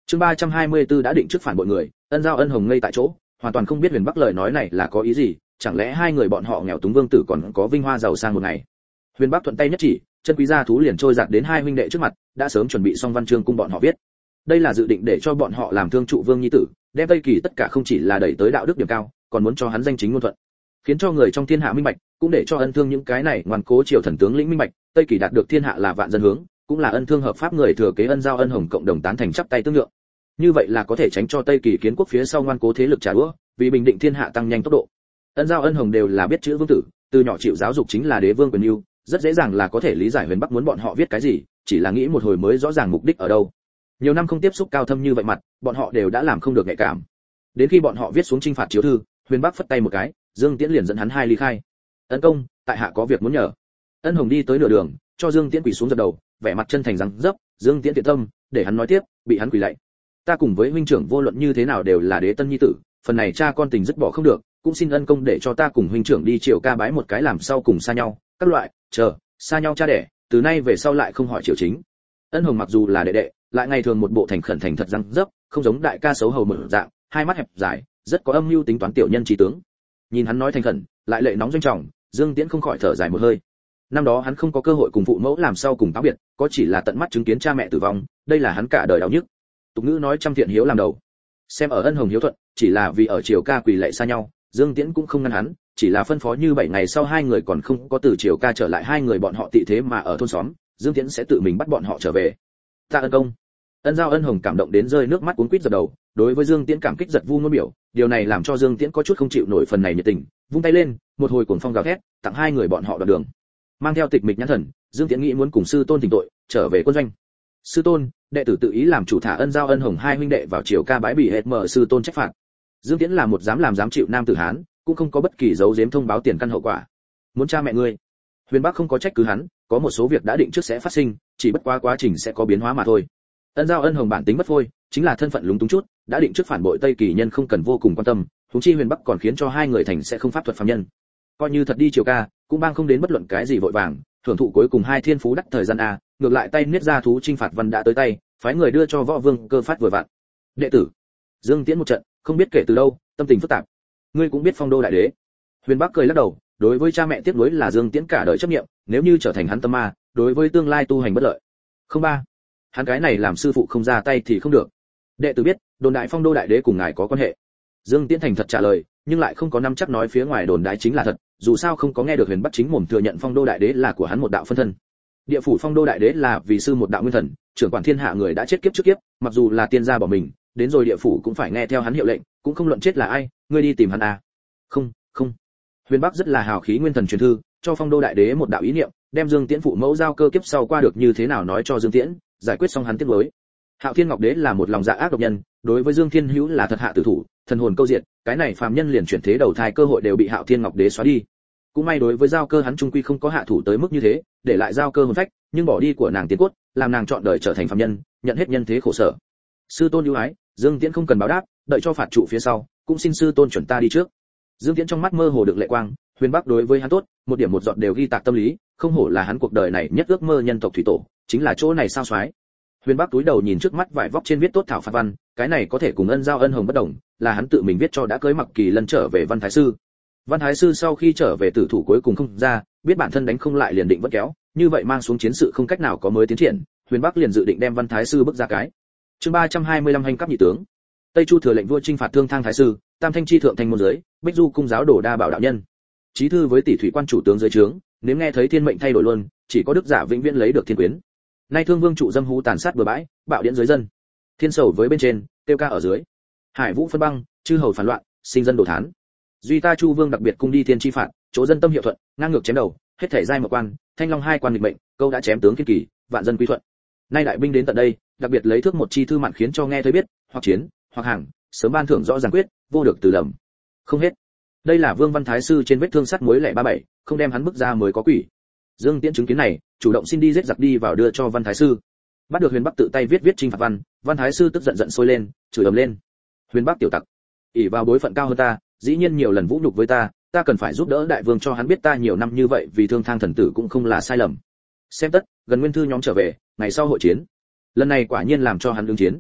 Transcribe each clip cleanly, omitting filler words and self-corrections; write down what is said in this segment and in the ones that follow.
Chương 324 đã định trước phản bội người, Ân Giao Ân Hồng ngây tại chỗ, hoàn toàn không biết Huyền Bắc lời nói này là có ý gì, chẳng lẽ hai người bọn họ nghèo túng vương tử còn có vinh hoa giàu sang một ngày. Huyền Bắc thuận tay nhất chỉ, chân quý gia thú liền trôi giạt đến hai huynh đệ trước mặt, đã sớm chuẩn bị xong văn chương cung bọn họ viết. Đây là dự định để cho bọn họ làm thương trụ vương nhi tử, đem Tây Kỳ tất cả không chỉ là đẩy tới đạo đức điểm cao, còn muốn cho hắn danh chính ngôn thuận, khiến cho người trong thiên hạ minh bạch, cũng để cho ân thương những cái này ngoan cố triều thần tướng lĩnh minh bạch, Tây Kỳ đạt được thiên hạ là vạn dân hướng, cũng là ân thương hợp pháp người thừa kế Ân Giao Ân Hồng cộng đồng tán thành chắp tay tương lượng. Như vậy là có thể tránh cho Tây Kỳ kiến quốc phía sau ngoan cố thế lực trả đũa, vì bình định thiên hạ tăng nhanh tốc độ. Ân Giao Ân Hồng đều là biết chữ vương tử, từ nhỏ chịu giáo dục chính là đế vương quyền ưu, rất dễ dàng là có thể lý giải Huyền Bắc muốn bọn họ viết cái gì, chỉ là nghĩ một hồi mới rõ ràng mục đích ở đâu. Nhiều năm không tiếp xúc cao thâm như vậy mặt, bọn họ đều đã làm không được nhạy cảm. Đến khi bọn họ viết xuống chinh phạt chiếu thư, Huyền Bắc phất tay một cái, Dương Tiễn liền dẫn hắn hai ly khai. Ân công, tại hạ có việc muốn nhờ. Ân Hồng đi tới nửa đường, cho Dương Tiễn quỳ xuống dập đầu, vẻ mặt chân thành rằng dấp. Dương Tiễn thiện tâm, để hắn nói tiếp, bị hắn quỳ lạy. Ta cùng với huynh trưởng vô luận như thế nào đều là đế tân nhi tử, phần này cha con tình dứt bỏ không được, cũng xin ân công để cho ta cùng huynh trưởng đi triều ca bái một cái làm sau cùng xa nhau, các loại, xa nhau cha đẻ, từ nay về sau lại không hỏi triều chính. Ân Hồng mặc dù là đệ đệ, lại ngày thường một bộ thành khẩn thành thật răng dấp, không giống đại ca xấu hầu mở dạng, hai mắt hẹp dài, rất có âm mưu tính toán tiểu nhân trí tướng. Nhìn hắn nói thành khẩn, lại lệ nóng doanh trọng, Dương Tiễn không khỏi thở dài một hơi. Năm đó hắn không có cơ hội cùng phụ mẫu làm sau cùng táo biệt, có chỉ là tận mắt chứng kiến cha mẹ tử vong, đây là hắn cả đời đau nhức. Tục ngữ nói trăm thiện hiếu làm đầu, xem ở Ân Hồng hiếu thuận, chỉ là vì ở triều ca quỳ lạy xa nhau, Dương Tiễn cũng không ngăn hắn, chỉ là phân phó như 7 ngày sau hai người còn không có từ triều ca trở lại, hai người bọn họ tị thế mà ở thôn xóm, Dương Tiễn sẽ tự mình bắt bọn họ trở về. Ta ân công. Ân Giao Ân Hồng cảm động đến rơi nước mắt cuốn quýt dập đầu, đối với Dương Tiễn cảm kích giật vu ngôn biểu, điều này làm cho Dương Tiễn có chút không chịu nổi phần này nhiệt tình, vung tay lên, một hồi cuồng phong gào thét, tặng hai người bọn họ đoạn đường. Mang theo tịch mịch nhãn thần, Dương Tiễn nghĩ muốn cùng sư tôn thỉnh tội, trở về quân doanh. Sư tôn, đệ tử tự ý làm chủ thả Ân Giao Ân Hồng hai huynh đệ vào triều ca bái bị hết mở sư tôn trách phạt. Dương Tiễn là một dám chịu nam tử hán, cũng không có bất kỳ dấu giếm thông báo tiền căn hậu quả. Muốn cha mẹ ngươi. Huyền Bắc không có trách cứ hắn, có một số việc đã định trước sẽ phát sinh, chỉ bất quá quá trình sẽ có biến hóa mà thôi. Ân Giao Ân Hồng bản tính bất phôi, chính là thân phận lúng túng chút, đã định trước phản bội Tây Kỳ nhân không cần vô cùng quan tâm, huống chi Huyền Bắc còn khiến cho hai người thành sẽ không pháp thuật phàm nhân. Coi như thật đi triều ca, cũng bang không đến bất luận cái gì vội vàng, thưởng thụ cuối cùng hai thiên phú đắc thời gian a, ngược lại tay niết ra thú chinh phạt văn đã tới tay, phái người đưa cho võ vương Cơ Phát vừa vặn. Đệ tử. Dương Tiễn một trận, không biết kể từ đâu, tâm tình phức tạp. Ngươi cũng biết phong đô đại đế. Huyền Bắc cười lắc đầu, đối với cha mẹ tiếc nuối là Dương Tiễn cả đời chấp niệm, nếu như trở thành hắn tâm ma, đối với tương lai tu hành bất lợi. Không ba. Hắn cái này làm sư phụ không ra tay thì không được. Đệ tử biết, đồn đại phong đô đại đế cùng ngài có quan hệ. Dương Tiễn thành thật trả lời, nhưng lại không có nắm chắc nói phía ngoài đồn đại chính là thật, dù sao không có nghe được Huyền Bắc chính mồm thừa nhận phong đô đại đế là của hắn một đạo phân thân. Địa phủ phong đô đại đế là vì sư một đạo nguyên thần, trưởng quản thiên hạ người đã chết kiếp trước kiếp, mặc dù là tiên gia bỏ mình, đến rồi địa phủ cũng phải nghe theo hắn hiệu lệnh, cũng không luận chết là ai, ngươi đi tìm hắn à? Không. Huyền Bắc rất là hào khí nguyên thần truyền thư, cho phong đô đại đế một đạo ý niệm, đem Dương Tiễn phụ mẫu giao cơ kiếp sau qua được như thế nào nói cho Dương Tiễn, giải quyết xong hắn tiếc nuối. Hạo Thiên Ngọc Đế là một lòng dạ ác độc nhân, đối với Dương Thiên Hữu là thật hạ tử thủ, thần hồn câu diệt, cái này phàm nhân liền chuyển thế đầu thai cơ hội đều bị Hạo Thiên Ngọc Đế xóa đi. Cũng may đối với giao cơ hắn trung quy không có hạ thủ tới mức như thế, để lại giao cơ hồn phách, nhưng bỏ đi của nàng tiến cốt, làm nàng chọn đời trở thành phàm nhân, nhận hết nhân thế khổ sở. Sư tôn ưu ái, Dương Tiễn không cần báo đáp, đợi cho phạt trụ phía sau, cũng xin sư tôn chuẩn ta đi trước. Dương Tiễn trong mắt mơ hồ được lệ quang, Huyền Bắc đối với hắn tốt, một điểm một giọt đều ghi tạc tâm lý, không hổ là hắn cuộc đời này nhất ước mơ nhân tộc thủy tổ, chính là chỗ này sao soái. Huyền Bắc túi đầu nhìn trước mắt vải vóc trên viết tốt thảo phạt văn, cái này có thể cùng Ân Giao Ân Hồng bất đồng, là hắn tự mình viết cho đã cưới Mặc Kỳ Lân trở về Văn Thái sư. Văn Thái sư sau khi trở về tử thủ cuối cùng không ra, biết bản thân đánh không lại liền định vẫn kéo, như vậy mang xuống chiến sự không cách nào có mới tiến triển, Huyền Bắc liền dự định đem Văn Thái sư bước ra cái. Chương 325 hành cấp nhị tướng. Tây Chu thừa lệnh vua chinh phạt Thương Thang Thái sư, Tam Thanh chi thượng thành môn giới, Bích Du cung giáo đổ đa bảo đạo nhân. Chí thư với tỷ thủy quan chủ tướng dưới trướng, nếu nghe thấy thiên mệnh thay đổi luôn, chỉ có đức giả vĩnh viễn lấy được thiên quyến. Nay Thương Vương trụ dâm hú tàn sát bừa bãi, bạo điện dưới dân. Thiên sầu với bên trên, tiêu ca ở dưới. Hải vũ phân băng, chư hầu phản loạn, sinh dân đổ thán. Duy ta Chu Vương đặc biệt cung đi thiên chi phạt, chỗ dân tâm hiệu thuận, ngang ngược chém đầu, hết thể giai một quan, Thanh Long hai quan nghịch mệnh, câu đã chém tướng kiên kỳ, vạn dân quý thuận. Nay đại binh đến tận đây, đặc biệt lấy thước một chi thư mạn khiến cho nghe thấy biết, hoặc chiến, hoặc hàng, sớm ban thưởng rõ ràng quyết, vô được từ lầm. Không hết. Đây là Vương Văn Thái sư trên vết thương sắt muối lẻ 37, không đem hắn bức ra mới có quỷ. Dương Tiễn chứng kiến này, chủ động xin đi giết giặc đi vào đưa cho Văn Thái sư. Bắt được Huyền Bắc tự tay viết chinh phạt văn, Văn Thái sư tức giận sôi lên, chửi ầm lên. Huyền Bắc tiểu tặc, ỷ vào bối phận cao hơn ta, dĩ nhiên nhiều lần vũ nhục với ta, ta cần phải giúp đỡ đại vương cho hắn biết ta nhiều năm như vậy vì Thương Thang thần tử cũng không là sai lầm. Xem tất, gần nguyên thư nhóm trở về, ngày sau hội chiến. Lần này quả nhiên làm cho hắn ứng chiến.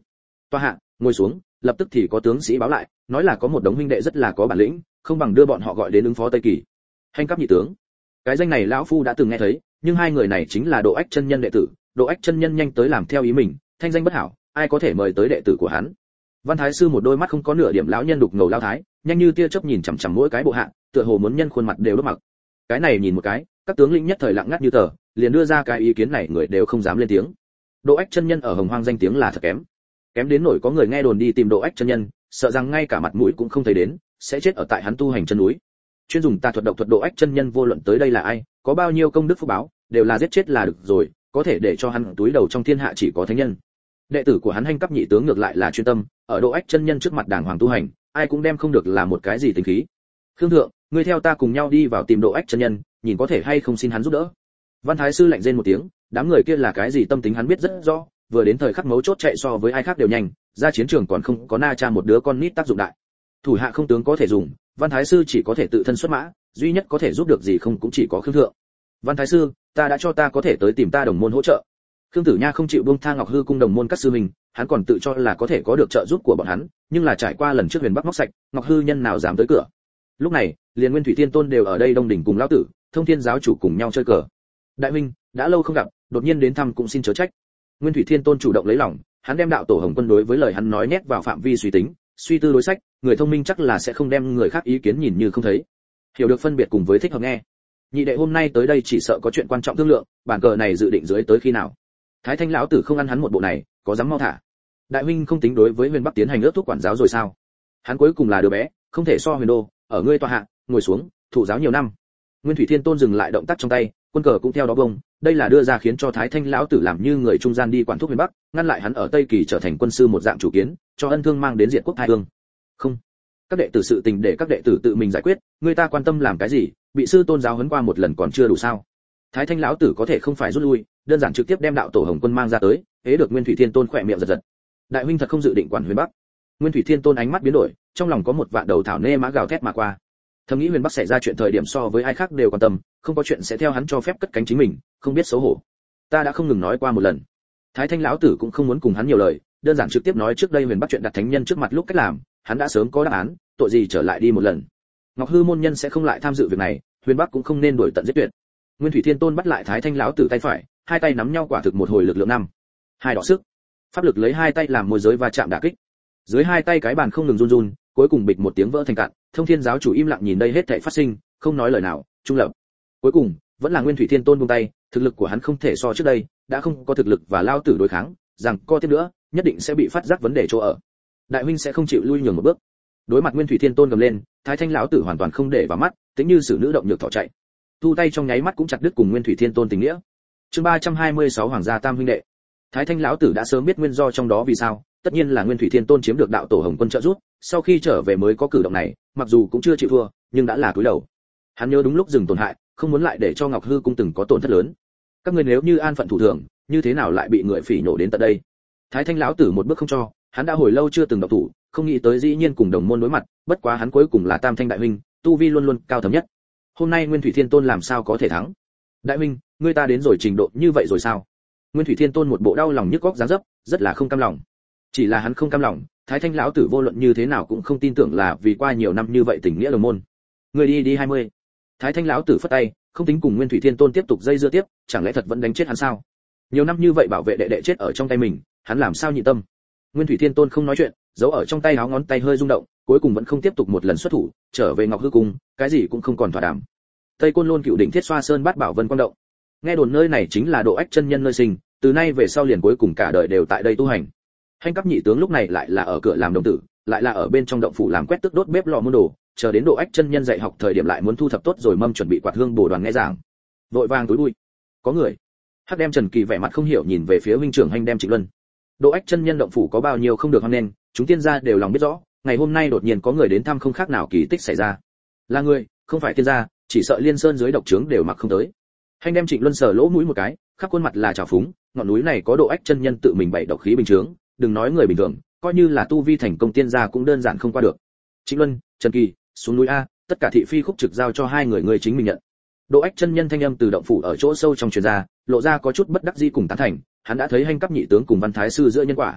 Toa hạ, ngồi xuống, lập tức thì có tướng sĩ báo lại, nói là có một đống huynh đệ rất là có bản lĩnh, không bằng đưa bọn họ gọi đến ứng phó Tây Kỳ. Hành cấp nhị tướng, cái danh này lão phu đã từng nghe thấy, nhưng hai người này chính là Độ Ách chân nhân đệ tử, Độ Ách chân nhân nhanh tới làm theo ý mình, thanh danh bất hảo, ai có thể mời tới đệ tử của hắn. Văn Thái sư một đôi mắt không có nửa điểm lão nhân đục ngầu lao thái, nhanh như tia chớp nhìn chằm chằm mỗi cái bộ hạ, tựa hồ muốn nhân khuôn mặt đều đốt mặc. Cái này nhìn một cái, các tướng lĩnh nhất thời lặng ngắt như tờ, liền đưa ra cái ý kiến này người đều không dám lên tiếng. Độ Ách chân nhân ở Hồng Hoang danh tiếng là thật kém, kém đến nỗi có người nghe đồn đi tìm Độ Ách chân nhân, sợ rằng ngay cả mặt mũi cũng không thấy đến, sẽ chết ở tại hắn tu hành chân núi. Chuyên dùng tà thuật độc thuật Độ Ách chân nhân vô luận tới đây là ai, có bao nhiêu công đức phúc báo, đều là giết chết là được rồi, có thể để cho hắn túi đầu trong thiên hạ chỉ có thánh nhân. Đệ tử của hắn Hành cấp nhị tướng ngược lại là chuyên tâm, ở Độ Ách chân nhân trước mặt đàng hoàng tu hành, ai cũng đem không được là một cái gì tính khí. Khương thượng, ngươi theo ta cùng nhau đi vào tìm Độ Ách chân nhân, nhìn có thể hay không xin hắn giúp đỡ. Văn Thái sư lạnh rên một tiếng, đám người kia là cái gì tâm tính hắn biết rất rõ, vừa đến thời khắc mấu chốt chạy so với ai khác đều nhanh, ra chiến trường còn không có na cha một đứa con nít tác dụng đại. Thủ hạ không tướng có thể dùng, Văn Thái sư chỉ có thể tự thân xuất mã, duy nhất có thể giúp được gì không cũng chỉ có Khương thượng. Văn Thái sư, ta đã cho ta có thể tới tìm ta đồng môn hỗ trợ. Khương Tử Nha không chịu buông tha Ngọc Hư cung đồng môn các sư mình, hắn còn tự cho là có thể có được trợ giúp của bọn hắn, nhưng là trải qua lần trước Huyền Bắc móc sạch, Ngọc Hư nhân nào dám tới cửa. Lúc này, liền Nguyên Thủy Thiên Tôn đều ở đây đông đỉnh cùng lão tử, Thông Thiên giáo chủ cùng nhau chơi cờ. Đại huynh, đã lâu không gặp, đột nhiên đến thăm cũng xin chớ trách. Nguyên Thủy Thiên Tôn chủ động lấy lòng, hắn đem đạo tổ Hồng Quân đối với lời hắn nói nhét vào phạm vi suy tính, suy tư đối sách, người thông minh chắc là sẽ không đem người khác ý kiến nhìn như không thấy. Hiểu được phân biệt cùng với thích hợp nghe. Nhị đệ hôm nay tới đây chỉ sợ có chuyện quan trọng thương lượng, bản cờ này dự định dưới tới khi nào? Thái Thanh lão tử không ăn hắn một bộ này, có dám mau thả. Đại huynh không tính đối với Huyền Bắc tiến hành ước thúc quản giáo rồi sao? Hắn cuối cùng là đứa bé, không thể so Huyền Đô, ở ngươi tọa hạ, ngồi xuống, thụ giáo nhiều năm. Nguyên Thủy Thiên Tôn dừng lại động tác trong tay, quân cờ cũng theo đó bông, đây là đưa ra khiến cho Thái Thanh lão tử làm như người trung gian đi quản thúc Huyền Bắc, ngăn lại hắn ở Tây Kỳ trở thành quân sư một dạng chủ kiến, cho ân thương mang đến diệt quốc tai ương. Không, các đệ tử sự tình để các đệ tử tự mình giải quyết, người ta quan tâm làm cái gì, bị sư tôn giáo huấn qua một lần còn chưa đủ sao? Thái Thanh lão tử có thể không phải rút lui, đơn giản trực tiếp đem đạo tổ Hồng Quân mang ra tới, hễ được Nguyên Thủy Thiên Tôn khỏe miệng giật giật. Đại huynh thật không dự định quản Huyền Bắc. Nguyên Thủy Thiên Tôn ánh mắt biến đổi, trong lòng có một vạn đầu thảo nê mã gào thét mà qua. Thầm nghĩ Huyền Bắc xảy ra chuyện thời điểm so với ai khác đều quan tâm, không có chuyện sẽ theo hắn cho phép cất cánh chính mình, không biết xấu hổ. Ta đã không ngừng nói qua một lần. Thái Thanh lão tử cũng không muốn cùng hắn nhiều lời, đơn giản trực tiếp nói trước đây Huyền Bắc chuyện đặt thánh nhân trước mặt lúc cách làm, hắn đã sớm có đáp án, tội gì trở lại đi một lần. Ngọc Hư môn nhân sẽ không lại tham dự việc này, Huyền Bắc cũng không nên đuổi tận giết tuyệt. Nguyên Thủy Thiên Tôn bắt lại Thái Thanh lão tử tay phải, hai tay nắm nhau quả thực một hồi lực lượng năm. Hai đỏ sức, pháp lực lấy hai tay làm môi giới và chạm đả kích. Dưới hai tay cái bàn không ngừng run run, cuối cùng bịch một tiếng vỡ thành cạn. Thông Thiên giáo chủ im lặng nhìn đây hết thảy phát sinh, không nói lời nào, trung lập. Cuối cùng, vẫn là Nguyên Thủy Thiên Tôn buông tay, thực lực của hắn không thể so trước đây, đã không có thực lực và lao tử đối kháng, rằng co tiếp nữa, nhất định sẽ bị phát giác vấn đề chỗ ở. Đại huynh sẽ không chịu lui nhường một bước. Đối mặt Nguyên Thủy Thiên Tôn gầm lên, Thái Thanh lão tử hoàn toàn không để vào mắt, tính như sử nữ động nhược thỏ chạy. Thu tay trong nháy mắt cũng chặt đứt cùng Nguyên Thủy Thiên Tôn tình nghĩa. Chương 326 Hoàng gia tam huynh đệ. Thái Thanh lão tử đã sớm biết nguyên do trong đó vì sao, tất nhiên là Nguyên Thủy Thiên Tôn chiếm được đạo tổ Hồng Quân trợ giúp, sau khi trở về mới có cử động này, mặc dù cũng chưa chịu thua, nhưng đã là cúi đầu. Hắn nhớ đúng lúc dừng tổn hại, không muốn lại để cho Ngọc Hư cung từng có tổn thất lớn. Các ngươi nếu như an phận thủ thường, như thế nào lại bị người phỉ nhổ đến tận đây? Thái Thanh lão tử một bước không cho, hắn đã hồi lâu chưa từng động thủ, không nghĩ tới dĩ nhiên cùng đồng môn đối mặt, bất quá hắn cuối cùng là Tam Thanh đại huynh, tu vi luôn luôn cao thầm nhất. Hôm nay Nguyên Thủy Thiên Tôn làm sao có thể thắng? Đại huynh, ngươi ta đến rồi trình độ như vậy rồi sao? Nguyên Thủy Thiên Tôn một bộ đau lòng nhức góc dáng dấp, rất là không cam lòng. Chỉ là hắn không cam lòng, Thái Thanh lão tử vô luận như thế nào cũng không tin tưởng là vì qua nhiều năm như vậy tình nghĩa đồng môn. Ngươi đi đi 20. Thái Thanh lão tử phất tay, không tính cùng Nguyên Thủy Thiên Tôn tiếp tục dây dưa tiếp, chẳng lẽ thật vẫn đánh chết hắn sao? Nhiều năm như vậy bảo vệ đệ đệ chết ở trong tay mình, hắn làm sao nhịn tâm? Nguyên Thủy Thiên Tôn không nói chuyện, giấu ở trong tay áo ngón tay hơi rung động, cuối cùng vẫn không tiếp tục một lần xuất thủ, trở về Ngọc Hư cung, cái gì cũng không còn thỏa đàm. Tây Côn Lôn Cựu Đỉnh Thiết Xoa Sơn Bát Bảo Vân Quang Động. Nghe đồn nơi này chính là Độ Ách chân nhân nơi sinh, từ nay về sau liền cuối cùng cả đời đều tại đây tu hành. Hành cấp nhị tướng lúc này lại là ở cửa làm đồng tử, lại là ở bên trong động phủ làm quét tước đốt bếp lò môn đồ, chờ đến Độ Ách chân nhân dạy học thời điểm lại muốn thu thập tốt rồi mâm chuẩn bị quạt hương bổ đoàn nghe giảng. Vội vàng túi bụi. Có người. Hắc đem Trần Kỳ vẻ mặt không hiểu nhìn về phía huynh trưởng Hành đem Trịnh Luân. Độ Ách chân nhân động phủ có bao nhiêu không được hoan nên, chúng tiên gia đều lòng biết rõ, ngày hôm nay đột nhiên có người đến thăm không khác nào kỳ tích xảy ra. Là người, không phải tiên gia, chỉ sợ Liên Sơn dưới độc trướng đều mặc không tới. Hành đem Trịnh Luân sờ lỗ mũi một cái, khắp khuôn mặt là trào phúng, ngọn núi này có Độ Ách chân nhân tự mình bày độc khí bình chướng, đừng nói người bình thường, coi như là tu vi thành công tiên gia cũng đơn giản không qua được. Trịnh Luân, Trần Kỳ, xuống núi a, tất cả thị phi khúc trực giao cho hai người chính mình nhận. Độ Ách chân nhân thanh âm từ động phủ ở chỗ sâu trong truyền ra, lộ ra có chút bất đắc dĩ cùng tán thành, hắn đã thấy Hành cấp nhị tướng cùng Văn Thái sư giữa nhân quả.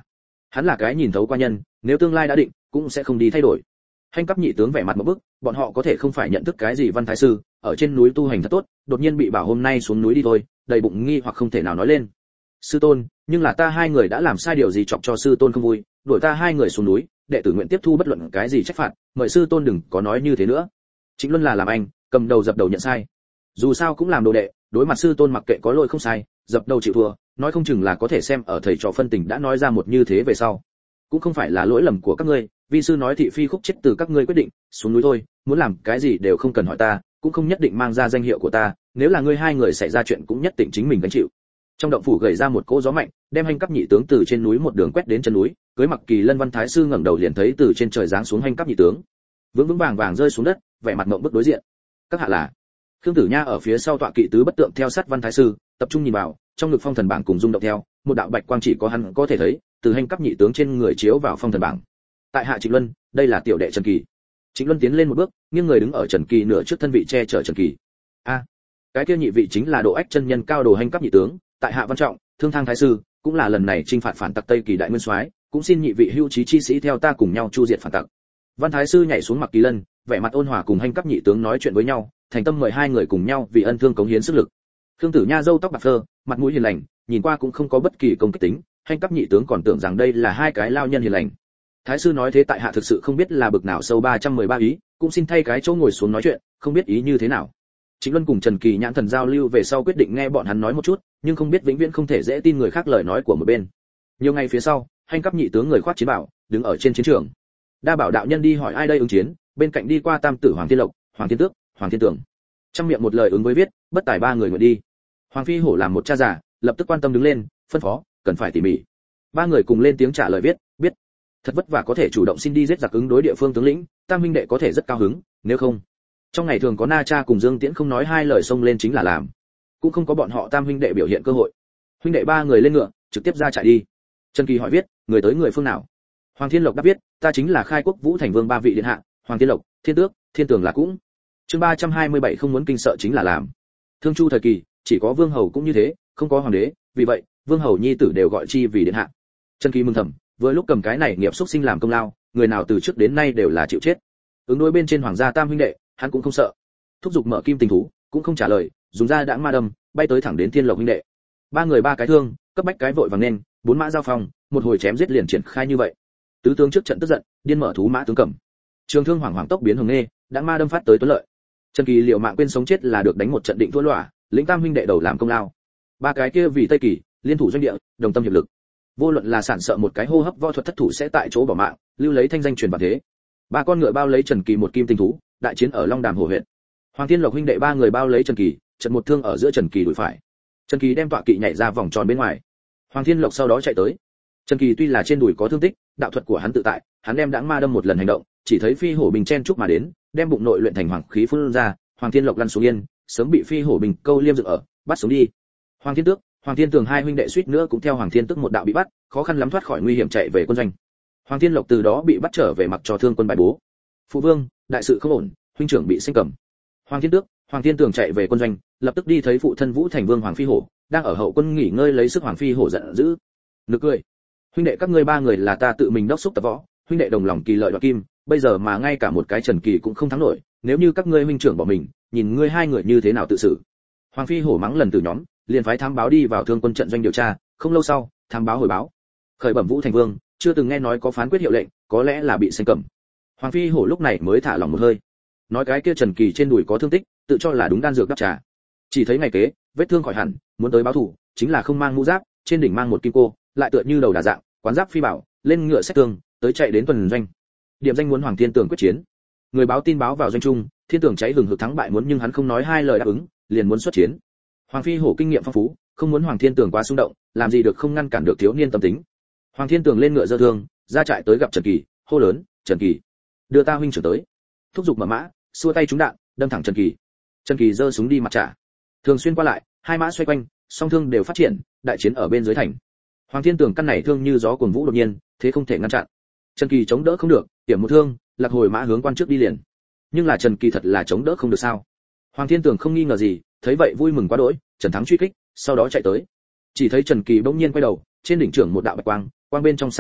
Hắn là cái nhìn thấu qua nhân, nếu tương lai đã định, cũng sẽ không đi thay đổi. Hành cấp nhị tướng vẻ mặt một bức, bọn họ có thể không phải nhận thức cái gì văn thái sư, ở trên núi tu hành thật tốt, đột nhiên bị bảo hôm nay xuống núi đi thôi, đầy bụng nghi hoặc không thể nào nói lên. Sư tôn, nhưng là ta hai người đã làm sai điều gì chọc cho sư tôn không vui, đuổi ta hai người xuống núi, đệ tử nguyện tiếp thu bất luận cái gì trách phạt, mời sư tôn đừng có nói như thế nữa. Trịnh Luân là làm anh, cầm đầu dập đầu nhận sai. Dù sao cũng làm đồ đệ, đối mặt sư tôn mặc kệ có lỗi không sai, dập đầu chịu thua, nói không chừng là có thể xem ở thầy trò phân tình đã nói ra một như thế về sau. Cũng không phải là lỗi lầm của các ngươi, vi sư nói thị phi khúc chết từ các ngươi quyết định, xuống núi thôi, muốn làm cái gì đều không cần hỏi ta, cũng không nhất định mang ra danh hiệu của ta, nếu là ngươi hai người xảy ra chuyện cũng nhất định chính mình gánh chịu. Trong động phủ gầy ra một cỗ gió mạnh, đem Hành cấp nhị tướng từ trên núi một đường quét đến chân núi, cưới Mặc Kỳ Lân văn thái sư ngẩng đầu liền thấy từ trên trời giáng xuống Hành cấp nhị tướng, vững vững vàng vàng rơi xuống đất, vẻ mặt ngậm bức đối diện. Các hạ là? Khương Tử Nha ở phía sau tọa kỵ tứ bất tượng theo sát văn thái sư, tập trung nhìn vào, trong ngực phong thần bảng cùng rung động theo, một đạo bạch quang chỉ có hắn có thể thấy, từ Hành cấp nhị tướng trên người chiếu vào phong thần bảng. Tại hạ Trịnh Luân, đây là tiểu đệ Trần Kỳ. Trịnh Luân tiến lên một bước, nghiêng người đứng ở Trần Kỳ nửa trước thân vị che chở Trần Kỳ. A, cái kia nhị vị chính là Độ Ách chân nhân cao đồ Hành cấp nhị tướng, tại hạ Văn Trọng, Thương Thang thái sư, cũng là lần này chinh phạt phản tặc Tây Kỳ đại nguyên soái, cũng xin nhị vị hưu trí chi sĩ theo ta cùng nhau chu diệt phản tặc. Văn thái sư nhảy xuống Mặc Kỳ Lân, vẻ mặt ôn hòa cùng Hành cấp nhị tướng nói chuyện với nhau, thành tâm mời hai người cùng nhau vì ân thương cống hiến sức lực. Khương Tử Nha râu tóc bạc phơ, mặt mũi hiền lành, nhìn qua cũng không có bất kỳ công kích tính, Hành cấp nhị tướng còn tưởng rằng đây là hai cái lao nhân hiền lành. Thái sư nói thế tại hạ thực sự không biết là bực nào sâu 313 ý, cũng xin thay cái chỗ ngồi xuống nói chuyện, không biết ý như thế nào. Trịnh Luân cùng Trần Kỳ nhãn thần giao lưu về sau quyết định nghe bọn hắn nói một chút, nhưng không biết vĩnh viễn không thể dễ tin người khác lời nói của một bên. Nhiều ngày phía sau, Hành cấp nhị tướng người khoác chiến bảo, đứng ở trên chiến trường. Đa Bảo đạo nhân đi hỏi ai đây ứng chiến, bên cạnh đi qua Tam tử Hoàng Thiên Lộc, Hoàng Thiên Tước, Hoàng Thiên Tưởng. Trong miệng một lời ứng với viết, bất tài ba người nguyện đi. Hoàng Phi Hổ làm một cha già, lập tức quan tâm đứng lên, phân phó, cần phải tỉ mỉ. Ba người cùng lên tiếng trả lời viết, biết. Thật vất vả có thể chủ động xin đi giết giặc ứng đối địa phương tướng lĩnh, Tam huynh đệ có thể rất cao hứng, nếu không, trong ngày thường có Na Cha cùng Dương Tiễn không nói hai lời xông lên chính là làm, cũng không có bọn họ Tam huynh đệ biểu hiện cơ hội. Huynh đệ ba người lên ngựa, trực tiếp ra trại đi. Trần Kỳ hỏi viết, người tới người phương nào? Hoàng Thiên Lộc đáp viết, ta chính là Khai Quốc Vũ Thành Vương ba vị điện hạ, Hoàng Thiên Lộc, Thiên Tước, Thiên Tường là cũng. Chương 327 không muốn kinh sợ chính là làm. Thương Chu thời kỳ, chỉ có vương hầu cũng như thế, không có hoàng đế, vì vậy, vương hầu nhi tử đều gọi chi vì điện hạ. Trần Kỳ mừng thầm, vừa lúc cầm cái này nghiệp xúc sinh làm công lao, người nào từ trước đến nay đều là chịu chết. Ứng đối bên trên hoàng gia Tam huynh đệ, hắn cũng không sợ. Thúc giục mở kim tình thú, cũng không trả lời, dùng ra đãng ma đâm, bay tới thẳng đến Thiên Lộc huynh đệ. Ba người ba cái thương, cấp bách cái vội vàng nên, bốn mã giao phong, một hồi chém giết liền triển khai như vậy. Tứ tướng trước trận tức giận, điên mở thú mã tướng cầm. Trường thương hoàng hoàng tốc biến hồng nghe, đãng ma đâm phát tới tuấn lợi. Trần Kỳ liệu mạng quên sống chết là được đánh một trận định thua lỏa, lĩnh Tam huynh đệ đầu làm công lao. Ba cái kia vì Tây Kỳ, liên thủ doanh địa, đồng tâm hiệp lực. Vô luận là sản sợ một cái hô hấp võ thuật thất thủ sẽ tại chỗ bỏ mạng, lưu lấy thanh danh truyền bản thế. Ba con ngựa bao lấy Trần Kỳ một kim tinh thú, đại chiến ở Long Đàm Hồ huyện. Hoàng Thiên Lộc huynh đệ ba người bao lấy Trần Kỳ, trận một thương ở giữa Trần Kỳ đùi phải. Trần Kỳ đem tọa kỵ nhảy ra vòng tròn bên ngoài. Hoàng Thiên Lộc sau đó chạy tới. Trần Kỳ tuy là trên đùi có thương tích, đạo thuật của hắn tự tại, hắn đem đãng ma đâm một lần hành động, chỉ thấy phi hổ bình chen chúc mà đến, đem bụng nội luyện thành hoàng khí phun ra, Hoàng Thiên Lộc lăn xuống yên, sớm bị phi hổ bình câu liêm dựng ở, bắt xuống đi. Hoàng Thiên Tước, Hoàng Thiên Tường hai huynh đệ suýt nữa cũng theo Hoàng Thiên Tước một đạo bị bắt, khó khăn lắm thoát khỏi nguy hiểm chạy về quân doanh. Hoàng Thiên Lộc từ đó bị bắt trở về mặc cho thương quân bài bố. Phụ vương, đại sự không ổn, huynh trưởng bị sinh cầm. Hoàng Thiên Tước, Hoàng Thiên Tường chạy về quân doanh, lập tức đi thấy phụ thân Vũ Thành Vương Hoàng Phi Hổ, đang ở hậu quân nghỉ ngơi lấy sức. Hoàng Phi Hổ giận dữ, nực cười. Huynh đệ các ngươi ba người là ta tự mình đốc xúc tập võ, huynh đệ đồng lòng kỳ lợi đoạt kim, bây giờ mà ngay cả một cái Trần Kỳ cũng không thắng nổi, nếu như các ngươi huynh trưởng bỏ mình, nhìn ngươi hai người như thế nào tự xử. Hoàng Phi Hổ mắng lần từ nhóm, liền phái thám báo đi vào thương quân trận doanh điều tra, không lâu sau, thám báo hồi báo, khởi bẩm Vũ Thành Vương, chưa từng nghe nói có phán quyết hiệu lệnh, có lẽ là bị sinh cầm. Hoàng Phi Hổ lúc này mới thả lòng một hơi, nói cái kia Trần Kỳ trên đùi có thương tích, tự cho là đúng đan dược đắp trà. Chỉ thấy ngày kế, vết thương khỏi hẳn, muốn tới báo thù, chính là không mang mũ giáp, trên đỉnh mang một kim cô, lại tựa như đầu đà dạng, quán giáp phi bảo, lên ngựa xách thương, tới chạy đến tuần doanh. Điểm danh muốn Hoàng Thiên Tường quyết chiến. Người báo tin báo vào doanh trung, Thiên Tường cháy hừng hực thắng bại muốn, nhưng hắn không nói hai lời đáp ứng, liền muốn xuất chiến. Hoàng Phi Hổ kinh nghiệm phong phú, không muốn Hoàng Thiên Tường quá xung động, làm gì được không ngăn cản được thiếu niên tâm tính. Hoàng Thiên Tường lên ngựa giơ thương, ra trại tới gặp Trần Kỳ, hô lớn, "Trần Kỳ, đưa ta huynh trưởng tới." Thúc giục mở mã, xua tay trúng đạn, đâm thẳng Trần Kỳ. Trần Kỳ giơ súng đi mặt trả. Thường xuyên qua lại, hai mã xoay quanh, song thương đều phát triển, đại chiến ở bên dưới thành. Hoàng Thiên Tường căn này thương như gió cuồn vũ đột nhiên, thế không thể ngăn chặn. Trần Kỳ chống đỡ không được, tiệm một thương, lạc hồi mã hướng quan trước đi liền. Nhưng là Trần Kỳ thật là chống đỡ không được sao? Hoàng Thiên Tường không nghi ngờ gì, thấy vậy vui mừng quá đỗi, Trần thắng truy kích, sau đó chạy tới. Chỉ thấy Trần Kỳ bỗng nhiên quay đầu, trên đỉnh trưởng một đạo bạch quang, quang bên trong xa nhau,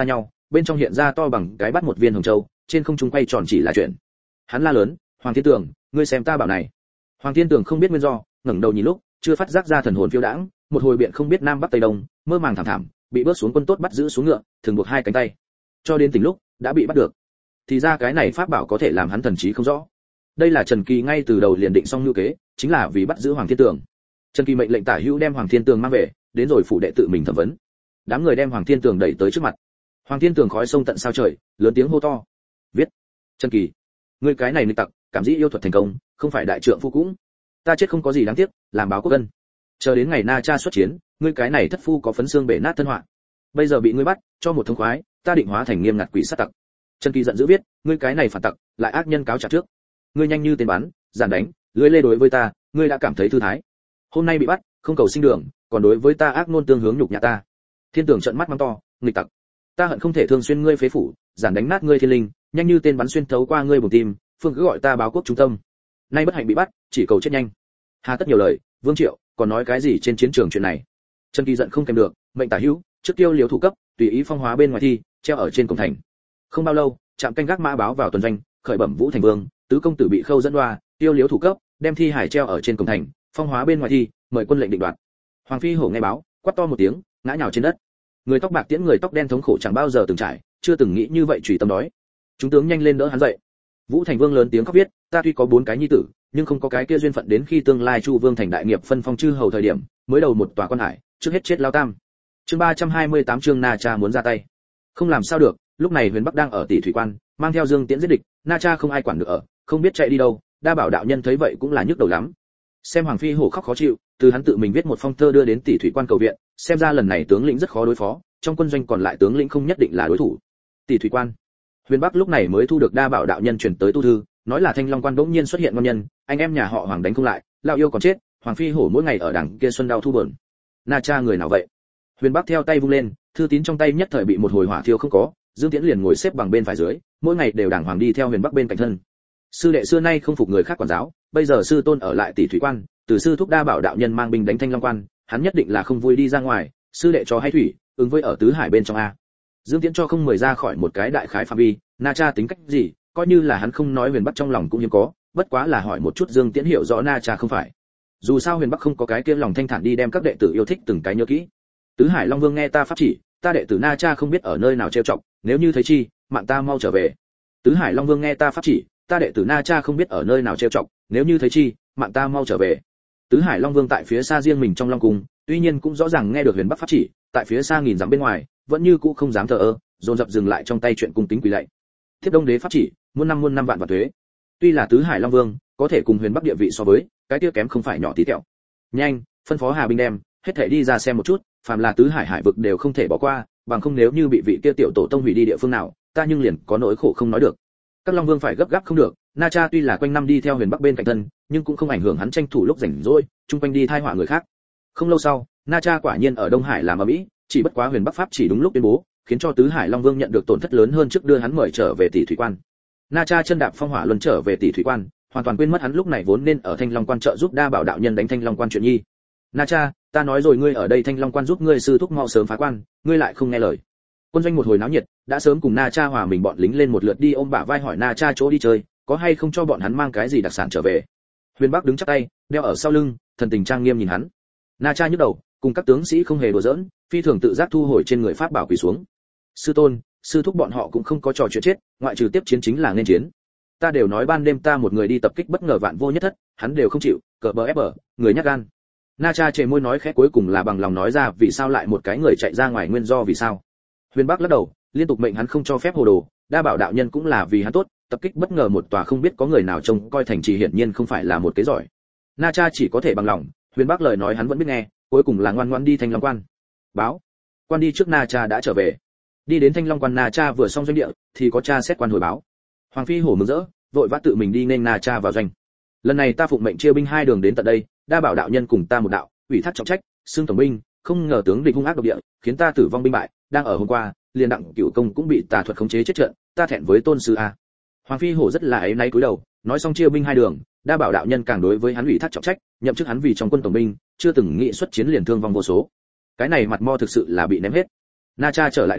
bên trong hiện ra to bằng cái bắt một viên hồng châu, trên không trung quay tròn chỉ là chuyện. Hắn la lớn, Hoàng Thiên Tường, ngươi xem ta bảo này. Hoàng Thiên Tường không biết nguyên do, ngẩng đầu nhìn lúc, chưa phát giác ra thần hồn phiêu đãng, một hồi biện không biết nam bắc tây đông, mơ màng thảm thảm, bị bước xuống quân tốt bắt giữ xuống ngựa, thường buộc hai cánh tay. Cho đến tỉnh lúc, đã bị bắt được. Thì ra cái này pháp bảo có thể làm hắn thần trí không rõ. Đây là Trần Kỳ ngay từ đầu liền định xong như kế, chính là vì bắt giữ Hoàng Thiên Tường. Trần Kỳ mệnh lệnh Tả Hữu đem Hoàng Thiên Tường mang về, đến rồi phủ đệ tự mình thẩm vấn. Đám người đem Hoàng Thiên Tường đẩy tới trước mặt. Hoàng Thiên Tường khói sông tận sao trời, lớn tiếng hô to. Viết. Trần Kỳ, ngươi cái này nghịch tặc, cảm dĩ yêu thuật thành công, không phải đại trượng phu cũng. Ta chết không có gì đáng tiếc, làm báo quốc ân. Chờ đến ngày Na Cha xuất chiến, ngươi cái này thất phu có phấn xương bể nát thân hoạn. Bây giờ bị ngươi bắt, cho một thông khoái, ta định hóa thành nghiêm ngặt quỷ sát tặc. Trần Kỳ giận dữ viết, ngươi cái này phản tặc, lại ác nhân cáo trả trước. Ngươi nhanh như tên bắn, giản đánh, lưỡi lê đối với ta, ngươi đã cảm thấy thư thái. Hôm nay bị bắt, không cầu sinh đường, còn đối với ta ác ngôn tương hướng nhục nhã ta. Thiên Tường trợn mắt mắng to, nghịch tặc. Ta hận không thể thường xuyên ngươi phế phủ, giản đánh nát ngươi thiên linh, nhanh như tên bắn xuyên thấu qua ngươi bụng tim, phương cứ gọi ta báo quốc trung tâm. Nay bất hạnh bị bắt, chỉ cầu chết nhanh. Hà tất nhiều lời, Vương Triệu, còn nói cái gì trên chiến trường chuyện này? Trần Kỳ giận không kèm được, mệnh Tả Hữu, trước tiêu liếu thủ cấp, tùy ý phong hóa bên ngoài thi, treo ở trên cổng thành. Không bao lâu, trạm canh gác mã báo vào tuần doanh, khởi bẩm Vũ Thành Vương, tứ công tử bị Khâu dẫn đoa, tiêu liếu thủ cấp, đem thi hải treo ở trên cổng thành, phong hóa bên ngoài thi, mời quân lệnh định đoạt. Hoàng Phi Hổ nghe báo, quát to một tiếng, ngã nhào trên đất. Người tóc bạc tiễn người tóc đen thống khổ chẳng bao giờ từng trải, chưa từng nghĩ như vậy chùy tâm đói. Chúng tướng nhanh lên đỡ hắn dậy. Vũ Thành Vương lớn tiếng khóc viết, ta tuy có 4 cái nhi tử, nhưng không có cái kia duyên phận đến khi tương lai Chu Vương thành đại nghiệp phân phong chư hầu thời điểm, mới đầu một tòa quan hải, trước hết chết lao tam. Chương 328 chương Na Cha muốn ra tay. Không làm sao được, lúc này Huyền Bắc đang ở Tỷ Thủy Quan, mang theo Dương Tiễn giết địch, Na Cha không ai quản được ở, không biết chạy đi đâu, Đa Bảo đạo nhân thấy vậy cũng là nhức đầu lắm. Xem Hoàng Phi Hổ khóc khó chịu, từ hắn tự mình viết một phong thơ đưa đến Tỷ Thủy Quan cầu viện, xem ra lần này tướng lĩnh rất khó đối phó, trong quân doanh còn lại tướng lĩnh không nhất định là đối thủ. Tỷ Thủy Quan. Huyền Bắc lúc này mới thu được Đa Bảo đạo nhân truyền tới tu thư, nói là Thanh Long Quan bỗng nhiên xuất hiện ngon nhân, anh em nhà họ Hoàng đánh không lại, lão yêu còn chết, Hoàng Phi Hổ mỗi ngày ở đằng kia xuân đau thu buồn. Na Cha người nào vậy? Huyền Bắc theo tay vung lên, thư tín trong tay nhất thời bị một hồi hỏa thiêu không có, Dương Tiễn liền ngồi xếp bằng bên phải dưới, mỗi ngày đều đàng hoàng đi theo Huyền Bắc bên cạnh thân. Sư đệ xưa nay không phục người khác quản giáo, bây giờ sư tôn ở lại Tỷ Thủy Quan, từ sư thúc Đa Bảo đạo nhân mang binh đánh Thanh Long Quan, hắn nhất định là không vui đi ra ngoài, sư đệ cho hay thủy, ứng với ở tứ hải bên trong a. Dương Tiễn cho không mời ra khỏi một cái đại khái phạm vi, Na Cha tính cách gì, coi như là hắn không nói Huyền Bắc trong lòng cũng hiếm có, bất quá là hỏi một chút Dương Tiễn hiểu rõ Na Cha không phải. Dù sao Huyền Bắc không có cái kia lòng thanh thản đi đem các đệ tử yêu thích từng cái nhớ kỹ. Tứ Hải Long Vương nghe ta pháp chỉ, ta đệ tử Na Cha không biết ở nơi nào trêu chọc, nếu như thấy chi, mạng ta mau trở về. Tứ Hải Long Vương nghe ta pháp chỉ, ta đệ tử Na Cha không biết ở nơi nào trêu chọc, nếu như thấy chi, mạng ta mau trở về. Tứ Hải Long Vương tại phía xa riêng mình trong Long Cung, tuy nhiên cũng rõ ràng nghe được Huyền Bắc pháp chỉ, tại phía xa nghìn dặm bên ngoài, vẫn như cũ không dám thờ ơ, dồn dập dừng lại trong tay chuyện cung kính quỳ lạy. Tiếp Đông Đế pháp chỉ, muôn năm vạn vạn tuế. Tuy là Tứ Hải Long Vương, có thể cùng Huyền Bắc địa vị so với, cái kia kém không phải nhỏ tí tẹo. Nhanh, phân phó Hà binh đem, hết thảy đi ra xem một chút, phàm là Tứ Hải hải vực đều không thể bỏ qua, bằng không nếu như bị vị kia tiểu tổ tông hủy đi địa phương nào, ta nhưng liền có nỗi khổ không nói được. Các Long Vương phải gấp gáp không được, Na Cha tuy là quanh năm đi theo Huyền Bắc bên cạnh thân, nhưng cũng không ảnh hưởng hắn tranh thủ lúc rảnh rỗi, chung quanh đi thai họa người khác. Không lâu sau, Na Cha quả nhiên ở Đông Hải làm ầm ĩ, chỉ bất quá Huyền Bắc pháp chỉ đúng lúc tuyên bố, khiến cho Tứ Hải Long Vương nhận được tổn thất lớn hơn trước đưa hắn mời trở về Tỷ Thủy Quan. Na Cha chân đạp phong hỏa luân trở về Tỷ Thủy Quan, hoàn toàn quên mất hắn lúc này vốn nên ở Thanh Long Quan trợ giúp Đa Bảo đạo nhân đánh Thanh Long Quan chuyện nhi. Na Cha, ta nói rồi ngươi ở đây Thanh Long Quan giúp ngươi sư thúc mau sớm phá quan, ngươi lại không nghe lời. Quân doanh một hồi náo nhiệt, đã sớm cùng Na Cha hòa mình bọn lính lên một lượt đi ôm bả vai hỏi Na Cha chỗ đi chơi, có hay không cho bọn hắn mang cái gì đặc sản trở về. Huyền Bắc đứng chắp tay, đeo ở sau lưng, thần tình trang nghiêm nhìn hắn. Na Cha nhức đầu, cùng các tướng sĩ không hề đùa giỡn, phi thường tự giác thu hồi trên người pháp bảo quỳ xuống. Sư tôn, sư thúc bọn họ cũng không có trò chuyện chết, ngoại trừ tiếp chiến chính là nên chiến. Ta đều nói ban đêm ta một người đi tập kích bất ngờ vạn vô nhất thất, hắn đều không chịu, cờ bờ ép bờ, người nhát gan. Na Cha chề môi nói khẽ cuối cùng là bằng lòng nói ra vì sao lại một cái người chạy ra ngoài nguyên do vì sao. Huyền Bắc lắc đầu, liên tục mệnh hắn không cho phép hồ đồ, Đa Bảo đạo nhân cũng là vì hắn tốt, tập kích bất ngờ một tòa không biết có người nào trông coi thành trì hiển nhiên không phải là một cái giỏi. Na Cha chỉ có thể bằng lòng, Huyền Bắc lời nói hắn vẫn biết nghe, cuối cùng là ngoan ngoãn đi Thanh Long Quan. Báo, quan đi trước Na Cha đã trở về. Đi đến Thanh Long Quan Na Cha vừa xong doanh địa, thì có cha xét quan hồi báo. Hoàng Phi Hổ mừng rỡ, vội vã tự mình đi nên Na Cha vào doanh. Lần này ta phụng mệnh chia binh 2 đường đến tận đây, Đa Bảo đạo nhân cùng ta một đạo, ủy thác trọng trách, xưng tổng binh, không ngờ tướng địch hung ác độc địa, khiến ta tử vong binh bại, đang ở hôm qua, liền Đặng Cửu Công cũng bị tà thuật khống chế chết trận, ta thẹn với tôn sư a. Hoàng Phi Hổ rất là áy náy cúi đầu, nói xong chia binh 2 đường, Đa Bảo đạo nhân càng đối với hắn ủy thác trọng trách, nhậm chức hắn vì trong quân tổng binh, chưa từng nghĩ xuất chiến liền thương vong vô số. Cái này mặt mo thực sự là bị ném hết. Na Cha trở lại đến,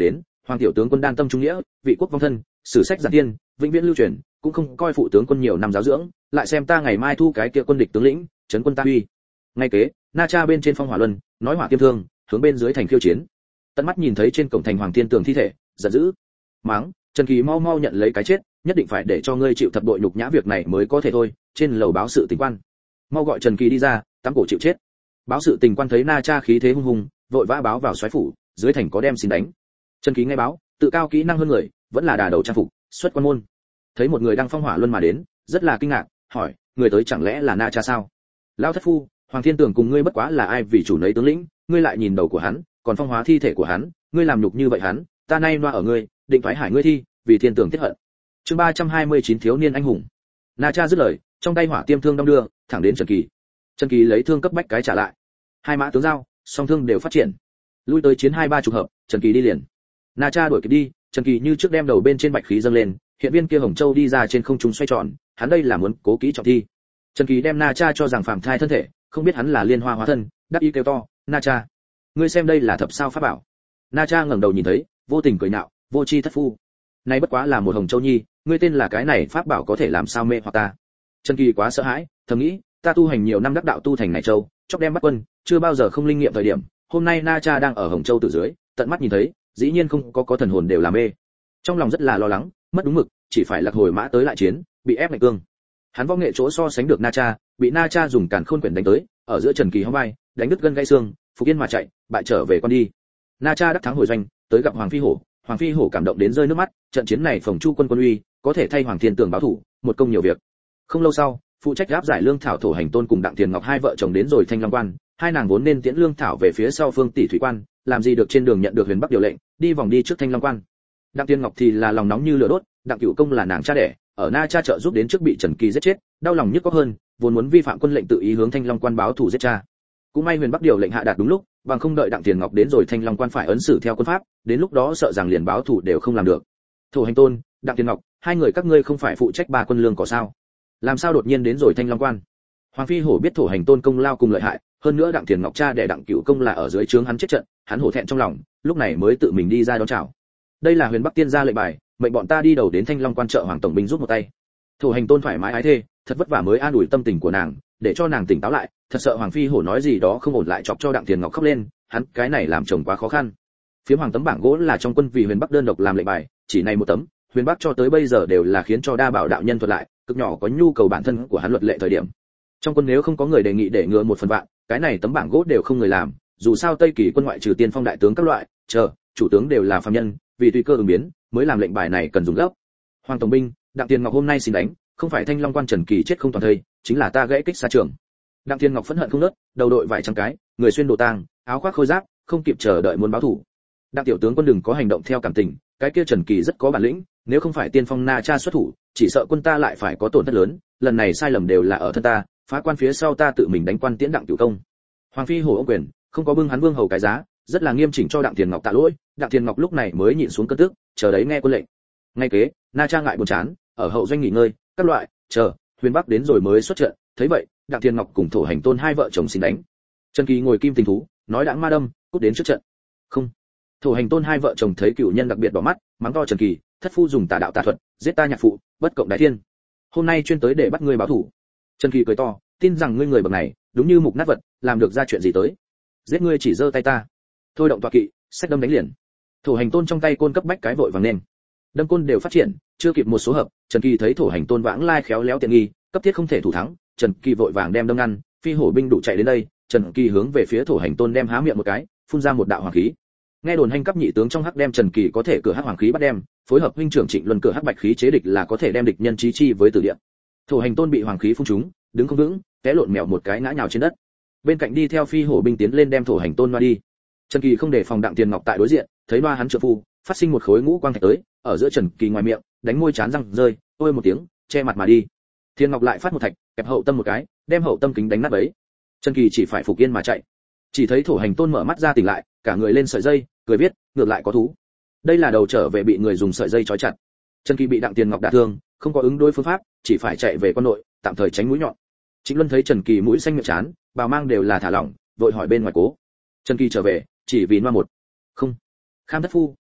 hoàng tiểu tướng quân đan tâm trung nghĩa, vị quốc vong thân, sử sách giản tiên, vĩnh viễn lưu truyền, cũng không coi phụ tướng quân nhiều năm giáo dưỡng, lại xem ta ngày mai thu cái kia quân địch tướng lĩnh, trấn quân ta uy. Ngay kế, Na Cha bên trên phong hỏa luân, nói hỏa tiêm thương, hướng bên dưới thành khiêu chiến. Tận mắt nhìn thấy trên cổng thành Hoàng Thiên Tường thi thể, giận dữ, mắng, Trần Kỳ mau mau nhận lấy cái chết, nhất định phải để cho ngươi chịu thập đội nhục nhã, việc này mới có thể thôi. Trên lầu báo sự tình quan, mau gọi Trần Kỳ đi ra, tắm cổ chịu chết. Báo sự tình quan thấy Na Cha khí thế hung hùng, vội vã báo vào soái phủ, dưới thành có đem xin đánh. Trần Kỳ nghe báo, tự cao kỹ năng hơn người, vẫn là đà đầu trang phục, xuất quan môn. Thấy một người đang phong hỏa luân mà đến, rất là kinh ngạc, hỏi, người tới chẳng lẽ là Na Cha sao? Lão thất phu, Hoàng Thiên Tường cùng ngươi bất quá là ai vì chủ nấy tướng lĩnh, ngươi lại nhìn đầu của hắn, còn phong hóa thi thể của hắn, ngươi làm nhục như vậy hắn, ta nay loa ở ngươi, định phải hải ngươi thi, vì Thiên Tường tiết hận. Chương 329 thiếu niên anh hùng. Na Cha dứt lời, trong tay hỏa tiêm thương đong đưa, thẳng đến Trần Kỳ. Trần Kỳ lấy thương cấp bách cái trả lại. Hai mã tướng giao, song thương đều phát triển. Lui tới chiến 2-3 chục hợp, Trần Kỳ đi liền. Na Cha đuổi kịp đi, Trần Kỳ như trước đem đầu bên trên bạch khí dâng lên, hiện viên kia hồng châu đi ra trên không trung xoay tròn, hắn đây là muốn cố kỹ trọng thi. Trần Kỳ đem Na Cha cho rằng phàm thai thân thể, không biết hắn là liên hoa hóa thân, đắc ý kêu to, Na Cha, ngươi xem đây là thập sao pháp bảo. Na Cha ngẩng đầu nhìn thấy, vô tình cười nhạo, vô chi thất phu, nay bất quá là một hồng châu nhi, ngươi tên là cái này pháp bảo có thể làm sao mê hoặc ta. Trần Kỳ quá sợ hãi, thầm nghĩ, ta tu hành nhiều năm đắc đạo tu thành này châu, chốc đem bắt quân, chưa bao giờ không linh nghiệm thời điểm, hôm nay Na Cha đang ở hồng châu từ dưới, tận mắt nhìn thấy, dĩ nhiên không có thần hồn đều là mê. Trong lòng rất là lo lắng, mất đúng mực, chỉ phải lạc hồi mã tới lại chiến, bị ép lạnh cương. Hắn võ nghệ chỗ so sánh được Na Cha, bị Na Cha dùng càn khôn quyển đánh tới, ở giữa Trần Kỳ hông vai, đánh đứt gân gãy xương, phục yên mà chạy, bại trở về con đi. Na Cha đắc thắng hồi doanh, tới gặp Hoàng Phi Hổ cảm động đến rơi nước mắt, trận chiến này phồng chu quân quân uy, có thể thay Hoàng Thiên Tường báo thủ, một công nhiều việc. Không lâu sau, phụ trách áp giải lương thảo Thổ Hành Tôn cùng Đặng Tiền Ngọc hai vợ chồng đến rồi Thanh Long Quan, hai nàng vốn nên tiễn lương thảo về phía sau Phương Tỷ thủy quan, làm gì được trên đường nhận được Huyền Bắc điều lệnh, đi vòng đi trước Thanh Long Quan. Đặng Tiền Ngọc thì là lòng nóng như lửa đốt, Đặng Cửu Công là nàng cha đẻ, ở Na Cha trợ giúp đến trước bị Trần Kỳ giết chết, đau lòng nhất có hơn, vốn muốn vi phạm quân lệnh tự ý hướng Thanh Long Quan báo thù giết cha. Cũng may Huyền Bắc điều lệnh hạ đạt đúng lúc, bằng không đợi Đặng Tiền Ngọc đến rồi Thanh Long Quan phải ấn xử theo quân pháp, đến lúc đó sợ rằng liền báo thù đều không làm được. Thổ Hành Tôn, Đặng Tiền Ngọc, hai người các ngươi không phải phụ trách 3 quân lương có sao? Làm sao đột nhiên đến rồi Thanh Long Quan? Hoàng Phi Hổ biết Thổ Hành Tôn công lao cùng lợi hại, hơn nữa Đặng Tiền Ngọc cha đẻ Đặng Cửu Công là ở dưới trướng hắn chết trận, hắn hổ thẹn trong lòng, lúc này mới tự mình đi ra đón chào. Đây là Huyền Bắc tiên gia lệnh bài, mệnh bọn ta đi đầu đến Thanh Long Quan trợ Hoàng tổng binh giúp một tay. Thổ Hành Tôn thoải mái ái thê, thật vất vả mới an ủi tâm tình của nàng, để cho nàng tỉnh táo lại, thật sợ Hoàng Phi Hổ nói gì đó không ổn lại chọc cho Đặng Tiền Ngọc khóc lên, hắn cái này làm chồng quá khó khăn. Phía Hoàng tấm bảng gỗ là trong quân vì Huyền Bắc đơn độc làm lệnh bài, chỉ này một tấm, Huyền Bắc cho tới bây giờ đều là khiến cho đa bảo đạo nhân thuật lại, cực nhỏ có nhu cầu bản thân của hắn luật lệ thời điểm. Trong quân nếu không có người đề nghị để ngừa 1/1000, cái này tấm bảng gỗ đều không người làm, dù sao Tây Kỳ quân ngoại trừ tiên phong đại tướng các loại, chủ tướng đều là phàm nhân, vì tùy cơ ứng biến, mới làm lệnh bài này cần dùng gấp. Hoàng tổng binh, Đặng Tiền Ngọc hôm nay xin đánh, không phải Thanh Long Quan Trần Kỳ chết không toàn thây, chính là ta gãy kích xa trường. Đặng Tiền Ngọc phẫn hận không nớt, đầu đội vải trắng cái, người xuyên đồ tang, áo khoác khôi giáp, không kịp chờ đợi muốn báo thù. Đặng tiểu tướng quân đừng có hành động theo cảm tình, cái kia Trần Kỳ rất có bản lĩnh, nếu không phải tiên phong Na Cha xuất thủ, chỉ sợ quân ta lại phải có tổn thất lớn, lần này sai lầm đều là ở thân ta, phá quan phía sau ta tự mình đánh quan tiễn Đặng Cửu Công. Hoàng Phi Hổ ôm quyền, không có bưng hắn vương hầu cái giá, rất là nghiêm chỉnh cho Đặng Tiền Ngọc tạ lỗi. Đặng Tiền Ngọc lúc này mới nhịn xuống cơn tức, chờ đấy nghe quân lệnh. Ngay kế, Na Cha ngại buồn chán, ở hậu doanh nghỉ ngơi, các loại, Huyền Bắc đến rồi mới xuất trận, thấy vậy, Đặng Tiền Ngọc cùng Thổ Hành Tôn hai vợ chồng xin đánh. Trần Kỳ ngồi kim tình thú, nói đãng ma đâm, cút đến trước trận. Không. Thổ Hành Tôn hai vợ chồng thấy cửu nhân đặc biệt đỏ mắt, mắng to Trần Kỳ, thất phu dùng tà đạo tà thuật, giết ta nhạc phụ, bất cộng đại thiên. Hôm nay chuyên tới để bắt ngươi báo thủ. Trần Kỳ cười to, tin rằng ngươi người bậc này, đúng như mục nát vật, làm được ra chuyện gì tới? Giết ngươi chỉ giơ tay ta. Thôi động tọa kỵ, sách đâm đánh liền. Thổ Hành Tôn trong tay côn cấp bách cái vội vàng lên. Đâm côn đều phát triển, chưa kịp một số hợp, Trần Kỳ thấy Thổ Hành Tôn vãng lai khéo léo tiện nghi, cấp thiết không thể thủ thắng, Trần Kỳ vội vàng đem đâm ngăn, Phi Hổ binh đủ chạy đến đây, Trần Kỳ hướng về phía Thổ Hành Tôn đem há miệng một cái, phun ra một đạo hoàng khí. Nghe đồn hành cấp nhị tướng trong hắc đem Trần Kỳ có thể cửa hắc hoàng khí bắt đem, phối hợp huynh trưởng Trịnh Luân cửa hắc bạch khí chế địch là có thể đem địch nhân chí chi với tử địa. Thổ Hành Tôn bị hoàng khí phun trúng, đứng không vững, té lộn mèo một cái ngã nhào trên đất. Bên cạnh đi theo Phi Hổ binh tiến lên đem Thổ Hành Tôn loa đi. Trần Kỳ không để phòng Đặng Tiền Ngọc tại đối diện, thấy loa hắn trợ phu, phát sinh một khối ngũ quang thạch tới, ở giữa Trần Kỳ ngoài miệng, đánh môi chán răng rơi, ôi một tiếng, che mặt mà đi. Thiên Ngọc lại phát một thạch, kẹp hậu tâm một cái, đem hậu tâm kính đánh nát bấy. Trần Kỳ chỉ phải phục yên mà chạy. Chỉ thấy Thổ Hành Tôn mở mắt ra tỉnh lại, cả người lên sợi dây, cười viết, ngược lại có thú. Đây là đầu trở về bị người dùng sợi dây trói chặt. Trần Kỳ bị Đặng Tiền Ngọc đả thương, không có ứng đối phương pháp, chỉ phải chạy về quân nội, tạm thời tránh mũi nhọn. Trịnh Luân thấy Trần Kỳ mũi xanh miệng chán, bào mang đều là thả lỏng, vội hỏi bên ngoài cố. Trần Kỳ trở về, chỉ vì loa một. Không. Kham thất phu,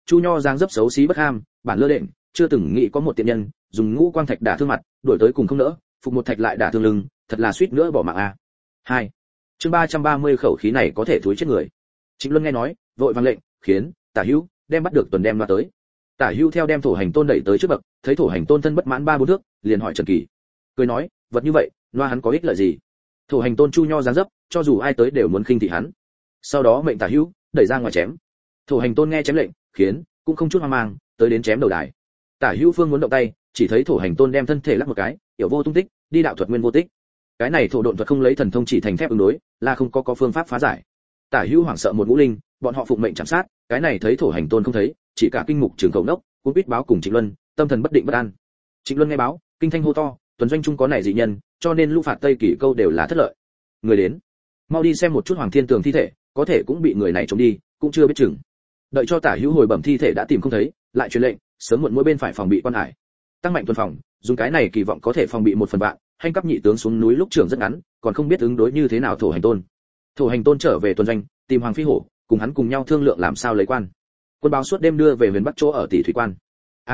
chu nho dáng dấp xấu xí bất ham, bản lơ đễnh, chưa từng nghĩ có một tiện nhân dùng ngũ quang thạch đả thương mặt, đuổi tới cùng không nỡ, phục một thạch lại đả thương lưng, thật là suýt nữa bỏ mạng a. 2. Chương 330 khẩu khí này có thể thúi chết người. Trịnh Luân nghe nói, vội vàng lệnh, khiến Tả Hữu đem bắt được tuần đem loa tới. Tả Hữu theo đem Thổ Hành Tôn đẩy tới trước bậc, thấy Thổ Hành Tôn thân bất mãn 3-4 thước, liền hỏi Trần Kỳ. Cười nói, vật như vậy, loa hắn có ích lợi gì? Thổ Hành Tôn chu nho dáng dấp, cho dù ai tới đều muốn khinh thị hắn. Sau đó mệnh Tả Hữu đẩy ra ngoài chém. Thổ Hành Tôn nghe chém lệnh, khiến cũng không chút hoang mang, tới đến chém đầu đài. Tả Hữu phương muốn động tay, chỉ thấy Thổ Hành Tôn đem thân thể lắc một cái, yểu vô tung tích, đi đạo thuật nguyên vô tích. Cái này thổ độn thuật không lấy thần thông chỉ thành thép ứng đối, là không có phương pháp phá giải. Tả Hữu hoảng sợ một ngũ linh, bọn họ phụng mệnh chạm sát, cái này thấy Thổ Hành Tôn không thấy, chỉ cả kinh mục trường khẩu nốc, cũng biết báo cùng Trịnh Luân, tâm thần bất định bất an. Trịnh Luân nghe báo, kinh thanh hô to, tuần doanh trung có này dị nhân, cho nên lưu phạt Tây Kỳ câu đều là thất lợi. Người đến, mau đi xem một chút Hoàng Thiên Tường thi thể, có thể cũng bị người này trộm đi, cũng chưa biết chừng. Đợi cho Tả Hữu hồi bẩm thi thể đã tìm không thấy, lại truyền lệnh, sớm muộn mỗi bên phải phòng bị quan hải. Tăng mạnh tuần phòng, dùng cái này kỳ vọng có thể phòng bị 1/3, Hành cấp nhị tướng xuống núi lúc trường rất ngắn, còn không biết ứng đối như thế nào Thổ Hành Tôn. Thổ Hành Tôn trở về tuần doanh, tìm Hoàng Phi Hổ, cùng hắn cùng nhau thương lượng làm sao lấy quan. Quân báo suốt đêm đưa về Huyền Bắc chỗ ở Tỷ Thủy Quan.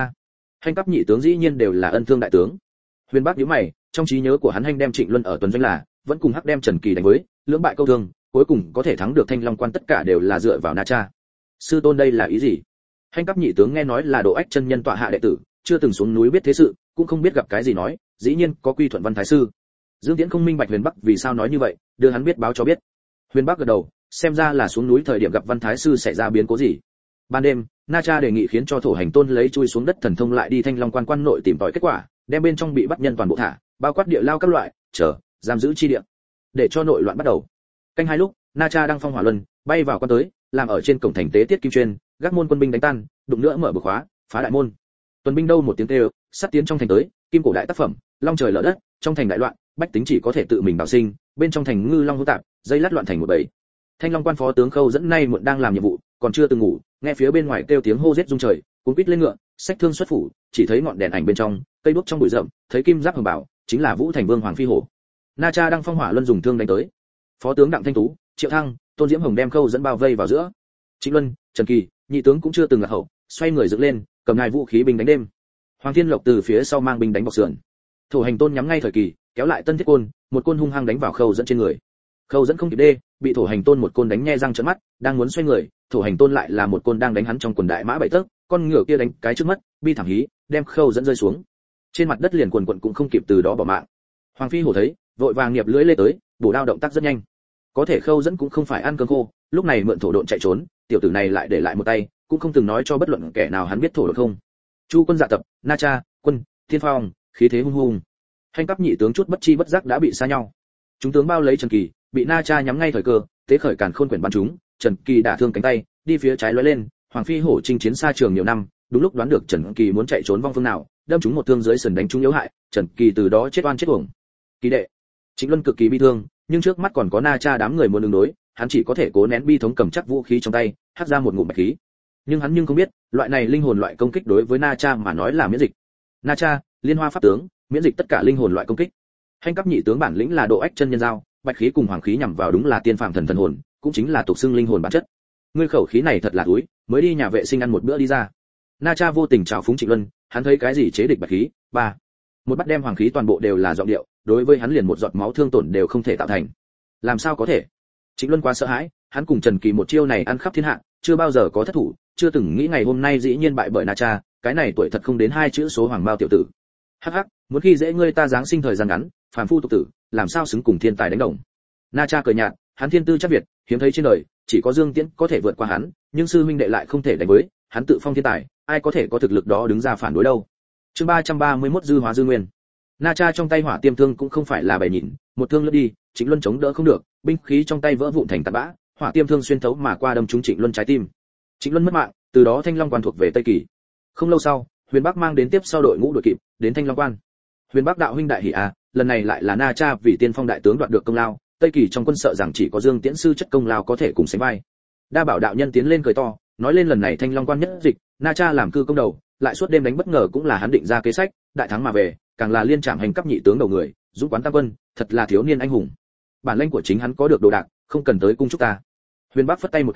Hành cấp nhị tướng dĩ nhiên đều là ân thương đại tướng. Huyền Bắc nhíu mày, trong trí nhớ của hắn Hành đem Trịnh Luân ở tuần doanh là vẫn cùng Hắc đem Trần Kỳ đánh với, lưỡng bại câu thương, cuối cùng có thể thắng được Thanh Long Quan tất cả đều là dựa vào Na Cha. Sư tôn đây là ý gì? Hành cấp nhị tướng nghe nói là Độ Ách chân nhân tọa hạ đệ tử, chưa từng xuống núi biết thế sự, cũng không biết gặp cái gì nói, dĩ nhiên có quy thuận Văn Thái sư. Dương Tiễn không minh bạch Huyền Bắc vì sao nói như vậy, đưa hắn biết báo cho biết. Huyền Bắc gật đầu, xem ra là xuống núi thời điểm gặp Văn Thái sư xảy ra biến cố gì. Ban đêm, Na Cha đề nghị khiến cho Thổ Hành Tôn lấy chui xuống đất thần thông lại đi Thanh Long Quan quan nội tìm tòi kết quả, đem bên trong bị bắt nhân toàn bộ thả, bao quát địa lao các loại, giam giữ chi địa, để cho nội loạn bắt đầu. Canh 2 lúc, Na Cha đang phong hỏa luân, bay vào quan tới, làm ở trên cổng thành tế tiết kim chuyên, gác môn quân binh đánh tan, đụng nữa mở bờ khóa, phá đại môn. Tuần binh đâu một tiếng kêu, sát tiến trong thành tới, kim cổ đại tác phẩm, long trời lở đất, trong thành đại loạn, bách tính chỉ có thể tự mình bảo sinh, bên trong thành ngư long hỗn tạp, dây lát loạn thành một bầy. Thanh Long Quan phó tướng Khâu dẫn nay muộn đang làm nhiệm vụ, còn chưa từng ngủ, nghe phía bên ngoài kêu tiếng hô giết rung trời, cuống quýt lên ngựa, xách thương xuất phủ, chỉ thấy ngọn đèn ảnh bên trong, cây đuốc trong bụi rậm, thấy kim giáp hồng bảo, chính là Vũ Thành Vương Hoàng Phi Hổ. Na Cha đang phong hỏa luân dùng thương đánh tới. Phó tướng Đặng Thanh Tú, Triệu Thăng, Tôn Diễm Hồng đem Khâu dẫn bao vây vào giữa. Trịnh Luân, Trần Kỳ, nhị tướng cũng chưa từng lạc hậu, xoay người dựng lên, cầm ngai vũ khí binh đánh đêm. Hoàng Thiên Lộc từ phía sau mang binh đánh bọc sườn. Thổ Hành Tôn nhắm ngay thời kỳ, kéo lại Tân Thiết Côn, một côn hung hăng đánh vào Khâu dẫn trên người. Khâu dẫn không kịp đê, bị Thổ Hành Tôn một côn đánh nhe răng trợn mắt, đang muốn xoay người, Thổ Hành Tôn lại là một côn đang đánh hắn trong quần đại mã bảy tấc, con ngựa kia đánh cái trước mắt, bi thảm hí, đem Khâu dẫn rơi xuống. Trên mặt đất liền quần quần cũng không kịp từ đó bỏ mạng. Hoàng Phi Hổ thấy, vội vàng nghiệp lưỡi lê tới, bổ đao động tác rất nhanh. Có thể Khâu dẫn cũng không phải ăn cơm khô, lúc này mượn thổ độn chạy trốn, tiểu tử này lại để lại một tay, cũng không từng nói cho bất luận kẻ nào hắn biết thổ độn không. Chu quân dạ tập, Na Cha, quân, Thiên Phong, khí thế hung hùng. Hành cấp nhị tướng chút bất chi bất giác đã bị xa nhau. Chúng tướng bao lấy Trần Kỳ, bị Na Cha nhắm ngay thời cơ, tế khởi càn khôn quyển bắn chúng, Trần Kỳ đả thương cánh tay, đi phía trái lóe lên, Hoàng Phi Hổ chinh chiến xa trường nhiều năm, đúng lúc đoán được Trần Kỳ muốn chạy trốn vong phương nào, đâm trúng một thương dưới sườn đánh trúng yếu hại, Trần Kỳ từ đó chết oan chết uổng. Kỳ đệ, Trịnh Luân cực kỳ bi thương, nhưng trước mắt còn có Na Cha đám người muốn ứng đối, hắn chỉ có thể cố nén bi thống cầm chắc vũ khí trong tay, hắt ra một ngụm bạch khí. Nhưng hắn không biết, loại này linh hồn loại công kích đối với Na Cha mà nói là miễn dịch. Na Cha, Liên Hoa pháp tướng, miễn dịch tất cả linh hồn loại công kích. Hành cấp nhị tướng bản lĩnh là Độ Ách chân nhân giao, bạch khí cùng hoàng khí nhằm vào đúng là tiên phàm thần hồn, cũng chính là tục xưng linh hồn bản chất. Ngươi khẩu khí này thật là túi, mới đi nhà vệ sinh ăn một bữa đi ra. Na Cha vô tình chào phúng Trịnh Luân, hắn thấy cái gì chế địch bạch khí, một bắt đem hoàng khí toàn bộ đều là giọng điệu, đối với hắn liền một giọt máu thương tổn đều không thể tạo thành. Làm sao có thể? Trịnh Luân quá sợ hãi, hắn cùng Trần Kỳ một chiêu này ăn khắp thiên hạ, chưa bao giờ có thất thủ, chưa từng nghĩ ngày hôm nay dĩ nhiên bại bởi Na Cha, cái này tuổi thật không đến 2 chữ số hoàng bao tiểu tử. Hắc hắc, muốn khi dễ ngươi ta giáng sinh thời gian ngắn, phàm phu tục tử, làm sao xứng cùng thiên tài đánh đồng. Na Cha cười nhạt, hắn thiên tư chắc việt, hiếm thấy trên đời, chỉ có Dương Tiễn có thể vượt qua hắn, nhưng sư huynh đệ lại không thể đánh với, hắn tự phong thiên tài, ai có thể có thực lực đó đứng ra phản đối đâu. Chương 331 dư hóa dư nguyên. Na Cha trong tay hỏa tiêm thương cũng không phải là bày nhìn, một thương lướt đi, Trịnh Luân chống đỡ không được, binh khí trong tay vỡ vụn thành tạt bã, hỏa tiêm thương xuyên thấu mà qua đâm trúng Trịnh Luân trái tim. Trịnh Luân mất mạng, từ đó Thanh Long Quan thuộc về Tây Kỳ. Không lâu sau, Huyền Bắc mang đến tiếp sau đội ngũ đuổi kịp, đến Thanh Long Quan. Huyền Bắc đạo huynh đại hỉ à, lần này lại là Na Cha vì tiên phong đại tướng đoạt được công lao, Tây Kỳ trong quân sợ rằng chỉ có Dương Tiễn sư chất công lao có thể cùng sánh vai. Đa Bảo đạo nhân tiến lên cười to, nói lên lần này Thanh Long Quan nhất dịch, Na Cha làm cư công đầu, lại suốt đêm đánh bất ngờ cũng là hắn định ra kế sách, đại thắng mà về, càng là liên trảm hành cấp nhị tướng đầu người, dũng quán tam quân, thật là thiếu niên anh hùng. Bản lĩnh của chính hắn có được đồ đạc, không cần tới cung chúc ta. Huyền Bắc phất tay một cái,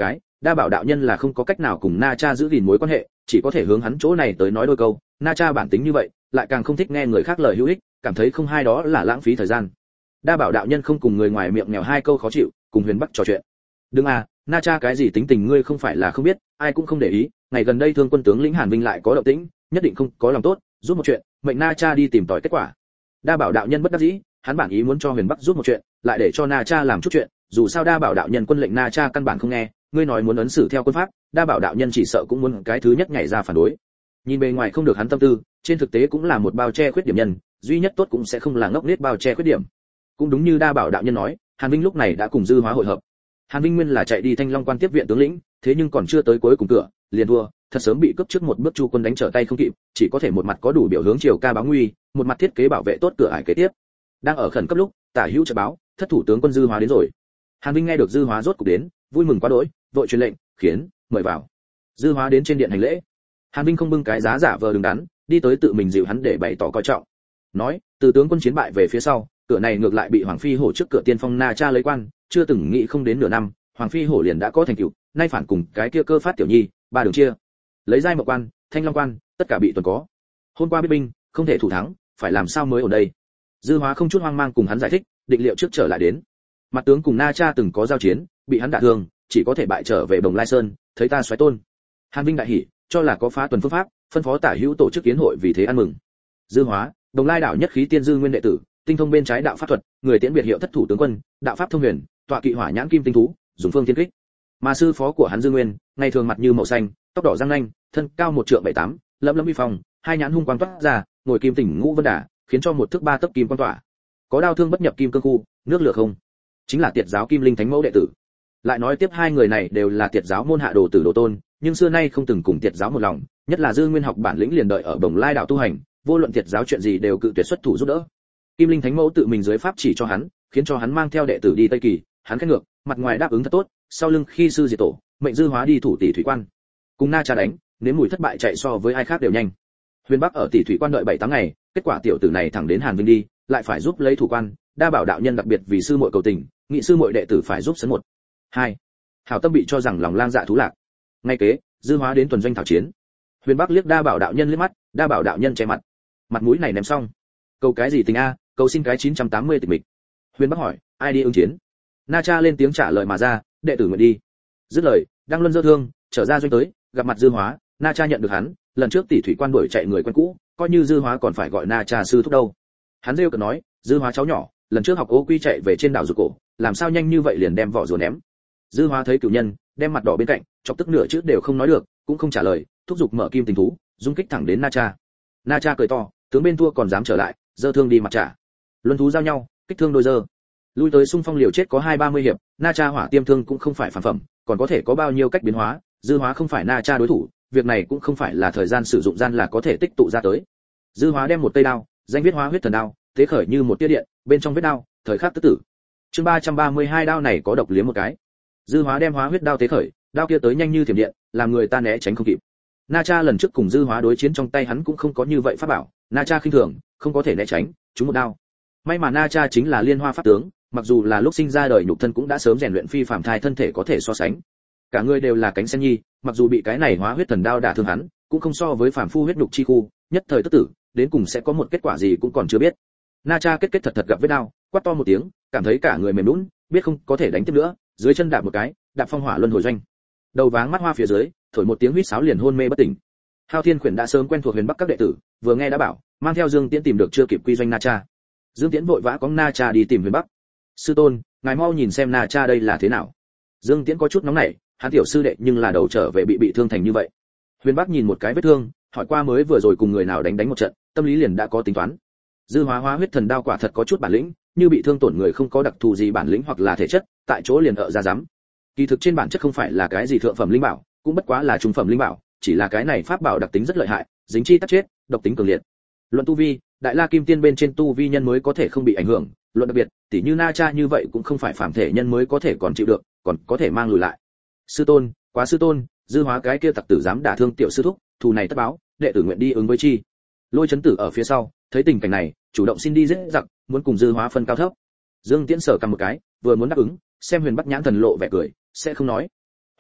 Đa Bảo đạo nhân là không có cách nào cùng Na Cha giữ gìn mối quan hệ, chỉ có thể hướng hắn chỗ này tới nói đôi câu. Na Cha bản tính như vậy, lại càng không thích nghe người khác lời hữu ích, cảm thấy không hay đó là lãng phí thời gian. Đa Bảo đạo nhân không cùng người ngoài miệng nghèo hai câu khó chịu, cùng Huyền Bắc trò chuyện. Đừng à, Na Cha cái gì tính tình ngươi không phải là không biết, ai cũng không để ý, ngày gần đây Thương quân tướng lĩnh Hàn Vinh lại có động tĩnh, nhất định không có lòng tốt, giúp một chuyện, mệnh Na Cha đi tìm tòi kết quả. Đa Bảo đạo nhân bất đắc dĩ, hắn bản ý muốn cho Huyền Bắc giúp một chuyện, lại để cho Na Cha làm chút chuyện, dù sao Đa Bảo đạo nhân quân lệnh Na Cha căn bản không nghe, ngươi nói muốn ấn xử theo quân pháp, Đa Bảo đạo nhân chỉ sợ cũng muốn cái thứ nhất nhảy ra phản đối. Nhìn bề ngoài không được hắn tâm tư, trên thực tế cũng là một bao che khuyết điểm nhân, duy nhất tốt cũng sẽ không là ngốc nghếch bao che khuyết điểm. Cũng đúng như Đa Bảo đạo nhân nói, Hàn Vinh lúc này đã cùng Dư Hóa hội hợp. Hàn Vinh nguyên là chạy đi Thanh Long quan tiếp viện tướng lĩnh, thế nhưng còn chưa tới cuối cùng cửa, liền thua, thật sớm bị cướp trước một bước Chu quân đánh trở tay không kịp, chỉ có thể một mặt có đủ biểu hướng triều ca báo nguy, một mặt thiết kế bảo vệ tốt cửa ải kế tiếp. Đang ở khẩn cấp lúc, Tả Hữu chợt báo, thất thủ tướng quân Dư Hóa đến rồi. Hàn Vinh nghe được Dư Hóa rốt cục đến, vui mừng quá đỗi, vội truyền lệnh, khiến mời vào. Dư Hóa đến trên điện hành lễ. Hàn Vinh không bưng cái giá giả vờ đứng đắn, đi tới tự mình dịu hắn để bày tỏ coi trọng. Nói, từ tướng quân chiến bại về phía sau, cửa này ngược lại bị Hoàng phi hổ trước cửa tiên phong Na Cha lấy quan, chưa từng nghĩ không đến nửa năm, Hoàng phi hổ liền đã có thành tựu, nay phản cùng cái kia Cơ Phát tiểu nhi, ba đường chia. Lấy giai mộc quan, Thanh Long quan, tất cả bị tuần có. Hôm qua biết binh, không thể thủ thắng, phải làm sao mới ở đây? Dư Hóa không chút hoang mang cùng hắn giải thích, định liệu trước trở lại đến. Mặt tướng cùng Na Cha từng có giao chiến, bị hắn đả thương, chỉ có thể bại trở về Bồng Lai Sơn, thấy ta xoáy tôn. Hàn Vinh đại hỉ, cho là có phá tuần phương pháp, phân phó Tả Hữu tổ chức kiến hội vì thế ăn mừng. Dư Hóa, Bồng Lai đảo nhất khí tiên dư nguyên đệ tử, tinh thông bên trái đạo pháp thuật, người tiễn biệt hiệu thất thủ tướng quân, đạo pháp thông huyền, tọa kỵ hỏa nhãn kim tinh thú, dùng phương thiên kích. Mà sư phó của hắn Dư Nguyên, ngày thường mặt như màu xanh, tóc đỏ răng nanh, thân cao 1 trượng 7 8, lẫm lẫm uy phong, hai nhãn hung quang toát ra, ngồi kim tỉnh ngũ vân đả, khiến cho một thước 3 tấc kim quang tỏa. Có đao thương bất nhập kim cương khu, nước lửa không. Chính là Tiệt giáo Kim Linh Thánh Mẫu đệ tử. Lại nói tiếp hai người này đều là Tiệt giáo môn hạ đồ tử đồ tôn, nhưng xưa nay không từng cùng Tiệt giáo một lòng, nhất là Dư Nguyên học bản lĩnh liền đợi ở Bồng Lai đảo tu hành, vô luận Tiệt giáo chuyện gì đều cự tuyệt xuất thủ giúp đỡ. Kim Linh Thánh Mẫu tự mình dưới pháp chỉ cho hắn, khiến cho hắn mang theo đệ tử đi Tây Kỳ, hắn khẽ ngược, mặt ngoài đáp ứng thật tốt, sau lưng khi sư diệt tổ, mệnh Dư Hóa đi thủ tỷ thủy quan. Cùng Na Cha đánh, nếu mùi thất bại chạy so với ai khác đều nhanh. Huyền Bắc ở tỷ thủy quan đợi 7-8 ngày, kết quả tiểu tử này thẳng đến Hàn Vinh đi, lại phải giúp lấy thủ quan, Đa Bảo đạo nhân đặc biệt vì sư muội cầu tình, nghị sư muội đệ tử phải giúp sấn 1. 2. Hảo tâm bị cho rằng lòng lang dạ thú lạc. Ngay kế, Dư Hóa đến tuần doanh thảo chiến. Huyền Bắc liếc Đa Bảo đạo nhân liếc mắt, Đa Bảo đạo nhân che mặt. Mặt mũi này ném xong. Cầu cái gì tình a, cầu xin cái 980 tịch mịch. Huyền Bắc hỏi, ai đi ứng chiến? Na Cha lên tiếng trả lời mà ra, đệ tử nguyện đi. Dứt lời, đang luân dơ thương, trở ra doanh tới, gặp mặt Dư Hóa, Na Cha nhận được hắn, lần trước tỷ thủy quan đuổi chạy người quen cũ, coi như Dư Hóa còn phải gọi Na Cha sư thúc đâu. Hắn rêu cợt nói, Dư Hóa cháu nhỏ, lần trước học Ô Quy chạy về trên đảo rùa cổ, làm sao nhanh như vậy liền đem vỏ rùa ném. Dư Hóa thấy cửu nhân, đem mặt đỏ bên cạnh, chọc tức nửa chữ đều không nói được, cũng không trả lời, thúc giục mở kim tình thú, dung kích thẳng đến Na Cha. Na Cha cười to, tướng bên thua còn dám trở lại, giơ thương đi mặt trả. Luân thú giao nhau, kích thương đôi giơ. Lui tới xung phong liều chết có 20-30 hiệp, Na Cha hỏa tiêm thương cũng không phải phản phẩm, còn có thể có bao nhiêu cách biến hóa, Dư Hóa không phải Na Cha đối thủ, việc này cũng không phải là thời gian sử dụng gian là có thể tích tụ ra tới. Dư Hóa đem một cây đao, danh viết Hóa huyết thần đao, thế khởi như một tia điện, bên trong vết đao, thời khắc tức tử. Chương 332 đao này có độc liếm một cái. Dư Hóa đem Hóa huyết đao thế khởi, đao kia tới nhanh như thiểm điện, làm người ta né tránh không kịp. Na Cha lần trước cùng Dư Hóa đối chiến trong tay hắn cũng không có như vậy pháp bảo, Na Cha khinh thường, không có thể né tránh, trúng một đao. May mà Na Cha chính là liên hoa pháp tướng, mặc dù là lúc sinh ra đời nhục thân cũng đã sớm rèn luyện phi phàm thai thân thể có thể so sánh. Cả người đều là cánh sen nhi, mặc dù bị cái này Hóa huyết thần đao đả thương hắn, cũng không so với phàm phu huyết nhục chi khu, nhất thời tức tử, đến cùng sẽ có một kết quả gì cũng còn chưa biết. Na Cha kết thật gặp vết đao, quát to một tiếng, cảm thấy cả người mềm nhũn, biết không có thể đánh tiếp nữa, dưới chân đạp một cái, đạp phong hỏa luân hồi doanh. Đầu váng mắt hoa phía dưới, thổi một tiếng huýt sáo liền hôn mê bất tỉnh. Hao Thiên Khuyển đã sớm quen thuộc Huyền Bắc các đệ tử, vừa nghe đã bảo, mang theo Dương Tiễn tìm được chưa kịp quy doanh Na Cha. Dương Tiễn vội vã cõng Na Cha đi tìm Huyền Bắc. Sư tôn, ngài mau nhìn xem Na Cha đây là thế nào. Dương Tiễn có chút nóng nảy, hắn tiểu sư đệ nhưng là đầu trở về bị thương thành như vậy. Huyền Bắc nhìn một cái vết thương, hỏi qua mới vừa rồi cùng người nào đánh một trận, tâm lý liền đã có tính toán. Dư Hóa Hóa huyết thần đao quả thật có chút bản lĩnh, như bị thương tổn người không có đặc thù gì bản lĩnh hoặc là thể chất, tại chỗ liền ở ra dám. Kỳ thực trên bản chất không phải là cái gì thượng phẩm linh bảo, cũng bất quá là trung phẩm linh bảo, chỉ là cái này pháp bảo đặc tính rất lợi hại, dính chi tắc chết, độc tính cường liệt. Luận tu vi, Đại La Kim Tiên bên trên tu vi nhân mới có thể không bị ảnh hưởng, luận đặc biệt, tỉ như Na Cha như vậy cũng không phải phàm thể nhân mới có thể còn chịu được, còn có thể mang lùi lại. Sư tôn, quá sư tôn, Dư Hóa cái kia tặc tử dám đả thương tiểu sư thúc, thù này tất báo, đệ tử nguyện đi ứng với chi. Lôi Chấn Tử ở phía sau, thấy tình cảnh này, chủ động xin đi giết giặc, muốn cùng Dư Hóa phân cao thấp. Dương Tiễn sở cầm một cái, vừa muốn đáp ứng, xem Huyền Bắc nhãn thần lộ vẻ cười, sẽ không nói.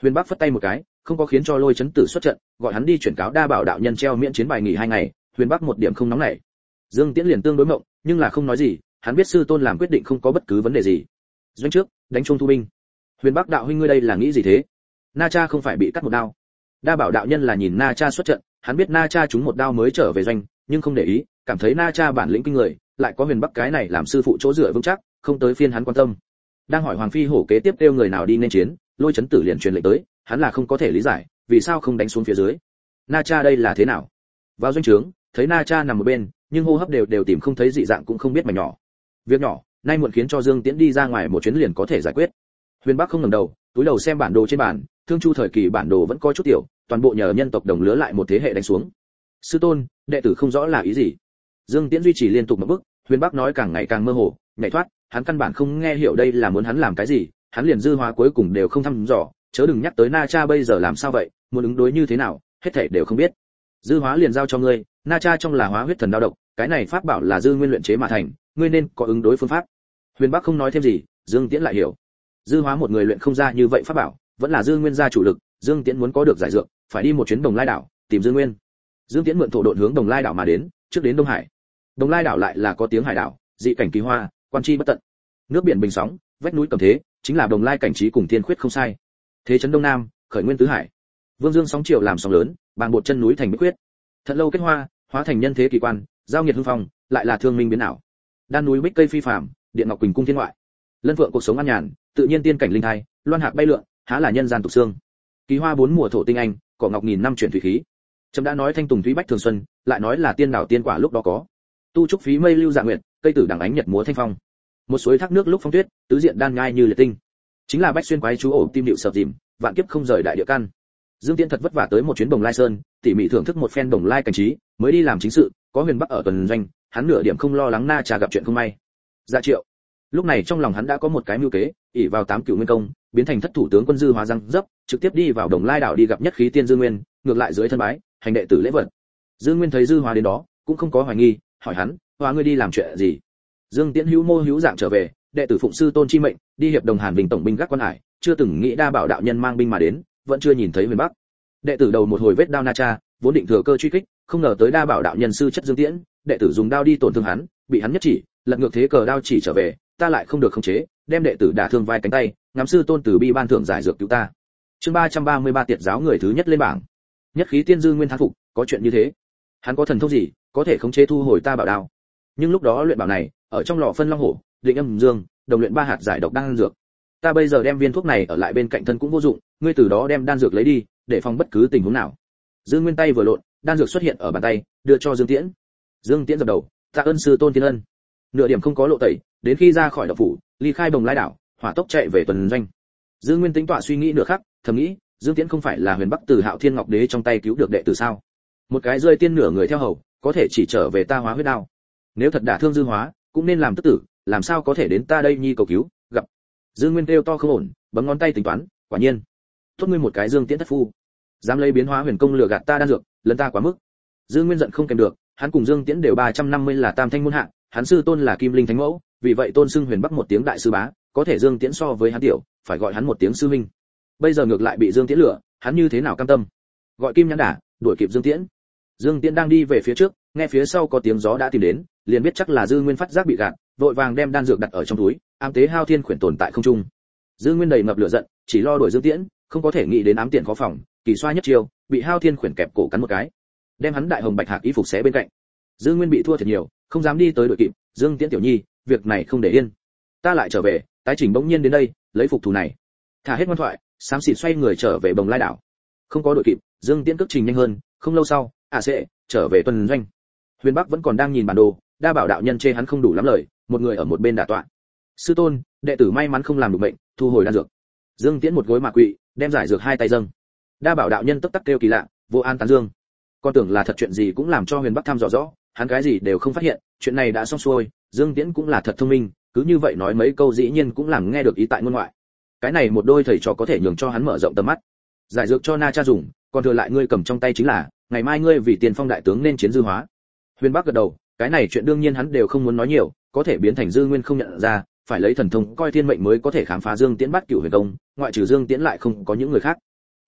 Huyền Bắc phất tay một cái, không có khiến cho Lôi Chấn Tử xuất trận, gọi hắn đi chuyển cáo Đa Bảo đạo nhân treo miễn chiến bài nghỉ 2 ngày. Huyền Bắc một điểm không nóng nảy. Dương Tiễn liền tương đối mộng, nhưng là không nói gì, hắn biết sư tôn làm quyết định không có bất cứ vấn đề gì. Doanh trước, đánh chung thu binh. Huyền Bắc đạo huynh ngươi đây là nghĩ gì thế? Na Cha không phải bị cắt một đao. Đa Bảo đạo nhân là nhìn Na Cha xuất trận, hắn biết Na Cha trúng một đao mới trở về doanh, nhưng không để ý, cảm thấy Na Cha bản lĩnh kinh người, lại có Huyền Bắc cái này làm sư phụ chỗ dựa vững chắc, không tới phiên hắn quan tâm. Đang hỏi Hoàng phi hổ kế tiếp kêu người nào đi nên chiến, Lôi Chấn Tử liền truyền lệnh tới, hắn là không có thể lý giải, vì sao không đánh xuống phía dưới. Na Cha đây là thế nào? Vào doanh trướng, thấy Na Cha nằm một bên, nhưng hô hấp đều tìm không thấy dị dạng cũng không biết mảnh nhỏ. Việc nhỏ, nay muộn khiến cho Dương Tiễn đi ra ngoài một chuyến liền có thể giải quyết. Huyền Bắc không ngẩng đầu, túi đầu xem bản đồ trên bàn, Thương Chu thời kỳ bản đồ vẫn có chút tiểu, toàn bộ nhờ nhân tộc đồng lứa lại một thế hệ đánh xuống. Sư tôn, đệ tử không rõ là ý gì. Dương Tiễn duy trì liên tục một bước, Huyền Bắc nói càng ngày càng mơ hồ, nhảy thoát, hắn căn bản không nghe hiểu đây là muốn hắn làm cái gì, hắn liền dư hóa cuối cùng đều không thăm dò, chớ đừng nhắc tới Na Cha bây giờ làm sao vậy, muốn ứng đối như thế nào, hết thảy đều không biết. Dư hóa liền giao cho ngươi, Na Cha trong là hóa huyết thần đao độc, cái này pháp bảo là dư nguyên luyện chế mà thành, ngươi nên có ứng đối phương pháp. Huyền Bắc không nói thêm gì, Dương Tiễn lại hiểu. Dư hóa một người luyện không ra như vậy pháp bảo, vẫn là dư nguyên gia chủ lực, Dương Tiễn muốn có được giải dược, phải đi một chuyến Đồng Lai đảo, tìm dư nguyên. Dương Tiễn mượn thổ độn hướng Đồng Lai đảo mà đến, trước đến Đông Hải. Đồng Lai đảo lại là có tiếng hải đảo, dị cảnh kỳ hoa, quan chi bất tận. Nước biển bình sóng, vách núi cầm thế, chính là Đồng Lai cảnh trí cùng thiên khuyết không sai. Thế trấn Đông Nam, khởi nguyên tứ hải. Vương dương sóng chiều làm sóng lớn, bàng bột chân núi thành bích quyết. Thận lâu kết hoa, hóa thành nhân thế kỳ quan, giao nghiệt hưng phong, lại là thương minh biến ảo. Đan núi bích cây phi phàm, điện ngọc quỳnh cung thiên ngoại. Lân phượng cuộc sống an nhàn, tự nhiên tiên cảnh linh thai, loan hạc bay lượn, há là nhân gian tục xương. Kỳ hoa bốn mùa thổ tinh anh, cỏ ngọc nghìn năm chuyển thủy khí. Trâm đã nói thanh tùng thúy bách thường xuân, lại nói là tiên đảo tiên quả lúc đó có. Tu trúc phí mây lưu dạ nguyệt, cây tử đằng ánh nhật múa thanh phong. Một suối thác nước lúc phong tuyết, tứ diện đan ngai như liệt tinh. Chính là bách xuyên quái chú ổ tim điệu sập dìm, vạn kiếp không rời đại địa căn. Dương Tiễn thật vất vả tới một chuyến Đồng Lai Sơn, tỉ mỉ thưởng thức một phen Đồng Lai cảnh trí, mới đi làm chính sự, có Huyền Bắc ở tuần doanh, hắn nửa điểm không lo lắng Na Cha gặp chuyện không may. Dạ Triệu. Lúc này trong lòng hắn đã có một cái mưu kế, ỷ vào 8 cửu nguyên công, biến thành thất thủ tướng quân dư hóa răng dấp, trực tiếp đi vào Đồng Lai đảo đi gặp nhất khí tiên dư nguyên, ngược lại dưới thân bái, hành đệ tử lễ vật. Dư Nguyên thấy dư hóa đến đó, cũng không có hoài nghi, hỏi hắn, "Hóa ngươi đi làm chuyện gì?" Dương Tiễn hữu mô hữu dạng trở về, đệ tử phụng sư tôn chi mệnh, đi hiệp đồng Hàn Bình tổng binh gác quan hải, chưa từng nghĩ Đa Bảo đạo nhân mang binh mà đến, vẫn chưa nhìn thấy Huyền Bắc. Đệ tử đầu một hồi vết đao Na Cha, vốn định thừa cơ truy kích, không ngờ tới Đa Bảo đạo nhân sư chất Dương Tiễn, đệ tử dùng đao đi tổn thương hắn, bị hắn nhất chỉ, lật ngược thế cờ đao chỉ trở về, ta lại không được khống chế, đem đệ tử đả thương vai cánh tay, ngắm sư tôn từ bi ban thưởng giải dược cứu ta. Chương 333 tiệt giáo người thứ nhất lên bảng. Nhất khí tiên dư nguyên thán phục, có chuyện như thế. Hắn có thần thông gì, có thể khống chế thu hồi ta bảo đao. Nhưng lúc đó luyện bảo này, ở trong lò phân long hổ, định âm dương, đồng luyện 3 hạt giải độc đan dược. Ta bây giờ đem viên thuốc này ở lại bên cạnh thân cũng vô dụng, ngươi từ đó đem đan dược lấy đi, để phòng bất cứ tình huống nào. Dương Nguyên tay vừa lộn, đan dược xuất hiện ở bàn tay, đưa cho Dương Tiễn. Dương Tiễn dập đầu, tạ ơn sư tôn thiên ân. Nửa điểm không có lộ tẩy, đến khi ra khỏi động phủ, ly khai Đồng Lai đảo, hỏa tốc chạy về tuần doanh. Dương Nguyên tính tọa suy nghĩ nửa khắc, thầm nghĩ, Dương Tiễn không phải là Huyền Bắc từ Hạo Thiên Ngọc Đế trong tay cứu được đệ tử sao? Một cái rơi tiên nửa người theo hầu, có thể chỉ trở về ta hóa huyết đao. Nếu thật đả thương dư hóa, cũng nên làm tức tử, làm sao có thể đến ta đây nhi cầu cứu, gặp. Dương Nguyên kêu to không ổn, bấm ngón tay tính toán, quả nhiên. Tốt ngươi một cái Dương Tiễn thất phu, dám lấy biến hóa huyền công lừa gạt ta đan dược, lần ta quá mức. Dương Nguyên giận không kèm được, hắn cùng Dương Tiễn đều 350 là tam thanh môn hạ, hắn sư tôn là Kim Linh Thánh Mẫu, vì vậy tôn xưng Huyền Bắc một tiếng đại sư bá, có thể Dương Tiễn so với hắn tiểu, phải gọi hắn một tiếng sư huynh. Bây giờ ngược lại bị Dương Tiễn lừa, hắn như thế nào cam tâm? Gọi Kim Nhãn Đả, đuổi kịp Dương Tiễn. Dương Tiễn đang đi về phía trước, nghe phía sau có tiếng gió đã tìm đến, liền biết chắc là Dư Nguyên phát giác bị gạt, vội vàng đem đan dược đặt ở trong túi, ám tế Hao Thiên khuyển tồn tại không trung. Dư Nguyên đầy ngập lửa giận, chỉ lo đuổi Dương Tiễn, không có thể nghĩ đến ám tiện khó phòng, kỳ xoa nhất chiêu, bị Hao Thiên khuyển kẹp cổ cắn một cái, đem hắn đại hồng bạch hạc y phục xé bên cạnh. Dư Nguyên bị thua thật nhiều, không dám đi tới đuổi kịp. Dương Tiễn tiểu nhi, việc này không để yên, ta lại trở về. Tái Chỉnh bỗng nhiên đến đây, lấy phục thù này. Thả hết ngoan thoại, xám xịt xoay người trở về Đồng Lai đảo. Không có đuổi kịp, Dương Tiễn cước trình nhanh hơn, không lâu sau, sẽ trở về tuần doanh. Huyền Bắc vẫn còn đang nhìn bản đồ, Đa Bảo đạo nhân chê hắn không đủ lắm lời, một người ở một bên đả tọa. Sư tôn, đệ tử may mắn không làm được bệnh, thu hồi đan dược. Dương Tiễn một gối mà quỵ, đem giải dược hai tay dâng. Đa Bảo đạo nhân tức tắc kêu kỳ lạ, vô an tán dương. Con tưởng là thật chuyện gì cũng làm cho Huyền Bắc thăm dò rõ, hắn cái gì đều không phát hiện, chuyện này đã xong xuôi. Dương Tiễn cũng là thật thông minh, cứ như vậy nói mấy câu dĩ nhiên cũng làm nghe được ý tại ngôn ngoại. Cái này một đôi thầy trò có thể nhường cho hắn mở rộng tầm mắt. Giải dược cho Na Cha dùng, còn thừa lại ngươi cầm trong tay chính là, ngày mai ngươi vì tiền phong đại tướng nên chiến dư hóa. Huyền Bắc gật đầu, cái này chuyện đương nhiên hắn đều không muốn nói nhiều, có thể biến thành Dư Nguyên không nhận ra, phải lấy thần thông coi thiên mệnh mới có thể khám phá Dương Tiễn bắt cửu huyền công, ngoại trừ Dương Tiễn lại không có những người khác.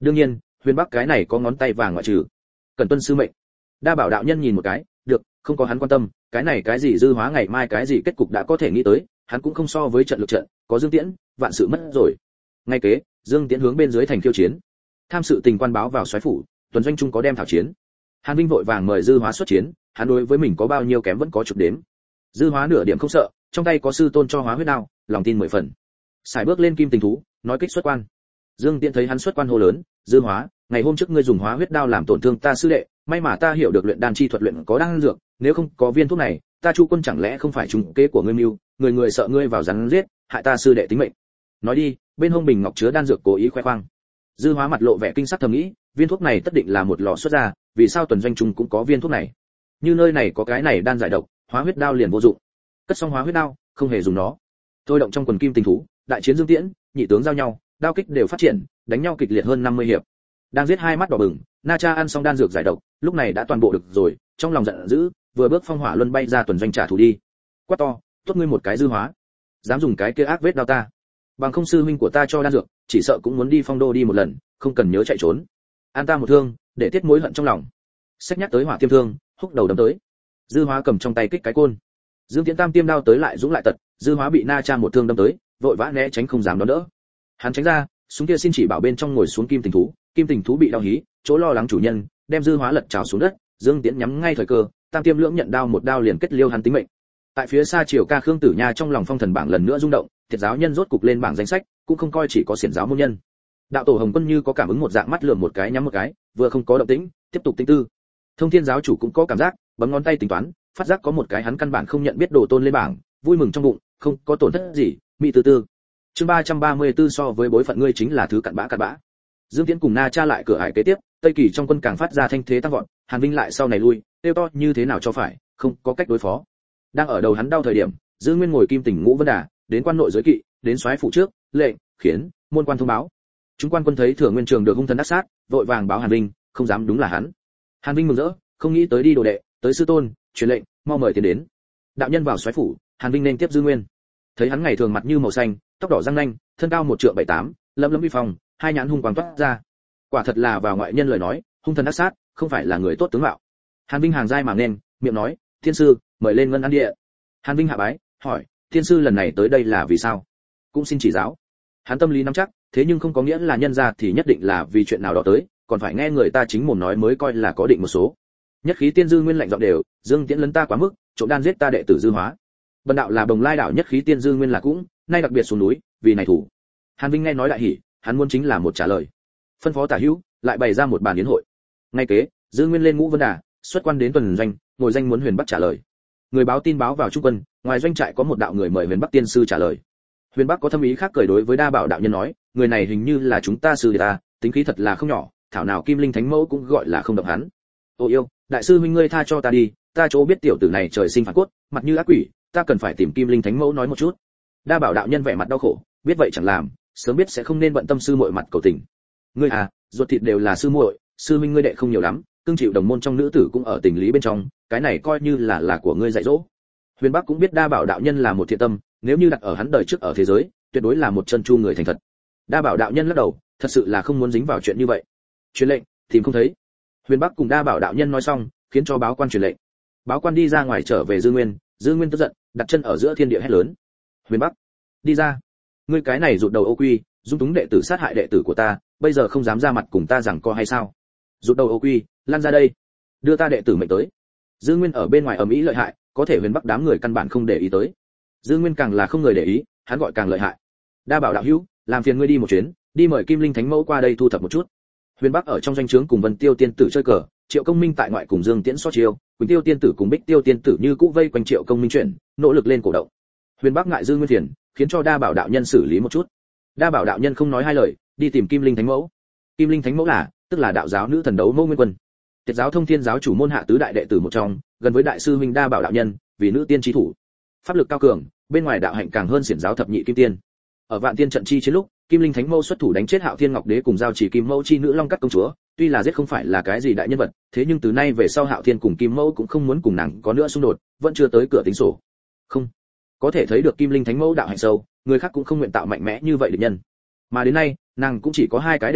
đương nhiên Huyền Bắc cái này có ngón tay vàng ngoại trừ. Cần tuân sư mệnh. Đa Bảo đạo nhân nhìn một cái, được, không có hắn quan tâm, cái này cái gì dư hóa ngày mai cái gì kết cục đã có thể nghĩ tới, hắn cũng không so với trận lực trận, có Dương Tiễn, vạn sự mất rồi. Ngay kế, Dương Tiễn hướng bên dưới thành khiêu chiến. Tham sự tình quan báo vào soái phủ, tuần doanh trung có đem thảo chiến. Hàn Vinh vội vàng mời dư hóa xuất chiến, hắn đối với mình có bao nhiêu kém vẫn có chụp đếm. Dư hóa nửa điểm không sợ, trong tay có sư tôn cho hóa huyết đao, lòng tin 10 phần. Sải bước lên kim tình thú, nói kích xuất quan. Dương Tiễn thấy hắn xuất quan hô lớn, dư hóa, ngày hôm trước ngươi dùng hóa huyết đao làm tổn thương ta sư đệ, may mà ta hiểu được luyện đan chi thuật luyện có đan dược, nếu không có viên thuốc này, ta Chu Quân chẳng lẽ không phải trùng kế của ngươi mưu, người người sợ ngươi vào rắn giết, hại ta sư đệ tính mệnh. Nói đi, bên hông bình ngọc chứa đan dược cố ý khoe khoang. Dư hóa mặt lộ vẻ kinh sắc thầm nghĩ, viên thuốc này tất định là một lò xuất ra, vì sao tuần doanh trung cũng có viên thuốc này? Như nơi này có cái này đan giải độc, hóa huyết đao liền vô dụng. Cất xong hóa huyết đao, không hề dùng nó. Thôi động trong quần kim tình thú, đại chiến Dương Tiễn, nhị tướng giao nhau, đao kích đều phát triển, đánh nhau kịch liệt hơn 50 hiệp. Đang giết hai mắt đỏ bừng, Na Cha ăn xong đan dược giải độc, lúc này đã toàn bộ được rồi, trong lòng giận dữ, vừa bước phong hỏa luân bay ra tuần doanh trả thù đi. Quát to, tốt ngươi một cái dư hóa, dám dùng cái kia ác vết đao ta, bằng không sư huynh của ta cho đan dược, chỉ sợ cũng muốn đi phong đô đi một lần, không cần nhớ chạy trốn. An ta một thương, để tiết mối hận trong lòng. Sách nhắc tới hỏa tiêm thương, húc đầu đấm tới. Dư hóa cầm trong tay kích cái côn. Dương Tiễn tam tiêm đao tới lại dũng lại tật, dư hóa bị Na Cha một thương đâm tới, vội vã né tránh không dám đón đỡ. Hắn tránh ra, súng kia xin chỉ bảo bên trong ngồi xuống kim tình thú bị đau hí, chỗ lo lắng chủ nhân, đem dư hóa lật trào xuống đất, Dương Tiễn nhắm ngay thời cơ, tam tiêm lưỡng nhận đao một đao liền kết liêu hắn tính mệnh. Tại phía xa Triều Ca Khương Tử Nha trong lòng phong thần bảng lần nữa rung động, thiệt giáo nhân rốt cục lên bảng danh sách, cũng không coi chỉ có xiển giáo môn nhân. Đạo tổ Hồng Quân như có cảm ứng một dạng mắt lườm một cái nhắm một cái, vừa không có động tĩnh, tiếp tục tinh tư. Thông Thiên giáo chủ cũng có cảm giác, bấm ngón tay tính toán, phát giác có một cái hắn căn bản không nhận biết đồ tôn lên bảng, vui mừng trong bụng, không có tổn thất gì, mỹ từ từ. Chương 334 so với bối phận ngươi chính là thứ cặn bã. Dương Tiễn cùng Na Cha lại cửa ải kế tiếp, Tây Kỳ trong quân càng phát ra thanh thế tăng vọt, Hàn Vinh lại sau này lui, tiêu to như thế nào cho phải, không có cách đối phó. Đang ở đầu hắn đau thời điểm, Dư Nguyên ngồi kim tỉnh ngũ vân đà, đến quan nội giới kỵ, đến soái phủ trước, lệnh, khiến, môn quan thông báo. Chúng quan quân thấy Thừa Nguyên Trường được hung thần đắc sát, vội vàng báo Hàn Vinh, không dám đúng là hắn. Hàn Vinh mừng rỡ, không nghĩ tới đi đồ đệ, tới sư tôn, truyền lệnh, mau mời tiến đến. Đạo nhân vào soái phủ, Hàn Vinh nên tiếp Dư Nguyên. Thấy hắn ngày thường mặt như màu xanh, tóc đỏ răng nanh, thân cao 1 trượng 78, lấm lấm uy phong, hai nhãn hung quang toát ra. Quả thật là vào ngoại nhân lời nói, hung thần ác sát, không phải là người tốt tướng mạo. Hàn Vinh hàng giai mà nên, miệng nói, thiên sư, mời lên ngân ăn địa. Hàn Vinh hạ bái, hỏi, thiên sư lần này tới đây là vì sao? Cũng xin chỉ giáo. Hắn tâm lý nắm chắc, thế nhưng không có nghĩa là nhân ra thì nhất định là vì chuyện nào đó tới, còn phải nghe người ta chính mồm nói mới coi là có định một số. Nhất khí tiên Dư Nguyên lạnh giọng đều, Dương Tiễn lấn ta quá mức, trộm đan giết ta đệ tử Dư Hóa. Bần đạo là Bồng Lai đảo nhất khí tiên Dư Nguyên là cũng, nay đặc biệt xuống núi, vì này thủ. Hàn Vinh nghe nói đại hỉ, hắn muốn chính là một trả lời. Phân phó tả hữu, lại bày ra một bàn yến hội. Ngay kế, Dư Nguyên lên ngũ vân đà, xuất quan đến tuần doanh, ngồi danh muốn Huyền Bắc trả lời. Người báo tin báo vào trung quân, ngoài doanh trại có một đạo người mời Huyền Bắc tiên sư trả lời. Huyền Bắc có thâm ý khác cười đối với Đa Bảo đạo nhân nói, người này hình như là chúng ta sư đệ ta, tính khí thật là không nhỏ, thảo nào Kim Linh Thánh Mẫu cũng gọi là không động hắn. Ô yêu, đại sư huynh ngươi tha cho ta đi, ta chỗ biết tiểu tử này trời sinh phản cốt, mặt như ác quỷ, ta cần phải tìm Kim Linh Thánh Mẫu nói một chút. Đa Bảo đạo nhân vẻ mặt đau khổ, biết vậy chẳng làm, sớm biết sẽ không nên bận tâm sư muội mặt cầu tình. Ngươi à, ruột thịt đều là sư muội, sư huynh ngươi đệ không nhiều lắm, cương chịu đồng môn trong nữ tử cũng ở tình lý bên trong, cái này coi như là của ngươi dạy dỗ. Huyền Bắc cũng biết Đa Bảo đạo nhân là một thiện tâm, nếu như đặt ở hắn đời trước ở thế giới, tuyệt đối là một chân chu người thành thật. Đa Bảo đạo nhân lắc đầu, thật sự là không muốn dính vào chuyện như vậy. Truyền lệnh, tìm không thấy. Huyền Bắc cùng Đa Bảo đạo nhân nói xong, khiến cho báo quan truyền lệnh. Báo quan đi ra ngoài trở về Dư Nguyên, Dư Nguyên tức giận, đặt chân ở giữa thiên địa hét lớn. Huyền Bắc, đi ra. Ngươi cái này rụt đầu ô quy, dung túng đệ tử sát hại đệ tử của ta, bây giờ không dám ra mặt cùng ta rằng co hay sao? Rụt đầu ô quy, lan ra đây, đưa ta đệ tử mệnh tới. Dư Nguyên ở bên ngoài ầm ĩ lợi hại, có thể Huyền Bắc đám người căn bản không để ý tới. Dư Nguyên càng là không người để ý, hắn gọi càng lợi hại. Đa Bảo đạo hữu, làm phiền ngươi đi một chuyến, đi mời Kim Linh Thánh Mẫu qua đây thu thập một chút. Huyền Bắc ở trong doanh trướng cùng Vân Tiêu tiên tử chơi cờ, Triệu Công Minh tại ngoại cùng Dương Tiễn so chiêu, Quỳnh Tiêu tiên tử cùng Bích Tiêu tiên tử như cũ vây quanh Triệu Công Minh chuyển, nỗ lực lên cổ động. Huyền Bắc ngại Dư Nguyên phiền, khiến cho Đa Bảo đạo nhân xử lý một chút. Đa Bảo đạo nhân không nói hai lời, đi tìm Kim Linh Thánh Mẫu. Kim Linh Thánh Mẫu là, tức là đạo giáo nữ thần đấu Mâu Nguyên Quân. Tiệt giáo Thông Thiên giáo chủ môn hạ tứ đại đệ tử một trong, gần với đại sư huynh Đa Bảo đạo nhân, vì nữ tiên chí thủ. Pháp lực cao cường, bên ngoài đạo hạnh càng hơn xiển giáo thập nhị kim tiên. Ở Vạn Tiên trận chi chiến lúc, Kim Linh Thánh Mẫu xuất thủ đánh chết Hạo Thiên Ngọc Đế cùng giao chỉ Kim Mẫu chi nữ Long Cắt công chúa, tuy là giết không phải là cái gì đại nhân vật, thế nhưng từ nay về sau Hạo Thiên cùng Kim Mẫu cũng không muốn cùng nàng có nữa xung đột, vẫn chưa tới cửa tính sổ. Không, có thể thấy được Kim Linh Thánh Mẫu đạo hạnh sâu, người khác cũng không nguyện tạo mạnh mẽ như vậy địch nhân. Mà đến nay, nàng cũng chỉ có 2 cái đệ tử,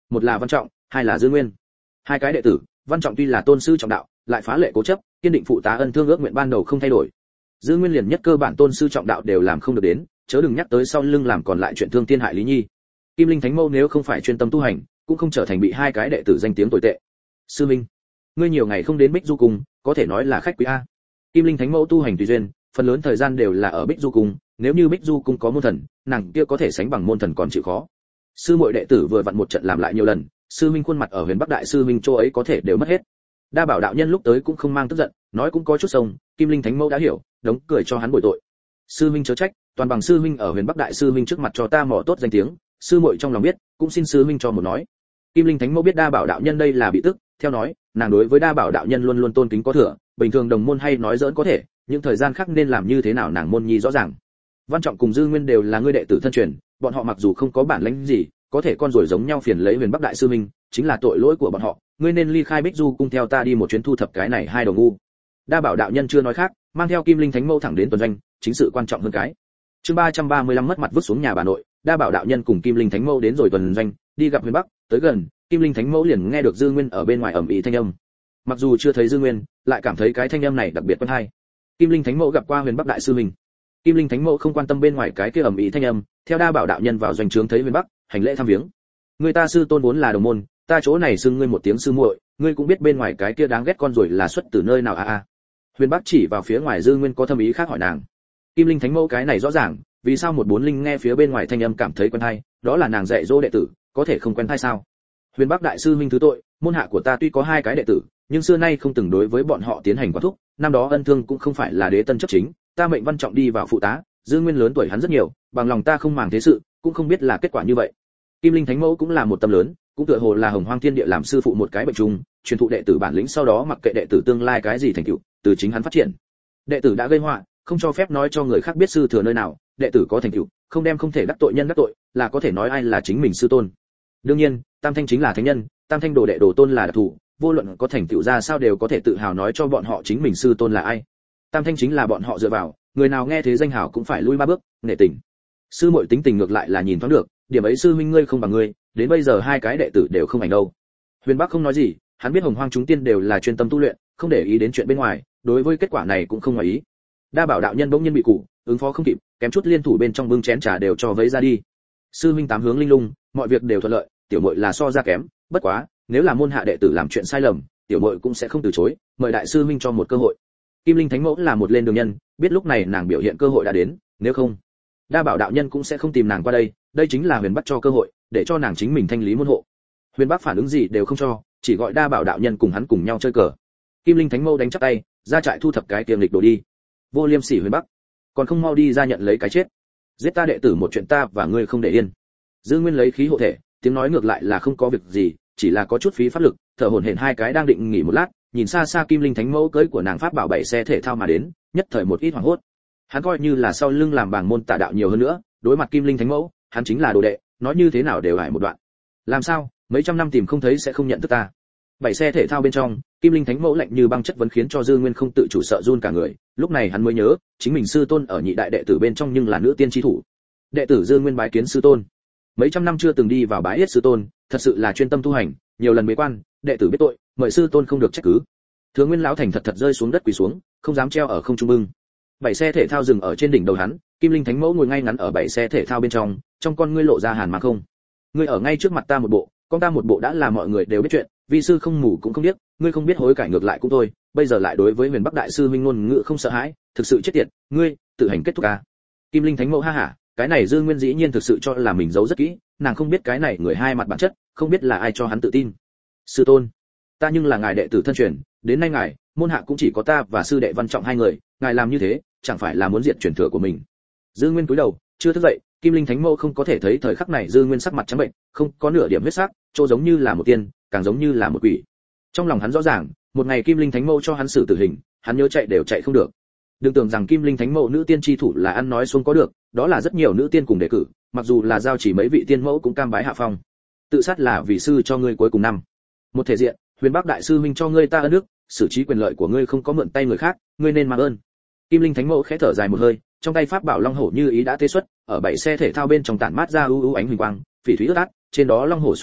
một là Văn Trọng, hai là Dương Nguyên. Hai cái đệ tử, Văn Trọng tuy là tôn sư trọng đạo, lại phá lệ cố chấp, kiên định phụ tá ân thương ước nguyện ban đầu không thay đổi. Dương Nguyên liền nhất cơ bản tôn sư trọng đạo đều làm không được đến, chớ đừng nhắc tới sau lưng làm còn lại chuyện thương thiên hại lý nhi. Kim Linh Thánh Mẫu nếu không phải chuyên tâm tu hành, cũng không trở thành bị hai cái đệ tử danh tiếng tồi tệ. Sư Minh, ngươi nhiều ngày không đến Bích Du Cung, có thể nói là khách quý a. Kim Linh Thánh Mẫu tu hành tùy duyên, phần lớn thời gian đều là ở Bích Du Cung, nếu như Bích Du Cung có môn thần, nàng kia có thể sánh bằng môn thần còn chịu khó. Sư muội đệ tử vừa vặn một trận làm lại nhiều lần, sư minh khuôn mặt ở Huyền Bắc đại sư minh chỗ ấy có thể đều mất hết. Đa Bảo đạo nhân lúc tới cũng không mang tức giận, nói cũng có chút sông, Kim Linh Thánh Mẫu đã hiểu, đống cười cho hắn bồi tội. Sư minh chớ trách, toàn bằng sư minh ở Huyền Bắc đại sư minh trước mặt cho ta mỏ tốt danh tiếng, sư muội trong lòng biết, cũng xin sư minh cho một nói. Kim Linh Thánh Mẫu biết Đa Bảo đạo nhân đây là bị tức, theo nói, nàng đối với Đa Bảo đạo nhân luôn luôn tôn kính có thừa, bình thường đồng môn hay nói giỡn có thể, những thời gian khác nên làm như thế nào nàng môn nhi rõ ràng. Văn Trọng cùng Dư Nguyên đều là ngươi đệ tử thân truyền, bọn họ mặc dù không có bản lĩnh gì, có thể con rồi giống nhau phiền lấy Huyền Bắc đại sư minh, chính là tội lỗi của bọn họ, ngươi nên ly khai Bích Du Cung theo ta đi một chuyến thu thập cái này hai đồ ngu. Đa Bảo đạo nhân chưa nói khác, mang theo Kim Linh Thánh Mẫu thẳng đến tuần doanh, chính sự quan trọng hơn cái. Chương 335 mất mặt vứt xuống nhà bà nội, Đa Bảo đạo nhân cùng Kim Linh Thánh Mẫu đến rồi tuần doanh, đi gặp Huyền Bắc, tới gần, Kim Linh Thánh Mẫu liền nghe được Dư Nguyên ở bên ngoài ầm ĩ thanh âm. Mặc dù chưa thấy Dư Nguyên, lại cảm thấy cái thanh âm này đặc biệt quen tai. Kim Linh Thánh Mẫu gặp qua Huyền Bắc đại sư mình. Kim Linh Thánh Mẫu không quan tâm bên ngoài cái kia ầm ĩ thanh âm, theo Đa Bảo đạo nhân vào doanh trướng thấy Huyền Bắc, hành lễ thăm viếng. Người ta sư tôn vốn là đồng môn, ta chỗ này xưng ngươi một tiếng sư muội, ngươi cũng biết bên ngoài cái kia đáng ghét con rồi là xuất từ nơi nào a. Huyền Bắc chỉ vào phía ngoài Dư Nguyên có thâm ý khác hỏi nàng. Kim Linh Thánh Mẫu cái này rõ ràng, vì sao một bốn linh nghe phía bên ngoài thanh âm cảm thấy quen tai, đó là nàng dạy dỗ đệ tử, có thể không quen tai sao? Huyền Bắc đại sư huynh thứ tội, môn hạ của ta tuy có hai cái đệ tử, nhưng xưa nay không từng đối với bọn họ tiến hành quản thúc, năm đó ân thương cũng không phải là đế tân chấp chính, ta mệnh Văn Trọng đi vào phụ tá, Dư Nguyên lớn tuổi hắn rất nhiều, bằng lòng ta không màng thế sự, cũng không biết là kết quả như vậy. Kim Linh Thánh Mẫu cũng là một tâm lớn, cũng tựa hồ là Hồng Hoang Thiên Địa làm sư phụ một cái bệnh chung, truyền thụ đệ tử bản lĩnh sau đó mặc kệ đệ tử tương lai cái gì thành tựu, từ chính hắn phát triển. Đệ tử đã gây họa, không cho phép nói cho người khác biết sư thừa nơi nào, đệ tử có thành tựu, không đem không thể đắc tội nhân đắc tội, là có thể nói ai là chính mình sư tôn. Đương nhiên, Tam Thanh chính là thánh nhân, Tam Thanh đồ đệ đồ tôn là đặc thù, vô luận có thành tựu ra sao đều có thể tự hào nói cho bọn họ chính mình sư tôn là ai. Tam Thanh chính là bọn họ dựa vào, người nào nghe thế danh hào cũng phải lui ba bước, nể tình. Sư muội tính tình ngược lại là nhìn thoáng được, điểm ấy sư huynh ngươi không bằng ngươi, đến bây giờ hai cái đệ tử đều không ảnh đâu. Huyền Bắc không nói gì, hắn biết Hồng Hoang chúng tiên đều là chuyên tâm tu luyện, không để ý đến chuyện bên ngoài, đối với kết quả này cũng không ngoài ý. Đa Bảo đạo nhân bỗng nhiên bị cụ, ứng phó không kịp, kém chút liên thủ bên trong bưng chén trà đều cho vấy ra đi. Sư huynh tám hướng linh lung, mọi việc đều thuận lợi, tiểu muội là so ra kém, bất quá, nếu là môn hạ đệ tử làm chuyện sai lầm, tiểu muội cũng sẽ không từ chối, mời đại sư huynh cho một cơ hội. Kim Linh Thánh Mẫu là một lên đường nhân, biết lúc này nàng biểu hiện cơ hội đã đến, nếu không, Đa Bảo đạo nhân cũng sẽ không tìm nàng qua đây, đây chính là Huyền Bắc cho cơ hội, để cho nàng chính mình thanh lý môn hộ. Huyền Bắc phản ứng gì đều không cho, chỉ gọi Đa Bảo đạo nhân cùng hắn cùng nhau chơi cờ. Kim Linh Thánh Mẫu đánh chắp tay, ra trại thu thập cái tiềm lịch đồ đi. Vô liêm sỉ Huyền Bắc, còn không mau đi ra nhận lấy cái chết. Giết ta đệ tử một chuyện ta và ngươi không để yên. Dư Nguyên lấy khí hộ thể, tiếng nói ngược lại là không có việc gì, chỉ là có chút phí pháp lực, thở hổn hển hai cái đang định nghỉ một lát, nhìn xa xa Kim Linh Thánh Mẫu cưỡi của nàng pháp bảo bảy xe thể thao mà đến, nhất thời một ít hoảng hốt. Hắn coi như là sau lưng làm bảng môn tà đạo nhiều hơn nữa, đối mặt Kim Linh Thánh Mẫu, hắn chính là đồ đệ, nói như thế nào đều hải một đoạn. Làm sao, mấy trăm năm tìm không thấy sẽ không nhận thức ta. Bảy xe thể thao bên trong, Kim Linh Thánh Mẫu lạnh như băng chất vấn khiến cho Dư Nguyên không tự chủ sợ run cả người, lúc này hắn mới nhớ, chính mình sư tôn ở nhị đại đệ tử bên trong nhưng là nữ tiên chi thủ. Đệ tử Dư Nguyên bái kiến sư tôn. Mấy trăm năm chưa từng đi vào bái yết sư tôn, thật sự là chuyên tâm tu hành, nhiều lần bế quan, đệ tử biết tội, mời sư tôn không được trách cứ. Thường Nguyên lão thành thật thật rơi xuống đất quỳ xuống, không dám treo ở không trung bưng. Bảy xe thể thao dừng ở trên đỉnh đầu hắn, Kim Linh Thánh Mẫu ngồi ngay ngắn ở bảy xe thể thao bên trong con ngươi lộ ra hàn mà không. Ngươi ở ngay trước mặt ta một bộ, con ta một bộ đã là mọi người đều biết chuyện, vi sư không mù cũng không biết, ngươi không biết hối cải ngược lại cũng thôi, bây giờ lại đối với Huyền Bắc đại sư huynh ngôn ngữ không sợ hãi, thực sự chết tiệt, ngươi tự hành kết thúc à? Kim Linh Thánh Mẫu ha hả, cái này Dư Nguyên dĩ nhiên thực sự cho là mình giấu rất kỹ, nàng không biết cái này người hai mặt bản chất, không biết là ai cho hắn tự tin. Sư tôn, ta nhưng là ngài đệ tử thân truyền, đến nay ngài, môn hạ cũng chỉ có ta và sư đệ Văn Trọng hai người, ngài làm như thế, chẳng phải là muốn diệt truyền thừa của mình. Dư Nguyên cúi đầu, chưa thức dậy, Kim Linh Thánh Mẫu không có thể thấy thời khắc này Dư Nguyên sắc mặt trắng bệnh, không có nửa điểm huyết sắc, chỗ giống như là một tiên, càng giống như là một quỷ. Trong lòng hắn rõ ràng, một ngày Kim Linh Thánh Mẫu cho hắn xử tử hình, hắn nhớ chạy đều chạy không được. Đừng tưởng rằng Kim Linh Thánh Mẫu nữ tiên chi thủ là ăn nói xuống có được, đó là rất nhiều nữ tiên cùng đề cử, mặc dù là giao chỉ mấy vị tiên mẫu cũng cam bái hạ phong. Tự sát là vì sư cho ngươi cuối cùng năm. Một thể diện, Huyền Bắc đại sư huynh cho ngươi ta ân đức, xử trí quyền lợi của ngươi không có mượn tay người khác, ngươi nên mang ơn. Kim Linh Thánh Mẫu khẽ thở dài một hơi, trong tay pháp bảo long hổ như ý đã tế xuất, ở bảy xe thể thao bên trong tản mát ra u ánh huỳnh quang, phỉ thúy ướt át, trên đó long hổ xoay quanh,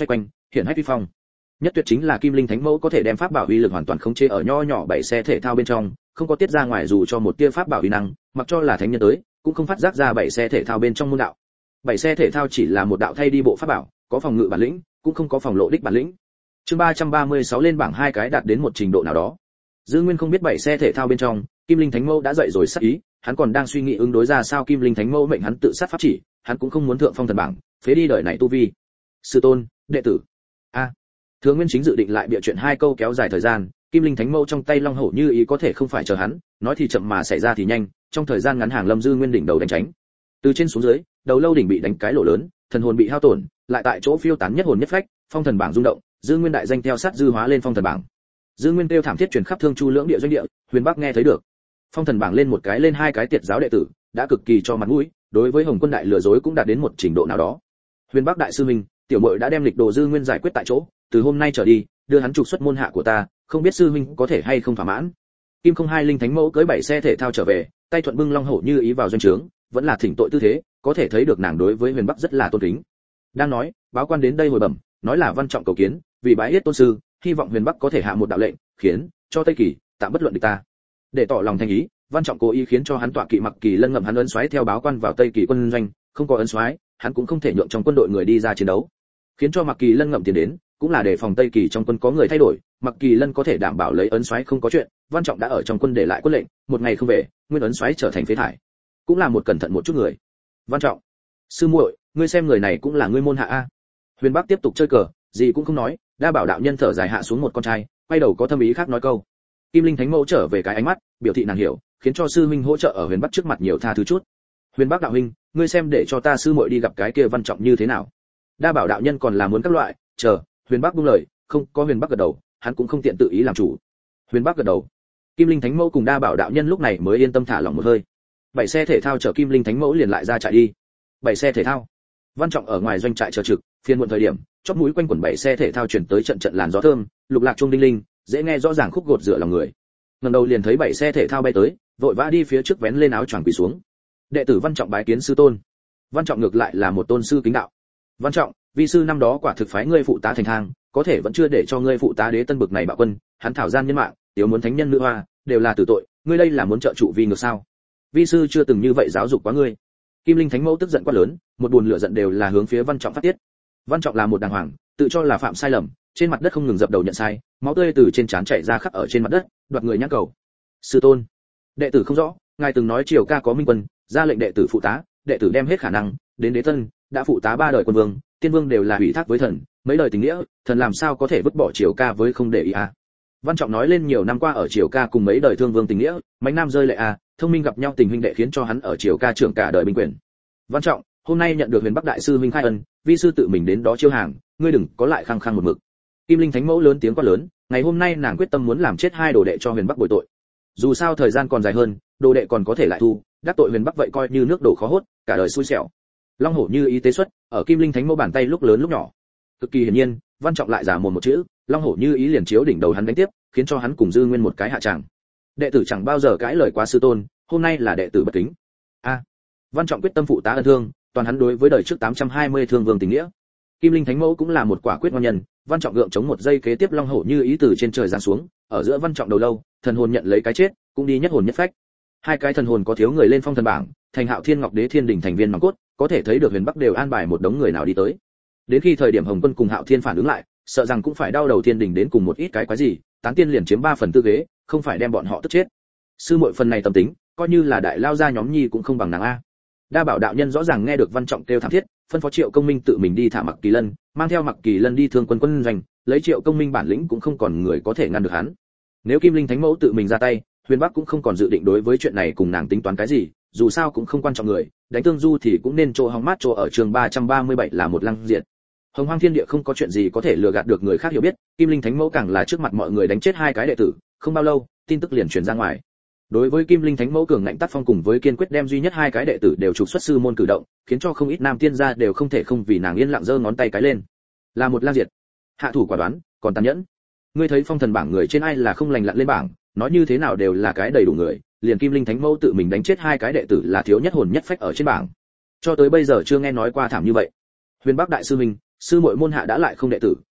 hiển hách uy phong. Nhất tuyệt chính là Kim Linh Thánh Mẫu có thể đem pháp bảo uy lực hoàn toàn khống chế ở nho nhỏ bảy xe thể thao bên trong, không có tiết ra ngoài dù cho một tia pháp bảo uy năng, mặc cho là thánh nhân tới, cũng không phát giác ra bảy xe thể thao bên trong môn đạo. Bảy xe thể thao chỉ là một đạo thay đi bộ pháp bảo, có phòng ngự bản lĩnh, cũng không có phòng lộ đích bản lĩnh. Chương 336 lên bảng hai cái đạt đến một trình độ nào đó. Dư Nguyên không biết bảy xe thể thao bên trong, Kim Linh Thánh Mẫu đã dậy rồi sát ý, hắn còn đang suy nghĩ ứng đối ra sao Kim Linh Thánh Mẫu mệnh hắn tự sát pháp chỉ, hắn cũng không muốn thượng phong thần bảng, phế đi đời này tu vi. Sư tôn, đệ tử. A. Thường Nguyên chính dự định lại bịa chuyện hai câu kéo dài thời gian, Kim Linh Thánh Mẫu trong tay Long Hổ Như Ý có thể không phải chờ hắn, nói thì chậm mà xảy ra thì nhanh, trong thời gian ngắn hàng lâm Dư Nguyên đỉnh đầu đánh tránh. Từ trên xuống dưới, đầu lâu đỉnh bị đánh cái lỗ lớn, thần hồn bị hao tổn, lại tại chỗ phiêu tán nhất hồn nhất phách, phong thần bảng rung động, Dư Nguyên đại danh theo sát dư hóa lên phong thần bảng. Dư Nguyên kêu thảm thiết truyền khắp Thương Chu lưỡng địa doanh địa, Huyền Bắc nghe thấy được. Phong thần bảng lên một cái lên hai cái tiệt giáo đệ tử, đã cực kỳ cho mặt mũi, đối với Hồng Quân đại lừa dối cũng đạt đến một trình độ nào đó. Huyền Bắc đại sư huynh, tiểu muội đã đem lịch đồ Dư Nguyên giải quyết tại chỗ, từ hôm nay trở đi, đưa hắn trục xuất môn hạ của ta, không biết sư huynh có thể hay không thỏa mãn. Kim Không Hai Linh Thánh Mẫu cưỡi bảy xe thể thao trở về, tay thuận bưng Long Hổ Như Ý vào doanh trướng, vẫn là thỉnh tội tư thế, có thể thấy được nàng đối với Huyền Bắc rất là tôn kính. Đang nói, báo quan đến đây hồi bẩm, nói là Văn Trọng cầu kiến, vì bái yết tôn sư, hy vọng Huyền Bắc có thể hạ một đạo lệnh, khiến cho Tây Kỳ tạm bất luận địch ta. Để tỏ lòng thành ý, Văn Trọng cố ý khiến cho hắn tọa kỵ Mặc Kỳ Lân ngậm hắn ấn xoáy theo báo quan vào Tây Kỳ quân doanh, không có ấn xoáy, hắn cũng không thể nhượng trong quân đội người đi ra chiến đấu. Khiến cho Mặc Kỳ Lân ngậm tiền đến, cũng là để phòng Tây Kỳ trong quân có người thay đổi, Mặc Kỳ Lân có thể đảm bảo lấy ấn xoáy không có chuyện, Văn Trọng đã ở trong quân để lại quân lệnh, một ngày không về, nguyên ấn xoáy trở thành phế thải. Cũng là một cẩn thận một chút người. Văn Trọng, sư muội, ngươi xem người này cũng là ngươi môn hạ a. Huyền Bắc tiếp tục chơi cờ, gì cũng không nói, Đa Bảo đạo nhân thở dài hạ xuống một con trai, quay đầu có thâm ý khác nói câu. Kim Linh Thánh Mẫu trở về cái ánh mắt, biểu thị nàng hiểu, khiến cho sư huynh hỗ trợ ở Huyền Bắc trước mặt nhiều tha thứ chút. Huyền Bắc đạo huynh, ngươi xem để cho ta sư muội đi gặp cái kia Văn Trọng như thế nào. Đa Bảo đạo nhân còn là muốn các loại, chờ, Huyền Bắc buông lời, không, có Huyền Bắc gật đầu, hắn cũng không tiện tự ý làm chủ. Huyền Bắc gật đầu. Kim Linh Thánh Mẫu cùng Đa Bảo đạo nhân lúc này mới yên tâm thả lỏng một hơi. Bảy xe thể thao chở Kim Linh Thánh Mẫu liền lại ra trại đi. Bảy xe thể thao. Văn Trọng ở ngoài doanh trại chờ trực, phiên muộn thời điểm, chóp mũi quanh quẩn bảy xe thể thao chuyển tới trận trận làn gió thơm, lục lạc trung đinh linh, dễ nghe rõ ràng khúc gột rửa lòng người. Ngẩng đầu liền thấy bảy xe thể thao bay tới, vội vã đi phía trước vén lên áo choàng quỳ xuống. Đệ tử Văn Trọng bái kiến sư tôn. Văn Trọng ngược lại là một tôn sư kính đạo. Văn Trọng, vi sư năm đó quả thực phái ngươi phụ tá thành thang, có thể vẫn chưa để cho ngươi phụ tá đế tân bực này bạo quân, hắn thảo gian nhân mạng, tiểu muốn thánh nhân nữ hoa, đều là tử tội, ngươi đây là muốn trợ trụ vi ngược sao? Vi sư chưa từng như vậy giáo dục quá ngươi. Kim Linh Thánh Mẫu tức giận quá lớn, một buồn lửa giận đều là hướng phía Văn Trọng phát tiết. Văn Trọng là một đàng hoàng, tự cho là phạm sai lầm, trên mặt đất không ngừng dập đầu nhận sai, máu tươi từ trên trán chảy ra khắp ở trên mặt đất, đoạt người nhãn cầu. Sư tôn, đệ tử không rõ, ngài từng nói Triều ca có minh quân, ra lệnh đệ tử phụ tá, đệ tử đem hết khả năng, đến đế tân, đã phụ tá ba đời quân vương, tiên vương đều là ủy thác với thần, mấy đời tình nghĩa, thần làm sao có thể vứt bỏ Triều ca với không để ý à? Văn Trọng nói lên nhiều năm qua ở Triều ca cùng mấy đời thương vương tình nghĩa, mãnh nam rơi lệ à, thông minh gặp nhau tình huynh đệ khiến cho hắn ở Triều ca trưởng cả đời binh quyền. Văn Trọng, hôm nay nhận được Huyền Bắc đại sư huynh khai ân, vi sư tự mình đến đó chiêu hàng, ngươi đừng có lại khăng khăng một mực. Kim Linh Thánh Mẫu lớn tiếng quát lớn, ngày hôm nay nàng quyết tâm muốn làm chết hai đồ đệ cho Huyền Bắc bồi tội. Dù sao thời gian còn dài hơn, đồ đệ còn có thể lại thu, đắc tội Huyền Bắc vậy coi như nước đổ khó hốt, cả đời xui xẻo. Long Hổ Như Ý tế xuất, ở Kim Linh Thánh Mẫu bàn tay lúc lớn lúc nhỏ. Cực kỳ hiển nhiên, Văn Trọng lại giả mồm một chữ, Long Hổ Như Ý liền chiếu đỉnh đầu hắn đánh tiếp, khiến cho hắn cùng Dư Nguyên một cái hạ tràng. Đệ tử chẳng bao giờ cãi lời quá sư tôn, hôm nay là đệ tử bất kính. A. Văn Trọng quyết tâm phụ tá ân thương, toàn hắn đối với đời trước 820 thương vương tình nghĩa. Kim Linh Thánh Mẫu cũng là một quả quyết ngon nhân, Văn Trọng gượng chống một giây kế tiếp Long Hổ Như Ý từ trên trời giáng xuống, ở giữa Văn Trọng đầu lâu, thần hồn nhận lấy cái chết, cũng đi nhất hồn nhất phách. Hai cái thần hồn có thiếu người lên phong thần bảng, thành Hạo Thiên Ngọc Đế Thiên Đỉnh thành viên nòng cốt, có thể thấy được Huyền Bắc đều an bài một đống người nào đi tới. Đến khi thời điểm Hồng Quân cùng Hạo Thiên phản ứng lại, sợ rằng cũng phải đau đầu Thiên Đỉnh đến cùng một ít cái quái gì, tán tiên liền chiếm 3/4 ghế, không phải đem bọn họ tức chết. Sư muội phần này tâm tính, coi như là đại lao gia nhóm nhi cũng không bằng nàng a. Đa Bảo đạo nhân rõ ràng nghe được Văn Trọng kêu thảm thiết, phân phó Triệu Công Minh tự mình đi thả Mặc Kỳ Lân, mang theo Mặc Kỳ Lân đi thương quân quân doanh, lấy Triệu Công Minh bản lĩnh cũng không còn người có thể ngăn được hắn. Nếu Kim Linh Thánh Mẫu tự mình ra tay, Huyền Bắc cũng không còn dự định đối với chuyện này cùng nàng tính toán cái gì, dù sao cũng không quan trọng người, đánh tương du thì cũng nên chỗ hóng mát chỗ ở trường 337 là một lăng diệt. Hồng Hoang Thiên Địa không có chuyện gì có thể lừa gạt được người khác hiểu biết, Kim Linh Thánh Mẫu càng là trước mặt mọi người đánh chết hai cái đệ tử, không bao lâu, tin tức liền truyền ra ngoài. Đối với Kim Linh Thánh Mẫu cường ngạnh tác phong cùng với kiên quyết đem duy nhất hai cái đệ tử đều trục xuất sư môn cử động, khiến cho không ít nam tiên gia đều không thể không vì nàng yên lặng giơ ngón tay cái lên. Là một lang diệt. Hạ thủ quả đoán, còn tàn nhẫn. Ngươi thấy phong thần bảng người trên ai là không lành lặn lên bảng, nói như thế nào đều là cái đầy đủ người, liền Kim Linh Thánh Mẫu tự mình đánh chết hai cái đệ tử là thiếu nhất hồn nhất phách ở trên bảng. Cho tới bây giờ chưa nghe nói qua thảm như vậy. Huyền Bắc đại sư huynh, sư muội môn hạ đã lại không đệ tử,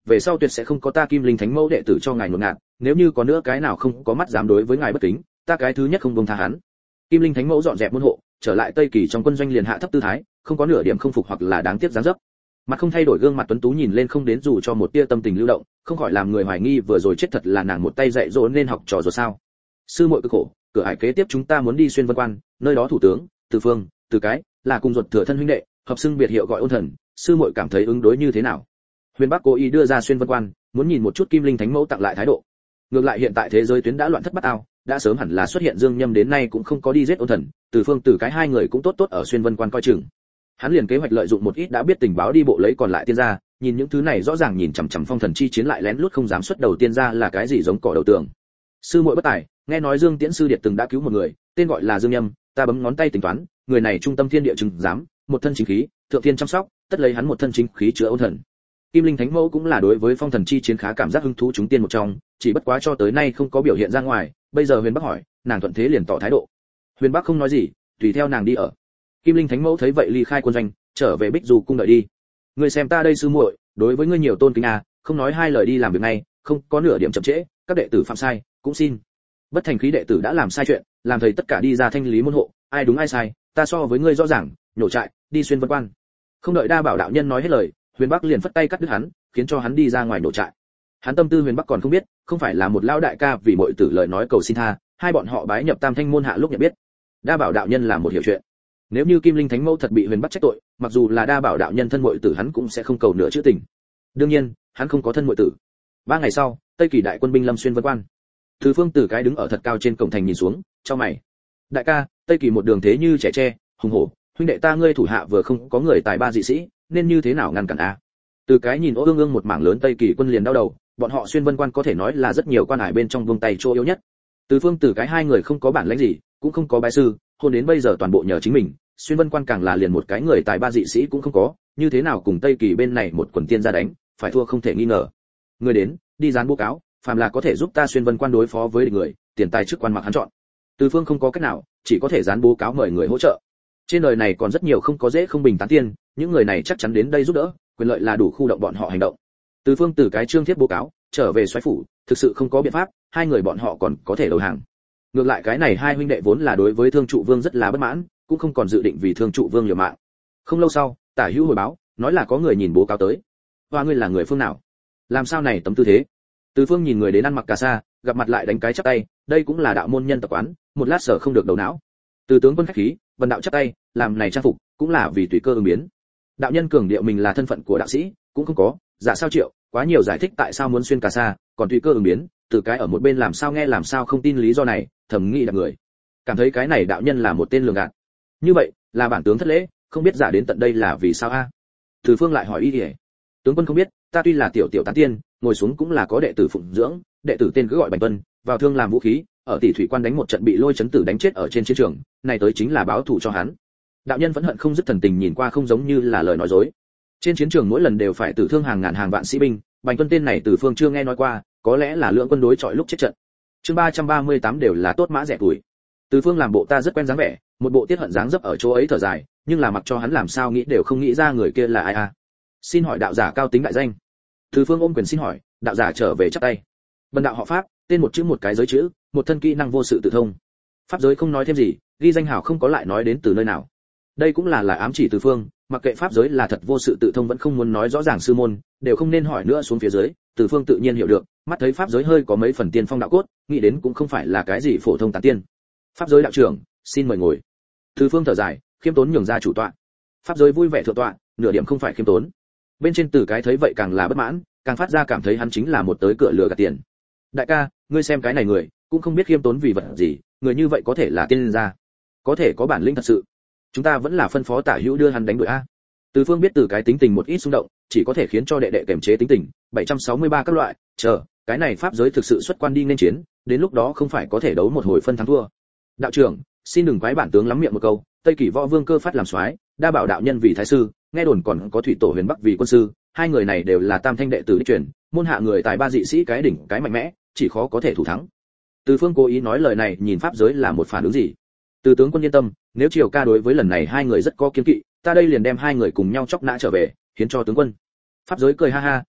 về sau tuyệt sẽ không có ta Kim Linh Thánh Mẫu đệ tử cho ngài ngột ngạt, nếu như có nữa cái nào không có mắt dám đối với ngài bất kính, ta cái thứ nhất không buông tha hắn. Kim Linh Thánh Mẫu dọn dẹp môn hộ, trở lại Tây Kỳ trong quân doanh liền hạ thấp tư thái, không có nửa điểm không phục hoặc là đáng tiếc dáng dấp. Mặt không thay đổi gương mặt tuấn tú nhìn lên không đến dù cho một tia tâm tình lưu động, không khỏi làm người hoài nghi vừa rồi chết thật là nàng một tay dạy dỗ nên học trò rồi sao. Sư muội cực khổ, cửa ải kế tiếp chúng ta muốn đi Xuyên Vân Quan, nơi đó thủ tướng, Từ Phương, Từ cái là cùng ruột thừa thân huynh đệ, hợp xưng biệt hiệu gọi Ôn Thần, sư muội cảm thấy ứng đối như thế nào? Huyền Bắc cố ý đưa ra Xuyên Vân Quan, muốn nhìn một chút Kim Linh Thánh Mẫu tặng lại thái độ. Ngược lại hiện tại thế giới tuyến đã loạn thất bát ao, đã sớm hẳn là xuất hiện Dương Nhâm đến nay cũng không có đi giết Ôn Thần, Từ Phương Từ cái hai người cũng tốt tốt ở Xuyên Vân Quan coi chừng. Hắn liền kế hoạch lợi dụng một ít đã biết tình báo đi bộ lấy còn lại tiên gia, nhìn những thứ này rõ ràng nhìn chằm chằm phong thần chi chiến lại lén lút không dám xuất đầu tiên gia là cái gì giống cỏ đầu tường. Sư muội bất tài, nghe nói Dương Tiễn sư điệt từng đã cứu một người, tên gọi là Dương Nhâm, ta bấm ngón tay tính toán, người này trung tâm thiên địa chứng giám, một thân chính khí, thượng thiên chăm sóc, tất lấy hắn một thân chính khí chữa Ôn Thần. Kim Linh Thánh Mẫu cũng là đối với phong thần chi chiến khá cảm giác hứng thú chúng tiên một trong, chỉ bất quá cho tới nay không có biểu hiện ra ngoài, bây giờ Huyền Bắc hỏi, nàng thuận thế liền tỏ thái độ. Huyền Bắc không nói gì, tùy theo nàng đi ở. Kim Linh Thánh Mẫu thấy vậy ly khai quân doanh, trở về Bích Du cung đợi đi. Ngươi xem ta đây sư muội, đối với ngươi nhiều tôn kính à, không nói hai lời đi làm việc ngay, không có nửa điểm chậm trễ, các đệ tử phạm sai, cũng xin. Bất thành khí đệ tử đã làm sai chuyện, làm thầy tất cả đi ra thanh lý môn hộ, ai đúng ai sai, ta so với ngươi rõ ràng, nhổ trại, đi Xuyên Vân Quan. Không đợi Đa Bảo đạo nhân nói hết lời, Huyền Bắc liền phất tay cắt đứt hắn, khiến cho hắn đi ra ngoài nổ trại. Hắn tâm tư Huyền Bắc còn không biết, không phải là một lão đại ca vì muội tử lời nói cầu xin tha, hai bọn họ bái nhập Tam Thanh môn hạ lúc nhận biết. Đa Bảo đạo nhân là một hiểu chuyện. Nếu như Kim Linh Thánh Mẫu thật bị Huyền Bắc trách tội, mặc dù là Đa Bảo đạo nhân thân muội tử hắn cũng sẽ không cầu nữa chữ tình. Đương nhiên, hắn không có thân muội tử. 3 ngày sau, Tây Kỳ đại quân binh lâm Xuyên Vân Quan. Từ Phương Từ cái đứng ở thật cao trên cổng thành nhìn xuống, chau mày. Đại ca, Tây Kỳ một đường thế như trẻ tre, hùng hổ, huynh đệ ta ngươi thủ hạ vừa không có người tài ba dị sĩ, nên như thế nào ngăn cản a? Từ cái nhìn ương ương một mảng lớn Tây Kỳ quân liền đau đầu, bọn họ Xuyên Vân Quan có thể nói là rất nhiều quan hải bên trong vương tay chỗ yếu nhất. Từ Phương Từ cái hai người không có bản lĩnh gì, cũng không có bái sư, hôn đến bây giờ toàn bộ nhờ chính mình, Xuyên Vân Quan càng là liền một cái người tài ba dị sĩ cũng không có, như thế nào cùng Tây Kỳ bên này một quần tiên ra đánh, phải thua không thể nghi ngờ. Người đến, đi dán báo cáo, phàm là có thể giúp ta Xuyên Vân Quan đối phó với địch người, tiền tài chức quan mặc hắn chọn. Từ Phương không có cách nào, chỉ có thể dán báo cáo mời người hỗ trợ. Trên đời này còn rất nhiều không có dễ không bình tán tiên, những người này chắc chắn đến đây giúp đỡ, quyền lợi là đủ khu động bọn họ hành động. Từ Phương Từ cái trương thiết báo cáo, trở về soái phủ, thực sự không có biện pháp, hai người bọn họ còn có thể đầu hàng. Ngược lại cái này hai huynh đệ vốn là đối với Thương Trụ Vương rất là bất mãn, cũng không còn dự định vì Thương Trụ Vương liều mạng. Không lâu sau, Tả Hữu hồi báo, nói là có người nhìn báo cáo tới. Và ngươi là người phương nào? Làm sao này tấm tư thế? Từ Phương nhìn người đến ăn mặc cà sa, gặp mặt lại đánh cái chắp tay, đây cũng là đạo môn nhân tập quán, một lát sở không được đầu não. Từ tướng quân khách khí, vân đạo chắp tay, làm này trang phục, cũng là vì tùy cơ ứng biến. Đạo nhân cường điệu mình là thân phận của đạo sĩ, cũng không có, dạ sao triệu, quá nhiều giải thích tại sao muốn xuyên cà sa, còn tùy cơ ứng biến, từ cái ở một bên làm sao nghe làm sao không tin lý do này, thầm nghĩ là người. Cảm thấy cái này đạo nhân là một tên lường gạt. Như vậy, là bản tướng thất lễ, không biết giả đến tận đây là vì sao a? Từ Phương lại hỏi ý đi. Tướng quân không biết, ta tuy là tiểu tán tiên, ngồi xuống cũng là có đệ tử phụng dưỡng, đệ tử tên cứ gọi Bành Tuân, vào thương làm vũ khí, ở Tỷ Thủy Quan đánh một trận bị Lôi Chấn Tử đánh chết ở trên chiến trường, này tới chính là báo thù cho hắn. Đạo nhân vẫn hận không dứt, thần tình nhìn qua không giống như là lời nói dối. Trên chiến trường mỗi lần đều phải tử thương hàng ngàn hàng vạn sĩ binh, Bành Tuân tên này Từ Phương chưa nghe nói qua, có lẽ là lượng quân đối chọi lúc chết trận. Chương 338 đều là tốt mã rẻ tuổi. Từ Phương làm bộ ta rất quen dáng vẻ, một bộ tiết hận dáng dấp ở chỗ ấy thở dài, nhưng là mặc cho hắn làm sao nghĩ đều không nghĩ ra người kia là ai a. Xin hỏi đạo giả cao tính đại danh. Từ Phương ôm quyền xin hỏi, đạo giả trở về chắp tay. Bần đạo họ Pháp, tên một chữ một cái giới chữ, một thân kỹ năng vô sự tự thông. Pháp giới không nói thêm gì, ghi danh hảo không có lại nói đến từ nơi nào. Đây cũng là ám chỉ Từ Phương, mặc kệ pháp giới là thật vô sự tự thông vẫn không muốn nói rõ ràng sư môn, đều không nên hỏi nữa xuống phía dưới. Từ Phương tự nhiên hiểu được, mắt thấy pháp giới hơi có mấy phần tiên phong đạo cốt, nghĩ đến cũng không phải là cái gì phổ thông tán tiên. Pháp giới đạo trưởng, xin mời ngồi. Từ Phương thở dài, khiêm tốn nhường ra chủ tọa. Pháp giới vui vẻ thượng tọa, nửa điểm không phải khiêm tốn. Bên trên Từ cái thấy vậy càng là bất mãn, càng phát ra cảm thấy hắn chính là một tới cửa lừa gạt tiền. Đại ca, ngươi xem cái này người, cũng không biết khiêm tốn vì vật gì, người như vậy có thể là tiên gia, có thể có bản lĩnh thật sự. Chúng ta vẫn là phân phó Tả Hữu đưa hắn đánh đuổi a. Từ Phương biết Từ cái tính tình một ít xung động, chỉ có thể khiến cho đệ đệ kiềm chế tính tình, 763 các loại, chờ, cái này pháp giới thực sự xuất quan đi nên chiến, đến lúc đó không phải có thể đấu một hồi phân thắng thua. Đạo trưởng, xin đừng quái bản tướng lắm miệng một câu, Tây Kỳ Võ Vương Cơ Phát làm soái, Đa Bảo đạo nhân vì thái sư, nghe đồn còn có Thủy Tổ Huyền Bắc vì quân sư, hai người này đều là Tam Thanh đệ tử đích truyền, môn hạ người tài ba dị sĩ cái đỉnh cái mạnh mẽ, chỉ khó có thể thủ thắng. Từ Phương cố ý nói lời này nhìn pháp giới là một phản ứng gì. Từ tướng quân yên tâm, nếu Triều ca đối với lần này hai người rất có kiêng kỵ, ta đây liền đem hai người cùng nhau chóc nã trở về, hiến cho tướng quân. Pháp giới cười ha ha,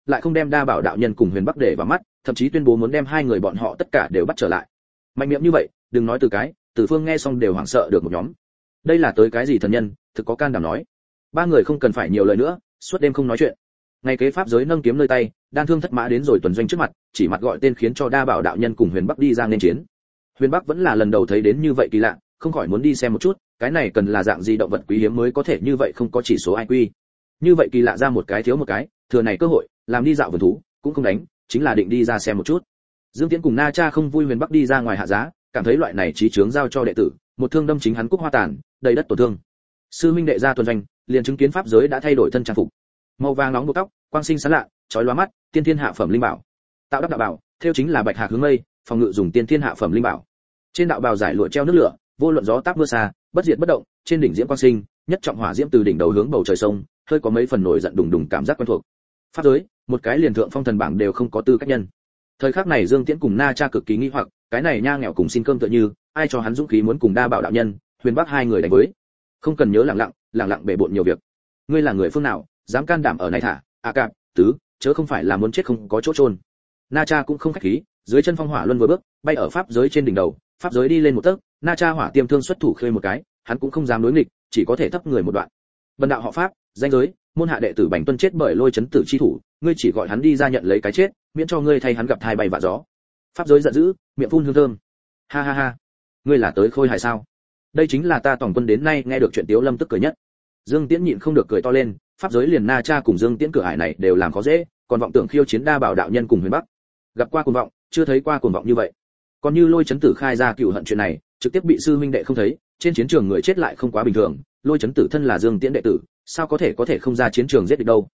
lại không đem Đa Bảo đạo nhân cùng Huyền Bắc để vào mắt, thậm chí tuyên bố muốn đem hai người bọn họ tất cả đều bắt trở lại. Mạnh miệng như vậy, đừng nói Từ Phương nghe xong đều hoảng sợ được một nhóm. Đây là tới cái gì thần nhân, thực có can đảm nói. Ba người không cần phải nhiều lời nữa, suốt đêm không nói chuyện. Ngày kế pháp giới nâng kiếm nơi tay, đan thương thất mã đến rồi tuần doanh trước mặt, chỉ mặt gọi tên khiến cho Đa Bảo đạo nhân cùng Huyền Bắc đi ra nên chiến. Huyền Bắc vẫn là lần đầu thấy đến như vậy kỳ lạ, không khỏi muốn đi xem một chút, cái này cần là dạng gì động vật quý hiếm mới có thể như vậy không có chỉ số IQ. Như vậy kỳ lạ ra một cái thiếu một cái, thừa này cơ hội, làm đi dạo vườn thú, cũng không đánh, chính là định đi ra xem một chút. Dương Tiễn cùng Na Cha không vui Huyền Bắc đi ra ngoài hạ giá, cảm thấy loại này trí chướng giao cho đệ tử, một thương đâm chính hắn cúc hoa tàn, đầy đất tổn thương. Sư huynh đệ ra tuần doanh, liền chứng kiến pháp giới đã thay đổi thân trang phục. Màu vàng nóng buộc tóc, quang sinh sáng lạ, chói lóa mắt, tiên thiên hạ phẩm linh bảo. Tạo đắp đạo bảo, theo chính là bạch hạc hướng mây, phòng ngự dùng tiên thiên hạ phẩm linh bảo. Trên đạo bào giải lụa treo nước lửa, vô luận gió táp mưa xa, bất diệt bất động, trên đỉnh diễm quang sinh, nhất trọng hỏa diễm từ đỉnh đầu hướng bầu trời sông, hơi có mấy phần nổi giận đùng đùng cảm giác quen thuộc. Pháp giới, một cái liền thượng phong thần bảng đều không có tư cách nhân. Thời khắc này Dương Tiễn cùng Na Cha cực kỳ nghi hoặc, cái này nha nghèo cùng xin cơm tựa như, ai cho hắn dũng khí muốn cùng Đa Bảo đạo nhân, Huyền Bắc hai người đánh với. Không cần nhớ lẳng lặng bể bộn nhiều việc. Ngươi là người phương nào, dám can đảm ở này thả, cạp, tứ, chớ không phải là muốn chết không có chỗ chôn. Na Cha cũng không khách khí, dưới chân phong hỏa luân vừa bước, bay ở pháp giới trên đỉnh đầu, pháp giới đi lên một tấc, Na Cha hỏa tiêm thương xuất thủ khơi một cái, hắn cũng không dám đối nghịch, chỉ có thể thấp người một đoạn. Bần đạo họ Pháp, danh giới, môn hạ đệ tử Bành Tuân chết bởi lôi chấn tử chi thủ, ngươi chỉ gọi hắn đi ra nhận lấy cái chết, miễn cho ngươi thay hắn gặp thai bay vạ gió. Pháp giới giận dữ, miệng phun hương thơm. Ha ha ha, ngươi là tới khôi hài sao? Đây chính là ta tổng quân đến nay nghe được chuyện Tiếu Lâm tức cười nhất. Dương Tiễn nhịn không được cười to lên, pháp giới liền Na Cha cùng Dương Tiễn cửa ải này đều làm khó dễ, còn vọng tưởng khiêu chiến Đa Bảo đạo nhân cùng Huyền Bắc. Gặp qua cuồng vọng, chưa thấy qua cuồng vọng như vậy. Còn như lôi chấn tử khai ra cựu hận chuyện này, trực tiếp bị sư huynh đệ không thấy, trên chiến trường người chết lại không quá bình thường, lôi chấn tử thân là Dương Tiễn đệ tử, sao có thể không ra chiến trường giết địch đâu.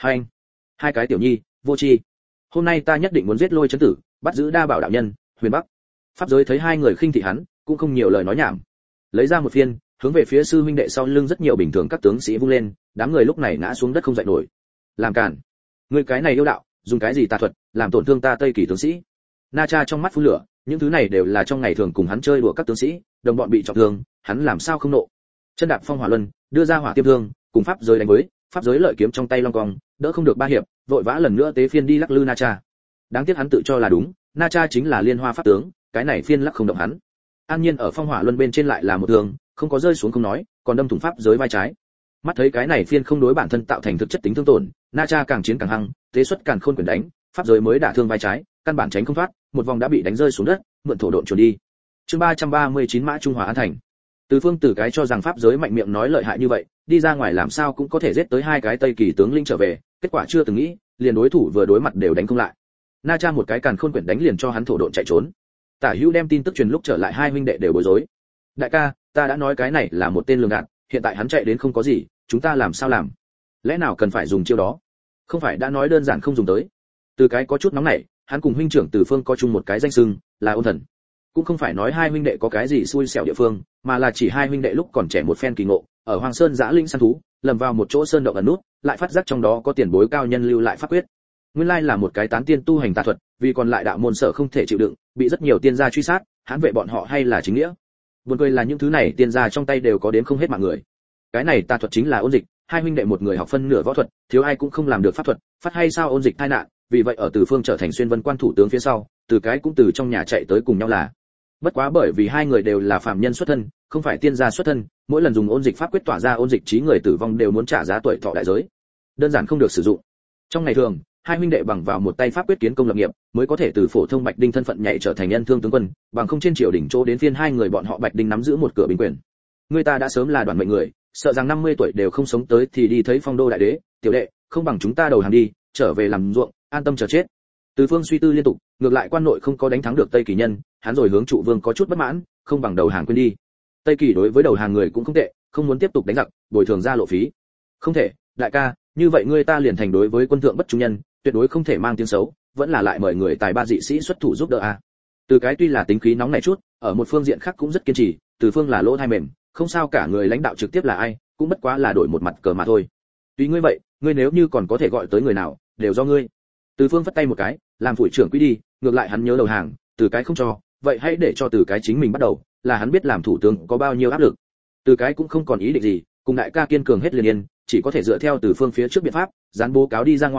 Hai cái tiểu nhi, vô tri. Hôm nay ta nhất định muốn giết lôi chấn tử, bắt giữ Đa Bảo đạo nhân, Huyền Bắc. Pháp giới thấy hai người khinh thị hắn, cũng không nhiều lời nói nhảm. Lấy ra một phiên, hướng về phía sư huynh đệ sau lưng rất nhiều bình thường các tướng sĩ vung lên, đám người lúc này ngã xuống đất không dậy nổi. Làm cản, người cái này yêu đạo, dùng cái gì tà thuật, làm tổn thương ta Tây Kỳ tướng sĩ. Na Cha trong mắt phun lửa, những thứ này đều là trong ngày thường cùng hắn chơi đùa các tướng sĩ, đồng bọn bị trọng thương, hắn làm sao không nộ. Chân đạp phong hỏa luân, đưa ra hỏa tiêm thương, cùng pháp giới đánh với, pháp giới lợi kiếm trong tay long cong, đỡ không được ba hiệp, vội vã lần nữa tế phiên đi lắc lư Na Cha. Đáng tiếc hắn tự cho là đúng, Na Cha chính là liên hoa pháp tướng, cái này phiên lắc không động hắn. An Nhiên ở phong hỏa luân bên trên lại là một thương, không có rơi xuống không nói, còn đâm thủng pháp giới vai trái. Mắt thấy cái này phiên không đối bản thân tạo thành thực chất tính thương tổn, Na Cha càng chiến càng hăng, tế xuất càn khôn quyền đánh, pháp giới mới đả thương vai trái, căn bản tránh không thoát, một vòng đã bị đánh rơi xuống đất, mượn thổ độn chuồn đi. Chương 339 Mã Trung Hòa An Thành. Từ Phương Tử cái cho rằng pháp giới mạnh miệng nói lợi hại như vậy, đi ra ngoài làm sao cũng có thể giết tới hai cái Tây Kỳ tướng linh trở về, kết quả chưa từng nghĩ, liền đối thủ vừa đối mặt đều đánh không lại. Na Cha một cái càn khôn quyển đánh liền cho hắn thổ độn chạy trốn. Tả Hữu đem tin tức truyền lúc trở lại hai huynh đệ đều bối rối. Đại ca, ta đã nói cái này là một tên lường gạt, hiện tại hắn chạy đến không có gì, chúng ta làm sao làm? Lẽ nào cần phải dùng chiêu đó? Không phải đã nói đơn giản không dùng tới. Từ cái có chút nóng nảy, hắn cùng huynh trưởng Từ Phương có chung một cái danh xưng, là Ôn Thần. Cũng không phải nói hai huynh đệ có cái gì xui xẻo địa phương, mà là chỉ hai huynh đệ lúc còn trẻ một phen kỳ ngộ, ở Hoàng Sơn Giã Linh săn thú, lầm vào một chỗ sơn động ẩn nút, lại phát giác trong đó có tiền bối cao nhân lưu lại pháp quyết. Nguyên lai là một cái tán tiên tu hành tà thuật, vì còn lại đạo môn sở không thể chịu đựng, bị rất nhiều tiên gia truy sát, hãn vệ bọn họ hay là chính nghĩa. Buồn cười là những thứ này tiên gia trong tay đều có đến không hết mạng người. Cái này tà thuật chính là ôn dịch, hai huynh đệ một người học phân nửa võ thuật, thiếu ai cũng không làm được pháp thuật, phát hay sao ôn dịch tai nạn, vì vậy ở Từ Phương trở thành xuyên vân quan thủ tướng phía sau, Từ cái cũng từ trong nhà chạy tới cùng nhau là. Bất quá bởi vì hai người đều là phàm nhân xuất thân, không phải tiên gia xuất thân, mỗi lần dùng ôn dịch pháp quyết tỏa ra ôn dịch trí người tử vong đều muốn trả giá tuổi thọ đại giới, đơn giản không được sử dụng. Trong ngày thường, hai huynh đệ bằng vào một tay pháp quyết kiến công lập nghiệp, mới có thể từ phổ thông bạch đinh thân phận nhảy trở thành nhân thương tướng quân, bằng không trên triều đỉnh chỗ đến phiên hai người bọn họ bạch đinh nắm giữ một cửa bình quyền. Người ta đã sớm là đoàn mệnh người, sợ rằng 50 tuổi đều không sống tới thì đi thấy phong đô đại đế, tiểu đệ, không bằng chúng ta đầu hàng đi, trở về làm ruộng, an tâm chờ chết. Từ Phương suy tư liên tục, ngược lại quan nội không có đánh thắng được Tây Kỳ nhân, hắn rồi hướng trụ vương có chút bất mãn, không bằng đầu hàng quên đi. Tây Kỳ đối với đầu hàng người cũng không tệ, không muốn tiếp tục đánh giặc, bồi thường ra lộ phí. Không thể, đại ca, như vậy ngươi ta liền thành đối với quân thượng bất trung nhân, tuyệt đối không thể mang tiếng xấu, vẫn là lại mời người tài ba dị sĩ xuất thủ giúp đỡ a. Từ cái tuy là tính khí nóng này chút, ở một phương diện khác cũng rất kiên trì, Từ Phương là lỗ thai mềm, không sao cả người lãnh đạo trực tiếp là ai, cũng bất quá là đổi một mặt cờ mà thôi. Tuy ngươi vậy, ngươi nếu như còn có thể gọi tới người nào, đều do ngươi. Từ Phương phất tay một cái, làm phủ trưởng quý đi, ngược lại hắn nhớ đầu hàng, Từ cái không cho, vậy hãy để cho Từ cái chính mình bắt đầu, là hắn biết làm thủ tướng có bao nhiêu áp lực. Từ cái cũng không còn ý định gì, cùng đại ca kiên cường hết liền yên, chỉ có thể dựa theo Từ Phương phía trước biện pháp, dán bố cáo đi ra ngoài,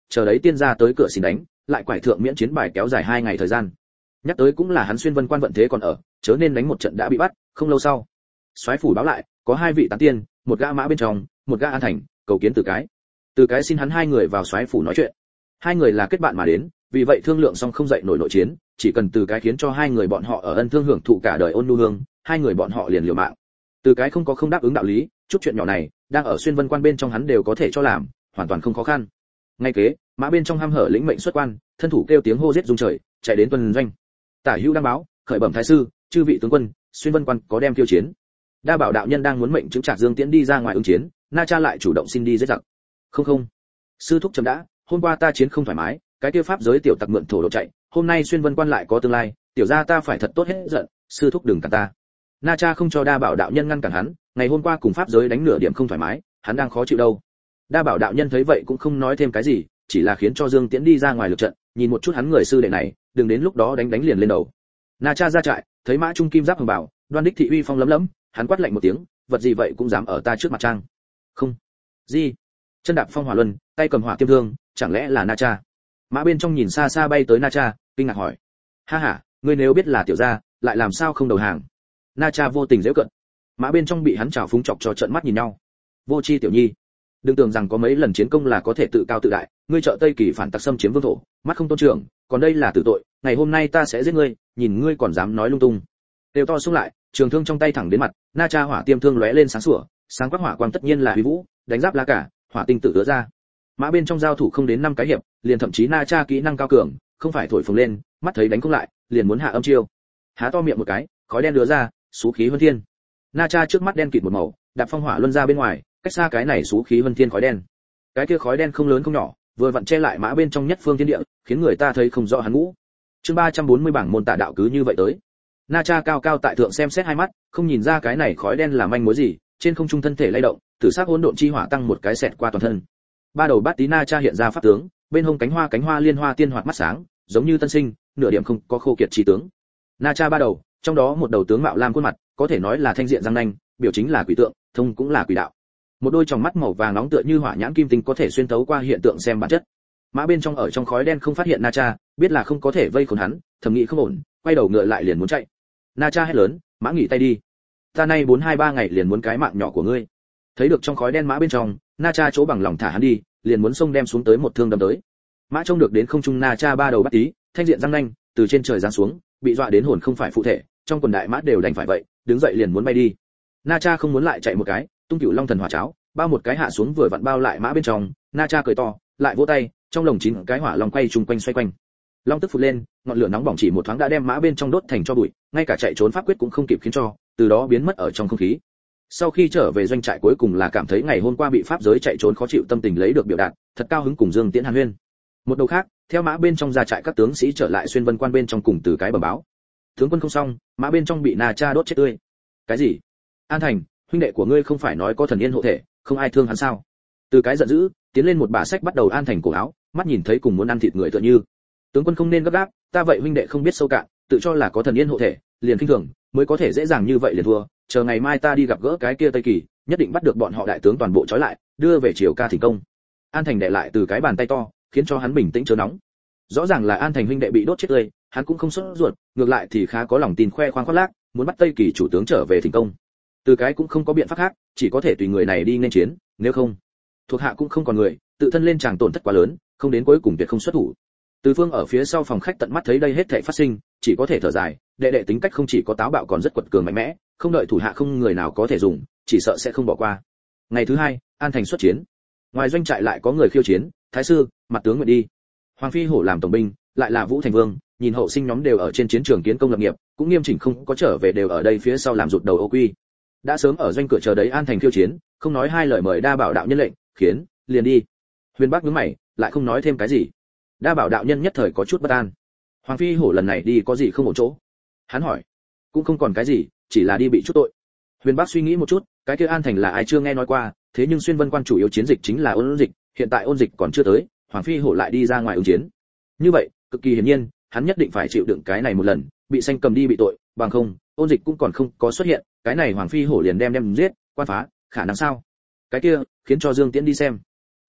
chờ đấy tiên gia tới cửa xin đánh, lại quải thượng miễn chiến bài kéo dài 2 ngày thời gian. Nhắc tới cũng là hắn Xuyên Vân Quan vận thế còn ở, chớ nên đánh một trận đã bị bắt. Không lâu sau, soái phủ báo lại, có 2 vị tán tiên, một gã mã bên trong, một gã An Thành, cầu kiến Từ cái xin hắn 2 người vào soái phủ nói chuyện. 2 người là kết bạn mà đến, vì vậy thương lượng xong không dậy nổi nội chiến, chỉ cần Từ cái khiến cho 2 người bọn họ ở ân thương hưởng thụ cả đời ôn nhu hương, 2 người bọn họ liền liều mạng. Từ cái không có không đáp ứng đạo lý, chút chuyện nhỏ này, đang ở Xuyên Vân Quan bên trong hắn đều có thể cho làm, hoàn toàn không khó khăn. Ngay kế, mã bên trong ham hở lĩnh mệnh xuất quan, thân thủ kêu tiếng hô giết rung trời, chạy đến tuần doanh. Tả Hữu đăng báo, khởi bẩm thái sư, chư vị tướng quân, Xuyên Vân Quan có đem tiêu chiến. Đa Bảo đạo nhân đang muốn mệnh chứng Trạc Dương Tiễn đi ra ngoài ứng chiến, Na Cha lại chủ động xin đi giết giặc. Không, sư thúc chấm đã, hôm qua ta chiến không thoải mái, cái kia pháp giới tiểu tặc mượn thổ độ chạy, hôm nay Xuyên Vân Quan lại có tương lai, tiểu gia ta phải thật tốt hết giận, sư thúc đừng cản ta. Na Cha không cho Đa Bảo đạo nhân ngăn cản hắn, ngày hôm qua cùng pháp giới đánh nửa điểm không thoải mái, hắn đang khó chịu đâu. Đa Bảo đạo nhân thấy vậy cũng không nói thêm cái gì, chỉ là khiến cho Dương Tiễn đi ra ngoài lượt trận, nhìn một chút hắn người sư đệ này, đừng đến lúc đó đánh liền lên đầu. Na Cha ra trại, thấy mã trung kim giáp hồng bảo, đoan đích thị uy phong lấm lấm, hắn quát lạnh một tiếng, vật gì vậy cũng dám ở ta trước mặt trang? Không. Gì? Chân đạp phong hỏa luân, tay cầm hỏa tiêm thương, chẳng lẽ là Na Cha? Mã bên trong nhìn xa xa bay tới Na Cha, kinh ngạc hỏi: "Ha ha, ngươi nếu biết là tiểu gia, lại làm sao không đầu hàng?" Na Cha vô tình giễu cận. Mã bên trong bị hắn trào phúng chọc cho trợn mắt nhìn nhau. "Vô chi tiểu nhi, đừng tưởng rằng có mấy lần chiến công là có thể tự cao tự đại, ngươi trợ Tây Kỳ phản tặc xâm chiếm vương thổ, mắt không tôn trưởng, còn đây là tử tội, ngày hôm nay ta sẽ giết ngươi, nhìn ngươi còn dám nói lung tung." Đều to xung lại, trường thương trong tay thẳng đến mặt, Na Cha hỏa tiêm thương lóe lên sáng sủa, sáng quắc hỏa quang tất nhiên là huy vũ, đánh giáp lá cả, hỏa tinh tự ứa ra. Mã bên trong giao thủ không đến 5 cái hiệp, liền thậm chí Na Cha kỹ năng cao cường, không phải thổi phồng lên, mắt thấy đánh không lại, liền muốn hạ âm chiêu. Há to miệng một cái, khói đen đưa ra, xú khí vân thiên. Na Cha trước mắt đen kịt một màu, đạp phong hỏa luân ra bên ngoài, cách xa cái này xú khí vân thiên khói đen. Cái kia khói đen không lớn không nhỏ, vừa vặn che lại mã bên trong nhất phương thiên địa, khiến người ta thấy không rõ hắn ngũ. Chương 340 bảng môn tả đạo cứ như vậy tới. Na Cha cao cao tại thượng xem xét hai mắt, không nhìn ra cái này khói đen là manh mối gì, trên không trung thân thể lay động, tử sắc hỗn độn chi hỏa tăng một cái xẹt qua toàn thân. Ba đầu bát tí Na Cha hiện ra pháp tướng, bên hông cánh hoa liên hoa tiên hoạt mắt sáng, giống như tân sinh, nửa điểm không có khô kiệt chi tướng. Na Cha ba đầu, trong đó một đầu tướng mạo lam khuôn mặt, có thể nói là thanh diện răng nanh, biểu chính là quỷ tượng, thông cũng là quỷ đạo. Một đôi tròng mắt màu vàng nóng tựa như hỏa nhãn kim tinh có thể xuyên thấu qua hiện tượng xem bản chất. Mã bên trong ở trong khói đen không phát hiện Na Cha, biết là không có thể vây khốn hắn, thầm nghĩ không ổn, quay đầu ngựa lại liền muốn chạy. Na Cha hét lớn, mã nghỉ tay đi, ta nay 423 ngày liền muốn cái mạng nhỏ của ngươi. Thấy được trong khói đen mã bên trong, Na Cha chỗ bằng lòng thả hắn đi, liền muốn xông đem xuống tới một thương đâm tới. Mã trông được đến không trung Na Cha ba đầu bắt tí, thanh diện răng nanh, từ trên trời giáng xuống, bị dọa đến hồn không phải phụ thể, trong quần đại mã đều đành phải vậy, đứng dậy liền muốn bay đi. Na Cha không muốn lại chạy một cái, tung cửu long thần hỏa cháo, bao một cái hạ xuống vừa vặn bao lại mã bên trong. Na Cha cười to, lại vỗ tay, trong lồng 9 cái hỏa long quay chung quanh xoay quanh. Long tức phụt lên, ngọn lửa nóng bỏng chỉ một thoáng đã đem mã bên trong đốt thành tro bụi, ngay cả chạy trốn pháp quyết cũng không kịp khiến cho, từ đó biến mất ở trong không khí. Sau khi trở về doanh trại cuối cùng là cảm thấy ngày hôm qua bị pháp giới chạy trốn khó chịu tâm tình lấy được biểu đạt, thật cao hứng cùng Dương Tiễn hàn huyên. Một đầu khác, theo mã bên trong ra trại các tướng sĩ trở lại Xuyên Vân Quan bên trong cùng Từ cái bẩm báo. Tướng quân không xong, mã bên trong bị Na Cha đốt chết tươi. Cái gì? An Thành, huynh đệ của ngươi không phải nói có thần yên hộ thể, không ai thương hắn sao? Từ cái giận dữ, tiến lên một bà sách bắt đầu An Thành cổ áo, mắt nhìn thấy cùng muốn ăn thịt người tựa như. Tướng quân không nên gấp gáp, ta vậy huynh đệ không biết sâu cạn, tự cho là có thần yên hộ thể, liền khinh thường, mới có thể dễ dàng như vậy liền thua. Chờ ngày mai ta đi gặp gỡ cái kia Tây Kỳ, nhất định bắt được bọn họ đại tướng toàn bộ trói lại, đưa về triều ca thỉnh công. An Thành đệ lại Từ cái bàn tay to, khiến cho hắn bình tĩnh chớ nóng. Rõ ràng là An Thành huynh đệ bị đốt chết tươi, hắn cũng không sốt ruột, ngược lại thì khá có lòng tin khoe khoang khoác lác, muốn bắt Tây Kỳ chủ tướng trở về thỉnh công. Từ cái cũng không có biện pháp khác, chỉ có thể tùy người này đi nên chiến, nếu không, thuộc hạ cũng không còn người, tự thân lên chàng tổn thất quá lớn, không đến cuối cùng tuyệt không xuất thủ. Từ Phương ở phía sau phòng khách tận mắt thấy đây hết thảy phát sinh, chỉ có thể thở dài, đệ đệ tính cách không chỉ có táo bạo còn rất quật cường mạnh mẽ, không đợi thủ hạ không người nào có thể dùng, chỉ sợ sẽ không bỏ qua. Ngày thứ hai, An Thành xuất chiến. Ngoài doanh trại lại có người khiêu chiến, thái sư, mặt tướng nguyện đi. Hoàng phi hổ làm tổng binh, lại là Vũ Thành Vương, nhìn hậu sinh nhóm đều ở trên chiến trường kiến công lập nghiệp, cũng nghiêm chỉnh không có trở về đều ở đây phía sau làm rụt đầu ô quy. Đã sớm ở doanh cửa chờ đấy An Thành khiêu chiến, không nói hai lời mời Đa Bảo đạo nhân lệnh, khiến liền đi. Huyền Bắc nhướng mày, lại không nói thêm cái gì. Đa Bảo đạo nhân nhất thời có chút bất an. Hoàng phi hổ lần này đi có gì không ổn chỗ? Hắn hỏi. Cũng không còn cái gì, chỉ là đi bị chút tội. Huyền Bắc suy nghĩ một chút, cái kia An Thành là ai chưa nghe nói qua, thế nhưng Xuyên Vân Quan chủ yếu chiến dịch chính là ôn dịch, hiện tại ôn dịch còn chưa tới, Hoàng phi hổ lại đi ra ngoài ứng chiến. Như vậy, cực kỳ hiển nhiên, hắn nhất định phải chịu đựng cái này một lần, bị xanh cầm đi bị tội, bằng không, ôn dịch cũng còn không có xuất hiện, cái này Hoàng phi hổ liền đem giết, quan phá, khả năng sao? Cái kia, khiến cho Dương Tiễn đi xem.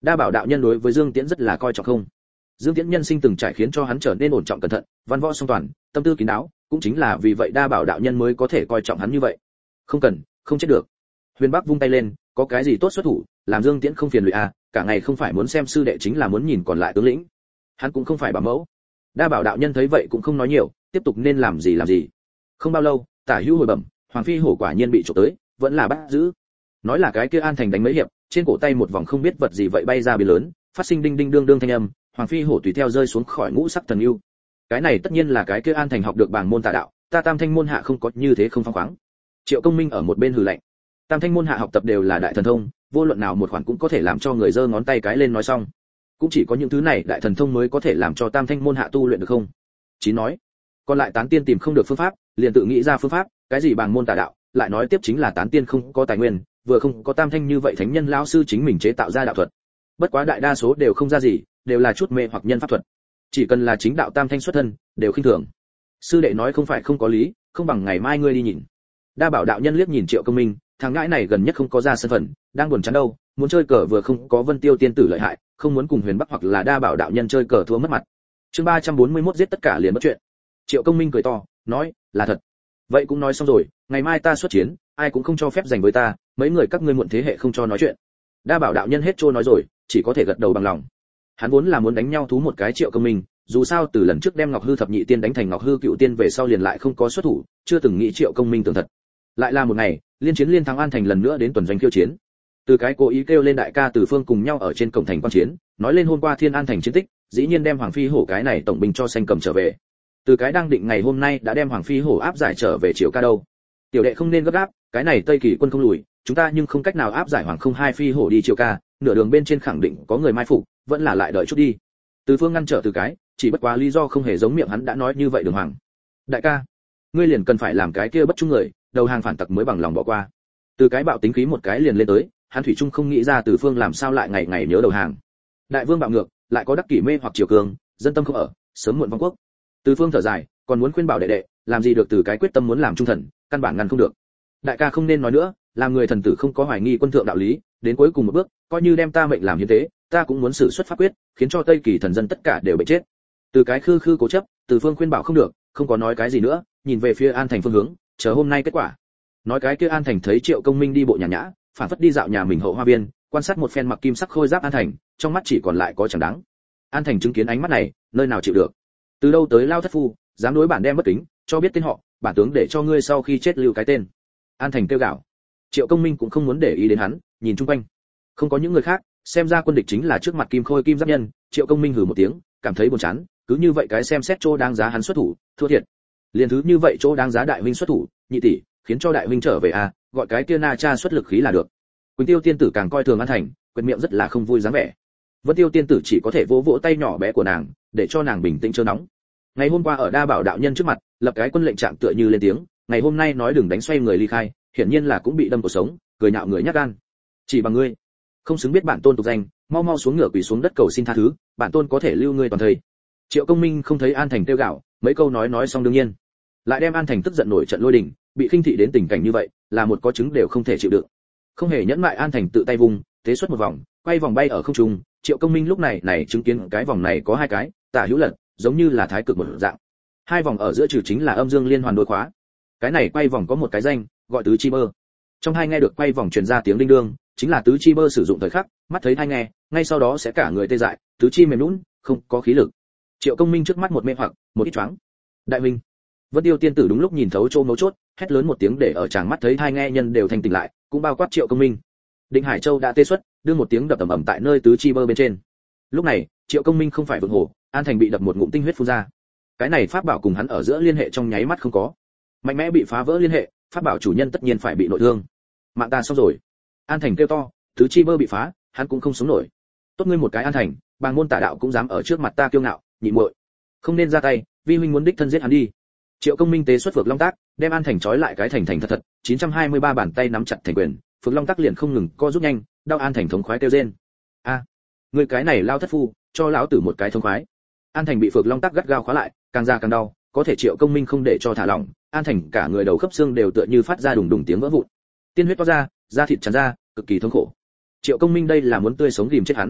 Đa Bảo đạo nhân đối với Dương Tiễn rất là coi trọng không. Dương Tiễn nhân sinh từng trải khiến cho hắn trở nên ổn trọng cẩn thận, văn võ song toàn, tâm tư kín đáo, cũng chính là vì vậy Đa Bảo đạo nhân mới có thể coi trọng hắn như vậy. Không cần, không chết được. Huyền Bắc vung tay lên, có cái gì tốt xuất thủ, làm Dương Tiễn không phiền lụy à, cả ngày không phải muốn xem sư đệ chính là muốn nhìn còn lại tướng lĩnh. Hắn cũng không phải bảo mẫu. Đa Bảo đạo nhân thấy vậy cũng không nói nhiều, tiếp tục nên làm gì làm gì. Không bao lâu, Tả Hữu hồi bẩm, Hoàng phi hổ quả nhiên bị trộm tới, vẫn là bắt giữ. Nói là cái kia An Thành đánh mấy hiệp, trên cổ tay một vòng không biết vật gì vậy bay ra biển lớn, phát sinh đinh đinh đương đương thanh âm, Hoàng phi hổ tùy theo rơi xuống khỏi ngũ sắc thần yêu. Cái này tất nhiên là cái kia An Thành học được bảng môn tà đạo, ta Tam Thanh môn hạ không có như thế không phóng khoáng. Triệu Công Minh ở một bên hừ lạnh. Tam Thanh môn hạ học tập đều là đại thần thông, vô luận nào một khoản cũng có thể làm cho người giơ ngón tay cái lên nói xong. Cũng chỉ có những thứ này đại thần thông mới có thể làm cho Tam Thanh môn hạ tu luyện được không? Chí nói, còn lại tán tiên tìm không được phương pháp, liền tự nghĩ ra phương pháp, cái gì bảng môn tà đạo, lại nói tiếp chính là tán tiên không có tài nguyên, vừa không có Tam Thanh như vậy thánh nhân lão sư chính mình chế tạo ra đạo thuật. Bất quá đại đa số đều không ra gì, đều là chút mê hoặc nhân pháp thuật. Chỉ cần là chính đạo Tam Thanh xuất thân, đều khinh thường. Sư đệ nói không phải không có lý, không bằng ngày mai ngươi đi nhìn. Đa Bảo đạo nhân liếc nhìn Triệu Công Minh, thằng ngãi này gần nhất không có ra sân phận, đang buồn chán đâu, muốn chơi cờ vừa không có Vân Tiêu tiên tử lợi hại, không muốn cùng Huyền Bắc hoặc là Đa Bảo đạo nhân chơi cờ thua mất mặt. Chương 341 giết tất cả liền mất chuyện. Triệu Công Minh cười to, nói, là thật. Vậy cũng nói xong rồi, ngày mai ta xuất chiến, ai cũng không cho phép giành với ta, mấy người các ngươi muộn thế hệ không cho nói chuyện. Đa Bảo đạo nhân hết trôi nói rồi, chỉ có thể gật đầu bằng lòng. Hắn vốn là muốn đánh nhau thú một cái Triệu Công Minh, dù sao từ lần trước đem Ngọc Hư thập nhị tiên đánh thành Ngọc Hư cựu tiên về sau liền lại không có xuất thủ, chưa từng nghĩ Triệu Công Minh tưởng thật. Lại là một ngày, liên chiến liên thắng An Thành lần nữa đến tuần doanh khiêu chiến. Từ cái cố ý kêu lên đại ca Từ Phương cùng nhau ở trên cổng thành quan chiến, nói lên hôm qua Thiên An Thành chiến tích, dĩ nhiên đem Hoàng phi hổ cái này tổng binh cho xanh cầm trở về. Từ cái đang định ngày hôm nay đã đem Hoàng phi hổ áp giải trở về Triều Ca đâu. Tiểu đệ không nên gấp gáp, cái này Tây Kỳ quân không lùi, chúng ta nhưng không cách nào áp giải Hoàng không hai phi hổ đi Triều Ca, nửa đường bên trên khẳng định có người mai phục, vẫn là lại đợi chút đi. Từ Phương ngăn trở Từ cái, chỉ bất quá lý do không hề giống miệng hắn đã nói như vậy Đường Hoàng. Đại ca, ngươi liền cần phải làm cái kia bất trung người, đầu hàng phản tặc mới bằng lòng bỏ qua. Từ cái bạo tính khí một cái liền lên tới, hắn thủy chung không nghĩ ra Từ Phương làm sao lại ngày ngày nhớ đầu hàng. Đại vương bạo ngược, lại có đắc kỷ mê hoặc triều cường, dân tâm không ở, sớm muộn vong quốc. Từ Phương thở dài, còn muốn khuyên bảo đệ đệ, làm gì được Từ cái quyết tâm muốn làm trung thần, căn bản ngăn không được. Đại ca không nên nói nữa, làm người thần tử không có hoài nghi quân thượng đạo lý, đến cuối cùng một bước, coi như đem ta mệnh làm hiến tế, ta cũng muốn sử xuất pháp quyết, khiến cho Tây Kỳ thần dân tất cả đều bị chết. Từ cái khư khư cố chấp, Từ Phương khuyên bảo không được, không có nói cái gì nữa, nhìn về phía An Thành phương hướng, chờ hôm nay kết quả. Nói cái kia An Thành thấy Triệu Công Minh đi bộ nhàn nhã, phản phất đi dạo nhà mình hậu hoa viên, quan sát một phen mặc kim sắc khôi giáp An Thành, trong mắt chỉ còn lại có chẳng đáng. An Thành chứng kiến ánh mắt này, nơi nào chịu được. Từ đâu tới lao thất phu, dám đối bản đem bất kính, cho biết tên họ, bản tướng để cho ngươi sau khi chết lưu cái tên. An Thành kêu gào. Triệu Công Minh cũng không muốn để ý đến hắn, nhìn chung quanh, không có những người khác, xem ra quân địch chính là trước mặt kim khôi kim giáp nhân. Triệu Công Minh hừ một tiếng, cảm thấy buồn chán, cứ như vậy cái xem xét chỗ đáng giá hắn xuất thủ, thua thiệt. Liên thứ như vậy chỗ đáng giá đại huynh xuất thủ, nhị tỷ, khiến cho đại huynh trở về à, gọi cái kia Na Cha xuất lực khí là được. Quỳnh Tiêu tiên tử càng coi thường An Thành, quyệt miệng rất là không vui dáng vẻ. Vân Tiêu tiên tử chỉ có thể vỗ vỗ tay nhỏ bé của nàng, để cho nàng bình tĩnh chớ nóng. Ngày hôm qua ở Đa Bảo đạo nhân trước mặt, lập cái quân lệnh trạng tựa như lên tiếng, ngày hôm nay nói đừng đánh xoay người ly khai, hiển nhiên là cũng bị đâm cuộc sống, cười nhạo người nhát gan. Chỉ bằng ngươi, không xứng biết bản tôn tục danh, mau mau xuống ngựa quỳ xuống đất cầu xin tha thứ, bản tôn có thể lưu ngươi toàn thời. Triệu Công Minh không thấy An Thành tiêu gạo, mấy câu nói xong đương nhiên, lại đem An Thành tức giận nổi trận lôi đình, bị khinh thị đến tình cảnh như vậy, là một có chứng đều không thể chịu đựng. Không hề nhẫn mại, An Thành tự tay vùng, thế xuất một vòng, quay vòng bay ở không trung. Triệu Công Minh lúc này chứng kiến cái vòng này có hai cái, tả hữu lật, giống như là thái cực một dạng. Hai vòng ở giữa trừ chính là âm dương liên hoàn đối khóa. Cái này quay vòng có một cái danh, gọi tứ chi bơ. Trong hai nghe được quay vòng truyền ra tiếng đinh đương, chính là tứ chi bơ sử dụng thời khắc, mắt thấy hai nghe, ngay sau đó sẽ cả người tê dại, tứ chi mềm nhũn, không có khí lực. Triệu Công Minh trước mắt một mê hoặc, một ít choáng. Đại huynh, Vân Tiêu tiên tử đúng lúc nhìn thấu chỗ mấu chốt, hét lớn một tiếng để ở chàng mắt thấy hai nghe nhân đều thanh tỉnh lại, cũng bao quát Triệu Công Minh. Định Hải Châu đã tê xuất, đưa một tiếng đập ầm ầm tại nơi tứ chi bơ bên trên. Lúc này, Triệu Công Minh không phải vượng hồ, An Thành bị đập một ngụm tinh huyết phun ra. Cái này pháp bảo cùng hắn ở giữa liên hệ trong nháy mắt không có. Mạnh mẽ bị phá vỡ liên hệ, pháp bảo chủ nhân tất nhiên phải bị nội thương. Mạng ta xong rồi. An Thành kêu to, tứ chi bơ bị phá, hắn cũng không sống nổi. Tốt ngươi một cái An Thành, bàng môn tả đạo cũng dám ở trước mặt ta kiêu ngạo, nhị muội. Không nên ra tay, vi huynh muốn đích thân giết hắn đi. Triệu Công Minh tế xuất Phược Long Tác, đem An Thành trói lại cái thành thật thật, 923 bàn tay nắm chặt thành quyền, Phược Long Tác liền không ngừng co rút nhanh, đau An Thành thống khoái kêu rên. A, người cái này lao thất phu, cho lão tử một cái thống khoái. An Thành bị Phược Long Tác gắt gao khóa lại, càng ra càng đau, có thể Triệu Công Minh không để cho thả lỏng, An Thành cả người đầu khớp xương đều tựa như phát ra đùng đùng tiếng vỡ vụn. Tiên huyết toát ra, da thịt tràn ra, cực kỳ thống khổ. Triệu Công Minh đây là muốn tươi sống ghìm chết hắn.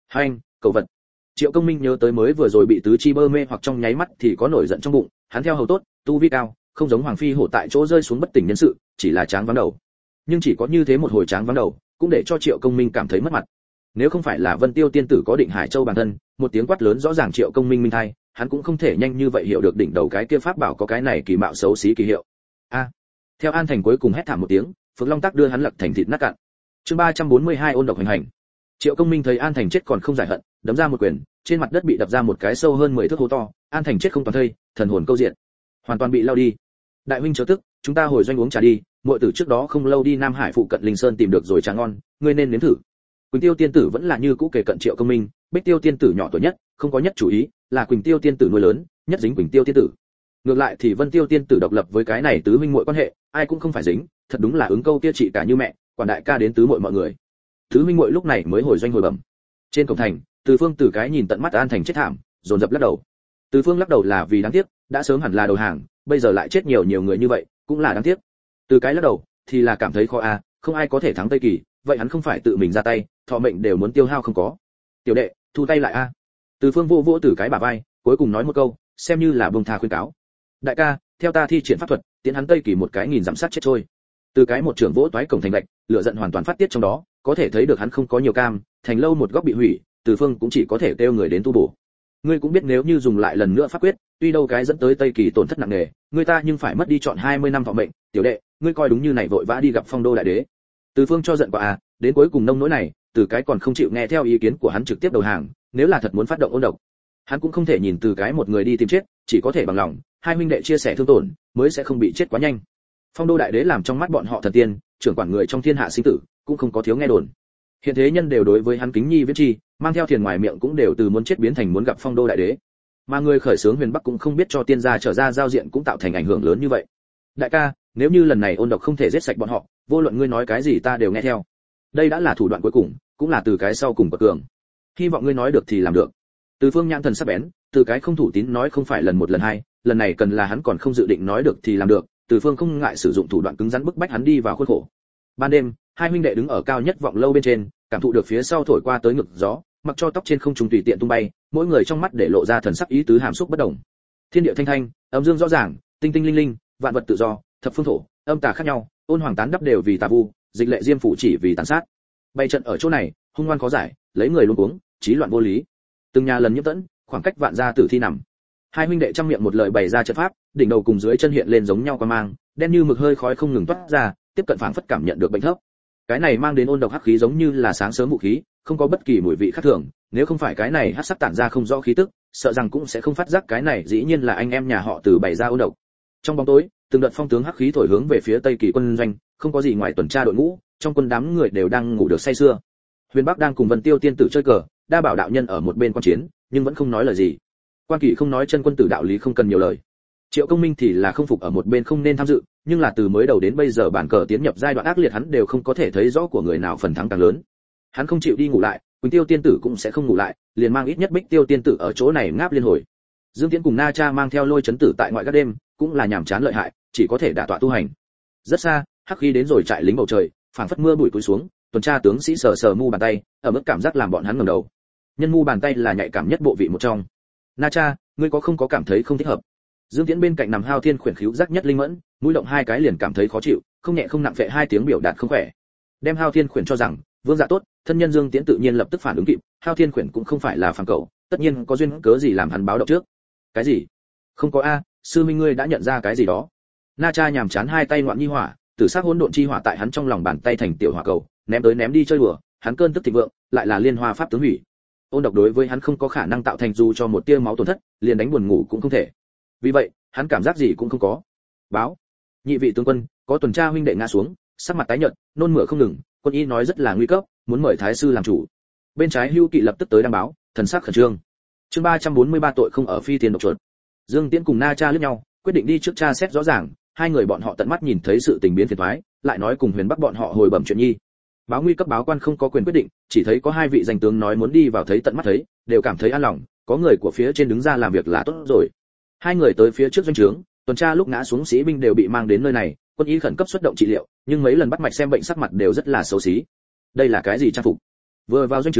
Hành, cầu vật. Triệu Công Minh nhớ tới mới vừa rồi bị tứ chi bơ mê hoặc trong nháy mắt thì có nổi giận trong bụng, hắn theo hầu tốt, tu vi cao, không giống Hoàng Phi Hổ tại chỗ rơi xuống bất tỉnh nhân sự, chỉ là tráng vắng đầu. Nhưng chỉ có như thế một hồi tráng vắng đầu, cũng để cho Triệu Công Minh cảm thấy mất mặt. Nếu không phải là Vân Tiêu tiên tử có Định Hải Châu bản thân, một tiếng quát lớn rõ ràng Triệu Công Minh minh thay, hắn cũng không thể nhanh như vậy hiểu được đỉnh đầu cái kia pháp bảo có cái này kỳ mạo xấu xí kỳ hiệu. A. Theo An Thành cuối cùng hét thảm một tiếng, Phượng Long Tắc đưa hắn lật thành thịt nát cạn. Chương 342 ôn độc hành hành. Triệu Công Minh thấy An Thành chết còn không giải hận, đấm ra một quyền, trên mặt đất bị đập ra một cái sâu hơn 10 thước hố to, An Thành chết không toàn thây, thần hồn câu diện, hoàn toàn bị lao đi. Đại huynh chớ tức, chúng ta hồi doanh uống trà đi, muội tử trước đó không lâu đi Nam Hải phụ cận Linh Sơn tìm được rồi trà ngon, ngươi nên nếm thử. Quỳnh Tiêu tiên tử vẫn là như cũ kề cận Triệu Công Minh, Bích Tiêu tiên tử nhỏ tuổi nhất, không có nhất chủ ý, là Quỳnh Tiêu tiên tử nuôi lớn, nhất dính Quỳnh Tiêu tiên tử. Ngược lại thì Vân Tiêu tiên tử độc lập với cái này tứ huynh muội quan hệ, ai cũng không phải dính, thật đúng là ứng câu kia chị cả như mẹ, quản đại ca đến tứ muội mọi người. Tứ huynh muội lúc này mới hồi doanh hồi bẩm. Trên cổng thành, Từ Phương Tử cái nhìn tận mắt An Thành chết thảm, dồn dập lắc đầu. Từ Phương lắc đầu là vì đáng tiếc, đã sớm hẳn là đầu hàng, bây giờ lại chết nhiều người như vậy, cũng là đáng tiếc. Từ cái lắc đầu thì là cảm thấy khó a, không ai có thể thắng Tây Kỳ, vậy hắn không phải tự mình ra tay, thọ mệnh đều muốn tiêu hao không có. Tiểu đệ, thu tay lại a. Từ Phương vô vỗ Từ cái bả vai, cuối cùng nói một câu, xem như là buông tha khuyên cáo. Đại ca, theo ta thi triển pháp thuật, tiến hắn Tây Kỳ một cái nhìn giảm sát chết trôi. Từ cái một trưởng vỗ toái cổng thành lệch, lửa giận hoàn toàn phát tiết trong đó, có thể thấy được hắn không có nhiều cam, thành lâu một góc bị hủy, Từ Phương cũng chỉ có thể kêu người đến tu bổ. Ngươi cũng biết nếu như dùng lại lần nữa pháp quyết, tuy đâu cái dẫn tới Tây Kỳ tổn thất nặng nề, người ta nhưng phải mất đi trọn 20 năm thọ mệnh, tiểu đệ, ngươi coi đúng như này vội vã đi gặp Phong Đô đại đế. Từ Phương cho giận quá à, đến cuối cùng nông nỗi này, Từ cái còn không chịu nghe theo ý kiến của hắn trực tiếp đầu hàng, nếu là thật muốn phát động ôn độc, hắn cũng không thể nhìn Từ cái một người đi tìm chết, chỉ có thể bằng lòng, hai huynh đệ chia sẻ thương tổn, mới sẽ không bị chết quá nhanh. Phong Đô đại đế làm trong mắt bọn họ thần tiên, trưởng quản người trong thiên hạ sinh tử, cũng không có thiếu nghe đồn. Hiện thế nhân đều đối với hắn kính nhi viễn chi, mang theo thiền ngoài miệng cũng đều từ muốn chết biến thành muốn gặp Phong Đô đại đế. Mà người khởi xướng Huyền Bắc cũng không biết cho tiên gia trở ra giao diện cũng tạo thành ảnh hưởng lớn như vậy. Đại ca, nếu như lần này ôn độc không thể giết sạch bọn họ, vô luận ngươi nói cái gì ta đều nghe theo. Đây đã là thủ đoạn cuối cùng, cũng là Từ cái sau cùng bậc cường. Hy vọng ngươi nói được thì làm được. Từ Phương nhãn thần sắc bén, Từ cái không thủ tín nói không phải lần một lần hai, lần này cần là hắn còn không dự định nói được thì làm được, Từ Phương không ngại sử dụng thủ đoạn cứng rắn bức bách hắn đi vào khuôn khổ. Ban đêm, hai huynh đệ đứng ở cao nhất vọng lâu bên trên, cảm thụ được phía sau thổi qua tới ngực gió, mặc cho tóc trên không trung tùy tiện tung bay, mỗi người trong mắt để lộ ra thần sắc ý tứ hàm xúc bất đồng. Thiên địa thanh thanh, âm dương rõ ràng, tinh tinh linh linh, vạn vật tự do, thập phương thổ, âm tà khác nhau, ôn hoàng tán đắp đều vì tà vu, dịch lệ diêm phủ chỉ vì tàn sát. Bay trận ở chỗ này, hung ngoan khó giải, lấy người luống cuống, trí loạn vô lý. Từng nhà lần nhiễm tẫn, khoảng cách vạn gia tử thi nằm. Hai huynh đệ trong miệng một lời bày ra trận pháp, đỉnh đầu cùng dưới chân hiện lên giống nhau qua mang, đen như mực hơi khói không ngừng toát ra, tiếp cận phảng phất cảm nhận được bệnh thấp. Cái này mang đến ôn độc hắc khí giống như là sáng sớm vũ khí, không có bất kỳ mùi vị khác thường, nếu không phải cái này hắc sắc tản ra không rõ khí tức, sợ rằng cũng sẽ không phát giác cái này dĩ nhiên là anh em nhà họ Từ bày ra ôn độc. Trong bóng tối, từng đợt phong tướng hắc khí thổi hướng về phía Tây Kỳ quân doanh, không có gì ngoài tuần tra đội ngũ, trong quân đám người đều đang ngủ được say sưa. Huyền Bắc đang cùng Vân Tiêu tiên tử chơi cờ, đa bảo đạo nhân ở một bên quan chiến, nhưng vẫn không nói lời gì. Quan Kỳ không nói chân quân tử đạo lý không cần nhiều lời. Triệu Công Minh thì là không phục ở một bên không nên tham dự, nhưng là từ mới đầu đến bây giờ bản cờ tiến nhập giai đoạn ác liệt hắn đều không có thể thấy rõ của người nào phần thắng càng lớn. Hắn không chịu đi ngủ lại, Quỳnh Tiêu tiên tử cũng sẽ không ngủ lại, liền mang ít nhất Bích Tiêu tiên tử ở chỗ này ngáp liên hồi. Dương Tiễn cùng Na Cha mang theo Lôi Chấn Tử tại ngoại các đêm, cũng là nhàm chán lợi hại, chỉ có thể đả tọa tu hành. Rất xa, hắc khí đến rồi trại lính bầu trời, phảng phất mưa bụi cúi xuống, tuần tra tướng sĩ sờ sờ mu bàn tay, ở mức cảm giác làm bọn hắn ngẩng đầu. Nhân mu bàn tay là nhạy cảm nhất bộ vị một trong. Na Cha, ngươi có không có cảm thấy không thích hợp? Dương Tiễn bên cạnh nằm Hao Thiên khuyển khíu giác nhất linh mẫn, mũi động hai cái liền cảm thấy khó chịu, không nhẹ không nặng phệ hai tiếng biểu đạt không khỏe. Đem Hao Thiên khuyển cho rằng, vương dạ tốt, thân nhân Dương Tiễn tự nhiên lập tức phản ứng kịp, Hao Thiên khuyển cũng không phải là phàm cậu, tất nhiên có duyên cớ gì làm hắn báo động trước. Cái gì? Không có a, sư minh ngươi đã nhận ra cái gì đó. Na Cha nhàm chán hai tay ngoạn nhi hỏa, tử sắc hỗn độn chi hỏa tại hắn trong lòng bàn tay thành tiểu hỏa cầu, ném tới ném đi chơi đùa, hắn cơn tức thịnh vượng, lại là liên hoa pháp tướng hủy. Ôn độc đối với hắn không có khả năng tạo thành dù cho một tia máu tổn thất, liền đánh buồn ngủ cũng không thể. Vì vậy, hắn cảm giác gì cũng không có. Báo, nhị vị tướng quân, có tuần tra huynh đệ ngã xuống, sắc mặt tái nhợt, nôn mửa không ngừng, quân y nói rất là nguy cấp, muốn mời thái sư làm chủ. Bên trái Hưu Kỵ lập tức tới đăng báo, thần sắc khẩn trương. Chương 343 tội không ở phi tiền độc chuột. Dương Tiễn cùng Na Cha liếc nhau, quyết định đi trước tra xét rõ ràng, hai người bọn họ tận mắt nhìn thấy sự tình biến phiền toái, lại nói cùng Huyền Bắc bọn họ hồi bẩm chuyện nhi. Báo nguy cấp báo quan không có quyền quyết định, chỉ thấy có hai vị danh tướng nói muốn đi vào thấy tận mắt thấy, đều cảm thấy an lòng, có người của phía trên đứng ra làm việc là tốt rồi. Hai người tới phía trước doanh trướng, tuần tra lúc ngã xuống sĩ binh đều bị mang đến nơi này, quân y khẩn cấp xuất động trị liệu, nhưng mấy lần bắt mạch xem bệnh sắc mặt đều rất là xấu xí. Đây là cái gì trang phục? Vừa vào doanh trướng,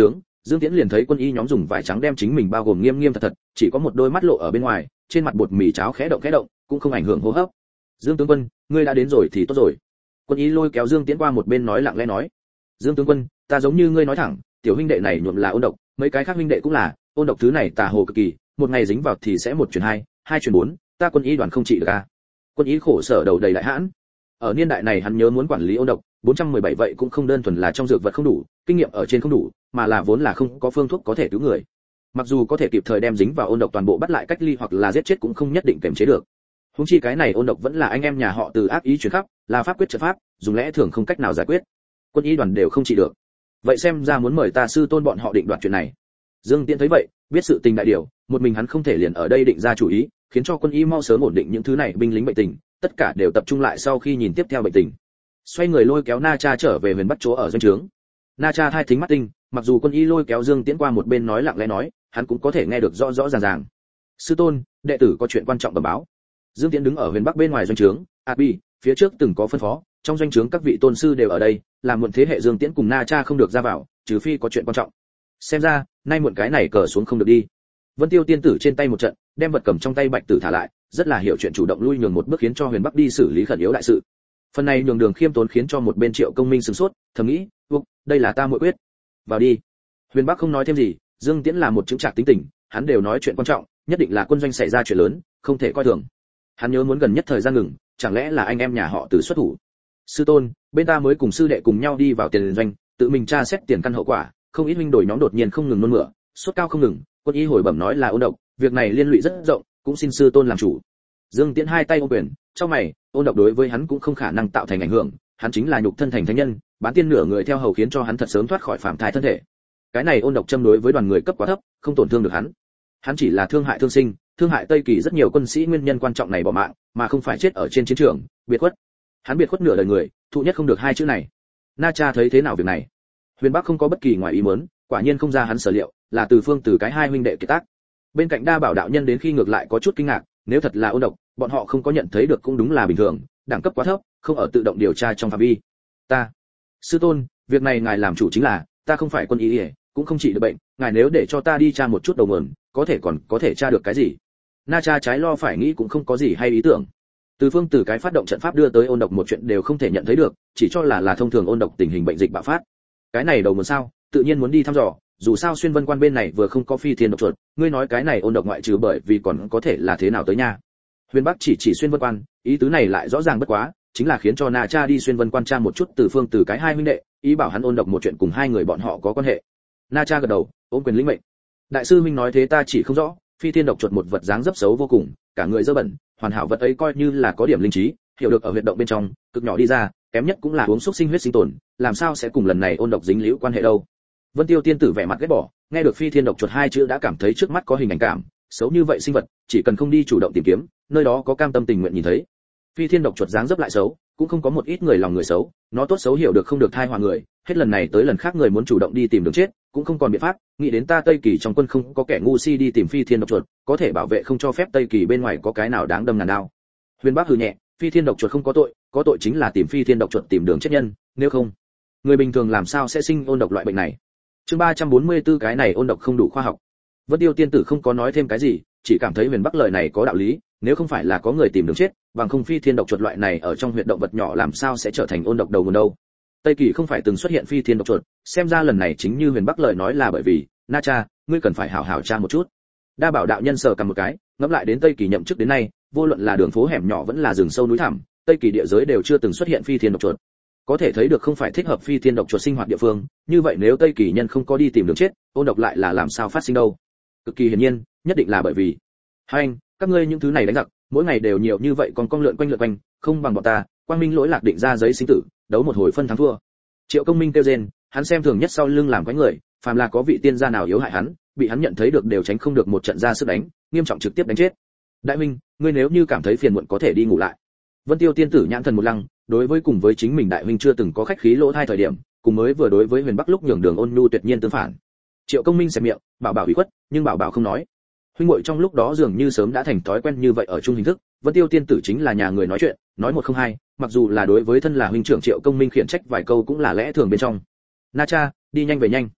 Dương Tiễn liền thấy quân y nhóm dùng vải trắng đem chính mình bao gồm nghiêm nghiêm thật thật, chỉ có một đôi mắt lộ ở bên ngoài, trên mặt bột mì cháo khẽ động, cũng không ảnh hưởng hô hấp. Dương tướng quân, ngươi đã đến rồi thì tốt rồi. Quân y lôi kéo Dương Tiễn qua một bên nói lặng lẽ nói. Dương tướng quân, ta giống như ngươi nói thẳng, tiểu huynh đệ này nhuộm là ôn độc, mấy cái khác huynh đệ cũng là, ôn độc thứ này tà hồ cực kỳ, một ngày dính vào thì sẽ một chuyển hai, hai chuyển bốn, ta quân y đoàn không trị được a. Quân y khổ sở đầu đầy đại hãn. Ở niên đại này hắn nhớ muốn quản lý ôn độc, 417 vậy cũng không đơn thuần là trong dược vật không đủ, kinh nghiệm ở trên không đủ, mà là vốn là không có phương thuốc có thể cứu người. Mặc dù có thể kịp thời đem dính vào ôn độc toàn bộ bắt lại cách ly hoặc là giết chết cũng không nhất định kiềm chế được. Huống chi cái này ôn độc vẫn là anh em nhà họ từ ác ý truyền khắp, là pháp quyết trận pháp, dùng lẽ thường không cách nào giải quyết. Quân y đoàn đều không trị được. Vậy xem ra muốn mời ta sư tôn bọn họ định đoạt chuyện này. Dương Tiễn thấy vậy, biết sự tình đại điều, một mình hắn không thể liền ở đây định ra chủ ý, khiến cho quân y mau sớm ổn định những thứ này binh lính bệnh tình, tất cả đều tập trung lại sau khi nhìn tiếp theo bệnh tình. Xoay người lôi kéo Na Cha trở về huyền Bắc chỗ ở doanh trướng. Na Cha thai thính mắt tinh, mặc dù quân y lôi kéo Dương Tiễn qua một bên nói lặng lẽ nói, hắn cũng có thể nghe được rõ rõ ràng ràng. Sư tôn, đệ tử có chuyện quan trọng bẩm báo. Dương Tiễn đứng ở huyền Bắc bên ngoài doanh trướng, Bi, phía trước từng có phân phó, trong doanh trướng các vị tôn sư đều ở đây, làm muộn thế hệ Dương Tiễn cùng Na Cha không được ra vào, trừ phi có chuyện quan trọng. Xem ra, nay muộn cái này cờ xuống không được đi. Vân Tiêu tiên tử trên tay một trận, đem vật cầm trong tay Bạch Tử thả lại, rất là hiểu chuyện chủ động lui nhường một bước khiến cho Huyền Bắc đi xử lý khẩn yếu đại sự. Phần này nhường đường khiêm tốn khiến cho một bên Triệu Công Minh sửng sốt, thầm nghĩ, đây là ta muội quyết. Vào đi. Huyền Bắc không nói thêm gì, Dương Tiễn là một chứng trạc tính tình, hắn đều nói chuyện quan trọng, nhất định là quân doanh xảy ra chuyện lớn, không thể coi thường. Hắn nhớ muốn gần nhất thời gian ngừng, chẳng lẽ là anh em nhà họ Từ xuất thủ. Sư tôn, bên ta mới cùng sư đệ cùng nhau đi vào tiền doanh, tự mình tra xét tiền căn hậu quả, không ít huynh đổi nhóm đột nhiên không ngừng nôn mửa, sốt cao không ngừng, quân y hồi bẩm nói là ôn độc, việc này liên lụy rất rộng, cũng xin sư tôn làm chủ. Dương Tiễn hai tay ôm quyền, trong mày, ôn độc đối với hắn cũng không khả năng tạo thành ảnh hưởng, hắn chính là nhục thân thành thánh nhân, bán tiên nửa người theo hầu khiến cho hắn thật sớm thoát khỏi phàm thai thân thể. Cái này ôn độc châm đối với đoàn người cấp quá thấp, không tổn thương được hắn. Hắn chỉ là thương hại thương sinh, thương hại Tây Kỳ rất nhiều quân sĩ nguyên nhân quan trọng này bỏ mạng, mà không phải chết ở trên chiến trường, biệt khuất. Hắn biệt khuất nửa đời người, thụ nhất không được hai chữ này. Na Cha thấy thế nào việc này? Huyền Bắc không có bất kỳ ngoài ý muốn, quả nhiên không ra hắn sở liệu, là từ phương từ cái hai huynh đệ kiệt tác. Bên cạnh Đa Bảo đạo nhân đến khi ngược lại có chút kinh ngạc, nếu thật là ôn độc, bọn họ không có nhận thấy được cũng đúng là bình thường, đẳng cấp quá thấp, không ở tự động điều tra trong phạm vi. Ta, sư tôn, việc này ngài làm chủ chính là, ta không phải quân y, cũng không trị được bệnh, ngài nếu để cho ta đi tra một chút đầu nguồn, có thể tra được cái gì? Na Cha trái lo phải nghĩ cũng không có gì hay ý tưởng. Từ phương từ cái phát động trận pháp đưa tới ôn độc một chuyện đều không thể nhận thấy được, chỉ cho là thông thường ôn độc tình hình bệnh dịch bạo phát. Cái này đầu nguồn sao, tự nhiên muốn đi thăm dò, dù sao xuyên vân quan bên này vừa không có phi thiên độc chuột, ngươi nói cái này ôn độc ngoại trừ bởi vì còn có thể là thế nào tới nha. Huyền Bắc chỉ xuyên vân quan, ý tứ này lại rõ ràng bất quá, chính là khiến cho Na Cha đi xuyên vân quan tra một chút từ phương từ cái hai huynh đệ, ý bảo hắn ôn độc một chuyện cùng hai người bọn họ có quan hệ. Na Cha gật đầu, ôm quyền lĩnh mệnh. Đại sư huynh nói thế ta chỉ không rõ, phi thiên độc chuột một vật dáng dấp xấu vô cùng, cả người dơ bẩn, hoàn hảo vật ấy coi như là có điểm linh trí, hiểu được ở huyệt động bên trong, cực nhỏ đi ra, kém nhất cũng là uống xúc sinh huyết sinh tồn, làm sao sẽ cùng lần này ôn độc dính liễu quan hệ đâu. Vân Tiêu tiên tử vẻ mặt ghét bỏ, nghe được phi thiên độc chuột hai chữ đã cảm thấy trước mắt có hình ảnh cảm, xấu như vậy sinh vật, chỉ cần không đi chủ động tìm kiếm, nơi đó có cam tâm tình nguyện nhìn thấy. Phi thiên độc chuột dáng dấp lại xấu, cũng không có một ít người lòng người xấu, nó tốt xấu hiểu được không được thai hòa người, hết lần này tới lần khác người muốn chủ động đi tìm đường chết, cũng không còn biện pháp, nghĩ đến ta Tây Kỳ trong quân không có kẻ ngu si đi tìm phi thiên độc chuột, có thể bảo vệ không cho phép Tây Kỳ bên ngoài có cái nào đáng đâm ngàn đao. Huyền Bắc hừ nhẹ, phi thiên độc chuột không có tội chính là tìm phi thiên độc chuột tìm đường chết nhân, nếu không, người bình thường làm sao sẽ sinh ôn độc loại bệnh này. Chương 344 cái này ôn độc không đủ khoa học. Vân Tiêu tiên tử không có nói thêm cái gì, chỉ cảm thấy Huyền Bắc lời này có đạo lý, nếu không phải là có người tìm đường chết, bằng không phi thiên độc chuột loại này ở trong huyệt động vật nhỏ làm sao sẽ trở thành ôn độc đầu nguồn đâu. Tây Kỳ không phải từng xuất hiện phi thiên độc chuột, xem ra lần này chính như Huyền Bắc lời nói là bởi vì, Na Cha, ngươi cần phải hảo hảo tra một chút. Đa Bảo đạo nhân sờ cầm một cái, ngẫm lại đến Tây Kỳ nhậm chức đến nay, vô luận là đường phố hẻm nhỏ vẫn là rừng sâu núi thẳm, Tây Kỳ địa giới đều chưa từng xuất hiện phi thiên độc chuột. Có thể thấy được không phải thích hợp phi thiên độc chuột sinh hoạt địa phương, như vậy nếu Tây Kỳ nhân không có đi tìm đường chết, ôn độc lại là làm sao phát sinh đâu? Cực kỳ hiển nhiên, nhất định là bởi vì hai các ngươi những thứ này đánh giặc, mỗi ngày đều nhiều như vậy còn con lượn quanh, không bằng bọn ta, Quang Minh lỗi lạc định ra giấy sinh tử, đấu một hồi phân thắng thua. Triệu Công Minh kêu rên, hắn xem thường nhất sau lưng làm quái người, phàm là có vị tiên gia nào yếu hại hắn, bị hắn nhận thấy được đều tránh không được một trận ra sức đánh, nghiêm trọng trực tiếp đánh chết. Đại huynh, ngươi nếu như cảm thấy phiền muộn có thể đi ngủ lại. Vân Tiêu tiên tử nhãn thần một lăng, đối với cùng với chính mình đại huynh chưa từng có khách khí lỗ thai thời điểm, cùng mới vừa đối với Huyền Bắc lúc nhường đường ôn nhu tuyệt nhiên tương phản. Triệu Công Minh xẹp miệng, bảo ủy khuất, nhưng bảo không nói. Huynh muội trong lúc đó dường như sớm đã thành thói quen như vậy ở chung hình thức, Vân Tiêu tiên tử chính là nhà người nói chuyện, nói một không hai, mặc dù là đối với thân là huynh trưởng Triệu Công Minh khiển trách vài câu cũng là lẽ thường bên trong. Na Cha, đi nhanh về nhanh.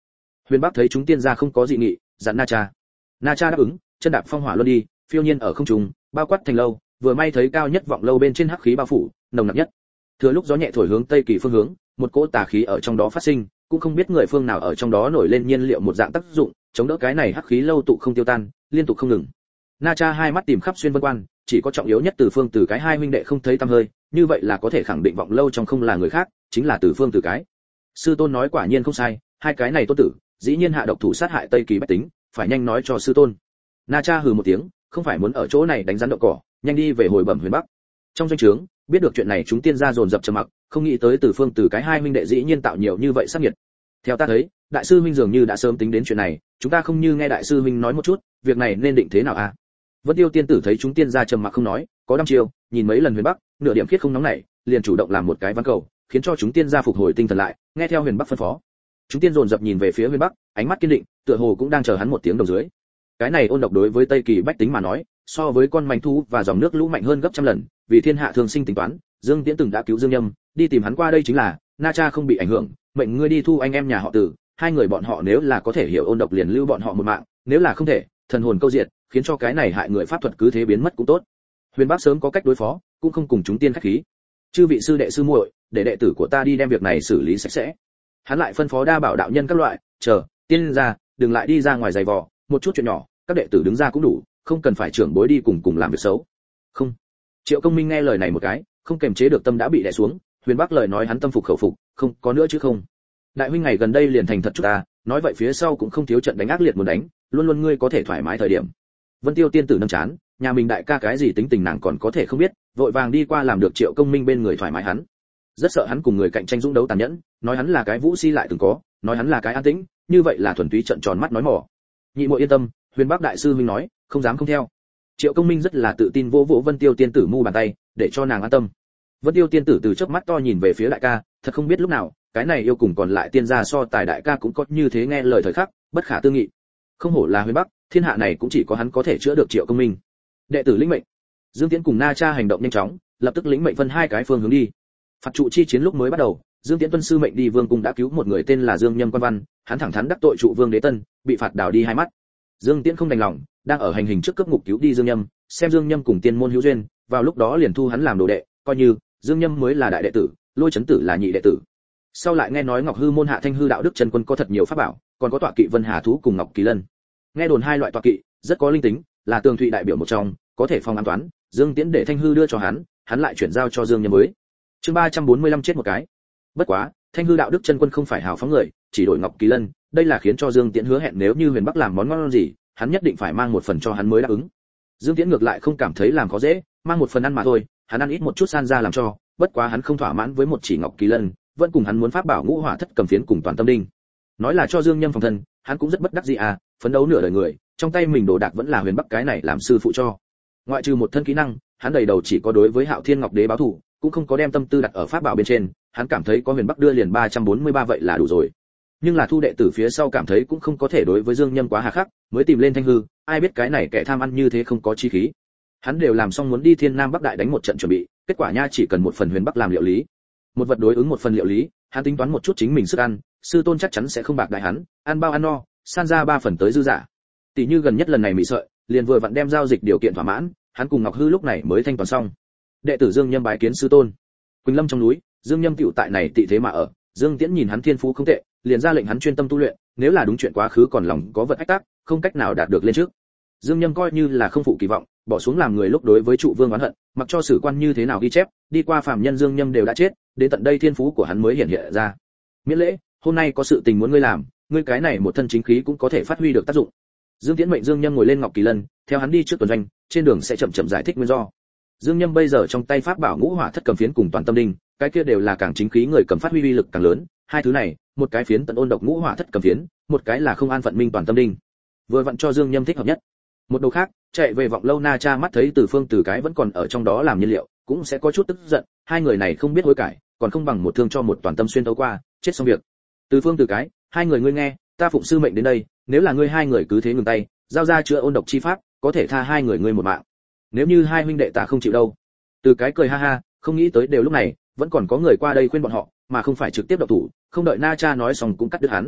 Huyền Bắc thấy chúng tiên gia không có dị nghị, dặn Na Cha. Na Cha đáp ứng, chân đạp phong hỏa luân đi, phiêu nhiên ở không trung, bao quát thành lâu, vừa may thấy cao nhất vọng lâu bên trên hắc khí bao phủ, nồng nặc nhất. Thừa lúc gió nhẹ thổi hướng tây kỳ phương hướng, một cỗ tà khí ở trong đó phát sinh, cũng không biết người phương nào ở trong đó nổi lên nhiên liệu một dạng tác dụng, chống đỡ cái này hắc khí lâu tụ không tiêu tan, liên tục không ngừng. Na Cha hai mắt tìm khắp xuyên vân quan, chỉ có trọng yếu nhất Từ Phương Từ cái hai huynh đệ không thấy tăm hơi, như vậy là có thể khẳng định vọng lâu trong không là người khác, chính là Từ Phương Từ cái. Sư tôn nói quả nhiên không sai, hai cái này tôn tử, dĩ nhiên hạ độc thủ sát hại Tây Kỳ bách tính, phải nhanh nói cho sư tôn. Na Cha hừ một tiếng, không phải muốn ở chỗ này đánh rắn đậu cỏ, nhanh đi về hồi bẩm Huyền Bắc. Trong doanh trướng, biết được chuyện này chúng tiên gia dồn dập trầm mặc, không nghĩ tới Từ Phương Từ cái hai huynh đệ dĩ nhiên tạo nhiều như vậy sát nhiệt. Theo ta thấy, đại sư huynh dường như đã sớm tính đến chuyện này, chúng ta không như nghe đại sư huynh nói một chút, việc này nên định thế nào à? Vân Tiêu tiên tử thấy chúng tiên gia trầm mặc không nói, có đăm chiêu, nhìn mấy lần Huyền Bắc, nửa điểm khiết không nóng nảy, liền chủ động làm một cái văn cầu, khiến cho chúng tiên gia phục hồi tinh thần lại, nghe theo Huyền Bắc phân phó. Chúng tiên dồn dập nhìn về phía Huyền Bắc, ánh mắt kiên định, tựa hồ cũng đang chờ hắn một tiếng đồng dưới. Cái này ôn độc đối với Tây Kỳ bách tính mà nói, so với con manh thú và dòng nước lũ mạnh hơn gấp trăm lần, vì thiên hạ thường sinh tính toán, Dương Tiễn từng đã cứu Dương Nhâm, đi tìm hắn qua đây chính là, Na Cha không bị ảnh hưởng, mệnh ngươi đi thu anh em nhà họ Từ, hai người bọn họ nếu là có thể hiểu ôn độc liền lưu bọn họ một mạng, nếu là không thể, thần hồn câu diệt, khiến cho cái này hại người pháp thuật cứ thế biến mất cũng tốt. Huyền Bắc sớm có cách đối phó, cũng không cùng chúng tiên khách khí. Chư vị sư đệ sư muội, để đệ tử của ta đi đem việc này xử lý sạch sẽ. Hắn lại phân phó đa bảo đạo nhân các loại, chờ, tiên ra, đừng lại đi ra ngoài giày vò, một chút chuyện nhỏ, các đệ tử đứng ra cũng đủ, không cần phải trưởng bối đi cùng làm việc xấu. Không. Triệu Công Minh nghe lời này một cái, không kềm chế được tâm đã bị đè xuống, Huyền Bắc lời nói hắn tâm phục khẩu phục, không, có nữa chứ không. Đại huynh ngày gần đây liền thành thật chút ta, nói vậy phía sau cũng không thiếu trận đánh ác liệt muốn đánh, luôn luôn ngươi có thể thoải mái thời điểm. Vân Tiêu tiên tử nâng chán, nhà mình đại ca cái gì tính tình nàng còn có thể không biết, vội vàng đi qua làm được Triệu Công Minh bên người thoải mái hắn. Rất sợ hắn cùng người cạnh tranh dũng đấu tàn nhẫn, nói hắn là cái vũ si lại từng có, nói hắn là cái an tĩnh, như vậy là thuần túy trận tròn mắt nói mỏ. Nhị muội yên tâm, Huyền Bắc đại sư huynh nói, không dám không theo. Triệu Công Minh rất là tự tin vỗ vỗ Vân Tiêu tiên tử mu bàn tay, để cho nàng an tâm. Vân Tiêu tiên tử từ chớp mắt to nhìn về phía đại ca, thật không biết lúc nào, cái này yêu cùng còn lại tiên gia so tài đại ca cũng có như thế nghe lời thời khắc, bất khả tư nghị. Không hổ là Huyền Bắc, thiên hạ này cũng chỉ có hắn có thể chữa được Triệu Công Minh. Đệ tử lĩnh mệnh. Dương Tiễn cùng Na Cha hành động nhanh chóng, lập tức lĩnh mệnh phân hai cái phương hướng đi. Phạt trụ chi chiến lúc mới bắt đầu, Dương Tiễn tuân sư mệnh đi vương cung đã cứu một người tên là Dương Nhâm quan văn, hắn thẳng thắn đắc tội trụ vương Đế Tân, bị phạt đào đi hai mắt. Dương Tiễn không đành lòng, đang ở hành hình trước cướp ngục cứu đi Dương Nhâm, xem Dương Nhâm cùng tiên môn hữu duyên, vào lúc đó liền thu hắn làm đồ đệ, coi như Dương Nhâm mới là đại đệ tử, Lôi Chấn Tử là nhị đệ tử. Sau lại nghe nói Ngọc Hư môn hạ Thanh Hư đạo đức chân quân có thật nhiều pháp bảo, còn có tọa kỵ Vân Hà thú cùng Ngọc Kỳ Lân. Nghe đồn hai loại tọa kỵ rất có linh tính, là tường thụy đại biểu một trong, có thể phòng an toán. Dương Tiễn để Thanh Hư đưa cho hắn lại chuyển giao cho Dương Nhâm mới. Chương 345 chết một cái. Bất quá, Thanh Hư đạo đức chân quân không phải hào phóng người, chỉ đổi Ngọc Kỳ Lân, đây là khiến cho Dương Tiễn hứa hẹn nếu như Huyền Bắc làm món ngon gì, hắn nhất định phải mang một phần cho hắn mới đáp ứng. Dương Tiễn ngược lại không cảm thấy làm khó dễ, mang một phần ăn mà thôi, hắn ăn ít một chút san ra làm cho, bất quá hắn không thỏa mãn với một chỉ Ngọc Kỳ Lân, vẫn cùng hắn muốn pháp bảo ngũ hỏa thất cầm phiến cùng toàn tâm đinh. Nói là cho Dương Nhâm phòng thân, hắn cũng rất bất đắc dĩ à, phấn đấu nửa đời người, trong tay mình đồ đạc vẫn là Huyền Bắc cái này làm sư phụ cho. Ngoại trừ một thân kỹ năng, hắn đầy đầu chỉ có đối với Hạo Thiên Ngọc Đế báo thù, cũng không có đem tâm tư đặt ở pháp bảo bên trên, hắn cảm thấy có Huyền Bắc đưa liền 343 vậy là đủ rồi. Nhưng là thu đệ tử phía sau cảm thấy cũng không có thể đối với Dương Nhâm quá hà khắc, mới tìm lên Thanh Hư, ai biết cái này kẻ tham ăn như thế không có chí khí. Hắn đều làm xong muốn đi Thiên Nam Bắc Đại đánh một trận chuẩn bị, kết quả nha chỉ cần một phần Huyền Bắc làm liệu lý. Một vật đối ứng một phần liệu lý, hắn tính toán một chút chính mình sức ăn, sư tôn chắc chắn sẽ không bạc đại hắn, ăn bao ăn no, san ra 3 phần tới dư giả. Tỷ như gần nhất lần này mị sợi, liền vừa vặn đem giao dịch điều kiện thỏa mãn, hắn cùng Ngọc Hư lúc này mới thanh toán xong. Đệ tử Dương Nhâm bái kiến sư tôn. Quỳnh Lâm trong núi, Dương Nhâm tiểu tại này tị thế mà ở, Dương Tiễn nhìn hắn thiên phú không tệ, liền ra lệnh hắn chuyên tâm tu luyện, nếu là đúng chuyện quá khứ còn lòng có vật ách tắc, không cách nào đạt được lên trước. Dương Nhâm coi như là không phụ kỳ vọng, bỏ xuống làm người lúc đối với trụ vương oán hận, mặc cho sử quan như thế nào ghi chép, đi qua phàm nhân Dương Nhâm đều đã chết, đến tận đây thiên phú của hắn mới hiện hiện ra. Miễn lễ, hôm nay có sự tình muốn ngươi làm, ngươi cái này một thân chính khí cũng có thể phát huy được tác dụng. Dương Tiễn mệnh Dương Nhâm ngồi lên Ngọc Kỳ Lân, theo hắn đi trước tuần doanh, trên đường sẽ chậm chậm giải thích nguyên do. Dương Nhâm bây giờ trong tay pháp bảo ngũ hỏa thất cầm phiến cùng toàn tâm đinh, cái kia đều là càng chính khí người cầm phát huy uy lực càng lớn, hai thứ này, một cái phiến tận ôn độc ngũ hỏa thất cầm phiến, một cái là không an phận minh toàn tâm đinh. Vừa vặn cho Dương Nhâm thích hợp nhất. Một đầu khác, chạy về vọng lâu Na Cha mắt thấy Từ Phương Từ cái vẫn còn ở trong đó làm nhiên liệu, cũng sẽ có chút tức giận, hai người này không biết hối cải, còn không bằng một thương cho một toàn tâm xuyên thấu qua, chết xong việc. Từ Phương Từ cái, hai người ngươi nghe, ta phụng sư mệnh đến đây, nếu là ngươi hai người cứ thế ngừng tay, giao ra chữa ôn độc chi pháp, có thể tha hai người ngươi một mạng. Nếu như hai huynh đệ ta không chịu đâu. Từ cái cười ha ha, không nghĩ tới đều lúc này, vẫn còn có người qua đây khuyên bọn họ, mà không phải trực tiếp động thủ, không đợi Na Cha nói xong cũng cắt đứt hắn.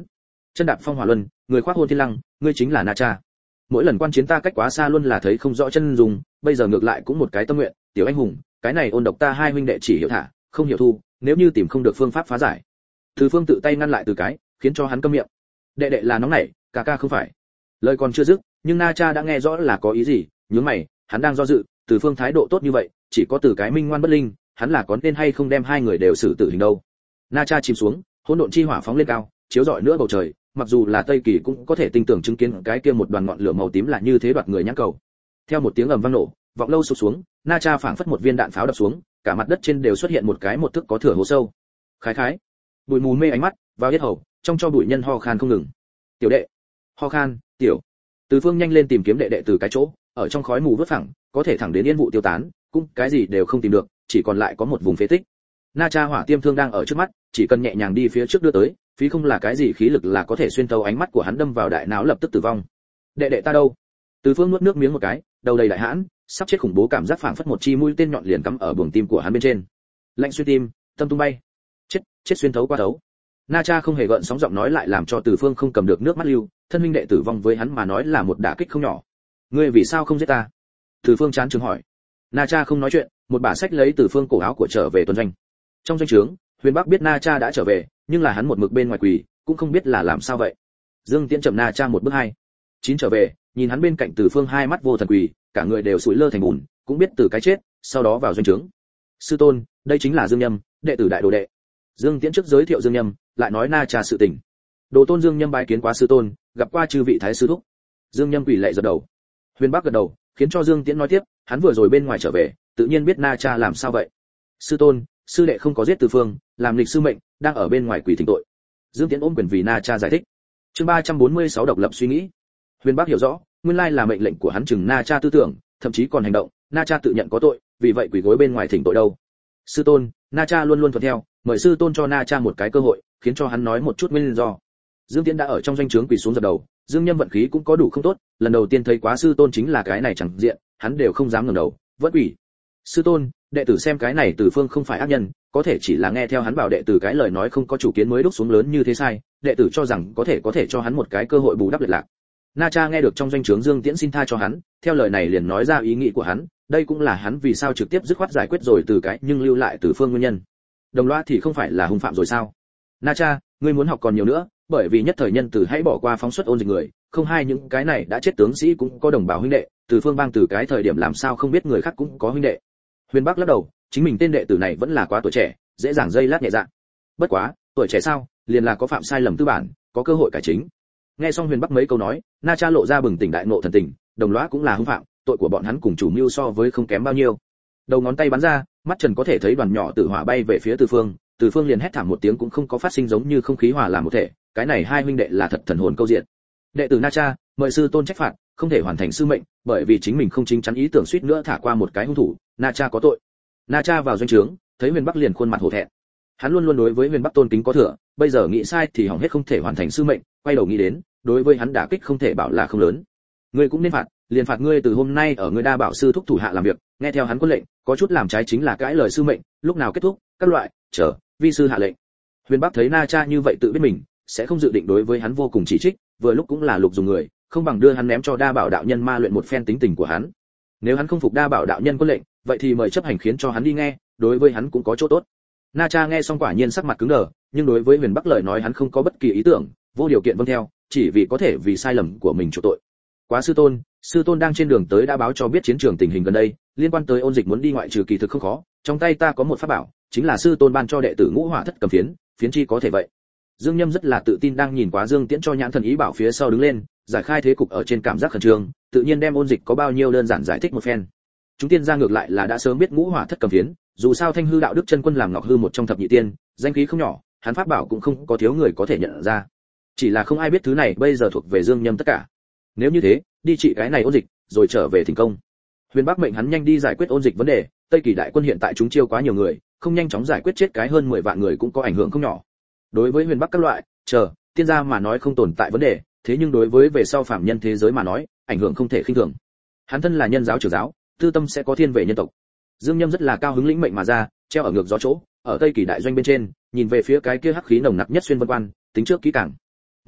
chân đạp phong hỏa luân, người khoác hôn thiên lăng, ngươi chính là Na Cha. Mỗi lần quan chiến ta cách quá xa luôn là thấy không rõ chân dùng, bây giờ ngược lại cũng một cái tâm nguyện, tiểu anh hùng, cái này ôn độc ta hai huynh đệ chỉ hiểu thả, không hiểu thu, nếu như tìm không được phương pháp phá giải. Từ Phương tự tay ngăn lại Từ Cái, khiến cho hắn câm miệng. Đệ đệ là nóng nảy, ca ca không phải. Lời còn chưa dứt, nhưng Na Cha đã nghe rõ là có ý gì, nhướng mày, hắn đang do dự, Từ Phương thái độ tốt như vậy, chỉ có Từ Cái minh ngoan bất linh, hắn là có nên hay không đem hai người đều xử tử hình đâu. Na Cha chìm xuống, hỗn độn chi hỏa phóng lên cao, chiếu rọi nữa bầu trời, mặc dù là Tây Kỳ cũng có thể tinh tưởng chứng kiến cái kia một đoàn ngọn lửa màu tím là như thế đoạt người nhãn cầu. Theo một tiếng ầm vang nổ, vọng lâu sụp xuống, Na Cha phảng phất một viên đạn pháo đập xuống, cả mặt đất trên đều xuất hiện một cái một thước có thửa hố sâu. Khái khái, bụi mù mê ánh mắt, vào yết hầu, trong cho bụi nhân ho khan không ngừng. Tiểu đệ, ho khan, tiểu. Từ Phương nhanh lên tìm kiếm đệ đệ từ cái chỗ, ở trong khói mù vớt phẳng, có thể thẳng đến yên vụ tiêu tán, cũng cái gì đều không tìm được, chỉ còn lại có một vùng phế tích. Na Cha hỏa tiêm thương đang ở trước mắt, chỉ cần nhẹ nhàng đi phía trước đưa tới, phí không là cái gì khí lực là có thể xuyên thấu ánh mắt của hắn đâm vào đại não lập tức tử vong. Đệ đệ ta đâu? Từ Phương nuốt nước miếng một cái, đầu đầy đại hãn, sắp chết khủng bố cảm giác phảng phất một chi mũi tên nhọn liền cắm ở buồng tim của hắn bên trên. Lạnh xuyên tim, tâm tung bay. Chết xuyên thấu qua thấu. Na Cha không hề gợn sóng giọng nói lại làm cho Từ Phương không cầm được nước mắt lưu, thân huynh đệ tử vong với hắn mà nói là một đả kích không nhỏ. Ngươi vì sao không giết ta? Từ Phương chán chừng hỏi. Na Cha không nói chuyện, một bả sách lấy Từ Phương cổ áo của trở về tuần doanh. Trong doanh trướng, Huyền Bắc biết Na Cha đã trở về, nhưng là hắn một mực bên ngoài quỳ, cũng không biết là làm sao vậy. Dương Tiễn chậm Na Cha một bước hai, chín trở về, nhìn hắn bên cạnh Từ Phương hai mắt vô thần quỳ, cả người đều sủi lơ thành bùn, cũng biết từ cái chết, sau đó vào doanh trướng. Sư tôn, đây chính là Dương Nhâm, đệ tử đại đồ đệ. Dương Tiễn trước giới thiệu Dương Nhâm, lại nói Na Cha sự tình. Đồ tôn Dương Nhâm bái kiến quá sư tôn, gặp qua chư vị thái sư thúc. Dương Nhâm quỳ lạy gật đầu. Huyền Bắc gật đầu, khiến cho Dương Tiễn nói tiếp, hắn vừa rồi bên ngoài trở về, tự nhiên biết Na Cha làm sao vậy. Sư tôn, sư đệ không có giết Từ Phương, làm lịch sư mệnh, đang ở bên ngoài quỳ thỉnh tội. Dương Tiễn ôm quyền vì Na Cha giải thích. Chương 346 độc lập suy nghĩ. Huyền Bắc hiểu rõ, nguyên lai là mệnh lệnh của hắn chừng Na Cha tư tưởng, thậm chí còn hành động, Na Cha tự nhận có tội, vì vậy quỳ gối bên ngoài thỉnh tội đâu. Sư tôn, Na Cha luôn luôn thuận theo, mời sư tôn cho Na Cha một cái cơ hội, khiến cho hắn nói một chút nguyên do. Dương Tiễn đã ở trong doanh trướng quỳ xuống dập đầu, Dương Nhâm vận khí cũng có đủ không tốt, lần đầu tiên thấy quá sư tôn chính là cái này chẳng diện, hắn đều không dám ngẩng đầu, vẫn quỳ. Sư tôn, đệ tử xem cái này Từ Phương không phải ác nhân, có thể chỉ là nghe theo hắn bảo đệ tử cái lời nói không có chủ kiến mới đúc xuống lớn như thế sai, đệ tử cho rằng có thể cho hắn một cái cơ hội bù đắp lệch lạc. Na Cha nghe được trong doanh trướng Dương Tiễn xin tha cho hắn, theo lời này liền nói ra ý nghĩ của hắn, đây cũng là hắn vì sao trực tiếp dứt khoát giải quyết rồi từ cái nhưng lưu lại Từ Phương nguyên nhân. Đồng loa thì không phải là hung phạm rồi sao? Na Cha, ngươi muốn học còn nhiều nữa, bởi vì nhất thời nhân từ hãy bỏ qua phóng xuất ôn dịch người, không hai những cái này đã chết tướng sĩ cũng có đồng bào huynh đệ, Từ Phương bang từ cái thời điểm làm sao không biết người khác cũng có huynh đệ. Huyền Bắc lắc đầu, chính mình tên đệ tử này vẫn là quá tuổi trẻ, dễ dàng dây lát nhẹ dạ. Bất quá, tuổi trẻ sao, liền là có phạm sai lầm tư bản, có cơ hội cải chính. Nghe xong Huyền Bắc mấy câu nói, Na Cha lộ ra bừng tỉnh đại ngộ thần tình, đồng lõa cũng là hung phạm, tội của bọn hắn cùng chủ mưu so với không kém bao nhiêu. Đầu ngón tay bắn ra, mắt Trần có thể thấy đoàn nhỏ tử hỏa bay về phía Từ Phương liền hét thảm một tiếng cũng không có phát sinh giống như không khí hòa làm một thể, cái này hai huynh đệ là thật thần hồn câu diện. Đệ tử Na Cha, mời sư tôn trách phạt, không thể hoàn thành sư mệnh, bởi vì chính mình không chính chắn ý tưởng suýt nữa thả qua một cái hung thủ, Na Cha có tội. Na Cha vào doanh trướng, thấy Huyền Bắc liền khuôn mặt hổ thẹn. Hắn luôn luôn đối với Huyền Bắc tôn kính có thừa, bây giờ nghĩ sai thì hỏng hết không thể hoàn thành sư mệnh, quay đầu nghĩ đến, đối với hắn đả kích không thể bảo là không lớn. Ngươi cũng nên phạt, liền phạt ngươi từ hôm nay ở ngươi đa bảo sư thúc thủ hạ làm việc, nghe theo hắn quân lệnh, có chút làm trái chính là cãi lời sư mệnh, lúc nào kết thúc, các loại, chờ, vi sư hạ lệnh. Huyền Bắc thấy Na Cha như vậy tự biết mình, sẽ không dự định đối với hắn vô cùng chỉ trích, vừa lúc cũng là lục dùng người, không bằng đưa hắn ném cho đa bảo đạo nhân ma luyện một phen tính tình của hắn. Nếu hắn không phục đa bảo đạo nhân quân lệnh, vậy thì mời chấp hành khiến cho hắn đi nghe, đối với hắn cũng có chỗ tốt. Na Cha nghe xong quả nhiên sắc mặt cứng đờ, nhưng đối với Huyền Bắc lời nói hắn không có bất kỳ ý tưởng, vô điều kiện vâng theo, chỉ vì có thể vì sai lầm của mình chuộc tội. Quá sư tôn đang trên đường tới đã báo cho biết chiến trường tình hình gần đây, liên quan tới ôn dịch muốn đi ngoại trừ kỳ thực không khó, trong tay ta có một pháp bảo, chính là sư tôn ban cho đệ tử Ngũ Hỏa Thất Cầm phiến chi có thể vậy. Dương Nhâm rất là tự tin đang nhìn quá Dương Tiễn cho nhãn thần ý bảo phía sau đứng lên, giải khai thế cục ở trên cảm giác khẩn trương, tự nhiên đem ôn dịch có bao nhiêu đơn giản giải thích một phen. Chúng tiên gia ngược lại là đã sớm biết Ngũ Hỏa Thất Cầm phiến, dù sao Thanh Hư đạo đức chân quân làm Ngọc Hư một trong thập nhị tiên, danh khí không nhỏ, hắn pháp bảo cũng không có thiếu người có thể nhận ra. Chỉ là không ai biết thứ này bây giờ thuộc về Dương Nhâm tất cả. Nếu như thế, đi trị cái này ôn dịch, rồi trở về thành công. Huyền Bắc mệnh hắn nhanh đi giải quyết ôn dịch vấn đề, Tây Kỳ đại quân hiện tại chúng chiêu quá nhiều người, không nhanh chóng giải quyết chết cái hơn 10 vạn người cũng có ảnh hưởng không nhỏ. Đối với Huyền Bắc các loại, tiên gia mà nói không tồn tại vấn đề, thế nhưng đối với về sau phạm nhân thế giới mà nói, ảnh hưởng không thể khinh thường. Hắn thân là nhân giáo trưởng giáo, tư tâm sẽ có thiên về nhân tộc. Dương Nhâm rất là cao hứng lĩnh mệnh mà ra, treo ở ngược gió chỗ, ở Tây Kỳ đại doanh bên trên, nhìn về phía cái kia hắc khí nồng nặc nhất xuyên vân quan, tính trước kỹ càng.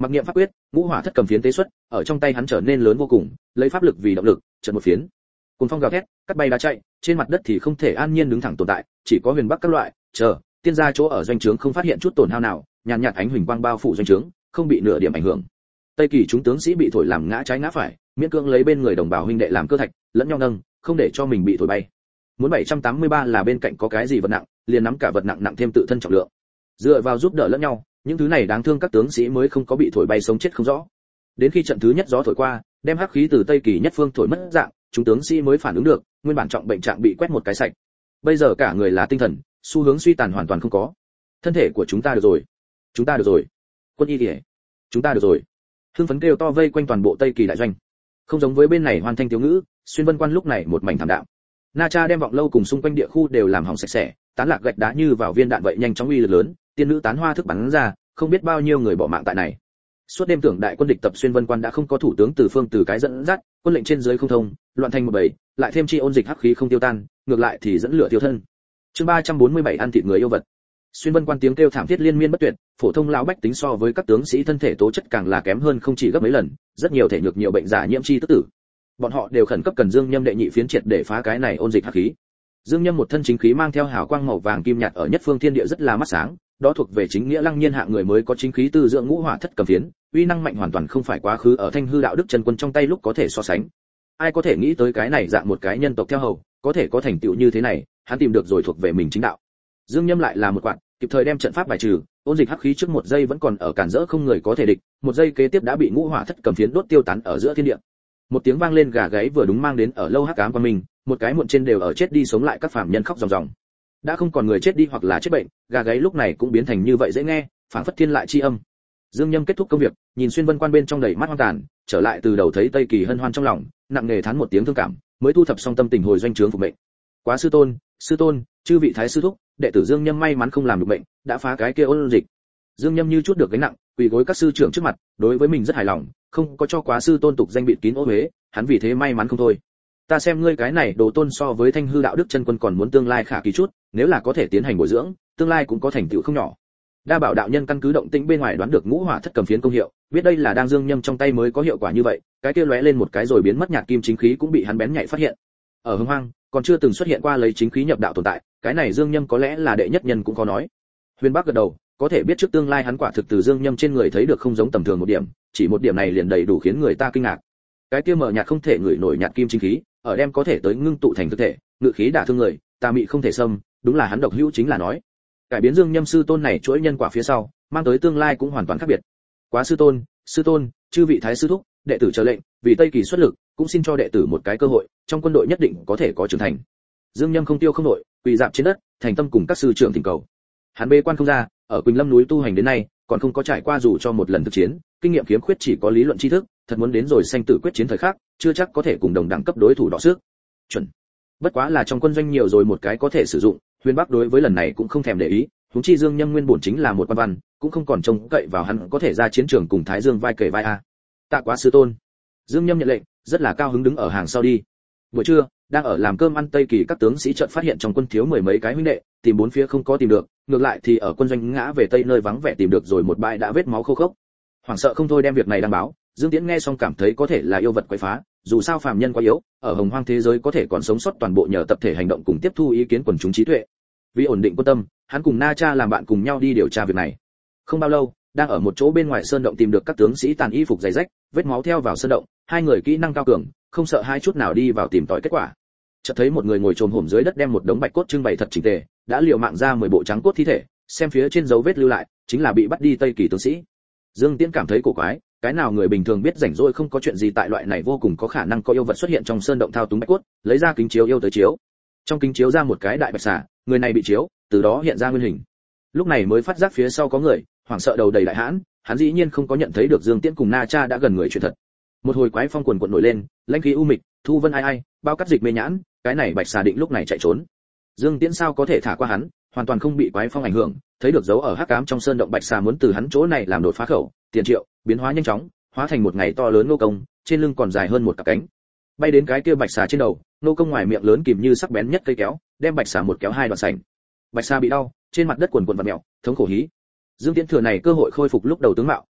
Mặc niệm pháp quyết, ngũ hỏa thất cầm phiến tế xuất, ở trong tay hắn trở nên lớn vô cùng, lấy pháp lực vì động lực, chợt một phiến. Cùng phong gào thét, cắt bay đá chạy, trên mặt đất thì không thể an nhiên đứng thẳng tồn tại, chỉ có huyền bắc các loại, tiên gia chỗ ở doanh trướng không phát hiện chút tổn hao nào, nhàn nhạt ánh huỳnh quang bao phủ doanh trướng, không bị nửa điểm ảnh hưởng. Tây Kỳ chúng tướng sĩ bị thổi làm ngã trái ngã phải, miễn cưỡng lấy bên người đồng bào huynh đệ làm cơ thạch, lẫn nhau nâng, không để cho mình bị thổi bay. Muốn 783 là bên cạnh có cái gì vật nặng, liền nắm cả vật nặng nặng thêm tự thân trọng lượng. Dựa vào giúp đỡ lẫn nhau, những thứ này đáng thương các tướng sĩ mới không có bị thổi bay sống chết không rõ. Đến khi trận thứ nhất gió thổi qua, đem hắc khí từ Tây Kỳ nhất phương thổi mất dạng, chúng tướng sĩ mới phản ứng được, nguyên bản trọng bệnh trạng bị quét một cái sạch. Bây giờ cả người là tinh thần, xu hướng suy tàn hoàn toàn không có. Thân thể của chúng ta được rồi, chúng ta được rồi. Quân y liễu, chúng ta được rồi. Hưng phấn kêu to vây quanh toàn bộ Tây Kỳ đại doanh. Không giống với bên này hoàn thanh thiếu ngữ, Xuyên Vân Quan lúc này một mảnh thảm đạm. Na Cha đem vọng lâu cùng xung quanh địa khu đều làm hỏng sạch sẽ, tán lạc gạch đá như vào viên đạn vậy nhanh chóng uy lực lớn, tiên nữ tán hoa thức bắn ra, không biết bao nhiêu người bỏ mạng tại này. Suốt đêm tưởng đại quân địch tập Xuyên Vân Quan đã không có thủ tướng từ phương từ cái dẫn dắt, quân lệnh trên dưới không thông, loạn thành một bầy, lại thêm chi ôn dịch hắc khí không tiêu tan, ngược lại thì dẫn lửa tiêu thân. Chương 347 ăn thịt người yêu vật. Xuyên Vân Quan tiếng kêu thảm thiết liên miên bất tuyệt, phổ thông lão bách tính so với các tướng sĩ thân thể tố chất càng là kém hơn không chỉ gấp mấy lần, rất nhiều thể nhược nhiều bệnh giả nhiễm chi tức tử. Bọn họ đều khẩn cấp cần Dương Nhâm đệ nhị phiến triệt để phá cái này ôn dịch hắc khí. Dương Nhâm một thân chính khí mang theo hào quang màu vàng kim nhạt ở nhất phương thiên địa rất là mắt sáng, đó thuộc về chính nghĩa lăng nhiên hạng người mới có chính khí tư dưỡng ngũ hỏa thất cầm phiến, uy năng mạnh hoàn toàn không phải quá khứ ở Thanh hư đạo đức chân quân trong tay lúc có thể so sánh. Ai có thể nghĩ tới cái này dạng một cái nhân tộc theo hầu, có thể có thành tựu như thế này, hắn tìm được rồi thuộc về mình chính đạo. Dương Nhâm lại là một quạt, kịp thời đem trận pháp bài trừ, ôn dịch hắc khí trước một giây vẫn còn ở cản rỡ không người có thể địch, một giây kế tiếp đã bị ngũ hỏa thất cầm phiến đốt tiêu tán ở giữa thiên địa. Một tiếng vang lên gà gáy vừa đúng mang đến ở lâu hắc ám qua mình, một cái muộn trên đều ở chết đi sống lại các phàm nhân khóc ròng ròng. Đã không còn người chết đi hoặc là chết bệnh, gà gáy lúc này cũng biến thành như vậy dễ nghe, phảng phất thiên lại chi âm. Dương Nhâm kết thúc công việc, nhìn Xuyên Vân Quan bên trong đầy mắt hoang tàn, trở lại từ đầu thấy Tây Kỳ hân hoan trong lòng, nặng nề thán một tiếng thương cảm, mới thu thập xong tâm tình hồi doanh trướng phục mệnh. Quá sư tôn, chư vị thái sư thúc, đệ tử Dương Nhâm may mắn không làm được bệnh, đã phá cái kia ôn dịch. Dương Nhâm như chút được gánh nặng, quỳ gối các sư trưởng trước mặt, đối với mình rất hài lòng, không có cho Quá sư tôn tục danh bịt kín ô uế, hắn vì thế may mắn không thôi. Ta xem ngươi cái này đồ tôn so với Thanh hư đạo đức chân quân còn muốn tương lai khả kỳ chút, nếu là có thể tiến hành bồi dưỡng, tương lai cũng có thành tựu không nhỏ. Đa bảo đạo nhân căn cứ động tĩnh bên ngoài đoán được ngũ hỏa thất cầm phiến công hiệu, biết đây là đang Dương Nhâm trong tay mới có hiệu quả như vậy, cái kia lóe lên một cái rồi biến mất nhạt kim chính khí cũng bị hắn bén nhạy phát hiện. Ở Hưng Hoang, còn chưa từng xuất hiện qua lấy chính khí nhập đạo tồn tại, cái này Dương Nhâm có lẽ là đệ nhất nhân cũng có nói. Huyền Bắc gật đầu, có thể biết trước tương lai hắn quả thực từ Dương Nhâm trên người thấy được không giống tầm thường một điểm, chỉ một điểm này liền đầy đủ khiến người ta kinh ngạc. Cái kia mở nhạt không thể ngửi nổi nhạt kim chính khí, ở đem có thể tới ngưng tụ thành thực thể, ngự khí đả thương người, tà mị không thể xâm, đúng là hắn độc hữu chính là nói. Cải biến Dương Nhâm sư tôn này chuỗi nhân quả phía sau, mang tới tương lai cũng hoàn toàn khác biệt. Quá sư tôn, chư vị thái sư thúc, đệ tử chờ lệnh, vì Tây Kỳ xuất lực, cũng xin cho đệ tử một cái cơ hội, trong quân đội nhất định có thể có trưởng thành. Dương Nhâm không tiêu không nổi, quỳ dạp trên đất, thành tâm cùng các sư trưởng thỉnh cầu. Hắn bế quan không ra, ở Quỳnh Lâm núi tu hành đến nay, còn không có trải qua dù cho một lần thực chiến, kinh nghiệm khiếm khuyết chỉ có lý luận tri thức, thật muốn đến rồi sanh tử quyết chiến thời khắc, chưa chắc có thể cùng đồng đẳng cấp đối thủ đọ sức. Chuẩn. Bất quá là trong quân doanh nhiều rồi một cái có thể sử dụng, Huyền Bắc đối với lần này cũng không thèm để ý, huống chi Dương Nhâm nguyên bổn chính là một quan văn, cũng không còn trông cậy vào hắn có thể ra chiến trường cùng Thái Dương vai kề vai a. Tạ Quá sư tôn. Dương Nhâm nhận lệnh, rất là cao hứng đứng ở hàng sau đi. Buổi trưa, đang ở làm cơm ăn Tây Kỳ các tướng sĩ chợt phát hiện trong quân thiếu mười mấy cái huynh đệ, tìm bốn phía không có tìm được, ngược lại thì ở quân doanh ngã về tây nơi vắng vẻ tìm được rồi một bãi đã vết máu khô khốc. Hoảng sợ không thôi đem việc này đăng báo, Dương Tiễn nghe xong cảm thấy có thể là yêu vật quấy phá, dù sao phàm nhân quá yếu, ở hồng hoang thế giới có thể còn sống sót toàn bộ nhờ tập thể hành động cùng tiếp thu ý kiến quần chúng trí tuệ. Vì ổn định quân tâm, hắn cùng Na Cha làm bạn cùng nhau đi điều tra việc này. Không bao lâu, đang ở một chỗ bên ngoài sơn động tìm được các tướng sĩ tàn y phục giày rách, vết máu theo vào sơn động, hai người kỹ năng cao cường, không sợ hai chút nào đi vào tìm tòi kết quả. Chợt thấy một người ngồi chồm hổm dưới đất đem một đống bạch cốt trưng bày thật chỉnh tề, đã liều mạng ra 10 bộ trắng cốt thi thể, xem phía trên dấu vết lưu lại, chính là bị bắt đi Tây Kỳ tướng sĩ. Dương Tiễn cảm thấy cổ quái, cái nào người bình thường biết rảnh rỗi không có chuyện gì tại loại này vô cùng có khả năng có yêu vật xuất hiện trong sơn động thao túng bạch cốt, lấy ra kính chiếu yêu tới chiếu. Trong kính chiếu ra một cái đại bạch xà, người này bị chiếu, từ đó hiện ra nguyên hình. Lúc này mới phát giác phía sau có người, hoảng sợ đầu đầy đại hãn, hắn dĩ nhiên không có nhận thấy được Dương Tiễn cùng Na Cha đã gần người chuyện thật. Một hồi quái phong quần quần nổi lên, lãnh khí u mịch, thu vân ai ai, bao cắt dịch mê nhãn, cái này bạch xà định lúc này chạy trốn. Dương Tiễn sao có thể thả qua hắn, hoàn toàn không bị quái phong ảnh hưởng, thấy được dấu ở hắc ám trong sơn động bạch xà muốn từ hắn chỗ này làm đột phá khẩu, tiền triệu, biến hóa nhanh chóng, hóa thành một ngày to lớn nô công, trên lưng còn dài hơn một cặp cánh. Bay đến cái kia bạch xà trên đầu, nô công ngoài miệng lớn kìm như sắc bén nhất cây kéo, đem bạch xà một kéo hai đoạn sành. Bạch xà bị đau, trên mặt đất quần quần vặn mèo, thống khổ hí. Dương Tiễn thừa này cơ hội khôi phục lúc đầu tướng mạo,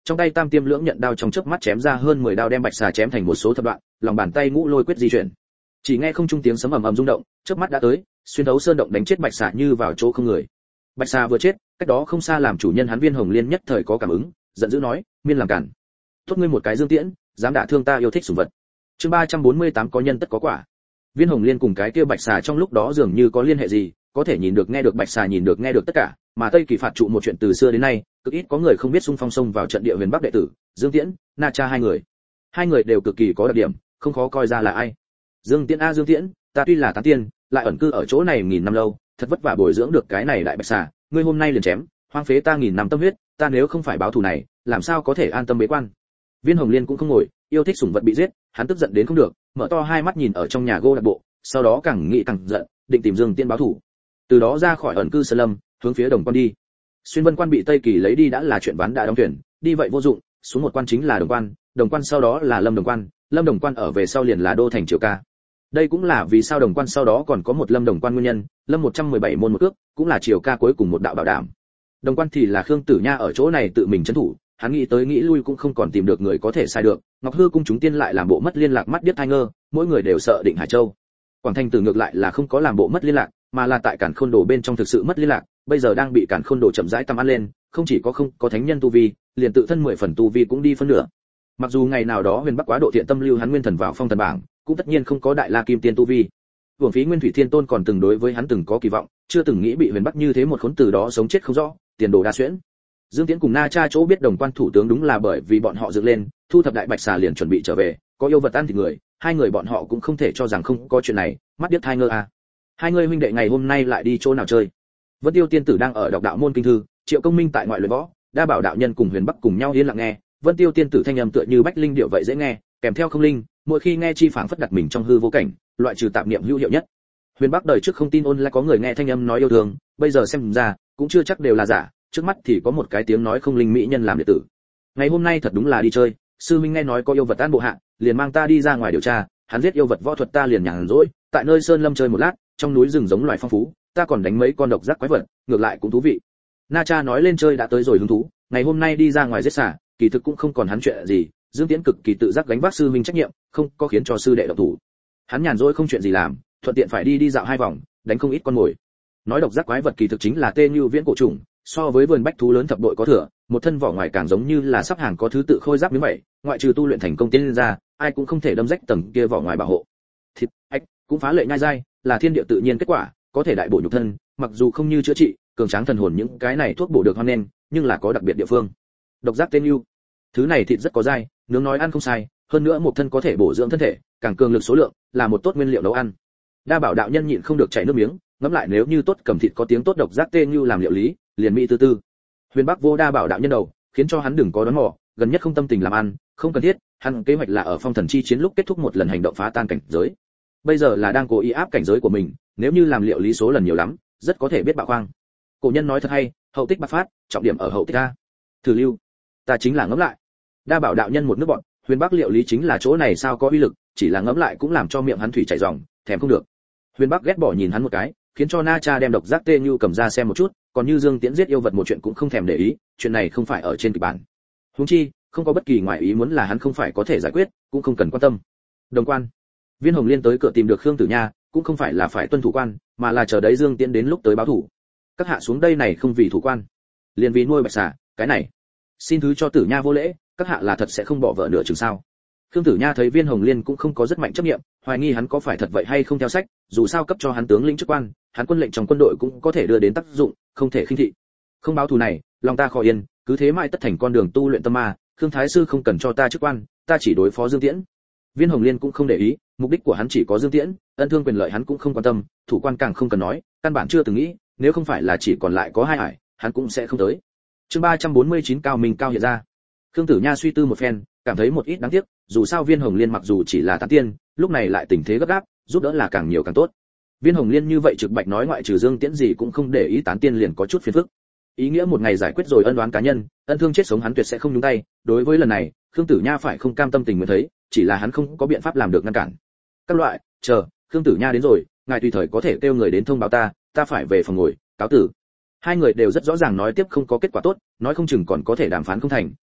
trong tay tam tiêm lưỡng nhận đao trong chớp mắt chém ra hơn 10 đao đem bạch xà chém thành một số thập đoạn, lòng bàn tay ngũ lôi quyết di chuyển. Chỉ nghe không trung tiếng sấm ầm ầm rung động, chớp mắt đã tới, xuyên thấu sơn động đánh chết bạch xà như vào chỗ không người. Bạch xà vừa chết, cách đó không xa làm chủ nhân hắn Viên Hồng Liên nhất thời có cảm ứng, giận dữ nói, miên làm cản. Tốt ngươi một cái Dương Tiễn, dám đả thương ta yêu thích sủng vật. Chương 348 có nhân tất có quả. Viên Hồng Liên cùng cái kia bạch xà trong lúc đó dường như có liên hệ gì, có thể nhìn được nghe được bạch xà nhìn được nghe được tất cả, mà Tây Kỳ phạt trụ một chuyện từ xưa đến nay, cực ít có người không biết xung phong xông vào trận địa Huyền Bắc đệ tử, Dương Tiễn, Na Cha hai người. Hai người đều cực kỳ có đặc điểm, không khó coi ra là ai. Dương Tiễn a Dương Tiễn, ta tuy là tán tiên, lại ẩn cư ở chỗ này nghìn năm lâu, thật vất vả bồi dưỡng được cái này đại bạch xà, ngươi hôm nay liền chém, hoang phế ta nghìn năm tâm huyết, ta nếu không phải báo thù này, làm sao có thể an tâm bế quan. Viên Hồng Liên cũng không ngồi, yêu thích sủng vật bị giết, hắn tức giận đến không được, mở to hai mắt nhìn ở trong nhà gô đặc bộ, sau đó càng nghĩ càng giận, định tìm Dương Tiễn báo thù. Từ đó ra khỏi ẩn cư sơn lâm, hướng phía Đồng Quan đi. Xuyên Vân Quan bị Tây Kỳ lấy đi đã là chuyện ván đã đóng thuyền, đi vậy vô dụng, xuống một quan chính là Đồng Quan sau đó là Lâm Đồng Quan ở về sau liền là đô thành Triều Ca. Đây cũng là vì sao Đồng Quan sau đó còn có một Lâm Đồng Quan nguyên nhân, Lâm 117 môn một cước, cũng là Triều Ca cuối cùng một đạo bảo đảm. Đồng Quan thì là Khương Tử Nha ở chỗ này tự mình trấn thủ, hắn nghĩ tới nghĩ lui cũng không còn tìm được người có thể sai được, Ngọc Hư cung chúng tiên lại làm bộ mất liên lạc mắt điếc tai ngơ, mỗi người đều sợ Định Hải Châu. Quảng Thành Tử ngược lại là không có làm bộ mất liên lạc, mà là tại Càn Khôn Đồ bên trong thực sự mất liên lạc, bây giờ đang bị Càn Khôn Đồ chậm rãi tăm ăn lên, không chỉ có không có thánh nhân tu vi, liền tự thân 10 phần tu vi cũng đi phân nửa. Mặc dù ngày nào đó Huyền Bắc quá độ thiện tâm lưu hắn nguyên thần vào phong thần bảng, cũng tất nhiên không có đại la kim tiên tu vi. Vương phí Nguyên Thủy Thiên Tôn còn từng đối với hắn từng có kỳ vọng, chưa từng nghĩ bị Huyền Bắc như thế một khốn từ đó sống chết không rõ, tiền đồ đa xuyễn. Dương Tiễn cùng Na Cha chỗ biết Đồng Quan thủ tướng đúng là bởi vì bọn họ dựng lên, thu thập đại bạch xà liền chuẩn bị trở về, có yêu vật ăn thịt người, hai người bọn họ cũng không thể cho rằng không có chuyện này, mắt điếc tai ngơ à. Hai người huynh đệ ngày hôm nay lại đi chỗ nào chơi? Vân Tiêu tiên tử đang ở đọc đạo môn kinh thư, Triệu Công Minh tại ngoại luyện võ, Đa Bảo đạo nhân cùng Huyền Bắc cùng nhau yên lặng nghe. Vân Tiêu tiên tử thanh âm tựa như bách linh điệu vậy dễ nghe, kèm theo không linh, mỗi khi nghe chi phảng phất đặt mình trong hư vô cảnh, loại trừ tạp niệm hữu hiệu nhất. Huyền Bắc đời trước không tin ôn lại có người nghe thanh âm nói yêu thương, bây giờ xem ra cũng chưa chắc đều là giả, trước mắt thì có một cái tiếng nói không linh mỹ nhân làm đệ tử. Ngày hôm nay thật đúng là đi chơi, sư minh nghe nói có yêu vật an bộ hạ, liền mang ta đi ra ngoài điều tra, hắn giết yêu vật võ thuật ta liền nhàn rỗi, tại nơi sơn lâm chơi một lát, trong núi rừng giống loài phong phú, ta còn đánh mấy con độc giác quái vật, ngược lại cũng thú vị. Na Cha nói lên chơi đã tới rồi hứng thú, ngày hôm nay đi ra ngoài giết xả, kỳ thực cũng không còn hắn chuyện gì, Dương Tiễn cực kỳ tự giác gánh vác sư minh trách nhiệm, không có khiến cho sư đệ động thủ. Hắn nhàn rỗi không chuyện gì làm, thuận tiện phải đi dạo hai vòng, đánh không ít con mồi. Nói độc giác quái vật kỳ thực chính là tê như viễn cổ trùng, so với vườn bách thú lớn thập đội có thừa, một thân vỏ ngoài càng giống như là sắp hàng có thứ tự khôi giáp miếng vậy, ngoại trừ tu luyện thành công tiến lên ra, ai cũng không thể đâm rách tầng kia vỏ ngoài bảo hộ. Thịt, ếch cũng phá lệ nhai dai, là thiên địa tự nhiên kết quả, có thể đại bổ nhục thân, mặc dù không như chữa trị, cường tráng thần hồn những cái này thuốc bổ được hoan nên, nhưng là có đặc biệt địa phương. Độc giác tên yêu, thứ này thịt rất có dai, nướng nói ăn không sai, hơn nữa một thân có thể bổ dưỡng thân thể, càng cường lực số lượng, là một tốt nguyên liệu nấu ăn. Đa Bảo đạo nhân nhịn không được chảy nước miếng, ngẫm lại nếu như tốt cầm thịt có tiếng tốt độc giác tên yêu làm liệu lý, liền mỹ tư tư. Huyền Bắc vô Đa Bảo đạo nhân đầu, khiến cho hắn đừng có đón mò, gần nhất không tâm tình làm ăn, không cần thiết, hắn kế hoạch là ở phong thần chi chiến lúc kết thúc một lần hành động phá tan cảnh giới. Bây giờ là đang cố ý áp cảnh giới của mình, nếu như làm liệu lý số lần nhiều lắm, rất có thể biết bạo khoang. Cổ nhân nói thật hay, hậu tích bạc phát, trọng điểm ở hậu tích a. Thử lưu, ta chính là ngẫm lại. Đa Bảo đạo nhân một nước bọn, Huyền Bắc liệu lý chính là chỗ này sao có uy lực, chỉ là ngẫm lại cũng làm cho miệng hắn thủy chảy ròng, thèm không được. Huyền Bắc ghét bỏ nhìn hắn một cái, khiến cho Na Cha đem độc giác tê như cầm ra xem một chút, còn như Dương Tiễn giết yêu vật một chuyện cũng không thèm để ý, chuyện này không phải ở trên kịch bản. Huống chi, không có bất kỳ ngoại ý muốn là hắn không phải có thể giải quyết, cũng không cần quan tâm. Đồng Quan, Viên Hồng Liên tới cửa tìm được Khương Tử Nha, cũng không phải là phải tuân thủ quan, mà là chờ đấy Dương Tiễn đến lúc tới báo thủ. Các hạ xuống đây này không vì thủ quan, liền vì nuôi bạch xà, cái này. Xin thứ cho Tử Nha vô lễ, các hạ là thật sẽ không bỏ vợ nửa chừng sao? Khương Tử Nha thấy Viên Hồng Liên cũng không có rất mạnh chấp niệm, hoài nghi hắn có phải thật vậy hay không theo sách, dù sao cấp cho hắn tướng lĩnh chức quan, hắn quân lệnh trong quân đội cũng có thể đưa đến tác dụng, không thể khinh thị. Không báo thù này, lòng ta khó yên, cứ thế mãi tất thành con đường tu luyện tâm ma, Khương thái sư không cần cho ta chức quan, ta chỉ đối phó Dương Tiễn. Viên Hồng Liên cũng không để ý, mục đích của hắn chỉ có Dương Tiễn, ân thương quyền lợi hắn cũng không quan tâm, thủ quan càng không cần nói, căn bản chưa từng nghĩ, nếu không phải là chỉ còn lại có hai hải, hắn cũng sẽ không tới. Chương 349 cao minh cao hiện ra. Khương Tử Nha suy tư một phen, cảm thấy một ít đáng tiếc, dù sao Viên Hồng Liên mặc dù chỉ là tán tiên, lúc này lại tình thế gấp gáp, giúp đỡ là càng nhiều càng tốt. Viên Hồng Liên như vậy trực bạch nói ngoại trừ Dương Tiễn gì cũng không để ý tán tiên liền có chút phiền phức. Ý nghĩa một ngày giải quyết rồi ân oán cá nhân, ân thương chết sống hắn tuyệt sẽ không nhúng tay, đối với lần này, Khương Tử Nha phải không cam tâm tình nguyện thấy, chỉ là hắn không có biện pháp làm được ngăn cản. Các loại, chờ, Khương Tử Nha đến rồi, ngài tùy thời có thể kêu người đến thông báo ta phải về phòng ngồi, cáo tử. Hai người đều rất rõ ràng nói tiếp không có kết quả tốt, nói không chừng còn có thể đàm phán không thành,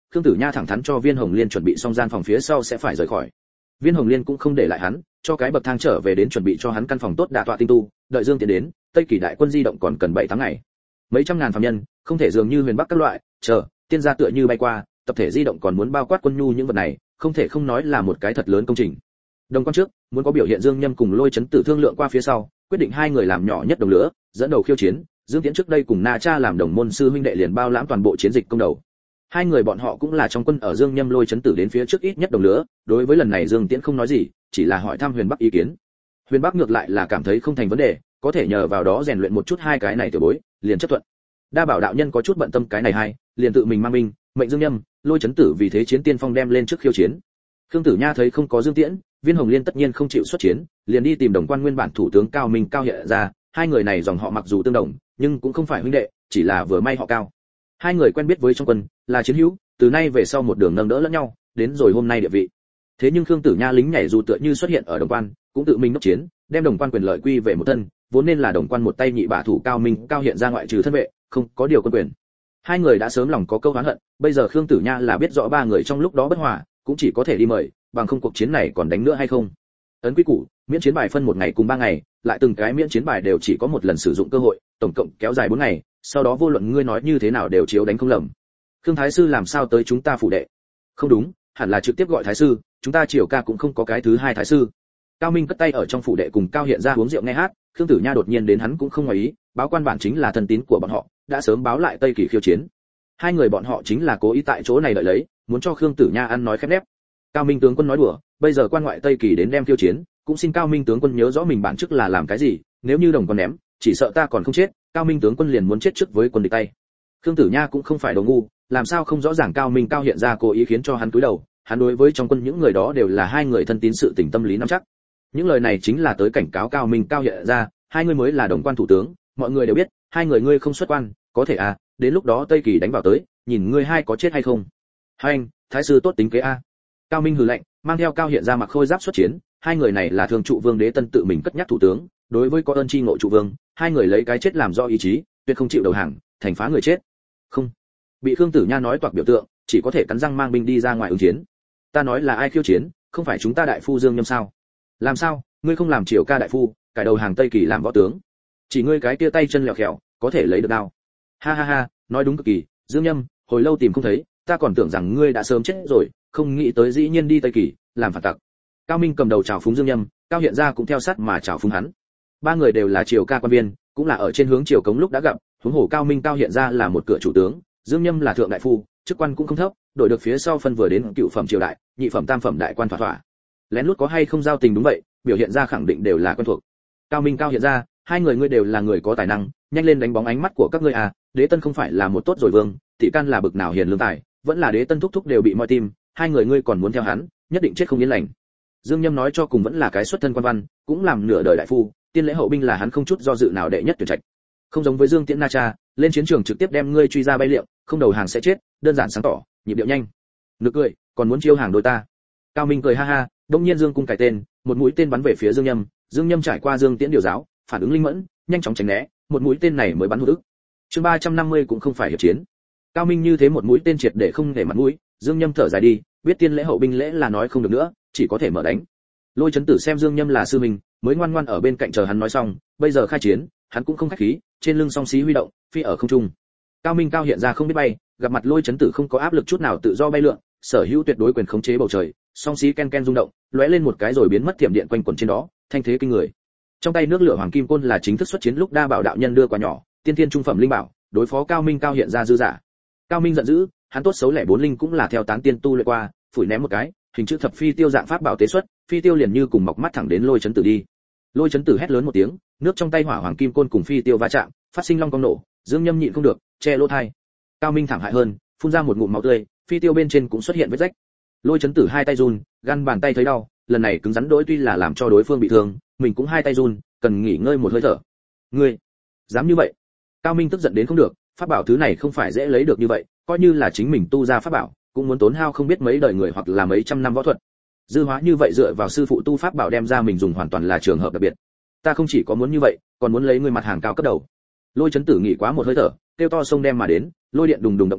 Khương Tử Nha thẳng thắn cho Viên Hồng Liên chuẩn bị xong gian phòng phía sau sẽ phải rời khỏi. Viên Hồng Liên cũng không để lại hắn, cho cái bậc thang trở về đến chuẩn bị cho hắn căn phòng tốt đả tọa tinh tu, đợi Dương Tiễn đến, Tây Kỳ đại quân di động còn cần 7 tháng ngày. Mấy trăm ngàn phàm nhân, không thể dường như Huyền Bắc các loại, tiên gia tựa như bay qua, tập thể di động còn muốn bao quát quân nhu những vật này, không thể không nói là một cái thật lớn công trình. Đồng quan trước, muốn có biểu hiện Dương Nhâm cùng Lôi Chấn Tử thương lượng qua phía sau, quyết định hai người làm nhỏ nhất đồng lửa, dẫn đầu khiêu chiến. Dương Tiễn trước đây cùng Na Cha làm đồng môn sư huynh đệ liền bao lãm toàn bộ chiến dịch công đầu. Hai người bọn họ cũng là trong quân ở Dương Nhâm Lôi Chấn Tử đến phía trước ít nhất đồng lửa, đối với lần này Dương Tiễn không nói gì, chỉ là hỏi thăm Huyền Bắc ý kiến. Huyền Bắc ngược lại là cảm thấy không thành vấn đề, có thể nhờ vào đó rèn luyện một chút hai cái này tiểu bối, liền chấp thuận. Đa Bảo đạo nhân có chút bận tâm cái này hay, liền tự mình mang binh, mệnh Dương Nhâm, Lôi Chấn Tử vì thế chiến tiên phong đem lên trước khiêu chiến. Khương Tử Nha thấy không có Dương Tiễn, Viên Hồng Liên tất nhiên không chịu xuất chiến, liền đi tìm đồng quan nguyên bản thủ tướng Cao Minh Cao hiện ra, hai người này dòng họ mặc dù tương đồng, nhưng cũng không phải huynh đệ, chỉ là vừa may họ Cao. Hai người quen biết với trong quân, là chiến hữu, từ nay về sau một đường nâng đỡ lẫn nhau, đến rồi hôm nay địa vị. Thế nhưng Khương Tử Nha lính nhảy dù tựa như xuất hiện ở đồng quan, cũng tự mình đốc chiến, đem đồng quan quyền lợi quy về một thân, vốn nên là đồng quan một tay nhị bả thủ Cao Minh Cao hiện ra ngoại trừ thân vệ, không có điều quân quyền. Hai người đã sớm lòng có câu oán hận, bây giờ Khương Tử Nha là biết rõ ba người trong lúc đó bất hòa, cũng chỉ có thể đi mời, bằng không cuộc chiến này còn đánh nữa hay không. Ấn quy củ, miễn chiến bài phân một ngày cùng 3 ngày, lại từng cái miễn chiến bài đều chỉ có một lần sử dụng cơ hội, tổng cộng kéo dài 4 ngày, sau đó vô luận ngươi nói như thế nào đều chiếu đánh không lầm. Khương thái sư làm sao tới chúng ta phủ đệ? Không đúng, hẳn là trực tiếp gọi thái sư, chúng ta Triều ca cũng không có cái thứ hai thái sư. Cao Minh cất tay ở trong phủ đệ cùng Cao Hiện ra uống rượu nghe hát, Khương Tử Nha đột nhiên đến hắn cũng không ngoài ý, báo quan bản chính là thân tín của bọn họ, đã sớm báo lại Tây Kỳ khiêu chiến. Hai người bọn họ chính là cố ý tại chỗ này đợi lấy, muốn cho Khương Tử Nha ăn nói khép nép. Cao Minh tướng quân nói đùa, bây giờ quan ngoại Tây Kỳ đến đem khiêu chiến, cũng xin Cao Minh tướng quân nhớ rõ mình bản chức là làm cái gì, nếu như đồng quân ném, chỉ sợ ta còn không chết, Cao Minh tướng quân liền muốn chết trước với quân địch tay. Khương Tử Nha cũng không phải đồ ngu, làm sao không rõ ràng Cao Minh Cao Hiện ra cố ý khiến cho hắn cúi đầu, hắn đối với trong quân những người đó đều là hai người thân tín sự tình tâm lý nắm chắc. Những lời này chính là tới cảnh cáo Cao Minh Cao Hiện ra, hai người mới là đồng quan thủ tướng, mọi người đều biết, hai người ngươi không xuất quan, có thể à, đến lúc đó Tây Kỳ đánh vào tới, nhìn ngươi hai có chết hay không. Hai anh, thái sư tốt tính kế a. Cao Minh hừ lạnh, mang theo Cao Hiện ra mặc khôi giáp xuất chiến, hai người này là thường trụ vương Đế Tân tự mình cất nhắc thủ tướng, đối với có ơn chi ngộ trụ vương, hai người lấy cái chết làm do ý chí, tuyệt không chịu đầu hàng, thành phá người chết. Không. Bị Khương Tử Nha nói toạc biểu tượng, chỉ có thể cắn răng mang binh đi ra ngoài ứng chiến. Ta nói là ai khiêu chiến, không phải chúng ta đại phu Dương Nhâm sao? Làm sao, ngươi không làm Triều ca đại phu, cải đầu hàng Tây Kỳ làm võ tướng? Chỉ ngươi cái kia tay chân lẹo khẹo, có thể lấy được đao. Ha ha ha, nói đúng cực kỳ, Dương Nhâm, hồi lâu tìm không thấy, ta còn tưởng rằng ngươi đã sớm chết rồi, không nghĩ tới dĩ nhiên đi Tây Kỳ, làm phản tặc. Cao Minh cầm đầu chào phúng Dương Nhâm, Cao Hiện ra cũng theo sát mà chào phúng hắn. Ba người đều là Triều ca quan viên, cũng là ở trên hướng Triều Cống lúc đã gặp, huống hồ Cao Minh Cao Hiện ra là một cửa chủ tướng, Dương Nhâm là thượng đại phu, chức quan cũng không thấp, đổi được phía sau phân vừa đến cựu phẩm triều đại, nhị phẩm tam phẩm đại quan thỏa thỏa. Lén lút có hay không giao tình đúng vậy, biểu hiện ra khẳng định đều là quen thuộc. Cao Minh Cao Hiện ra, hai người ngươi đều là người có tài năng, nhanh lên đánh bóng ánh mắt của các ngươi à, Đế Tân không phải là một tốt rồi vương, thị can là bực nào hiền lương tài, vẫn là Đế Tân thúc thúc đều bị moi tim, hai người ngươi còn muốn theo hắn, nhất định chết không yên lành. Dương Nhâm nói cho cùng vẫn là cái xuất thân quan văn, cũng làm nửa đời đại phu, tiên lễ hậu binh là hắn không chút do dự nào đệ nhất tuyển trạch. Không giống với Dương Tiễn Na Cha, lên chiến trường trực tiếp đem ngươi truy ra bay liệu, không đầu hàng sẽ chết, đơn giản sáng tỏ, nhịp điệu nhanh. Nực cười, còn muốn chiêu hàng đôi ta. Cao Minh cười ha ha, đông nhiên Dương cung cài tên, một mũi tên bắn về phía Dương Nhâm, Dương Nhâm trải qua Dương Tiễn điều giáo, phản ứng linh mẫn, nhanh chóng tránh né, một mũi tên này mới bắn hụt ức. Chương 350 cũng không phải hiệp chiến. Cao Minh như thế một mũi tên triệt để không để mặt mũi, Dương Nhâm thở dài đi, biết tiên lễ hậu binh lễ là nói không được nữa, chỉ có thể mở đánh. Lôi Chấn Tử xem Dương Nhâm là sư mình, mới ngoan ngoan ở bên cạnh chờ hắn nói xong, bây giờ khai chiến, hắn cũng không khách khí, trên lưng song xí huy động, phi ở không trung. Cao Minh Cao Hiện ra không biết bay, gặp mặt Lôi Chấn Tử không có áp lực chút nào tự do bay lượn, sở hữu tuyệt đối quyền khống chế bầu trời, song xí ken ken rung động, lóe lên một cái rồi biến mất thiểm điện quanh quẩn trên đó, thanh thế kinh người. Trong tay nước lửa hoàng kim côn là chính thức xuất chiến lúc Đa Bảo đạo nhân đưa quả nhỏ, tiên thiên trung phẩm linh bảo, đối phó Cao Minh Cao Hiện ra dư giả. Cao Minh giận dữ, hắn tốt xấu lẻ 4 linh cũng là theo tán tiên tu luyện qua, phủi ném một cái, hình chữ thập phi tiêu dạng pháp bảo tế xuất, phi tiêu liền như cùng mọc mắt thẳng đến Lôi Chấn Tử đi. Lôi Chấn Tử hét lớn một tiếng, nước trong tay hỏa hoàng kim côn cùng phi tiêu va chạm, phát sinh long cong nổ, Dương Nhâm nhịn không được, che lỗ tai. Cao Minh thảm hại hơn, phun ra một ngụm máu tươi, phi tiêu bên trên cũng xuất hiện vết rách. Lôi Chấn Tử hai tay run, gan bàn tay thấy đau, lần này cứng rắn đối tuy là làm cho đối phương bị thương, mình cũng hai tay run, cần nghỉ ngơi một hơi thở. Ngươi, dám như vậy? Cao Minh tức giận đến không được, pháp bảo thứ này không phải dễ lấy được như vậy, coi như là chính mình tu ra pháp bảo, cũng muốn tốn hao không biết mấy đời người hoặc là mấy trăm năm võ thuật. Dư hóa như vậy dựa vào sư phụ tu pháp bảo đem ra mình dùng hoàn toàn là trường hợp đặc biệt. Ta không chỉ có muốn như vậy, còn muốn lấy ngươi mặt hàng cao cấp đầu. Lôi Chấn Tử nghỉ quá một hơi thở, kêu to sông đem mà đến, lôi điện đùng đùng động tĩnh,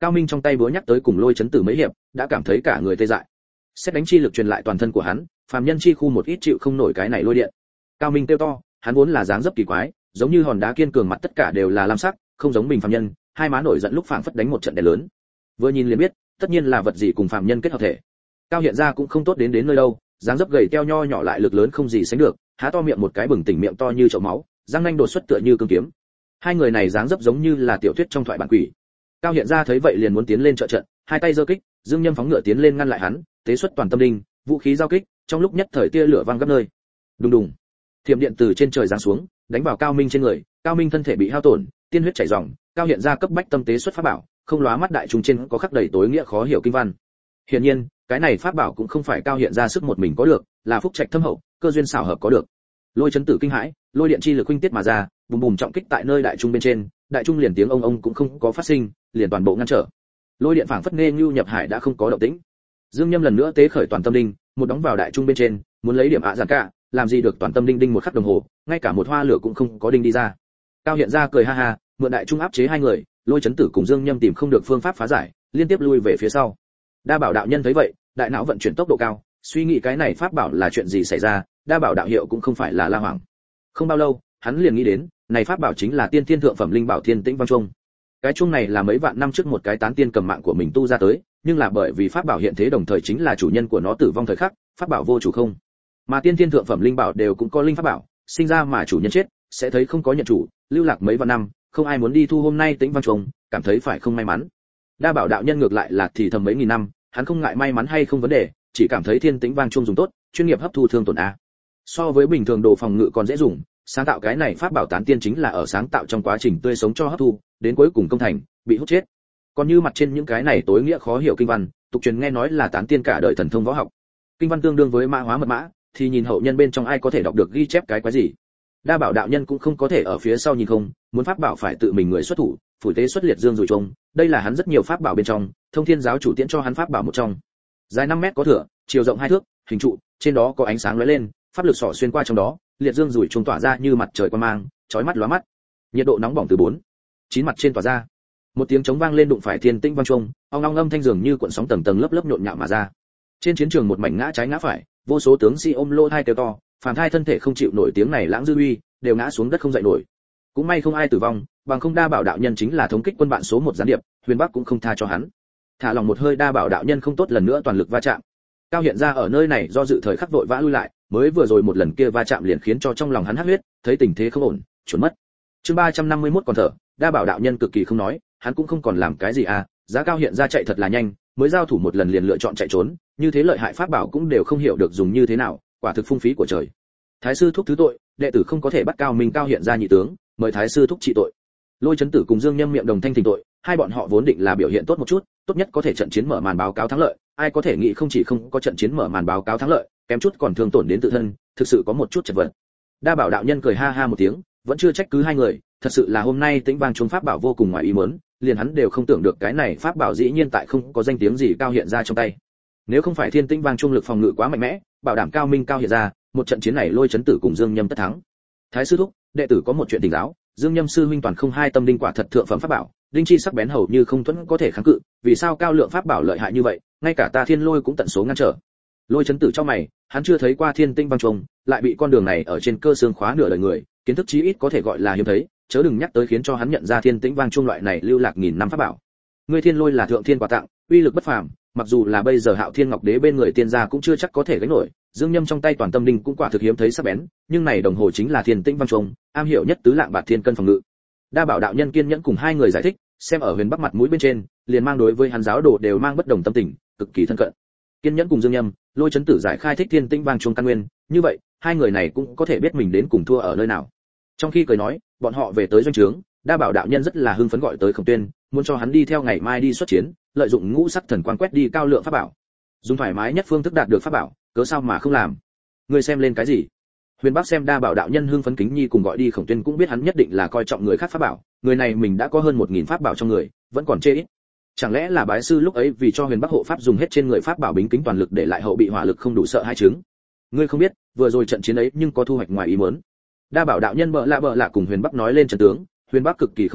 Cao Minh trong tay búa nhắc tới cùng Lôi Chấn Tử mấy hiệp, đã cảm thấy cả người tê dại. Xét đánh chi lực truyền lại toàn thân của hắn, phàm nhân chi khu một ít chịu không nổi cái này lôi điện. Cao Minh kêu to, hắn vốn là dáng dấp kỳ quái, giống như hòn đá kiên cường mặt tất cả đều là lam sắc, không giống bình phàm nhân, hai má nổi giận lúc phảng phất đánh một trận đèn lớn. Vừa nhìn liền biết, tất nhiên là vật gì cùng phàm nhân kết hợp thể. Cao Hiện ra cũng không tốt đến nơi đâu, dáng dấp gầy teo nho nhỏ lại lực lớn không gì sánh được, há to miệng một cái bừng tỉnh miệng to như chậu máu, răng nanh đột xuất tựa như cương kiếm. Hai người này dáng dấp giống như là tiểu thuyết trong thoại bản quỷ. Cao Hiện ra thấy vậy liền muốn tiến lên trợ trận, hai tay giơ kích, Dương Nhâm phóng ngựa tiến lên ngăn lại hắn, tế xuất toàn tâm linh, vũ khí giao kích, trong lúc nhất thời tia lửa vang khắp nơi. Đùng đùng, thiểm điện từ trên trời giáng xuống, đánh vào Cao Minh trên người, Cao Minh thân thể bị hao tổn, tiên huyết chảy ròng, Cao Hiện ra cấp bách tâm tế xuất pháp bảo, không lóa mắt đại trung trên có khắc đầy tối nghĩa khó hiểu kinh văn. Hiển nhiên, cái này pháp bảo cũng không phải Cao Hiện ra sức một mình có được, là phúc trạch thâm hậu, cơ duyên xảo hợp có được. Lôi Chấn Tử kinh hãi, lôi điện chi lực huynh tiết mà ra, bùm bùm trọng kích tại nơi đại trung bên trên, đại trung liền tiếng ông ông cũng không có phát sinh, liền toàn bộ ngăn trở. Lôi điện phảng phất nghe nhu nhập hải đã không có động tĩnh. Dương Nhâm lần nữa tế khởi toàn tâm linh, một đóng vào đại trung bên trên, muốn lấy điểm giàn cả, làm gì được toàn tâm linh đinh một khắc đồng hồ, ngay cả một hoa lửa cũng không có đinh đi ra. Cao Hiện ra cười ha ha, mượn đại trung áp chế hai người, Lôi Chấn Tử cùng Dương Nhâm tìm không được phương pháp phá giải, liên tiếp lui về phía sau. Đa Bảo đạo nhân thấy vậy, đại não vận chuyển tốc độ cao, suy nghĩ cái này pháp bảo là chuyện gì xảy ra, Đa Bảo đạo hiệu cũng không phải là La Hoàng. Không bao lâu, hắn liền nghĩ đến, này pháp bảo chính là tiên thiên thượng phẩm linh bảo Thiên Tĩnh Văn Trung. Cái chuông này là mấy vạn năm trước một cái tán tiên cầm mạng của mình tu ra tới, nhưng là bởi vì pháp bảo hiện thế đồng thời chính là chủ nhân của nó tử vong thời khắc, pháp bảo vô chủ không. Mà tiên thiên thượng phẩm linh bảo đều cũng có linh pháp bảo, sinh ra mà chủ nhân chết, sẽ thấy không có nhận chủ, lưu lạc mấy vạn năm, không ai muốn đi thu hôm nay Tĩnh Văn Trung, cảm thấy phải không may mắn. Đa Bảo đạo nhân ngược lại là thì thầm mấy nghìn năm, hắn không ngại may mắn hay không vấn đề, chỉ cảm thấy Thiên Tĩnh Văn Trung dùng tốt, chuyên nghiệp hấp thu thương tổn a. So với bình thường đồ phòng ngự còn dễ dùng, sáng tạo cái này pháp bảo tán tiên chính là ở sáng tạo trong quá trình tươi sống cho hấp thu, đến cuối cùng công thành, bị hút chết. Còn như mặt trên những cái này tối nghĩa khó hiểu kinh văn, tục truyền nghe nói là tán tiên cả đời thần thông võ học. Kinh văn tương đương với mã hóa mật mã, thì nhìn hậu nhân bên trong ai có thể đọc được ghi chép cái quái gì. Đa Bảo đạo nhân cũng không có thể ở phía sau nhìn không, muốn pháp bảo phải tự mình người xuất thủ, phủi tế xuất liệt dương rủi trông, đây là hắn rất nhiều pháp bảo bên trong, Thông Thiên giáo chủ tiễn cho hắn pháp bảo một trong. Dài 5 mét có thửa, chiều rộng 2 thước, hình trụ, trên đó có ánh sáng lóe lên, pháp lực xỏ xuyên qua trong đó, liệt dương rủi trông tỏa ra như mặt trời quang mang, chói mắt lóa mắt. Nhiệt độ nóng bỏng từ 4-9 mặt trên tỏa ra. Một tiếng trống vang lên đụng phải Thiên Tĩnh Văn Trung, ong ong âm thanh dường như cuộn sóng tầng tầng lớp lớp nhộn nhạo mà ra. Trên chiến trường một mảnh ngã trái ngã phải, vô số tướng sĩ ôm lô thai kêu to, phàm thai thân thể không chịu nổi tiếng này lãng dư uy, đều ngã xuống đất không dậy nổi. Cũng may không ai tử vong, bằng không Đa Bảo đạo nhân chính là thống kích quân bạn số 1 gián điệp, Huyền Bắc cũng không tha cho hắn. Thả lòng một hơi, Đa Bảo đạo nhân không tốt lần nữa toàn lực va chạm. Cao Hiện ra ở nơi này do dự thời khắc vội vã lui lại, mới vừa rồi một lần kia va chạm liền khiến cho trong lòng hắn hắc huyết, thấy tình thế không ổn, chuẩn mất. Chương 351 còn thở, Đa Bảo đạo nhân cực kỳ không nói, hắn cũng không còn làm cái gì à, giá Cao Hiện ra chạy thật là nhanh, mới giao thủ một lần liền lựa chọn chạy trốn, như thế lợi hại pháp bảo cũng đều không hiểu được dùng như thế nào, quả thực phung phí của trời. Thái sư thúc thứ tội, đệ tử không có thể bắt Cao Minh Cao Hiện ra nhị tướng, mời thái sư thúc trị tội. Lôi Chấn Tử cùng Dương Nhâm miệng đồng thanh thỉnh tội, hai bọn họ vốn định là biểu hiện tốt một chút, tốt nhất có thể trận chiến mở màn báo cáo thắng lợi, ai có thể nghĩ không chỉ không có trận chiến mở màn báo cáo thắng lợi, kém chút còn thương tổn đến tự thân, thực sự có một chút chật vật. Đa Bảo đạo nhân cười ha ha một tiếng, vẫn chưa trách cứ hai người, thật sự là hôm nay Tĩnh Vang Trung pháp bảo vô cùng ngoài ý muốn, liền hắn đều không tưởng được cái này pháp bảo dĩ nhiên tại không có danh tiếng gì Cao Hiện ra trong tay. Nếu không phải Thiên Tĩnh Vang Trung lực phòng ngự quá mạnh mẽ, bảo đảm Cao Minh Cao Hiện ra, một trận chiến này Lôi Chấn Tử cùng Dương Nhâm tất thắng. Thái sư thúc, đệ tử có một chuyện tỉnh giáo, Dương Nhâm sư huynh toàn không hai tâm đinh quả thật thượng phẩm pháp bảo, đinh chi sắc bén hầu như không thuẫn có thể kháng cự, vì sao cao lượng pháp bảo lợi hại như vậy, ngay cả ta Thiên Lôi cũng tận số ngăn trở. Lôi Chấn Tử trong mày, hắn chưa thấy qua Thiên Tĩnh Vang Trung, lại bị con đường này ở trên cơ xương khóa nửa đời người, kiến thức chí ít có thể gọi là hiếm thấy, chớ đừng nhắc tới khiến cho hắn nhận ra Thiên Tĩnh Vang Trung loại này lưu lạc nghìn năm pháp bảo. Ngươi Thiên Lôi là thượng thiên quà tặng, uy lực bất phàm, mặc dù là bây giờ Hạo Thiên Ngọc Đế bên người tiên gia cũng chưa chắc có thể gánh nổi. Dương Nhâm trong tay toàn tâm đinh cũng quả thực hiếm thấy sắc bén, nhưng này đồng hồ chính là Thiên Tĩnh Vang Trung, am hiểu nhất tứ lạng bạt thiên cân phòng ngự. Đa Bảo đạo nhân kiên nhẫn cùng hai người giải thích, xem ở Huyền Bắc mặt mũi bên trên, liền mang đối với hắn giáo đồ đều mang bất đồng tâm tình, cực kỳ thân cận. Kiên nhẫn cùng Dương Nhâm, Lôi Chấn Tử giải khai thích Thiên Tĩnh Vang Trung căn nguyên, như vậy, hai người này cũng có thể biết mình đến cùng thua ở nơi nào. Trong khi cười nói, bọn họ về tới doanh trướng, Đa Bảo đạo nhân rất là hưng phấn gọi tới Khổng Tuyên, muốn cho hắn đi theo ngày mai đi xuất chiến, lợi dụng ngũ sắc thần quang quét đi cao lượng pháp bảo. Dùng thoải mái nhất phương thức đạt được pháp bảo, cớ sao mà không làm? Ngươi xem lên cái gì? Huyền Bắc xem Đa Bảo đạo nhân hưng phấn kính nhi cùng gọi đi Khổng Tuyên cũng biết hắn nhất định là coi trọng người khác pháp bảo, người này mình đã có hơn 1000 pháp bảo trong người, vẫn còn chê ít. Chẳng lẽ là bái sư lúc ấy vì cho Huyền Bắc hộ pháp dùng hết trên người pháp bảo bính kính toàn lực để lại hậu bị hỏa lực không đủ sợ hai chứng? Ngươi không biết, vừa rồi trận chiến ấy nhưng có thu hoạch ngoài ý muốn. Đa Bảo đạo nhân bợ lạ cùng Huyền Bắc nói lên trận tướng, Huyền Bắc cực kỳ không nói,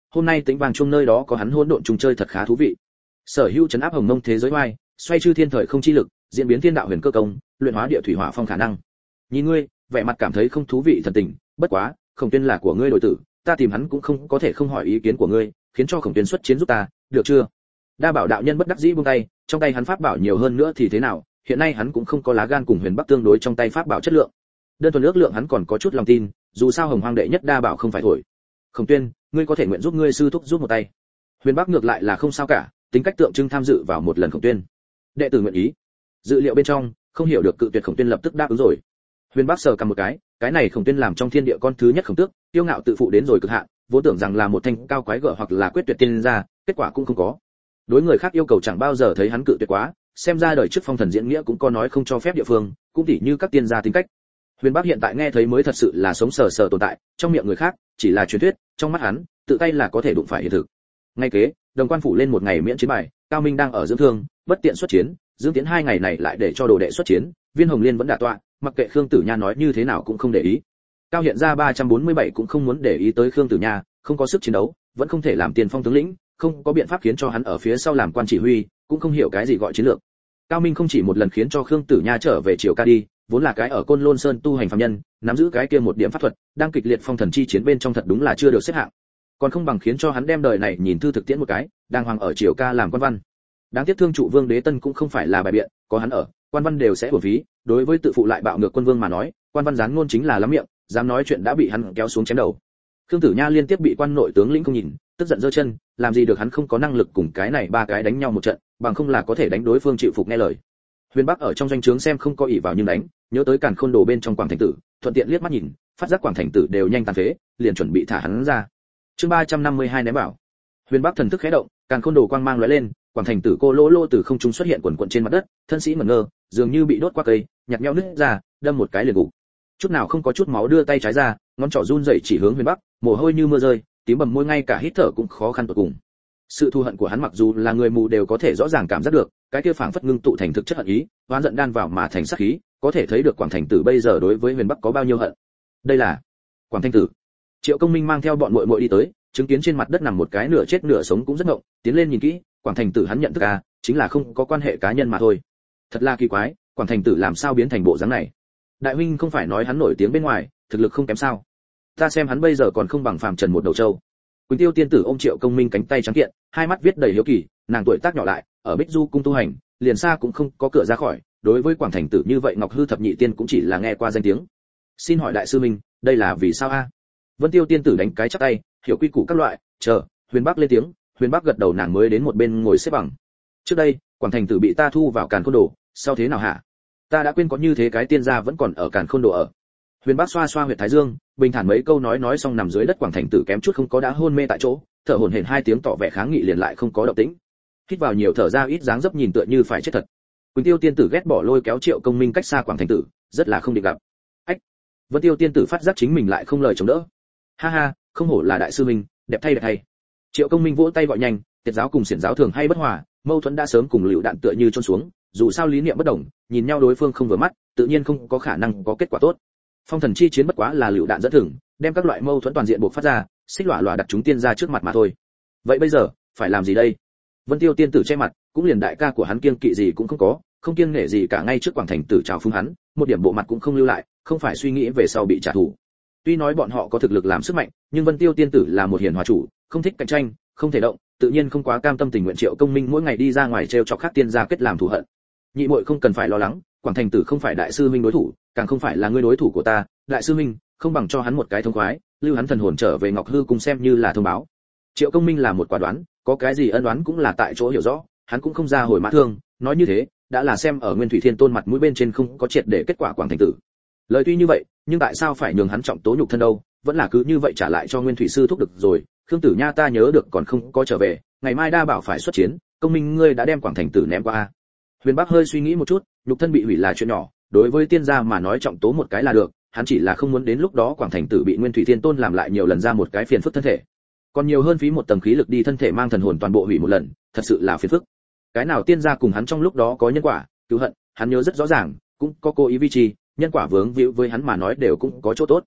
hôm nay Tĩnh Vàng Chuông nơi đó có hắn hỗn độn trùng chơi thật khá thú vị. Sở hữu trấn áp hồng mông thế giới oai, xoay chư thiên thời không chi lực, diễn biến thiên đạo huyền cơ công, luyện hóa địa thủy hỏa phong khả năng. Nhìn ngươi, vẻ mặt cảm thấy không thú vị thần tình, bất quá, Khổng Tuyên là của ngươi đối tử, ta tìm hắn cũng không có thể không hỏi ý kiến của ngươi, khiến cho Khổng Tuyên xuất chiến giúp ta, được chưa? Đa Bảo đạo nhân bất đắc dĩ buông tay, trong tay hắn pháp bảo nhiều hơn nữa thì thế nào, hiện nay hắn cũng không có lá gan cùng Huyền Bắc tương đối trong tay pháp bảo chất lượng. Đơn thuần ước lượng hắn còn có chút lòng tin, dù sao Hồng Hoang đệ nhất Đa Bảo không phải thổi. Khổng Tuyên, ngươi có thể nguyện giúp ngươi sư thúc giúp một tay. Huyền Bắc ngược lại là không sao cả, tính cách tượng trưng tham dự vào một lần Khổng Tuyên. Đệ tử nguyện ý. Dự liệu bên trong, không hiểu được cự tuyệt Khổng Tuyên lập tức đáp ứng rồi. Huyền Bắc sờ cầm một cái này Khổng Tuyên làm trong thiên địa con thứ nhất Khổng Tước, tiêu ngạo tự phụ đến rồi cực hạn, vốn tưởng rằng là một thanh cao quái gở hoặc là quyết tuyệt tiên gia, kết quả cũng không có. Đối người khác yêu cầu chẳng bao giờ thấy hắn cự tuyệt quá, xem ra đời trước phong thần diễn nghĩa cũng có nói không cho phép địa phương, cũng tỉ như các tiên gia tính cách. Huyền Bắc hiện tại nghe thấy mới thật sự là sống sờ sờ tồn tại, trong miệng người khác chỉ là truyền thuyết, trong mắt hắn, tự tay là có thể đụng phải hiện thực. Ngay kế, Đồng Quan phủ lên một ngày miễn chiến bài, Cao Minh đang ở dưỡng thương, bất tiện xuất chiến, Dương Tiễn 2 ngày này lại để cho đồ đệ xuất chiến, Viên Hồng Liên vẫn đả tọa, mặc kệ Khương Tử Nha nói như thế nào cũng không để ý. Cao hiện ra 347 cũng không muốn để ý tới Khương Tử Nha, không có sức chiến đấu, vẫn không thể làm tiền phong tướng lĩnh, không có biện pháp khiến cho hắn ở phía sau làm quan chỉ huy, cũng không hiểu cái gì gọi chiến lược. Cao Minh không chỉ một lần khiến cho Khương Tử Nha trở về Triều Ca đi, vốn là cái ở Côn Lôn Sơn tu hành phàm nhân, nắm giữ cái kia một điểm pháp thuật, đang kịch liệt phong thần chi chiến bên trong thật đúng là chưa được xếp hạng. Còn không bằng khiến cho hắn đem đời này nhìn thư thực tiễn một cái, đang hoàng ở Triều Ca làm quan văn. Đáng tiếc Thương trụ Vương Đế Tân cũng không phải là bài biện, có hắn ở, quan văn đều sẽ uổng phí, đối với tự phụ lại bạo ngược quân vương mà nói, quan văn gián ngôn chính là lắm miệng, dám nói chuyện đã bị hắn kéo xuống chém đầu. Khương Tử Nha liên tiếp bị quan nội tướng lĩnh không nhìn, tức giận giơ chân, làm gì được hắn không có năng lực cùng cái này ba cái đánh nhau một trận, bằng không là có thể đánh đối phương chịu phục nghe lời. Huyền Bắc ở trong doanh trướng xem không có ỷ vào nhưng đánh, nhớ tới Càn Khôn Đồ bên trong Quảng Thành Tử, thuận tiện liếc mắt nhìn, phát giác Quảng Thành Tử đều nhanh tàn phế, liền chuẩn bị thả hắn ra. Chương 352 ném bảo. Huyền Bắc thần thức khẽ động, Càn Khôn Đồ quang mang lóe lên, Quảng Thành Tử cô lô lô từ không trung xuất hiện quần quần trên mặt đất, thân sĩ ngẩn ngơ, dường như bị đốt qua cây, nhặt nhẽo nứt ra, đâm một cái liền gục. Chút nào không có chút máu đưa tay trái ra, ngón trỏ run rẩy chỉ hướng Huyền Bắc, mồ hôi như mưa rơi, tím bầm môi ngay cả hít thở cũng khó khăn tột cùng. Sự thù hận của hắn mặc dù là người mù đều có thể rõ ràng cảm giác được, cái kia phảng phất ngưng tụ thành thực chất hận ý, oán giận đan vào mà thành sát khí, có thể thấy được Quảng Thành Tử bây giờ đối với Huyền Bắc có bao nhiêu hận. Đây là Quảng Thành Tử. Triệu Công Minh mang theo bọn muội muội đi tới, chứng kiến trên mặt đất nằm một cái nửa chết nửa sống cũng rất ngộng, tiến lên nhìn kỹ, Quảng Thành Tử hắn nhận thức à, chính là không có quan hệ cá nhân mà thôi. Thật là kỳ quái, Quảng Thành Tử làm sao biến thành bộ dáng này? Đại huynh không phải nói hắn nổi tiếng bên ngoài, thực lực không kém sao? Ta xem hắn bây giờ còn không bằng phàm trần một đầu trâu. Quỳnh Tiêu tiên tử ôm Triệu Công Minh cánh tay trắng kiện, hai mắt viết đầy hiếu kỳ, nàng tuổi tác nhỏ lại, ở Bích Du cung tu hành, liền xa cũng không có cửa ra khỏi, đối với Quảng Thành Tử như vậy Ngọc Hư thập nhị tiên cũng chỉ là nghe qua danh tiếng. Xin hỏi đại sư Minh, đây là vì sao a? Vân Tiêu tiên tử đánh cái chắp tay, hiểu quy củ các loại, chờ, Huyền Bắc lên tiếng, Huyền Bắc gật đầu nàng mới đến một bên ngồi xếp bằng. Trước đây, Quảng Thành Tử bị ta thu vào Càn Khôn Đồ, sau thế nào hả? Ta đã quên có như thế cái tiên gia vẫn còn ở Càn Khôn Đồ ở. Huyền Bắc xoa xoa huyệt thái dương, bình thản mấy câu nói xong nằm dưới đất Quảng Thành Tử kém chút không có đã hôn mê tại chỗ, thở hổn hển 2 tiếng tỏ vẻ kháng nghị liền lại không có động tĩnh. Hít vào nhiều thở ra ít dáng dấp nhìn tựa như phải chết thật. Quỳnh Tiêu tiên tử ghét bỏ lôi kéo Triệu Công Minh cách xa Quảng Thành Tử, rất là không định gặp. Ách. Vân Tiêu tiên tử phát giác chính mình lại không lời chống đỡ. Ha ha, không hổ là đại sư minh, đẹp thay đẹp thay. Triệu Công Minh vỗ tay gọi nhanh, tiệt giáo cùng xiển giáo thường hay bất hòa, mâu thuẫn đã sớm cùng lựu đạn tựa như chôn xuống, dù sao lý niệm bất đồng, nhìn nhau đối phương không vừa mắt, tự nhiên không có khả năng có kết quả tốt. Phong thần chi chiến bất quá là lựu đạn dẫn thưởng, đem các loại mâu thuẫn toàn diện buộc phát ra, xích lọa lọa đặt chúng tiên ra trước mặt mà thôi. Vậy bây giờ, phải làm gì đây? Vân Tiêu tiên tử che mặt, cũng liền đại ca của hắn kiêng kỵ gì cũng không có, không kiêng nể gì cả ngay trước Quảng Thành Tử chào phúng hắn, một điểm bộ mặt cũng không lưu lại, không phải suy nghĩ về sau bị trả thù. Tuy nói bọn họ có thực lực làm sức mạnh, nhưng Vân Tiêu tiên tử là một hiền hòa chủ, không thích cạnh tranh, không thể động, tự nhiên không quá cam tâm tình nguyện Triệu Công Minh mỗi ngày đi ra ngoài trêu chọc khác tiên gia kết làm thù hận. Nhị muội không cần phải lo lắng, Quảng Thành Tử không phải đại sư huynh đối thủ, càng không phải là ngươi đối thủ của ta, đại sư huynh, không bằng cho hắn một cái thông khoái, lưu hắn thần hồn trở về Ngọc Hư cùng xem như là thông báo. Triệu Công Minh là một quả đoán, có cái gì ân oán cũng là tại chỗ hiểu rõ, hắn cũng không ra hồi mã thương, nói như thế, đã là xem ở Nguyên Thủy Thiên Tôn mặt mũi bên trên không có triệt để kết quả Quảng Thành Tử. Lời tuy như vậy, nhưng tại sao phải nhường hắn trọng tố nhục thân đâu, vẫn là cứ như vậy trả lại cho Nguyên Thủy sư thúc được rồi. Khương Tử Nha ta nhớ được còn không có trở về, ngày mai đa bảo phải xuất chiến, Công Minh ngươi đã đem Quảng Thành Tử ném qua a. Huyền Bắc hơi suy nghĩ một chút, nhục thân bị hủy là chuyện nhỏ, đối với tiên gia mà nói trọng tố một cái là được, hắn chỉ là không muốn đến lúc đó Quảng Thành Tử bị Nguyên Thủy Thiên Tôn làm lại nhiều lần ra một cái phiền phức thân thể. Còn nhiều hơn phí một tầng khí lực đi thân thể mang thần hồn toàn bộ hủy một lần, thật sự là phiền phức. Cái nào tiên gia cùng hắn trong lúc đó có nhân quả, cứu hận, hắn nhớ rất rõ ràng, cũng có cố ý vi trì, nhân quả vướng víu với hắn mà nói đều cũng có chỗ tốt.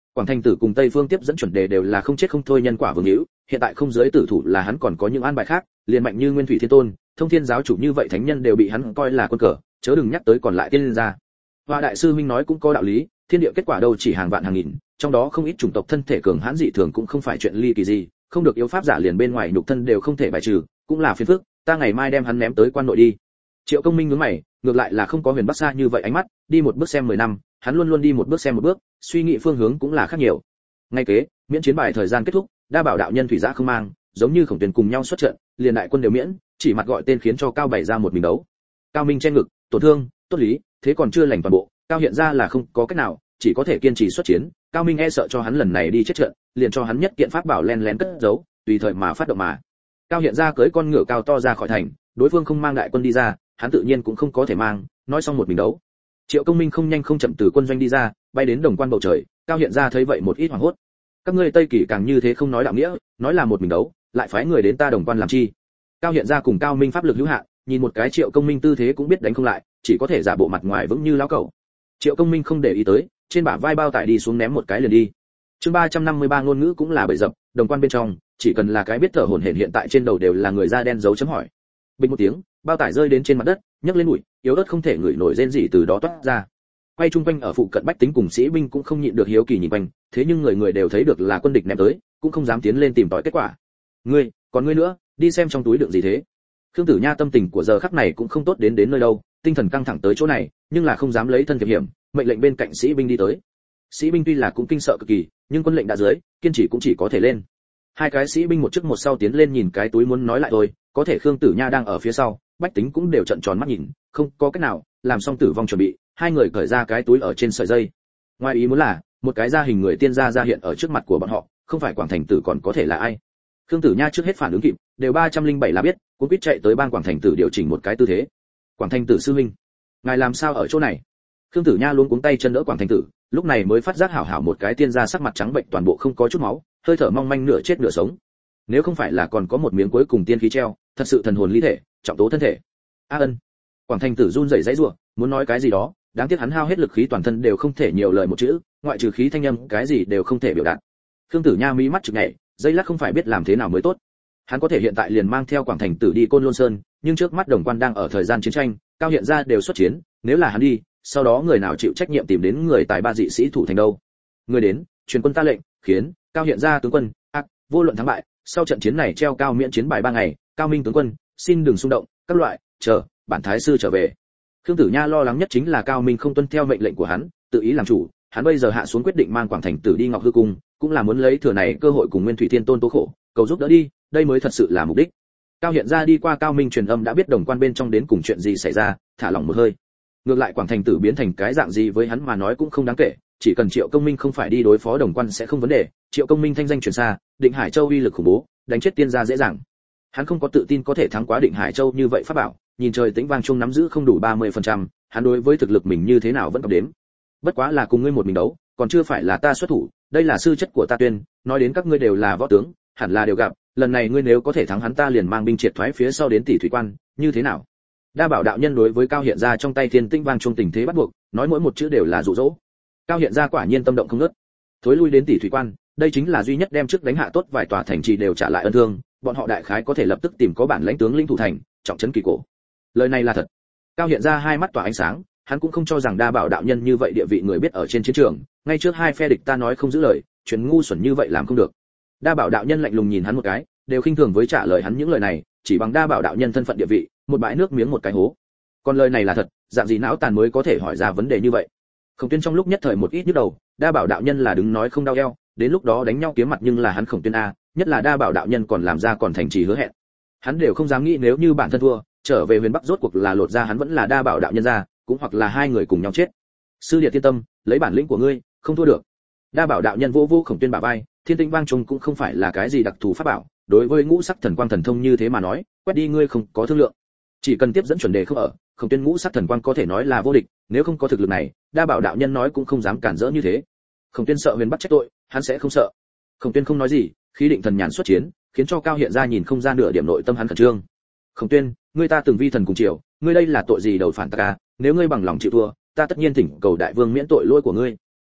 Quảng Thành Tử cùng Tây Phương tiếp dẫn chuẩn đề đều là không chết không thôi nhân quả vương hữu, hiện tại không giới tử thủ là hắn còn có những an bài khác, liền mạnh như Nguyên Thủy Thiên Tôn, Thông Thiên giáo chủ như vậy thánh nhân đều bị hắn coi là quân cờ, chớ đừng nhắc tới còn lại tiên gia. Hoa đại sư huynh nói cũng có đạo lý, thiên địa kết quả đâu chỉ hàng vạn hàng nghìn, trong đó không ít chủng tộc thân thể cường hãn dị thường cũng không phải chuyện ly kỳ gì, không được yếu pháp giả liền bên ngoài nhục thân đều không thể bài trừ, cũng là phiền phức, ta ngày mai đem hắn ném tới quan nội đi. Triệu Công Minh nhướng mày, ngược lại là không có Huyền Bắc Sa như vậy ánh mắt, đi một bước xem 10 năm, hắn luôn luôn đi một bước xem một bước, suy nghĩ phương hướng cũng là khác nhiều. Ngay kế, miễn chiến bài thời gian kết thúc, Đa Bảo đạo nhân thủy giã không mang, giống như Khổng Tuyền cùng nhau xuất trận, liền đại quân đều miễn, chỉ mặt gọi tên khiến cho Cao bày ra một mình đấu. Cao Minh che ngực, tổn thương, tốt lý, thế còn chưa lành toàn bộ, Cao hiện ra là không có cách nào, chỉ có thể kiên trì xuất chiến. Cao Minh e sợ cho hắn lần này đi chết trận, liền cho hắn nhất kiện pháp bảo len lén cất giấu, tùy thời mà phát động mà. Cao hiện ra cưỡi con ngựa cao to ra khỏi thành, đối phương không mang đại quân đi ra, hắn tự nhiên cũng không có thể mang, nói xong một mình đấu. Triệu Công Minh không nhanh không chậm từ quân doanh đi ra, bay đến đồng quan bầu trời, Cao hiện ra thấy vậy một ít hoảng hốt. Các ngươi Tây Kỳ càng như thế không nói đạo nghĩa, nói là một mình đấu, lại phái người đến ta đồng quan làm chi? Cao hiện ra cùng Cao Minh pháp lực hữu hạn, nhìn một cái Triệu Công Minh tư thế cũng biết đánh không lại, chỉ có thể giả bộ mặt ngoài vững như lão cẩu. Triệu Công Minh không để ý tới, trên bả vai bao tải đi xuống ném một cái liền đi. Chương 353 ngôn ngữ cũng là bậy dập, đồng quan bên trong, chỉ cần là cái biết thở hổn hển hiện tại trên đầu đều là người da đen dấu chấm hỏi. Bình một tiếng, bao tải rơi đến trên mặt đất, nhấc lên bụi, yếu ớt không thể ngửi nổi rên rỉ từ đó toát ra. Quay chung quanh ở phụ cận bách tính cùng sĩ binh cũng không nhịn được hiếu kỳ nhìn quanh, thế nhưng người người đều thấy được là quân địch ném tới, cũng không dám tiến lên tìm tòi kết quả. Ngươi, còn ngươi nữa, đi xem trong túi đựng gì thế? Khương Tử Nha tâm tình của giờ khắc này cũng không tốt đến nơi đâu, tinh thần căng thẳng tới chỗ này, nhưng là không dám lấy thân thiệp hiểm, mệnh lệnh bên cạnh sĩ binh đi tới. Sĩ binh tuy là cũng kinh sợ cực kỳ, nhưng quân lệnh đã dưới, kiên trì cũng chỉ có thể lên. Hai cái sĩ binh một trước một sau tiến lên nhìn cái túi muốn nói lại thôi, có thể Khương Tử Nha đang ở phía sau, bách tính cũng đều trợn tròn mắt nhìn, không có cách nào, làm xong tử vong chuẩn bị, hai người cởi ra cái túi ở trên sợi dây. Ngoài ý muốn là, một cái da hình người tiên gia ra hiện ở trước mặt của bọn họ, không phải Quảng Thành Tử còn có thể là ai? Khương Tử Nha trước hết phản ứng kịp, đều 307 là biết, cũng biết chạy tới ban Quảng Thành Tử điều chỉnh một cái tư thế. Quảng Thành Tử sư huynh, ngài làm sao ở chỗ này? Khương Tử Nha luôn cuống tay chân đỡ Quảng Thành Tử, lúc này mới phát giác hảo hảo một cái tiên gia sắc mặt trắng bệnh toàn bộ không có chút máu, hơi thở mong manh nửa chết nửa sống. Nếu không phải là còn có một miếng cuối cùng tiên khí treo, thật sự thần hồn ly thể, trọng tố thân thể. A Ân. Quảng Thành Tử run rẩy dãy rủa, muốn nói cái gì đó, đáng tiếc hắn hao hết lực khí toàn thân đều không thể nhiều lời một chữ, ngoại trừ khí thanh âm, cái gì đều không thể biểu đạt. Khương Tử Nha mí mắt chực nhảy, dây lắc không phải biết làm thế nào mới tốt. Hắn có thể hiện tại liền mang theo Quảng Thành Tử đi Côn Lôn Sơn, nhưng trước mắt đồng quan đang ở thời gian chiến tranh, Cao hiện ra đều xuất chiến, nếu là hắn đi, sau đó người nào chịu trách nhiệm tìm đến người tài ba dị sĩ thủ thành đâu? Người đến, truyền quân ta lệnh, khiến Cao hiện ra tướng quân, vô luận thắng bại, sau trận chiến này treo cao miễn chiến bài 3 ngày, Cao Minh tướng quân, xin đừng xung động, các loại, chờ bản thái sư trở về. Khương Tử Nha lo lắng nhất chính là Cao Minh không tuân theo mệnh lệnh của hắn, tự ý làm chủ, hắn bây giờ hạ xuống quyết định mang Quảng Thành Tử đi Ngọc Hư cung, cũng là muốn lấy thừa này cơ hội cùng Nguyên Thủy Thiên Tôn tố khổ, cầu giúp đỡ đi, đây mới thật sự là mục đích. Cao hiện ra đi qua Cao Minh truyền âm đã biết đồng quan bên trong đến cùng chuyện gì xảy ra, thả lỏng một hơi. Ngược lại Quảng Thành Tử biến thành cái dạng gì với hắn mà nói cũng không đáng kể, chỉ cần Triệu Công Minh không phải đi đối phó đồng quan sẽ không vấn đề. Triệu Công Minh thanh danh truyền xa, Định Hải Châu uy lực khủng bố, đánh chết tiên gia dễ dàng. Hắn không có tự tin có thể thắng quá Định Hải Châu như vậy pháp bảo, nhìn trời tĩnh vang chung nắm giữ không đủ 30%, hắn đối với thực lực mình như thế nào vẫn còn đếm. Bất quá là cùng ngươi một mình đấu, còn chưa phải là ta xuất thủ, đây là sư chất của ta tuyên, nói đến các ngươi đều là võ tướng, hẳn là đều gặp, lần này ngươi nếu có thể thắng hắn ta liền mang binh triệt thoái phía sau đến Tỷ Thủy Quan, như thế nào? Đa Bảo đạo nhân đối với Cao hiện ra trong tay thiên tinh vang chung tình thế bắt buộc, nói mỗi một chữ đều là dụ dỗ. Cao hiện ra quả nhiên tâm động không ngớt, thối lui đến Tỷ Thủy Quan, đây chính là duy nhất đem trước đánh hạ tốt vài tòa thành trì đều trả lại ân thương, bọn họ đại khái có thể lập tức tìm có bản lãnh tướng lĩnh thủ thành, trọng trấn kỳ cổ. Lời này là thật. Cao hiện ra hai mắt tỏa ánh sáng, hắn cũng không cho rằng Đa Bảo đạo nhân như vậy địa vị người biết ở trên chiến trường, ngay trước hai phe địch ta nói không giữ lời, chuyện ngu xuẩn như vậy làm không được. Đa Bảo đạo nhân lạnh lùng nhìn hắn một cái, đều khinh thường với trả lời hắn những lời này, chỉ bằng Đa Bảo đạo nhân thân phận địa vị, một bãi nước miếng một cái hố. Còn lời này là thật, dạng gì não tàn mới có thể hỏi ra vấn đề như vậy. Khổng Tuyên trong lúc nhất thời một ít nhức đầu, Đa Bảo đạo nhân là đứng nói không đau eo, đến lúc đó đánh nhau kiếm mặt nhưng là hắn Khổng Tuyên a, nhất là Đa Bảo đạo nhân còn làm ra còn thành trì hứa hẹn. Hắn đều không dám nghĩ nếu như bản thân thua, trở về Huyền Bắc rốt cuộc là lột ra hắn vẫn là Đa Bảo đạo nhân ra, cũng hoặc là hai người cùng nhau chết. Sư Điệt yên tâm, lấy bản lĩnh của ngươi, không thua được. Đa Bảo đạo nhân vô vô Khổng Tuyên bả vai, thiên tinh vang trùng cũng không phải là cái gì đặc thù pháp bảo, đối với ngũ sắc thần quang thần thông như thế mà nói, quét đi ngươi không có thương lượng. Chỉ cần tiếp dẫn chuẩn đề không ở, Khổng Tuyên ngũ sắc thần quang có thể nói là vô địch, nếu không có thực lực này, Đa Bảo đạo nhân nói cũng không dám cản rỡ như thế. Khổng Tuyên sợ Huyền Bắc trách tội, hắn sẽ không sợ. Khổng Tuyên không nói gì, khí định thần nhàn xuất chiến, khiến cho Cao hiện ra nhìn không ra nửa điểm nội tâm hắn khẩn trương. Khổng Tuyên, ngươi ta từng vi thần cùng triều, ngươi đây là tội gì đầu phản ta, nếu ngươi bằng lòng chịu thua, ta tất nhiên thỉnh cầu đại vương miễn tội lỗi của ngươi.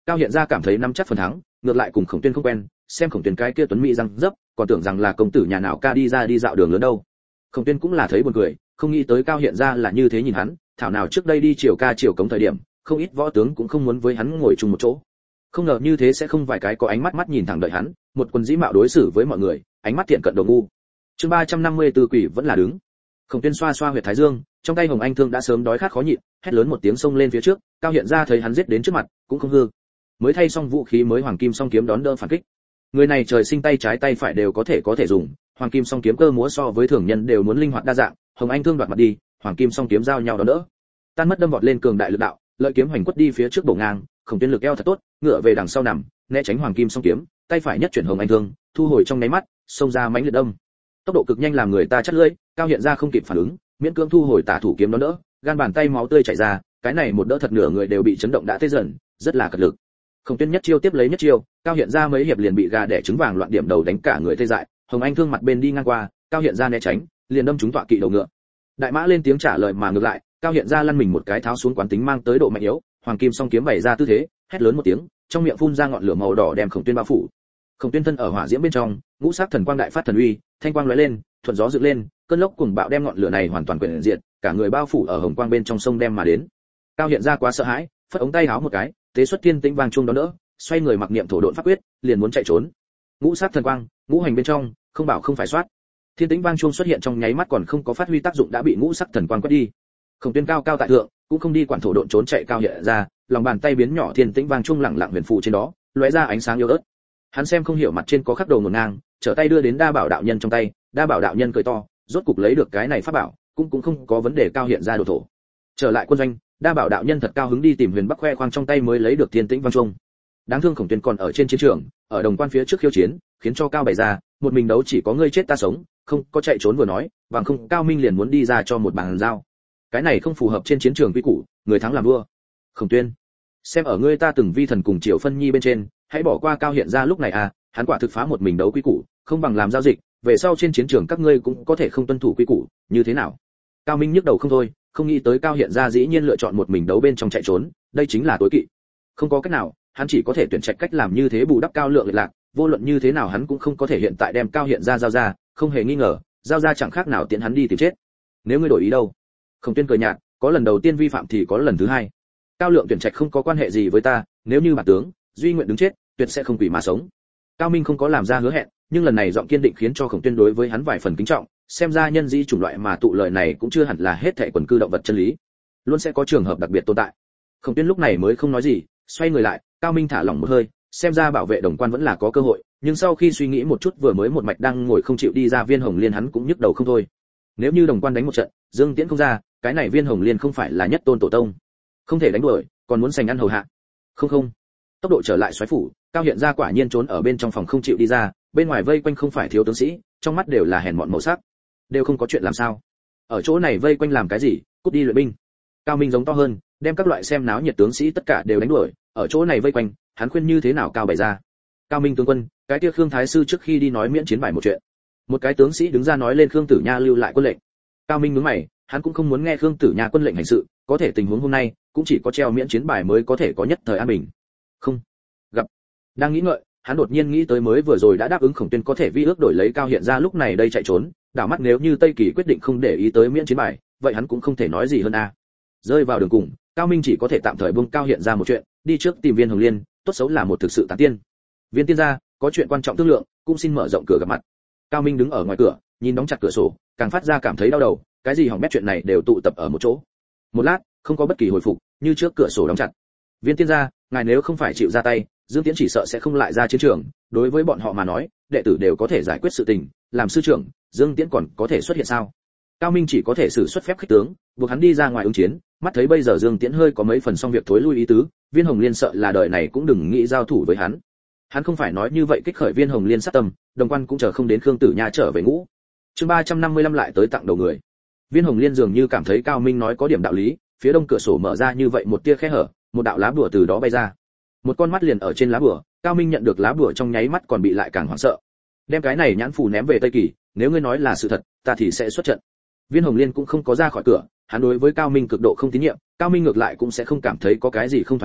Cao Hiện Gia cảm thấy nắm chắc phần thắng, ngược lại cùng Khổng Tuyên không quen, xem Khổng Tuyên cái kia tuấn mỹ răng dấp, còn tưởng rằng là công tử nhà nào ca đi ra đi dạo đường lớn đâu. Khổng Tuyên cũng là thấy buồn cười, không nghĩ tới Cao Hiện Gia là như thế nhìn hắn, thảo nào trước đây đi chiều ca chiều cống thời điểm, không ít võ tướng cũng không muốn với hắn ngồi chung một chỗ. Không ngờ như thế sẽ không vài cái có ánh mắt nhìn thẳng đợi hắn, một quân dĩ mạo đối xử với mọi người, ánh mắt thiện cận đồ ngu. Chương 354 quỷ vẫn là đứng. Khổng Tuyên xoa xoa huyệt thái dương, trong tay Hồng Anh thương đã sớm đói khát khó nhịn, hét lớn một tiếng xông lên phía trước, Cao Hiện Gia thấy hắn giết đến trước mặt, cũng không hư. Mới thay xong vũ khí mới Hoàng Kim Song kiếm đón đỡ phản kích. Người này trời sinh tay trái tay phải đều có thể dùng, Hoàng Kim Song kiếm cơ múa so với thường nhân đều muốn linh hoạt đa dạng, Hồng Anh thương đoạt mặt đi, Hoàng Kim Song kiếm giao nhau đón đỡ. Tan mất đâm vọt lên cường đại lực đạo, lợi kiếm hoành quất đi phía trước bổ ngang, Khổng Tuyên lực eo thật tốt, ngựa về đằng sau nằm, né tránh Hoàng Kim Song kiếm, tay phải nhất chuyển Hồng Anh thương, thu hồi trong nháy mắt, xông ra mãnh liệt đâm. Tốc độ cực nhanh làm người ta chắt lưỡi, Cao Hiện Gia không kịp phản ứng, miễn cưỡng thu hồi tả thủ kiếm đón đỡ, gan bàn tay máu tươi chảy ra, cái này một đỡ thật nửa người đều bị chấn động đã tê dần, rất là cật lực. Khổng Tuyên nhất chiêu tiếp lấy nhất chiêu, Cao Hiện Gia mấy hiệp liền bị gà đẻ trứng vàng loạn điểm đầu đánh cả người tê dại, Hồng Anh thương mặt bên đi ngang qua, Cao Hiện Gia né tránh, liền đâm trúng tọa kỵ đầu ngựa. Đại mã lên tiếng trả lời mà ngược lại, Cao Hiện Gia lăn mình một cái tháo xuống quán tính mang tới độ mạnh yếu, Hoàng Kim Song kiếm bày ra tư thế, hét lớn một tiếng, trong miệng phun ra ngọn lửa màu đỏ đem Khổng Tuyên bao phủ. Khổng Tuyên thân ở hỏa diễm bên trong, ngũ sắc thần quang đại phát thần uy, thanh quang lóe lên, thuận gió dựng lên, cơn lốc cuồng bạo đem ngọn lửa này hoàn toàn quyển diệt, cả người bao phủ ở hồng quang bên trong sông đem mà đến. Cao Hiện Gia quá sợ hãi, phất ống tay háo một cái, tế xuất thiên tĩnh vang trung đón đỡ, xoay người mặc niệm thổ độn pháp quyết, liền muốn chạy trốn. Ngũ sắc thần quang, ngũ hành bên trong, không bảo không phải soát. Thiên tĩnh vang trung xuất hiện trong nháy mắt còn không có phát huy tác dụng đã bị ngũ sắc thần quang quét đi. Khổng Tuyên cao cao tại thượng, cũng không đi quản thổ độn trốn chạy Cao Hiện Gia, lòng bàn tay biến nhỏ thiên tĩnh vang trung lẳng lặng huyền phù trên đó, lóe ra ánh sáng yếu ớt. Hắn xem không hiểu mặt trên có khắc đồ ngổn ngang, trở tay đưa đến Đa Bảo đạo nhân trong tay, Đa Bảo đạo nhân cười to, rốt cục lấy được cái này pháp bảo, cũng không có vấn đề. Cao Hiện Gia đồ thổ. Trở lại quân doanh, Đa Bảo đạo nhân thật cao hứng đi tìm Huyền Bắc khoe khoang trong tay mới lấy được thiên tĩnh vang trung. Đáng thương Khổng Tuyên còn ở trên chiến trường, ở đồng quan phía trước khiêu chiến, khiến cho Cao bày ra, một mình đấu chỉ có ngươi chết ta sống, không có chạy trốn vừa nói, bằng không Cao Minh liền muốn đi ra cho một bàn giao. Cái này không phù hợp trên chiến trường quy củ, người thắng làm vua. Khổng Tuyên, xem ở ngươi ta từng vi thần cùng Triệu Phân Nhi bên trên, hãy bỏ qua Cao Hiện Gia lúc này à, hắn quả thực phá một mình đấu quy củ, không bằng làm giao dịch, về sau trên chiến trường các ngươi cũng có thể không tuân thủ quy củ, như thế nào? Cao Minh nhức đầu không thôi, không nghĩ tới Cao Hiện Gia dĩ nhiên lựa chọn một mình đấu bên trong chạy trốn, đây chính là tối kỵ. Không có cách nào, hắn chỉ có thể tuyển trạch cách làm như thế bù đắp Cao Lượng lệch lạc, vô luận như thế nào hắn cũng không có thể hiện tại đem Cao Hiện Gia giao ra, không hề nghi ngờ, giao ra chẳng khác nào tiện hắn đi tìm chết. Nếu ngươi đổi ý đâu? Khổng Tuyên cười nhạt, có lần đầu tiên vi phạm thì có lần thứ hai. Cao Lượng tuyển trạch không có quan hệ gì với ta, nếu như bản tướng duy nguyện đứng chết, tuyệt sẽ không quỷ mà sống. Cao Minh không có làm ra hứa hẹn, nhưng lần này giọng kiên định khiến cho Khổng Tuyên đối với hắn vài phần kính trọng, xem ra nhân dĩ chủng loại mà tụ lời này cũng chưa hẳn là hết thảy quần cư động vật chân lý, luôn sẽ có trường hợp đặc biệt tồn tại. Khổng Tuyên lúc này mới không nói gì, xoay người lại, Cao Minh thả lỏng một hơi, xem ra bảo vệ đồng quan vẫn là có cơ hội, nhưng sau khi suy nghĩ một chút vừa mới một mạch đang ngồi không chịu đi ra Viên Hồng Liên hắn cũng nhức đầu không thôi. Nếu như đồng quan đánh một trận, Dương Tiễn không ra, cái này Viên Hồng Liên không phải là nhất tôn tổ tông, không thể đánh đuổi, còn muốn sành ăn hầu hạ. Không. Tốc độ trở lại soái phủ, Cao Hiện Gia quả nhiên trốn ở bên trong phòng không chịu đi ra, bên ngoài vây quanh không phải thiếu tướng sĩ, trong mắt đều là hèn mọn màu sắc, đều không có chuyện làm sao. Ở chỗ này vây quanh làm cái gì, cút đi luyện binh. Cao Minh giống to hơn, đem các loại xem náo nhiệt tướng sĩ tất cả đều đánh đuổi, ở chỗ này vây quanh, hắn khuyên như thế nào Cao bày ra. Cao Minh tướng quân, cái kia Khương thái sư trước khi đi nói miễn chiến bài một chuyện. Một cái tướng sĩ đứng ra nói lên Khương Tử Nha lưu lại quân lệnh. Cao Minh nhướng mày, hắn cũng không muốn nghe Khương Tử Nha quân lệnh hành sự, có thể tình huống hôm nay, cũng chỉ có treo miễn chiến bài mới có thể có nhất thời an bình. Không. Gặp. Đang nghĩ ngợi, hắn đột nhiên nghĩ tới mới vừa rồi đã đáp ứng Khổng Tuyên có thể vi ước đổi lấy Cao Hiện Gia lúc này đây chạy trốn, đảo mắt nếu như Tây Kỳ quyết định không để ý tới miễn chiến bài, vậy hắn cũng không thể nói gì hơn a. Rơi vào đường cùng, Cao Minh chỉ có thể tạm thời buông Cao Hiện Gia một chuyện, đi trước tìm Viên Hồng Liên, tốt xấu là một thực sự tán tiên. Viên tiên gia, có chuyện quan trọng thương lượng, cũng xin mở rộng cửa gặp mặt. Cao Minh đứng ở ngoài cửa, nhìn đóng chặt cửa sổ, càng phát ra cảm thấy đau đầu, cái gì hỏng bét chuyện này đều tụ tập ở một chỗ. Một lát, không có bất kỳ hồi phục, như trước cửa sổ đóng chặt. Viên tiên gia, ngài nếu không phải chịu ra tay, Dương Tiễn chỉ sợ sẽ không lại ra chiến trường, đối với bọn họ mà nói, đệ tử đều có thể giải quyết sự tình, làm sư trưởng, Dương Tiễn còn có thể xuất hiện sao? Cao Minh chỉ có thể sử xuất phép khích tướng, buộc hắn đi ra ngoài ứng chiến, mắt thấy bây giờ Dương Tiễn hơi có mấy phần xong việc thối lui ý tứ, Viên Hồng Liên sợ là đời này cũng đừng nghĩ giao thủ với hắn. Hắn không phải nói như vậy kích khởi Viên Hồng Liên sát tâm, đồng quan cũng chờ không đến Khương Tử Nha trở về ngũ. Chương 355 lại tới tặng đầu người. Viên Hồng Liên dường như cảm thấy Cao Minh nói có điểm đạo lý, phía đông cửa sổ mở ra như vậy một tia khe hở, một đạo lá bùa từ đó bay ra. Một con mắt liền ở trên lá bùa, Cao Minh nhận được lá bùa trong nháy mắt còn bị lại càng hoảng sợ. Đem cái này nhãn phù ném về Tây Kỳ, nếu ngươi nói là sự thật, ta thì sẽ xuất trận. Viên Hồng Liên cũng không có ra khỏi cửa, hắn đối với Cao Minh cực độ không tín nhiệm, Cao Minh ngược lại cũng sẽ không cảm thấy có cái gì không thoải mái,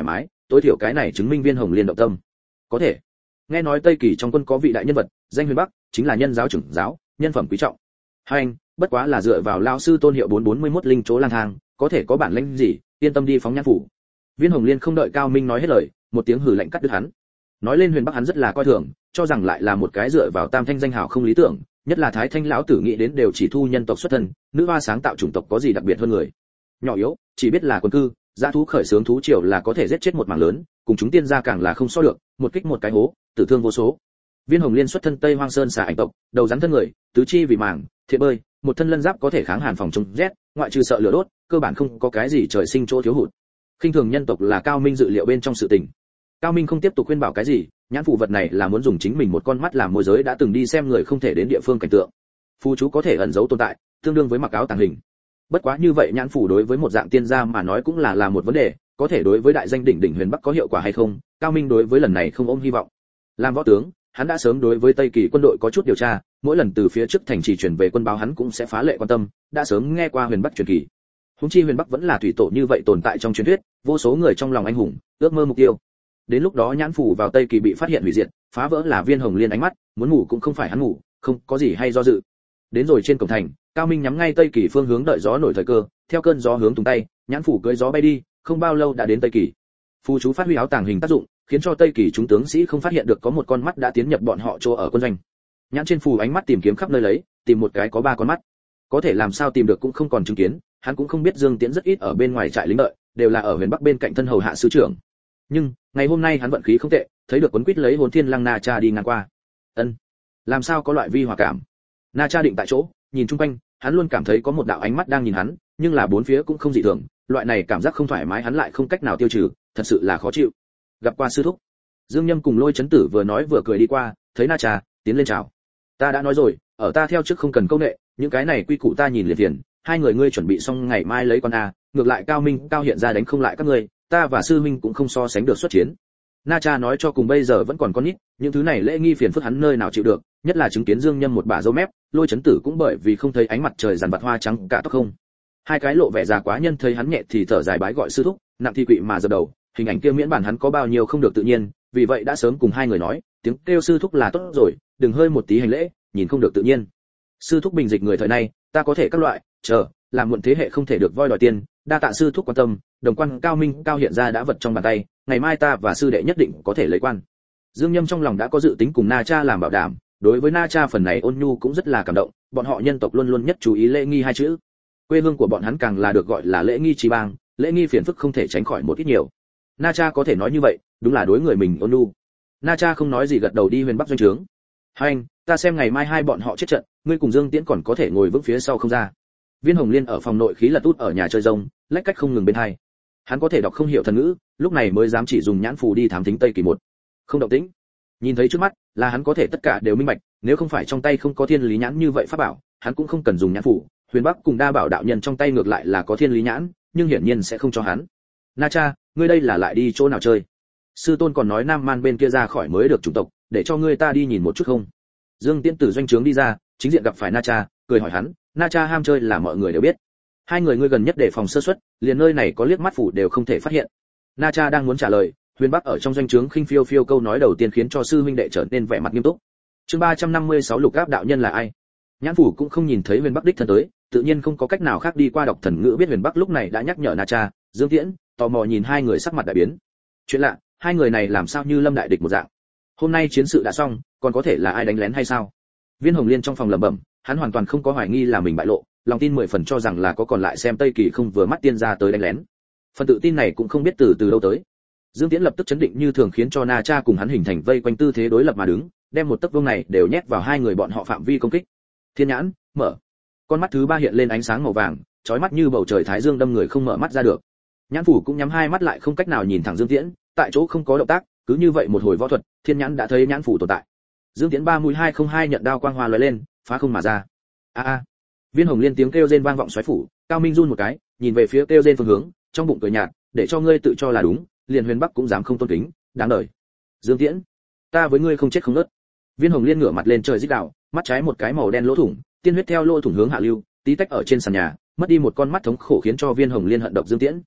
tối thiểu cái này chứng minh Viên Hồng Liên động tâm. Có thể. Nghe nói Tây Kỳ trong quân có vị đại nhân vật, danh Huyền Bắc, chính là nhân giáo trưởng giáo, nhân phẩm quý trọng. Hai anh, bất quá là dựa vào lão sư tôn hiệu 441 linh chỗ lang thang, có thể có bản lĩnh gì, yên tâm đi phóng nhãn phủ. Viên Hồng Liên không đợi Cao Minh nói hết lời, một tiếng hừ lạnh cắt đứt hắn. Nói lên Huyền Bắc hắn rất là coi thường, cho rằng lại là một cái dựa vào tam thanh danh hào không lý tưởng, nhất là Thái Thanh lão tử nghĩ đến đều chỉ thu nhân tộc xuất thân, nữ hoa sáng tạo chủng tộc có gì đặc biệt hơn người. Nhỏ yếu, chỉ biết là quân cư, dã thú khởi sướng thú triều là có thể giết chết một mảng lớn, cùng chúng tiên gia càng là không so được, một kích một cái hố, tử thương vô số. Viên Hồng Liên xuất thân Tây Hoang Sơn xà ảnh tộc, đầu rắn thân người, tứ chi vì màng, thiện bơi, một thân lân giáp có thể kháng hàn phòng chống rét, ngoại trừ sợ lửa đốt, cơ bản không có cái gì trời sinh chỗ thiếu hụt. Khinh thường nhân tộc là Cao Minh dự liệu bên trong sự tình. Cao Minh không tiếp tục khuyên bảo cái gì, nhãn phù vật này là muốn dùng chính mình một con mắt làm môi giới đã từng đi xem người không thể đến địa phương cảnh tượng. Phù chú có thể ẩn giấu tồn tại, tương đương với mặc áo tàng hình. Bất quá như vậy nhãn phù đối với một dạng tiên gia mà nói cũng là một vấn đề, có thể đối với đại danh đỉnh đỉnh Huyền Bắc có hiệu quả hay không, Cao Minh đối với lần này không ôm hy vọng. Làm võ tướng, hắn đã sớm đối với Tây Kỳ quân đội có chút điều tra, mỗi lần từ phía trước thành trì chuyển về quân báo hắn cũng sẽ phá lệ quan tâm, đã sớm nghe qua Huyền Bắc truyền kỳ. Húng chi Huyền Bắc vẫn là thủy tổ như vậy tồn tại trong truyền thuyết, vô số người trong lòng anh hùng, ước mơ mục tiêu. Đến lúc đó nhãn phủ vào Tây Kỳ bị phát hiện hủy diệt, phá vỡ là Viên Hồng Liên ánh mắt, muốn ngủ cũng không phải hắn ngủ, không có gì hay do dự. Đến rồi trên cổng thành, Cao Minh nhắm ngay Tây Kỳ phương hướng đợi gió nổi thời cơ, theo cơn gió hướng tung tay, nhãn phủ cưỡi gió bay đi, không bao lâu đã đến Tây Kỳ. Phù chú phát huy áo tàng hình tác dụng, khiến cho Tây Kỳ chúng tướng sĩ không phát hiện được có một con mắt đã tiến nhập bọn họ chỗ ở quân doanh. Nhãn trên phù ánh mắt tìm kiếm khắp nơi lấy, tìm một cái có ba con mắt. Có thể làm sao tìm được cũng không còn chứng kiến, hắn cũng không biết Dương Tiễn rất ít ở bên ngoài trại lính đợi, đều là ở Huyền Bắc bên cạnh thân hầu hạ sứ trưởng. Nhưng ngày hôm nay hắn vận khí không tệ, thấy được quấn quýt lấy Hồn Thiên Lăng Na Cha đi ngang qua. Ân, làm sao có loại vi hòa cảm. Na Cha định tại chỗ, nhìn chung quanh, hắn luôn cảm thấy có một đạo ánh mắt đang nhìn hắn, nhưng là bốn phía cũng không dị thường, loại này cảm giác không thoải mái hắn lại không cách nào tiêu trừ, thật sự là khó chịu. Gặp qua sư thúc. Dương Nhâm cùng Lôi Chấn Tử vừa nói vừa cười đi qua, thấy Na Cha, tiến lên chào. Ta đã nói rồi, ở ta theo trước không cần câu nệ, những cái này quy củ ta nhìn liền tiền, hai người ngươi chuẩn bị xong ngày mai lấy con a, ngược lại Cao Minh, Cao Hiện ra đánh không lại các ngươi, ta và sư huynh cũng không so sánh được xuất chiến. Na Cha nói cho cùng bây giờ vẫn còn con nít, những thứ này lễ nghi phiền phức hắn nơi nào chịu được, nhất là chứng kiến Dương Nhâm một bả râu mép, Lôi Chấn Tử cũng bởi vì không thấy ánh mặt trời dàn vặt hoa trắng cả tóc không. Hai cái lộ vẻ già quá nhân thấy hắn nhẹ thì thở dài bái gọi sư thúc, nặng thì quỵ mà dập đầu, hình ảnh kia miễn bản hắn có bao nhiêu không được tự nhiên, vì vậy đã sớm cùng hai người nói, tiếng kêu sư thúc là tốt rồi, đừng hơi một tí hành lễ, nhìn không được tự nhiên. Sư thúc bình dịch người thời nay, ta có thể các loại, chờ, làm muộn thế hệ không thể được voi đòi tiền, đa tạ sư thúc quan tâm, đồng quan Cao Minh, Cao Hiện ra đã vật trong bàn tay, ngày mai ta và sư đệ nhất định có thể lấy quan. Dương Nhâm trong lòng đã có dự tính cùng Na Cha làm bảo đảm, đối với Na Cha phần này ôn nhu cũng rất là cảm động, bọn họ nhân tộc luôn luôn nhất chú ý lễ nghi hai chữ. Quê hương của bọn hắn càng là được gọi là lễ nghi chi bang, lễ nghi phiền phức không thể tránh khỏi một ít nhiều. Na Cha có thể nói như vậy, đúng là đối người mình ôn nhu. Na Cha không nói gì gật đầu đi Huyền Bắc doanh trướng. Hai anh, ta xem ngày mai hai bọn họ chết trận, ngươi cùng Dương Tiễn còn có thể ngồi vững phía sau không ra. Viên Hồng Liên ở phòng nội khí lật út ở nhà chơi rông, lách cách không ngừng bên hai. Hắn có thể đọc không hiểu thần ngữ, lúc này mới dám chỉ dùng nhãn phù đi thám thính Tây Kỳ một. Không động tĩnh. Nhìn thấy trước mắt, là hắn có thể tất cả đều minh bạch, nếu không phải trong tay không có thiên lý nhãn như vậy pháp bảo, hắn cũng không cần dùng nhãn phù. Huyền Bắc cùng Đa Bảo đạo nhân trong tay ngược lại là có thiên lý nhãn, nhưng hiển nhiên sẽ không cho hắn. Na Cha, ngươi đây là lại đi chỗ nào chơi? Sư tôn còn nói Nam Man bên kia ra khỏi mới được chủng tộc, để cho ngươi ta đi nhìn một chút không? Dương Tiễn từ doanh trướng đi ra, chính diện gặp phải Na Cha, cười hỏi hắn, Na Cha ham chơi là mọi người đều biết. Hai người ngươi gần nhất để phòng sơ suất, liền nơi này có liếc mắt phủ đều không thể phát hiện. Na Cha đang muốn trả lời, Huyền Bắc ở trong doanh trướng khinh phiêu phiêu câu nói đầu tiên khiến cho sư huynh đệ trở nên vẻ mặt nghiêm túc. Chương 356 Lục Áp đạo nhân là ai? Nhãn phủ cũng không nhìn thấy Huyền Bắc đích thân tới, tự nhiên không có cách nào khác đi qua đọc thần ngữ biết Huyền Bắc lúc này đã nhắc nhở Na Cha, Dương Tiễn, tò mò nhìn hai người sắc mặt đại biến. Chuyện lạ, hai người này làm sao như lâm đại địch một dạng. Hôm nay chiến sự đã xong, còn có thể là ai đánh lén hay sao? Viên Hồng Liên trong phòng lẩm bẩm, hắn hoàn toàn không có hoài nghi là mình bại lộ, lòng tin 10 phần cho rằng là có còn lại xem Tây Kỳ không vừa mắt tiên ra tới đánh lén. Phần tự tin này cũng không biết từ đâu tới. Dương Tiễn lập tức chấn định như thường khiến cho Na Cha cùng hắn hình thành vây quanh tư thế đối lập mà đứng, đem một tấc vuông này đều nhét vào hai người bọn họ phạm vi công kích. Thiên nhãn, mở. Con mắt thứ ba hiện lên ánh sáng màu vàng, chói mắt như bầu trời thái dương đâm người không mở mắt ra được. Nhãn phủ cũng nhắm hai mắt lại không cách nào nhìn thẳng Dương Tiễn, tại chỗ không có động tác, cứ như vậy một hồi võ thuật, thiên nhãn đã thấy nhãn phủ tồn tại. Dương Tiễn 3 mũi 202 nhận đao quang hoa lóe lên, phá không mà ra. A. Viên Hồng Liên tiếng kêu rên vang vọng xoáy phủ, Cao Minh run một cái, nhìn về phía kêu rên phương hướng, trong bụng cười nhạt, để cho ngươi tự cho là đúng, liền Huyền Bắc cũng dám không tôn kính, đáng đời. Dương Tiễn, ta với ngươi không chết không nứt. Viên Hồng Liên ngửa mặt lên trời rít gào, mắt trái một cái màu đen lỗ thủng, tiên huyết theo lỗ thủng hướng hạ lưu, tí tách ở trên sàn nhà, mất đi một con mắt thống khổ khiến cho Viên Hồng Liên hận độc Dương Tiễn.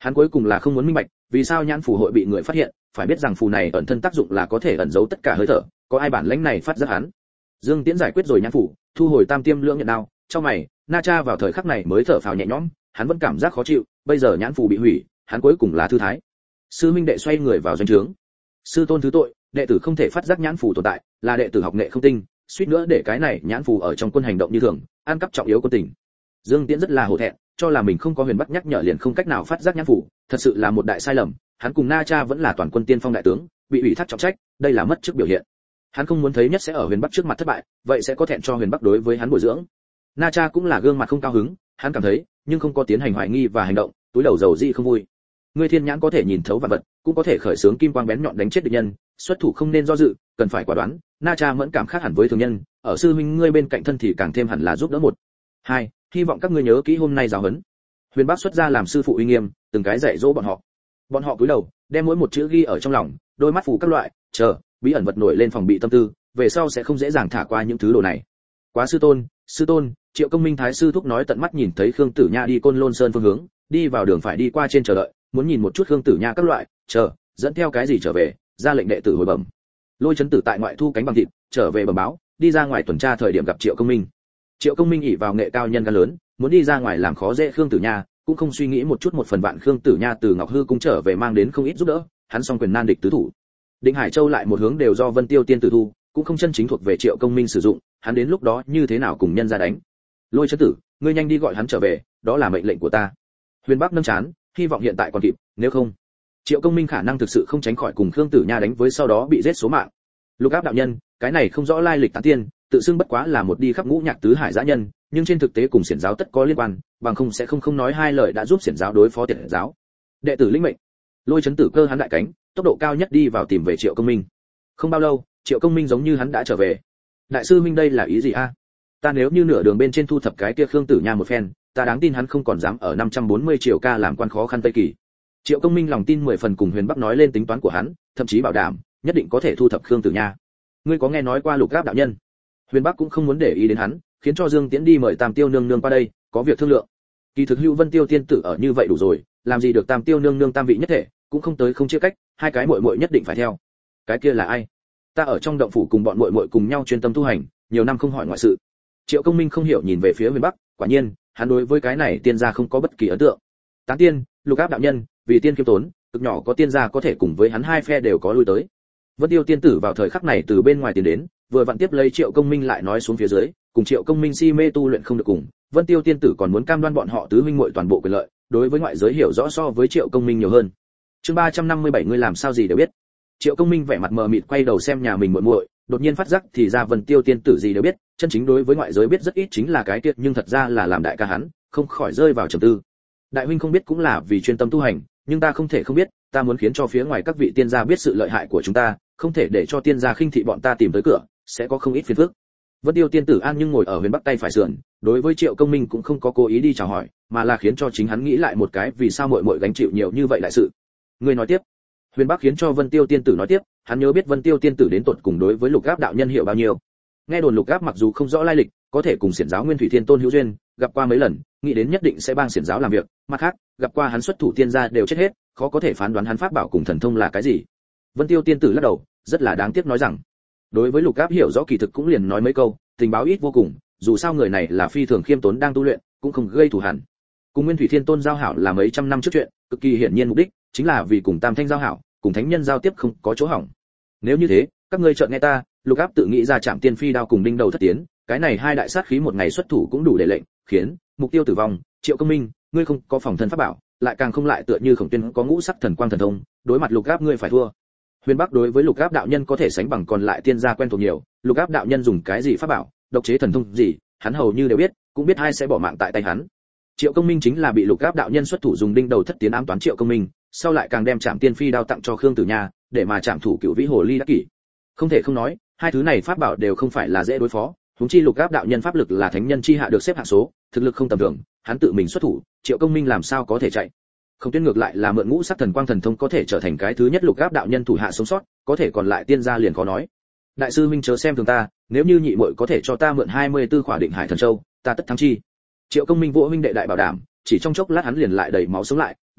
Hắn cuối cùng là không muốn minh bạch, vì sao nhãn phù hội bị người phát hiện, phải biết rằng phù này ẩn thân tác dụng là có thể ẩn giấu tất cả hơi thở, có ai bản lĩnh này phát giác hắn. Dương Tiễn giải quyết rồi nhãn phù, thu hồi tam tiêm lưỡng nhận đao, trong mày, Na Cha vào thời khắc này mới thở phào nhẹ nhõm, hắn vẫn cảm giác khó chịu, bây giờ nhãn phù bị hủy, hắn cuối cùng là thư thái. Sư minh đệ xoay người vào doanh trướng. Sư tôn thứ tội, đệ tử không thể phát giác nhãn phù tồn tại, là đệ tử học nghệ không tinh, suýt nữa để cái này nhãn phù ở trong quân hành động như thường, ăn cắp trọng yếu quân tình. Dương Tiễn rất là hổ thẹn, cho là mình không có Huyền Bắc nhắc nhở liền không cách nào phát giác nhãn phù, thật sự là một đại sai lầm, hắn cùng Na Cha vẫn là toàn quân tiên phong đại tướng, bị ủy thác trọng trách, đây là mất chức biểu hiện. Hắn không muốn thấy nhất sẽ ở Huyền Bắc trước mặt thất bại, vậy sẽ có thẹn cho Huyền Bắc đối với hắn bồi dưỡng. Na Cha cũng là gương mặt không cao hứng, hắn cảm thấy, nhưng không có tiến hành hoài nghi và hành động, túi đầu dầu dị không vui. Ngươi thiên nhãn có thể nhìn thấu vạn vật, cũng có thể khởi xướng kim quang bén nhọn đánh chết địch nhân, xuất thủ không nên do dự, cần phải quả đoán. Na Cha mẫn cảm khác hẳn với thường nhân, ở sư huynh ngươi bên cạnh thân thì càng thêm hẳn là giúp đỡ một. Hai, hy vọng các ngươi nhớ kỹ hôm nay giáo huấn. Huyền Bắc xuất ra làm sư phụ uy nghiêm, từng cái dạy dỗ bọn họ. Bọn họ cúi đầu, đem mỗi một chữ ghi ở trong lòng, đôi mắt phủ các loại, chờ, bí ẩn vật nổi lên phòng bị tâm tư, về sau sẽ không dễ dàng thả qua những thứ đồ này. Quá sư tôn, Triệu Công Minh thái sư thúc nói tận mắt nhìn thấy Khương Tử Nha đi Côn Lôn Sơn phương hướng, đi vào đường phải đi qua trên chờ đợi, muốn nhìn một chút Khương Tử Nha các loại, chờ, dẫn theo cái gì trở về, ra lệnh đệ tử hồi bẩm. Lôi Chấn Tử tại ngoại thu cánh bằng thịt, trở về bẩm báo, đi ra ngoài tuần tra thời điểm gặp Triệu Công Minh. Triệu Công Minh ỷ vào nghệ cao nhân gan lớn, muốn đi ra ngoài làm khó dễ Khương Tử Nha, cũng không suy nghĩ một chút một phần vạn Khương Tử Nha từ Ngọc Hư cung trở về mang đến không ít giúp đỡ, hắn song quyền nan địch tứ thủ. Định Hải Châu lại một hướng đều do Vân Tiêu tiên tử thu, cũng không chân chính thuộc về Triệu Công Minh sử dụng, hắn đến lúc đó như thế nào cùng nhân ra đánh. Lôi Chấn Tử, ngươi nhanh đi gọi hắn trở về, đó là mệnh lệnh của ta. Huyền Bắc nâng chán, hy vọng hiện tại còn kịp, nếu không, Triệu Công Minh khả năng thực sự không tránh khỏi cùng Khương Tử Nha đánh với sau đó bị giết số mạng. Lục Áp đạo nhân, cái này không rõ lai lịch tán tiên, tự xưng bất quá là một đi khắp ngũ nhạc tứ hải dã nhân, nhưng trên thực tế cùng xiển giáo tất có liên quan, bằng không sẽ không nói hai lời đã giúp xiển giáo đối phó tiệt giáo. Đệ tử lĩnh mệnh. Lôi Chấn Tử cơ hắn đại cánh, tốc độ cao nhất đi vào tìm về Triệu Công Minh. Không bao lâu, Triệu Công Minh giống như hắn đã trở về. Đại sư Minh đây là ý gì a? Ta nếu như nửa đường bên trên thu thập cái kia Khương Tử Nha một phen, ta đáng tin hắn không còn dám ở 540 triệu ca làm quan khó khăn Tây Kỳ. Triệu Công Minh lòng tin 10 phần cùng Huyền Bắc nói lên tính toán của hắn, thậm chí bảo đảm nhất định có thể thu thập Khương Tử Nha. Ngươi có nghe nói qua Lục Áp đạo nhân? Huyền Bắc cũng không muốn để ý đến hắn, khiến cho Dương Tiễn đi mời Tam Tiêu nương nương qua đây, có việc thương lượng. Kỳ thực Hữu Vân Tiêu tiên tử ở như vậy đủ rồi, làm gì được Tam Tiêu nương nương tam vị nhất thể, cũng không tới không chia cách, hai cái muội muội nhất định phải theo. Cái kia là ai? Ta ở trong động phủ cùng bọn muội muội cùng nhau chuyên tâm tu hành, nhiều năm không hỏi ngoại sự. Triệu Công Minh không hiểu nhìn về phía Huyền Bắc, quả nhiên, hắn đối với cái này tiên gia không có bất kỳ ấn tượng. Tán tiên, Lục Áp đạo nhân, vì tiên kiêm tốn, cực nhỏ có tiên gia có thể cùng với hắn hai phe đều có lui tới. Vân Tiêu tiên tử vào thời khắc này từ bên ngoài tiến đến, vừa vặn tiếp lấy Triệu Công Minh lại nói xuống phía dưới, cùng Triệu Công Minh si mê tu luyện không được cùng, Vân Tiêu tiên tử còn muốn cam đoan bọn họ tứ huynh muội toàn bộ quyền lợi, đối với ngoại giới hiểu rõ so với Triệu Công Minh nhiều hơn. Chương 357 ngươi làm sao gì đều biết. Triệu Công Minh vẻ mặt mờ mịt quay đầu xem nhà mình muội muội, đột nhiên phát giác thì ra Vân Tiêu tiên tử gì đều biết, chân chính đối với ngoại giới biết rất ít chính là cái tiết, nhưng thật ra là làm đại ca hắn, không khỏi rơi vào trầm tư. Đại huynh không biết cũng là vì chuyên tâm tu hành, nhưng ta không thể không biết, ta muốn khiến cho phía ngoài các vị tiên gia biết sự lợi hại của chúng ta, không thể để cho tiên gia khinh thị bọn ta tìm tới cửa, sẽ có không ít phiền phức. Vân Tiêu tiên tử an nhưng ngồi ở Huyền Bắc tay phải sườn, đối với Triệu Công Minh cũng không có cố ý đi chào hỏi, mà là khiến cho chính hắn nghĩ lại một cái vì sao muội muội gánh chịu nhiều như vậy đại sự. Ngươi nói tiếp. Huyền Bắc khiến cho Vân Tiêu tiên tử nói tiếp, hắn nhớ biết Vân Tiêu tiên tử đến tột cùng đối với Lục Áp đạo nhân hiểu bao nhiêu. Nghe đồn Lục Áp mặc dù không rõ lai lịch, có thể cùng xiển giáo Nguyên Thủy Thiên Tôn hữu duyên, gặp qua mấy lần, nghĩ đến nhất định sẽ bang xiển giáo làm việc, mặt khác, gặp qua hắn xuất thủ tiên gia đều chết hết, khó có thể phán đoán hắn pháp bảo cùng thần thông là cái gì. Vân Tiêu tiên tử lắc đầu, rất là đáng tiếc nói rằng, đối với Lục Áp hiểu rõ kỳ thực cũng liền nói mấy câu, tình báo ít vô cùng, dù sao người này là phi thường khiêm tốn đang tu luyện, cũng không gây thù hằn. Cùng Nguyên Thủy Thiên Tôn giao hảo là mấy trăm năm trước chuyện, cực kỳ hiển nhiên mục đích chính là vì cùng Tam Thanh giao hảo, cùng thánh nhân giao tiếp không có chỗ hỏng. Nếu như thế, các ngươi chợt nghe ta, Lục Áp tự nghĩ ra Trảm Tiên Phi đao cùng đinh đầu thất tiến, cái này hai đại sát khí một ngày xuất thủ cũng đủ để lệnh khiến mục tiêu tử vong. Triệu Công Minh, ngươi không có phòng thân pháp bảo, lại càng không lại tựa như Khổng Tuyên có ngũ sắc thần quang thần thông, đối mặt Lục Áp ngươi phải thua. Huyền Bắc đối với Lục Áp đạo nhân có thể sánh bằng còn lại tiên gia quen thuộc nhiều, Lục Áp đạo nhân dùng cái gì pháp bảo, độc chế thần thông gì, hắn hầu như đều biết, cũng biết ai sẽ bỏ mạng tại tay hắn. Triệu Công Minh chính là bị Lục Áp đạo nhân xuất thủ dùng đinh đầu thất tiến ám toán Triệu Công Minh, sau lại càng đem Trảm Tiên Phi đao tặng cho Khương Tử Nha, để mà Trảm thủ Cửu Vĩ Hồ Ly đắc kỷ. Không thể không nói, hai thứ này pháp bảo đều không phải là dễ đối phó, huống chi Lục Áp đạo nhân pháp lực là thánh nhân chi hạ được xếp hạng số, thực lực không tầm thường, hắn tự mình xuất thủ, Triệu Công Minh làm sao có thể chạy. Không Tuyên ngược lại là mượn ngũ sắc thần quang thần thông có thể trở thành cái thứ nhất Lục Áp đạo nhân thủ hạ sống sót, có thể còn lại tiên gia liền khó nói. Đại sư huynh chớ xem thường ta, nếu như nhị muội có thể cho ta mượn 24 khỏa Định Hải thần châu, ta tất thắng chi. Triệu Công Minh vỗ huynh đệ đại bảo đảm, chỉ trong chốc lát hắn liền lại đầy máu sống lại,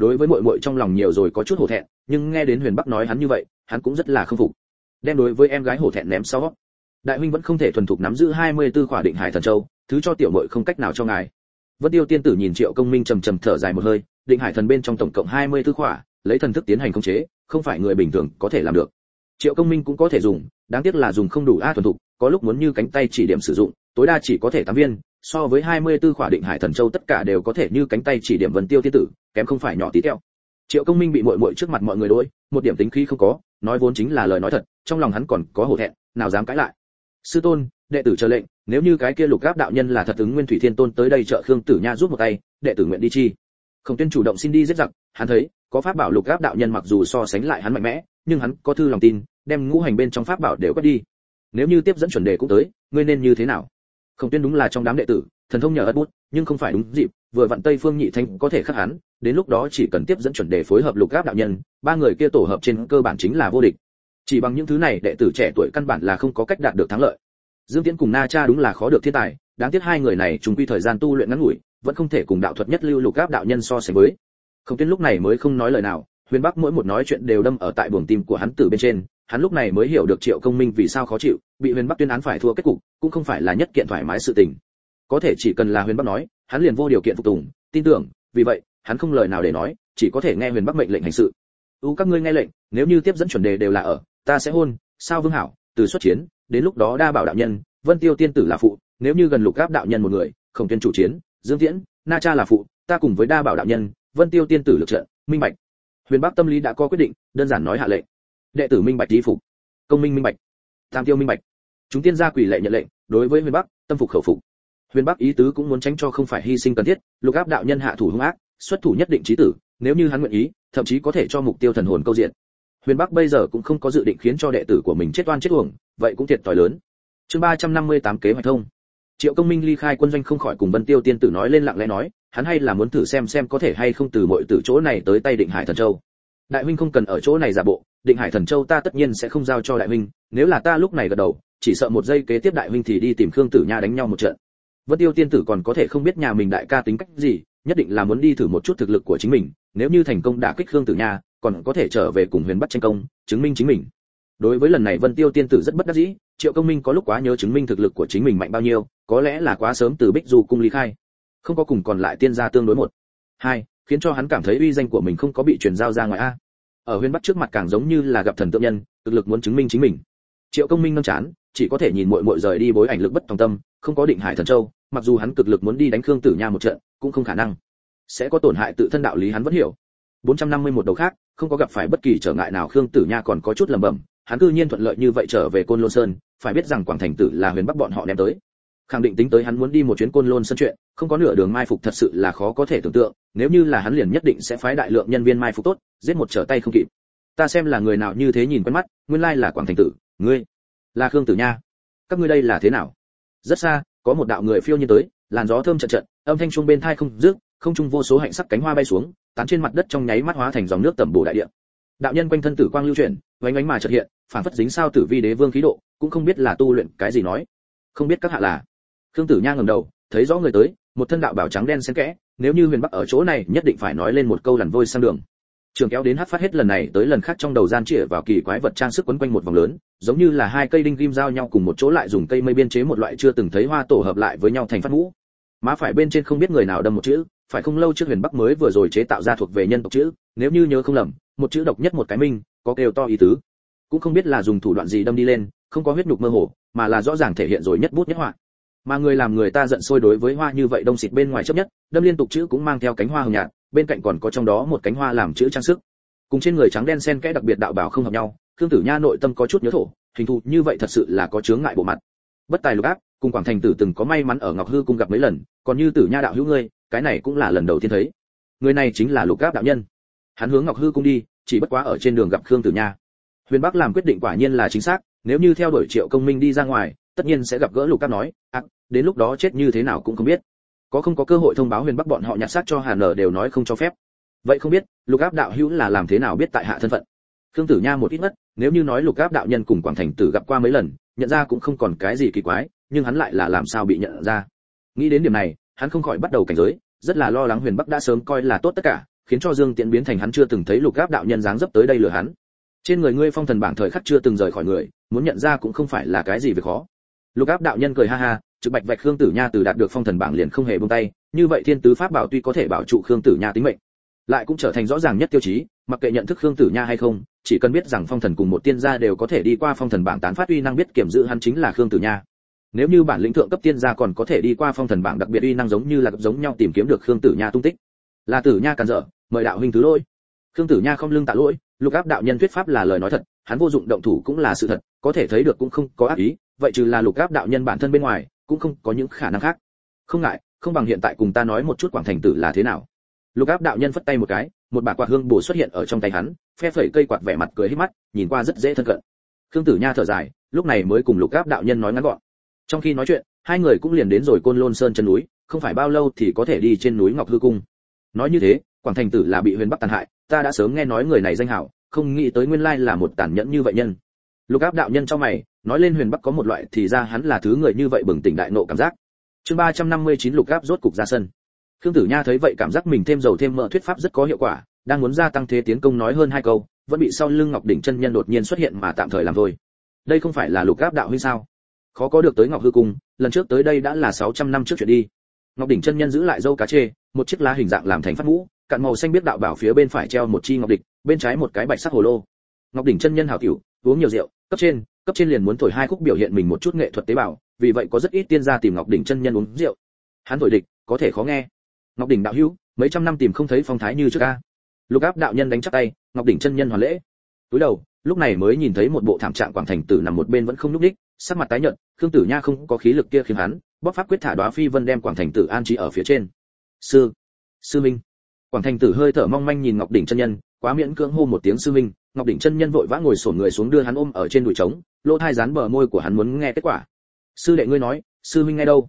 đối với muội muội trong lòng nhiều rồi có chút hổ thẹn, nhưng nghe đến Huyền Bắc nói hắn như vậy, hắn cũng rất là không phục. Đem đối với em gái hổ thẹn ném sau. Đại huynh vẫn không thể thuần thục nắm giữ 24 khỏa Định Hải Thần Châu, thứ cho tiểu muội không cách nào cho ngài. Vân Tiêu tiên tử nhìn Triệu Công Minh trầm trầm thở dài một hơi, Định Hải Thần bên trong tổng cộng 24 khỏa, lấy thần thức tiến hành khống chế, không phải người bình thường có thể làm được. Triệu Công Minh cũng có thể dùng, đáng tiếc là dùng không đủ thuần thục, có lúc muốn như cánh tay chỉ điểm sử dụng, tối đa chỉ có thể 8 viên, so với 24 khỏa Định Hải Thần Châu tất cả đều có thể như cánh tay chỉ điểm Vân Tiêu tiên tử, kém không phải nhỏ tí tẹo. Triệu Công Minh bị muội muội trước mặt mọi người đối, một điểm tính khí không có, nói vốn chính là lời nói thật, trong lòng hắn còn có hổ thẹn, nào dám cãi lại. Sư tôn, đệ tử chờ lệnh, nếu như cái kia Lục Áp đạo nhân là thật ứng Nguyên Thủy Thiên Tôn tới đây trợ Khương Tử Nha giúp một tay, đệ tử nguyện đi chi. Khổng Tuyên chủ động xin đi giết giặc, hắn thấy, có pháp bảo Lục Áp đạo nhân mặc dù so sánh lại hắn mạnh mẽ, nhưng hắn có thư lòng tin, đem ngũ hành bên trong pháp bảo đều quét đi. Nếu như tiếp dẫn chuẩn đề cũng tới, ngươi nên như thế nào? Khổng Tuyên đúng là trong đám đệ tử, thần thông nhờ ất bút, nhưng không phải đúng dịp, vừa vặn Tây Phương Nhị Thánh có thể khắc hắn, đến lúc đó chỉ cần tiếp dẫn chuẩn đề phối hợp Lục Áp đạo nhân, ba người kia tổ hợp trên cơ bản chính là vô địch. Chỉ bằng những thứ này, đệ tử trẻ tuổi căn bản là không có cách đạt được thắng lợi. Dương Tiễn cùng Na Cha đúng là khó được thiên tài, đáng tiếc hai người này trùng quy thời gian tu luyện ngắn ngủi, vẫn không thể cùng đạo thuật nhất lưu Lục Áp đạo nhân so sánh với. Khổng Tuyên lúc này mới không nói lời nào, Huyền Bắc mỗi một nói chuyện đều đâm ở tại buồng tim của hắn từ bên trên, hắn lúc này mới hiểu được Triệu Công Minh vì sao khó chịu, bị Huyền Bắc tuyên án phải thua kết cục, cũng không phải là nhất kiện thoải mái sự tình. Có thể chỉ cần là Huyền Bắc nói, hắn liền vô điều kiện phục tùng, tin tưởng, vì vậy, hắn không lời nào để nói, chỉ có thể nghe Huyền Bắc mệnh lệnh hành sự. Các ngươi nghe lệnh, nếu như tiếp dẫn chuẩn đề đều là ở, ta sẽ hôn, sao Vương Hảo, từ xuất chiến, đến lúc đó Đa Bảo đạo nhân, Vân Tiêu tiên tử là phụ, nếu như gần Lục Áp đạo nhân một người, Khổng Tuyên chủ chiến, Dương Tiễn, Na Cha là phụ, ta cùng với Đa Bảo đạo nhân, Vân Tiêu tiên tử lực trận, minh bạch. Huyền Bắc tâm lý đã có quyết định, đơn giản nói hạ lệnh. Đệ tử minh bạch đi phục. Công Minh minh bạch. Tam Tiêu minh bạch. Chúng tiên gia quỷ lệ nhận lệnh, đối với Huyền Bắc, tâm phục khẩu phục. Huyền Bắc ý tứ cũng muốn tránh cho không phải hy sinh cần thiết, Lục Áp đạo nhân hạ thủ hung ác, xuất thủ nhất định chí tử, nếu như hắn nguyện ý, thậm chí có thể cho mục tiêu thần hồn câu diện. Huyền Bắc bây giờ cũng không có dự định khiến cho đệ tử của mình chết oan chết uổng, vậy cũng thiệt thòi lớn. Chương 358 kế hoạch thông. Triệu Công Minh ly khai quân doanh không khỏi cùng Vân Tiêu tiên tử nói lên lặng lẽ nói, hắn hay là muốn thử xem có thể hay không từ mọi từ chỗ này tới tay Định Hải Thần Châu. Đại huynh không cần ở chỗ này giả bộ, Định Hải Thần Châu ta tất nhiên sẽ không giao cho đại huynh, nếu là ta lúc này gật đầu, chỉ sợ một giây kế tiếp đại huynh thì đi tìm Khương Tử Nha đánh nhau một trận. Vân Tiêu tiên tử còn có thể không biết nhà mình đại ca tính cách gì, nhất định là muốn đi thử một chút thực lực của chính mình, nếu như thành công đả kích Khương Tử Nha, còn có thể trở về cùng Huyền Bắc tranh công, chứng minh chính mình. Đối với lần này Vân Tiêu tiên tử rất bất đắc dĩ, Triệu Công Minh có lúc quá nhớ chứng minh thực lực của chính mình mạnh bao nhiêu, có lẽ là quá sớm từ Bích Du cung ly khai, không có cùng còn lại tiên gia tương đối một. Hai, khiến cho hắn cảm thấy uy danh của mình không có bị truyền giao ra ngoài a. Ở Huyền Bắc trước mặt càng giống như là gặp thần tượng nhân, thực lực muốn chứng minh chính mình. Triệu Công Minh nâng chán, chỉ có thể nhìn muội muội rời đi bối ảnh lực bất tòng tâm, không có Định Hải Thần Châu, mặc dù hắn cực lực muốn đi đánh Khương Tử Nha một trận, cũng không khả năng. Sẽ có tổn hại tự thân đạo lý hắn vẫn hiểu. 451 đầu khác, không có gặp phải bất kỳ trở ngại nào, Khương Tử Nha còn có chút lẩm bẩm, hắn cư nhiên thuận lợi như vậy trở về Côn Lôn Sơn, phải biết rằng Quảng Thành Tử là Huyền Bắc bọn họ đem tới. Khẳng định tính tới hắn muốn đi một chuyến Côn Lôn Sơn chuyện, không có nửa đường mai phục thật sự là khó có thể tưởng tượng, nếu như là hắn liền nhất định sẽ phái đại lượng nhân viên mai phục tốt, giết một trở tay không kịp. Ta xem là người nào như thế nhìn quen mắt, nguyên lai là Quảng Thành Tử, ngươi là Khương Tử Nha. Các ngươi đây là thế nào? Rất xa, có một đạo người phiêu nhiên tới, làn gió thơm trận trận, âm thanh chuông bên tai không dứt, không trung vô số hạnh sắc cánh hoa bay xuống, tán trên mặt đất trong nháy mắt hóa thành dòng nước tẩm bổ đại địa. Đạo nhân quanh thân tử quang lưu chuyển, oánh oánh mà chợt hiện, phản phất dính sao tử vi đế vương khí độ, cũng không biết là tu luyện cái gì nói. Không biết các hạ là? Khương Tử Nha ngẩng đầu, thấy rõ người tới, một thân đạo bào trắng đen xen kẽ, nếu như Huyền Bắc ở chỗ này, nhất định phải nói lên một câu lằn vôi sang đường. Trường kéo đến hát phát hết lần này tới lần khác trong đầu gian chĩa vào kỳ quái vật trang sức quấn quanh một vòng lớn, giống như là hai cây đinh ghim giao nhau cùng một chỗ, lại dùng cây mây biên chế một loại chưa từng thấy hoa tổ hợp lại với nhau thành phát mũ. Má phải bên trên không biết người nào đâm một chữ, phải không lâu trước Huyền Bắc mới vừa rồi chế tạo ra thuộc về nhân tộc chữ, nếu như nhớ không lầm, một chữ độc nhất một cái minh, có kêu to ý tứ. Cũng không biết là dùng thủ đoạn gì đâm đi lên, không có huyết nhục mơ hồ, mà là rõ ràng thể hiện rồi nhất bút nhất họa. Mà người làm người ta giận sôi đối với hoa như vậy đông xịt bên ngoài chấp nhất, đâm liên tục chữ cũng mang theo cánh hoa hồng nhạt, bên cạnh còn có trong đó một cánh hoa làm chữ trang sức. Cùng trên người trắng đen xen kẽ đặc biệt đạo bảo không hợp nhau, Khương Tử Nha nội tâm có chút nhớ thổ, hình thù như vậy thật sự là có chướng ngại bộ mặt. Bất tài Lục Áp, cùng Quảng Thành Tử từng có may mắn ở Ngọc Hư cung gặp mấy lần, còn như Tử Nha đạo hữu ngươi, cái này cũng là lần đầu tiên thấy. Người này chính là Lục Áp đạo nhân. Hắn hướng Ngọc Hư cung đi, chỉ bất quá ở trên đường gặp Khương Tử Nha. Huyền Bắc làm quyết định quả nhiên là chính xác, nếu như theo đuổi Triệu Công Minh đi ra ngoài, tất nhiên sẽ gặp gỡ Lục Áp nói, đến lúc đó chết như thế nào cũng không biết. Có không có cơ hội thông báo Huyền Bắc bọn họ nhặt xác cho Hàn Nở đều nói không cho phép. Vậy không biết, Lục Áp đạo hữu là làm thế nào biết tại hạ thân phận? Khương Tử Nha một ít mất, nếu như nói Lục Áp đạo nhân cùng Quảng Thành Tử gặp qua mấy lần, nhận ra cũng không còn cái gì kỳ quái, nhưng hắn lại là làm sao bị nhận ra? Nghĩ đến điểm này, hắn không khỏi bắt đầu cảnh giới, rất là lo lắng Huyền Bắc đã sớm coi là tốt tất cả, khiến cho Dương Tiễn biến thành hắn chưa từng thấy Lục Áp đạo nhân dáng dấp tới đây lừa hắn. Trên người ngươi phong thần bảng thời khắc chưa từng rời khỏi người, muốn nhận ra cũng không phải là cái gì việc khó. Lục Áp đạo nhân cười ha ha, trực bạch vạch Khương Tử Nha từ đạt được phong thần bảng liền không hề buông tay, như vậy thiên tứ pháp bảo tuy có thể bảo trụ Khương Tử Nha tính mệnh, lại cũng trở thành rõ ràng nhất tiêu chí, mặc kệ nhận thức Khương Tử Nha hay không, chỉ cần biết rằng phong thần cùng một tiên gia đều có thể đi qua phong thần bảng tán phát uy năng biết kiểm giữ hắn chính là Khương Tử Nha. Nếu như bản lĩnh thượng cấp tiên gia còn có thể đi qua phong thần bảng đặc biệt uy năng giống như là giống nhau tìm kiếm được Khương Tử Nha tung tích. Là Tử Nha cản dở, mời đạo huynh thứ lỗi. Khương Tử Nha không lưng tạ lỗi, Lục Áp đạo nhân thuyết pháp là lời nói thật, hắn vô dụng động thủ cũng là sự thật, có thể thấy được cũng không có ác ý, vậy trừ là Lục Áp đạo nhân bản thân bên ngoài, cũng không có những khả năng khác. Không ngại, không bằng hiện tại cùng ta nói một chút Quảng Thành Tử là thế nào. Lục Áp đạo nhân phất tay một cái, một bả quạt hương bổ xuất hiện ở trong tay hắn, phe phẩy cây quạt vẻ mặt cười híp mắt, nhìn qua rất dễ thân cận. Khương Tử Nha thở dài, lúc này mới cùng Lục Áp đạo nhân nói ngắn gọn. Trong khi nói chuyện, hai người cũng liền đến rồi Côn Lôn Sơn chân núi, không phải bao lâu thì có thể đi trên núi Ngọc Hư Cung. Nói như thế, Quảng Thành Tử là bị Huyền Bắc tàn hại, ta đã sớm nghe nói người này danh hảo, không nghĩ tới nguyên lai là một tàn nhẫn như vậy nhân. Lục Áp đạo nhân trong mày, nói lên Huyền Bắc có một loại thì ra hắn là thứ người như vậy bừng tỉnh đại nộ cảm giác. Chương 359 Lục Áp rốt cục ra sân. Khương Tử Nha thấy vậy cảm giác mình thêm dầu thêm mỡ thuyết pháp rất có hiệu quả, đang muốn gia tăng thế tiến công nói hơn hai câu, vẫn bị sau lưng Ngọc đỉnh chân nhân đột nhiên xuất hiện mà tạm thời làm thôi. Đây không phải là Lục Áp đạo huynh sao? Khó có được tới Ngọc Hư Cung, lần trước tới đây đã là 600 năm trước chuyện đi. Ngọc đỉnh chân nhân giữ lại dâu cá chê, một chiếc lá hình dạng làm thành phát mũ, cạn màu xanh biết đạo bảo phía bên phải treo một chi ngọc địch, bên trái một cái bạch sắc hồ lô. Ngọc đỉnh chân nhân hảo tiểu, uống nhiều rượu, cấp trên liền muốn thổi hai khúc biểu hiện mình một chút nghệ thuật tế bào, vì vậy có rất ít tiên gia tìm Ngọc đỉnh chân nhân uống rượu. Hắn thổi địch, có thể khó nghe. Ngọc đỉnh đạo hữu, mấy trăm năm tìm không thấy phong thái như trước a. Lục Áp đạo nhân đánh chắp tay, Ngọc đỉnh chân nhân hoàn lễ. Túi đầu, lúc này mới nhìn thấy một bộ thảm trạng Quảng Thành Tử nằm một bên vẫn không nhúc nhích, sắc mặt tái nhợt, Khương Tử Nha không có khí lực kia khiến hắn, bóp pháp quyết thả đóa phi vân đem Quảng Thành Tử an trí ở phía trên. Sư minh. Quảng Thành Tử hơi thở mong manh nhìn Ngọc đỉnh chân nhân, quá miễn cưỡng hô một tiếng sư minh, Ngọc đỉnh chân nhân vội vã ngồi xổm người xuống đưa hắn ôm ở trên đùi trống, lỗ tai dán bờ môi của hắn muốn nghe kết quả. Sư đệ ngươi nói, sư minh nghe đâu?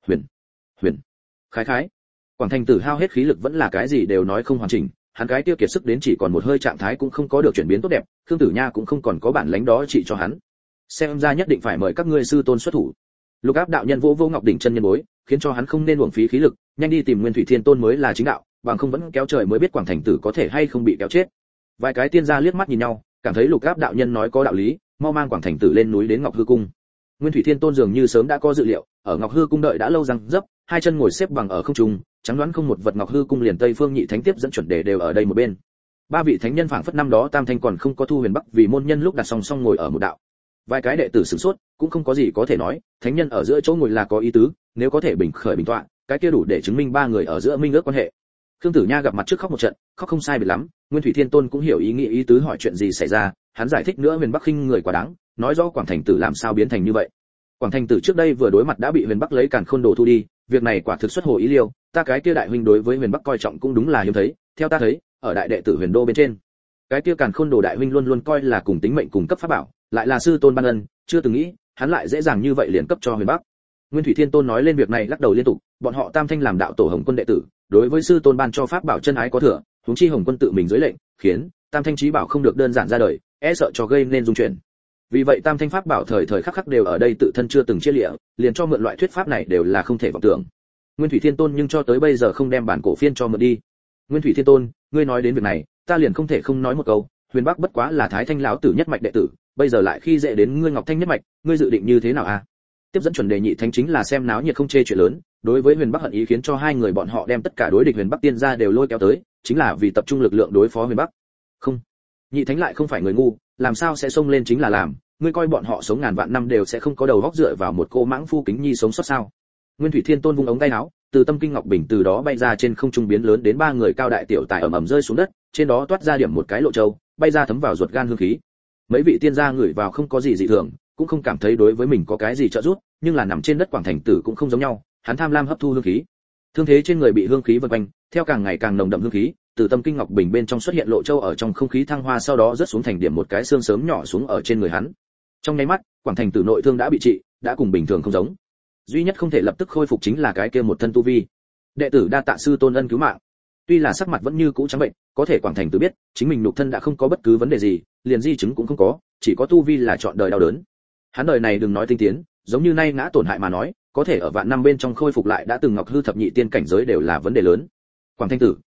Huyền. Khái. Quảng Thành Tử hao hết khí lực vẫn là cái gì đều nói không hoàn chỉnh, hắn cái tiêu kiệt sức đến chỉ còn một hơi trạng thái cũng không có được chuyển biến tốt đẹp, Khương Tử Nha cũng không còn có bản lãnh đó trị cho hắn. Xem ra nhất định phải mời các ngươi sư tôn xuất thủ. Lục Áp đạo nhân vỗ Ngọc đỉnh chân nhân bối, khiến cho hắn không nên uổng phí khí lực, nhanh đi tìm Nguyên Thủy Thiên Tôn mới là chính đạo, bằng không vẫn kéo trời mới biết Quảng Thành Tử có thể hay không bị kéo chết. Vài cái tiên gia liếc mắt nhìn nhau, cảm thấy Lục Áp đạo nhân nói có đạo lý, mau mang Quảng Thành Tử lên núi đến Ngọc Hư Cung. Nguyên Thủy Thiên Tôn dường như sớm đã có dự liệu, ở Ngọc Hư Cung đợi đã lâu răng dấp, hai chân ngồi xếp bằng ở không trung, trắng đoán không một vật. Ngọc Hư Cung liền Tây Phương Nhị Thánh tiếp dẫn chuẩn đề đều ở đây một bên. Ba vị thánh nhân phảng phất năm đó Tam Thanh còn không có thu Huyền Bắc vì môn nhân lúc đặt song song ngồi ở một đạo. Vài cái đệ tử sửng sốt, cũng không có gì có thể nói, thánh nhân ở giữa chỗ ngồi là có ý tứ, nếu có thể bình khởi bình tọa, cái kia đủ để chứng minh ba người ở giữa minh ước quan hệ. Khương Tử Nha gặp mặt trước khóc một trận, khóc không sai biệt lắm, Nguyên Thủy Thiên Tôn cũng hiểu ý nghĩa ý tứ hỏi chuyện gì xảy ra, hắn giải thích nữa Huyền Bắc khinh người quá đáng, nói rõ Quảng Thành Tử làm sao biến thành như vậy. Quảng Thành Tử trước đây vừa đối mặt đã bị Huyền Bắc lấy Càn Khôn Đồ thu đi, việc này quả thực xuất hồ ý liêu, ta cái kia đại huynh đối với Huyền Bắc coi trọng cũng đúng là hiếm thấy, theo ta thấy, ở đại đệ tử Huyền Đô bên trên, cái kia Càn Khôn Đồ đại huynh luôn luôn coi là cùng tính mệnh cùng cấp pháp bảo, lại là sư tôn ban ân, chưa từng nghĩ, hắn lại dễ dàng như vậy liền cấp cho Huyền Bắc. Nguyên Thủy Thiên Tôn nói lên việc này lắc đầu liên tục, bọn họ Tam Thanh làm đạo tổ Hồng Quân đệ tử, đối với sư tôn ban cho pháp bảo chân ái có thừa, huống chi Hồng Quân tự mình dưới lệnh, khiến Tam Thanh chí bảo không được đơn giản ra đời, e sợ cho gây nên dung chuyển. Vì vậy Tam Thanh pháp bảo thời thời khắc khắc đều ở đây tự thân chưa từng chia lịa, liền cho mượn loại thuyết pháp này đều là không thể vọng tưởng. Nguyên Thủy Thiên Tôn nhưng cho tới bây giờ không đem bản cổ phiên cho mượn đi. Nguyên Thủy Thiên Tôn, ngươi nói đến việc này, ta liền không thể không nói một câu, Huyền Bắc bất quá là Thái Thanh lão tử nhất mạch đệ tử, bây giờ lại khi dễ đến ngươi Ngọc Thanh nhất mạch, ngươi dự định như thế nào a? Tiếp dẫn chuẩn đề nhị thánh chính là xem náo nhiệt không chê chuyện lớn, đối với Huyền Bắc hận ý khiến cho hai người bọn họ đem tất cả đối địch Huyền Bắc tiên gia đều lôi kéo tới, chính là vì tập trung lực lượng đối phó Huyền Bắc. Không, nhị thánh lại không phải người ngu, làm sao sẽ xông lên chính là làm, ngươi coi bọn họ sống ngàn vạn năm đều sẽ không có đầu óc dựa vào một cô mãng phu kính nhi sống sót sao? Nguyên Thủy Thiên Tôn vung ống tay áo, từ tâm kinh ngọc bình từ đó bay ra trên không trung biến lớn đến ba người cao đại tiểu tài ầm ầm rơi xuống đất, trên đó toát ra điểm một cái lộ châu, bay ra thấm vào ruột gan hương khí. Mấy vị tiên gia ngửi vào không có gì dị thường, cũng không cảm thấy đối với mình có cái gì trợ giúp, nhưng là nằm trên đất Quảng Thành Tử cũng không giống nhau, hắn tham lam hấp thu hương khí. Thương thế trên người bị hương khí vần quanh, theo càng ngày càng nồng đậm hương khí, từ tâm kinh ngọc bình bên trong xuất hiện lộ châu ở trong không khí thăng hoa sau đó rớt xuống thành điểm một cái xương sớm nhỏ xuống ở trên người hắn. Trong nháy mắt, Quảng Thành Tử nội thương đã bị trị, đã cùng bình thường không giống. Duy nhất không thể lập tức khôi phục chính là cái kia một thân tu vi. Đệ tử đa tạ sư tôn ân cứu mạng. Tuy là sắc mặt vẫn như cũ trắng bệnh, có thể Quảng Thành Tử biết, chính mình nhục thân đã không có bất cứ vấn đề gì, liền di chứng cũng không có, chỉ có tu vi là chọn đời đau đớn. Hắn đời này đừng nói tinh tiến, giống như nay ngã tổn hại mà nói, có thể ở vạn năm bên trong khôi phục lại đã từng Ngọc Hư thập nhị tiên cảnh giới đều là vấn đề lớn. Quảng Thanh Tử,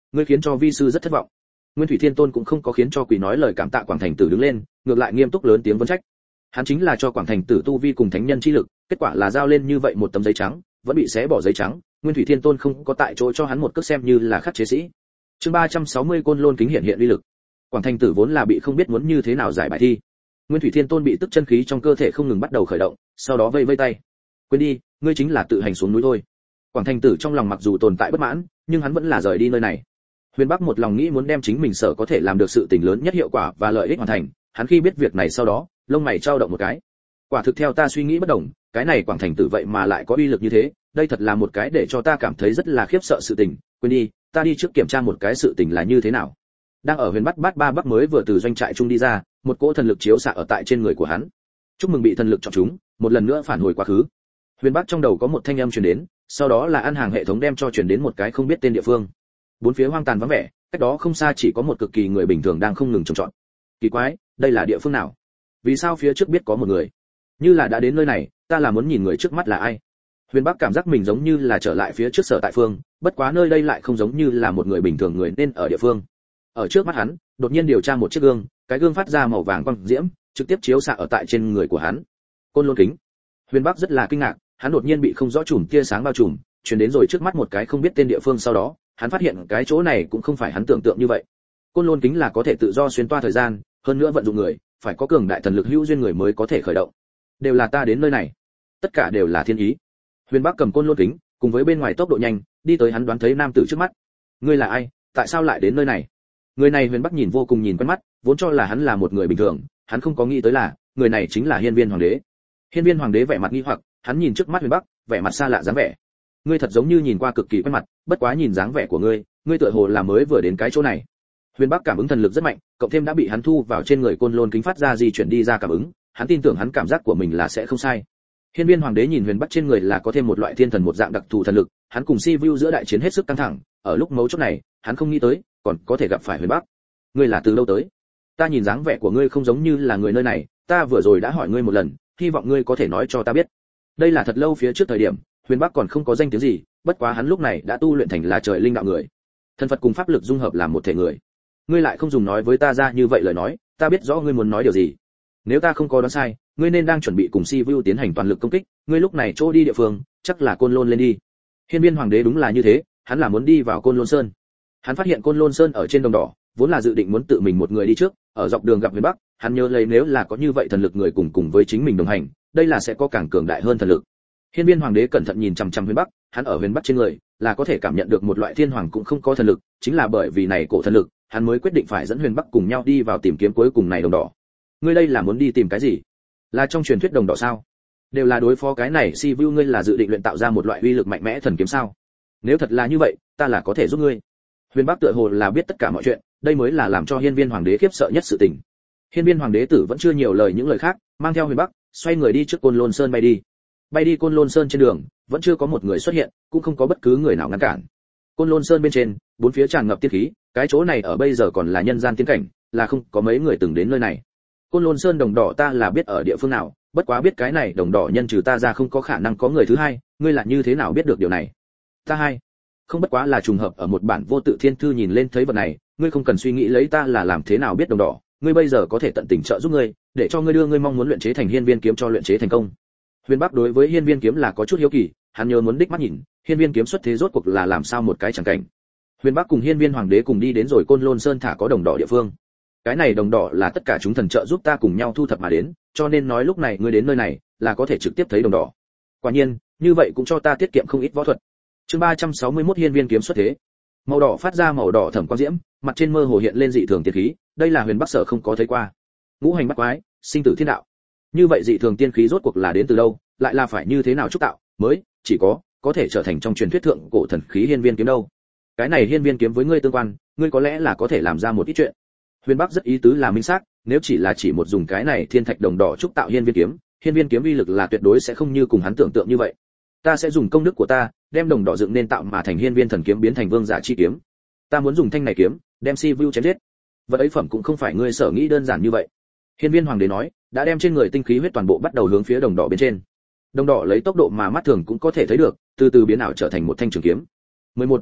ngươi khiến cho vi sư rất thất vọng. Nguyên Thủy Thiên Tôn cũng không có khiến cho quỷ nói lời cảm tạ Quảng Thành Tử đứng lên, ngược lại nghiêm túc lớn tiếng vấn trách. Hắn chính là cho Quảng Thành Tử tu vi cùng thánh nhân chi lực, kết quả là giao lên như vậy một tấm giấy trắng, vẫn bị xé bỏ giấy trắng, Nguyên Thủy Thiên Tôn không có tại chỗ cho hắn một cước xem như là khắc chế sĩ. Chương 360 Côn Lôn kính hiện uy lực. Quảng Thành Tử vốn là bị không biết muốn như thế nào giải bài thi. Nguyên Thủy Thiên Tôn bị tức chân khí trong cơ thể không ngừng bắt đầu khởi động, sau đó vây vây tay. Quên đi, ngươi chính là tự hành xuống núi thôi. Quảng Thành Tử trong lòng mặc dù tồn tại bất mãn, nhưng hắn vẫn là rời đi nơi này. Huyền Bắc một lòng nghĩ muốn đem chính mình sở có thể làm được sự tình lớn nhất hiệu quả và lợi ích hoàn thành, hắn khi biết việc này sau đó, lông mày chau động một cái. Quả thực theo ta suy nghĩ bất đồng, cái này Quảng Thành Tử vậy mà lại có uy lực như thế, đây thật là một cái để cho ta cảm thấy rất là khiếp sợ sự tình. Quên đi, ta đi trước kiểm tra một cái sự tình là như thế nào. Đang ở Huyền Bắc Bát Ba Bắc mới vừa từ doanh trại trung đi ra, một cỗ thần lực chiếu xạ ở tại trên người của hắn. Chúc mừng bị thần lực chọn chúng, một lần nữa phản hồi quá khứ. Huyền Bắc trong đầu có một thanh âm truyền đến, sau đó là ăn hàng hệ thống đem cho truyền đến một cái không biết tên địa phương. Bốn phía hoang tàn vắng vẻ, cách đó không xa chỉ có một cực kỳ người bình thường đang không ngừng trồng trọt. Kỳ quái, đây là địa phương nào? Vì sao phía trước biết có một người? Như là đã đến nơi này, ta là muốn nhìn người trước mắt là ai. Huyền Bắc cảm giác mình giống như là trở lại phía trước sở tại phương, bất quá nơi đây lại không giống như là một người bình thường người nên ở địa phương. Ở trước mắt hắn, đột nhiên điều tra một chiếc gương, cái gương phát ra màu vàng quang diễm, trực tiếp chiếu xạ ở tại trên người của hắn. Côn Lôn kính. Huyền Bắc rất là kinh ngạc, hắn đột nhiên bị không rõ chùm tia sáng bao trùm, truyền đến rồi trước mắt một cái không biết tên địa phương, sau đó, hắn phát hiện cái chỗ này cũng không phải hắn tưởng tượng như vậy. Côn Lôn kính là có thể tự do xuyên toa thời gian, hơn nữa vận dụng người, phải có cường đại thần lực hữu duyên người mới có thể khởi động. Đều là ta đến nơi này, tất cả đều là thiên ý. Huyền Bắc cầm Côn Lôn kính, cùng với bên ngoài tốc độ nhanh, đi tới hắn đoán thấy nam tử trước mắt. Ngươi là ai, tại sao lại đến nơi này? Người này Huyền Bắc nhìn vô cùng nhìn quen mắt, vốn cho là hắn là một người bình thường, hắn không có nghĩ tới là người này chính là Hiên Viên Hoàng đế. Hiên Viên Hoàng đế vẻ mặt nghi hoặc, hắn nhìn trước mắt Huyền Bắc, vẻ mặt xa lạ dáng vẻ. Ngươi thật giống như nhìn qua cực kỳ quen mặt, bất quá nhìn dáng vẻ của ngươi, ngươi tựa hồ là mới vừa đến cái chỗ này. Huyền Bắc cảm ứng thần lực rất mạnh, cộng thêm đã bị hắn thu vào trên người Côn Lôn kính phát ra di chuyển đi ra cảm ứng, hắn tin tưởng hắn cảm giác của mình là sẽ không sai. Hiên Viên Hoàng đế nhìn Huyền Bắc trên người là có thêm một loại thiên thần một dạng đặc thù thần lực, hắn cùng Si Vu giữa đại chiến hết sức căng thẳng, ở lúc mấu chốt này, hắn không nghĩ tới còn có thể gặp phải Huyền Bắc. Ngươi là từ đâu tới? Ta nhìn dáng vẻ của ngươi không giống như là người nơi này, ta vừa rồi đã hỏi ngươi một lần, hy vọng ngươi có thể nói cho ta biết. Đây là thật lâu phía trước thời điểm, Huyền Bắc còn không có danh tiếng gì, bất quá hắn lúc này đã tu luyện thành là trời linh đạo người. Thần Phật cùng pháp lực dung hợp làm một thể người. Ngươi lại không dùng nói với ta ra như vậy lời nói, ta biết rõ ngươi muốn nói điều gì. Nếu ta không có đoán sai, ngươi nên đang chuẩn bị cùng Si Vu tiến hành toàn lực công kích, ngươi lúc này chỗ đi địa phương, chắc là Côn Lôn lên đi. Hiên Viên Hoàng đế đúng là như thế, hắn là muốn đi vào Côn Lôn Sơn. Hắn phát hiện Côn Lôn Sơn ở trên đồng đỏ, vốn là dự định muốn tự mình một người đi trước, ở dọc đường gặp Huyền Bắc, hắn nhớ lấy nếu là có như vậy thần lực người cùng với chính mình đồng hành, đây là sẽ có càng cường đại hơn thần lực. Hiên Viên Hoàng đế cẩn thận nhìn chằm chằm Huyền Bắc, hắn ở Huyền Bắc trên người là có thể cảm nhận được một loại thiên hoàng cũng không có thần lực, chính là bởi vì này cổ thần lực, hắn mới quyết định phải dẫn Huyền Bắc cùng nhau đi vào tìm kiếm cuối cùng này đồng đỏ. Ngươi đây là muốn đi tìm cái gì? Là trong truyền thuyết đồng đỏ sao? Đều là đối phó cái này Si Vu, ngươi là dự định luyện tạo ra một loại uy lực mạnh mẽ thần kiếm sao? Nếu thật là như vậy, ta là có thể giúp ngươi. Huyền Bắc tựa hồ là biết tất cả mọi chuyện, đây mới là làm cho Hiên Viên Hoàng đế khiếp sợ nhất sự tình. Hiên Viên Hoàng đế tử vẫn chưa nhiều lời những lời khác, mang theo Huyền Bắc, xoay người đi trước Côn Lôn Sơn bay đi. Bay đi Côn Lôn Sơn trên đường, vẫn chưa có một người xuất hiện, cũng không có bất cứ người nào ngăn cản. Côn Lôn Sơn bên trên, bốn phía tràn ngập tiên khí, cái chỗ này ở bây giờ còn là nhân gian tiên cảnh, là không có mấy người từng đến nơi này. Côn Lôn Sơn đồng đỏ ta là biết ở địa phương nào, bất quá biết cái này đồng đỏ nhân trừ ta ra không có khả năng có người thứ hai, ngươi là như thế nào biết được điều này? Ta hay, không bất quá là trùng hợp ở một bản vô tự thiên thư nhìn lên thấy vật này, ngươi không cần suy nghĩ lấy ta là làm thế nào biết đồng đỏ, ngươi bây giờ có thể tận tình trợ giúp ngươi, để cho ngươi đưa ngươi mong muốn luyện chế thành Hiên Viên kiếm cho luyện chế thành công. Huyền Bắc đối với Hiên Viên kiếm là có chút hiếu kỳ, hắn nhớ muốn đích mắt nhìn, Hiên Viên kiếm xuất thế rốt cuộc là làm sao một cái chẳng cảnh. Huyền Bắc cùng Hiên Viên Hoàng đế cùng đi đến rồi Côn Lôn Sơn thả có đồng đỏ địa phương. Cái này đồng đỏ là tất cả chúng thần trợ giúp ta cùng nhau thu thập mà đến, cho nên nói lúc này ngươi đến nơi này là có thể trực tiếp thấy đồng đỏ. Quả nhiên, như vậy cũng cho ta tiết kiệm không ít võ thuật. Chương 361 Hiên Viên kiếm xuất thế. Màu đỏ phát ra màu đỏ thẫm quang diễm, mặt trên mơ hồ hiện lên dị thường tiên khí, đây là Huyền Bắc sở không có thấy qua. Ngũ hành bắt quái, sinh tử thiên đạo. Như vậy dị thường tiên khí rốt cuộc là đến từ đâu, lại là phải như thế nào trúc tạo, mới chỉ có thể trở thành trong truyền thuyết thượng cổ thần khí Hiên Viên kiếm đâu. Cái này Hiên Viên kiếm với ngươi tương quan, ngươi có lẽ là có thể làm ra một ít chuyện. Huyền Bắc rất ý tứ là minh xác, nếu chỉ một dùng cái này thiên thạch đồng đỏ trúc tạo Hiên Viên kiếm uy lực là tuyệt đối sẽ không như cùng hắn tưởng tượng như vậy. Ta sẽ dùng công đức của ta, đem đồng đỏ dựng nên tạo mà thành Hiên Viên thần kiếm biến thành vương giả chi kiếm. Ta muốn dùng thanh này kiếm, đem Si Vu chém giết. Vật ấy phẩm cũng không phải ngươi sở nghĩ đơn giản như vậy. Hiên Viên Hoàng đế nói, đã đem trên người tinh khí huyết toàn bộ bắt đầu hướng phía đồng đỏ bên trên. Đồng đỏ lấy tốc độ mà mắt thường cũng có thể thấy được, từ từ biến ảo trở thành một thanh trường kiếm. 11.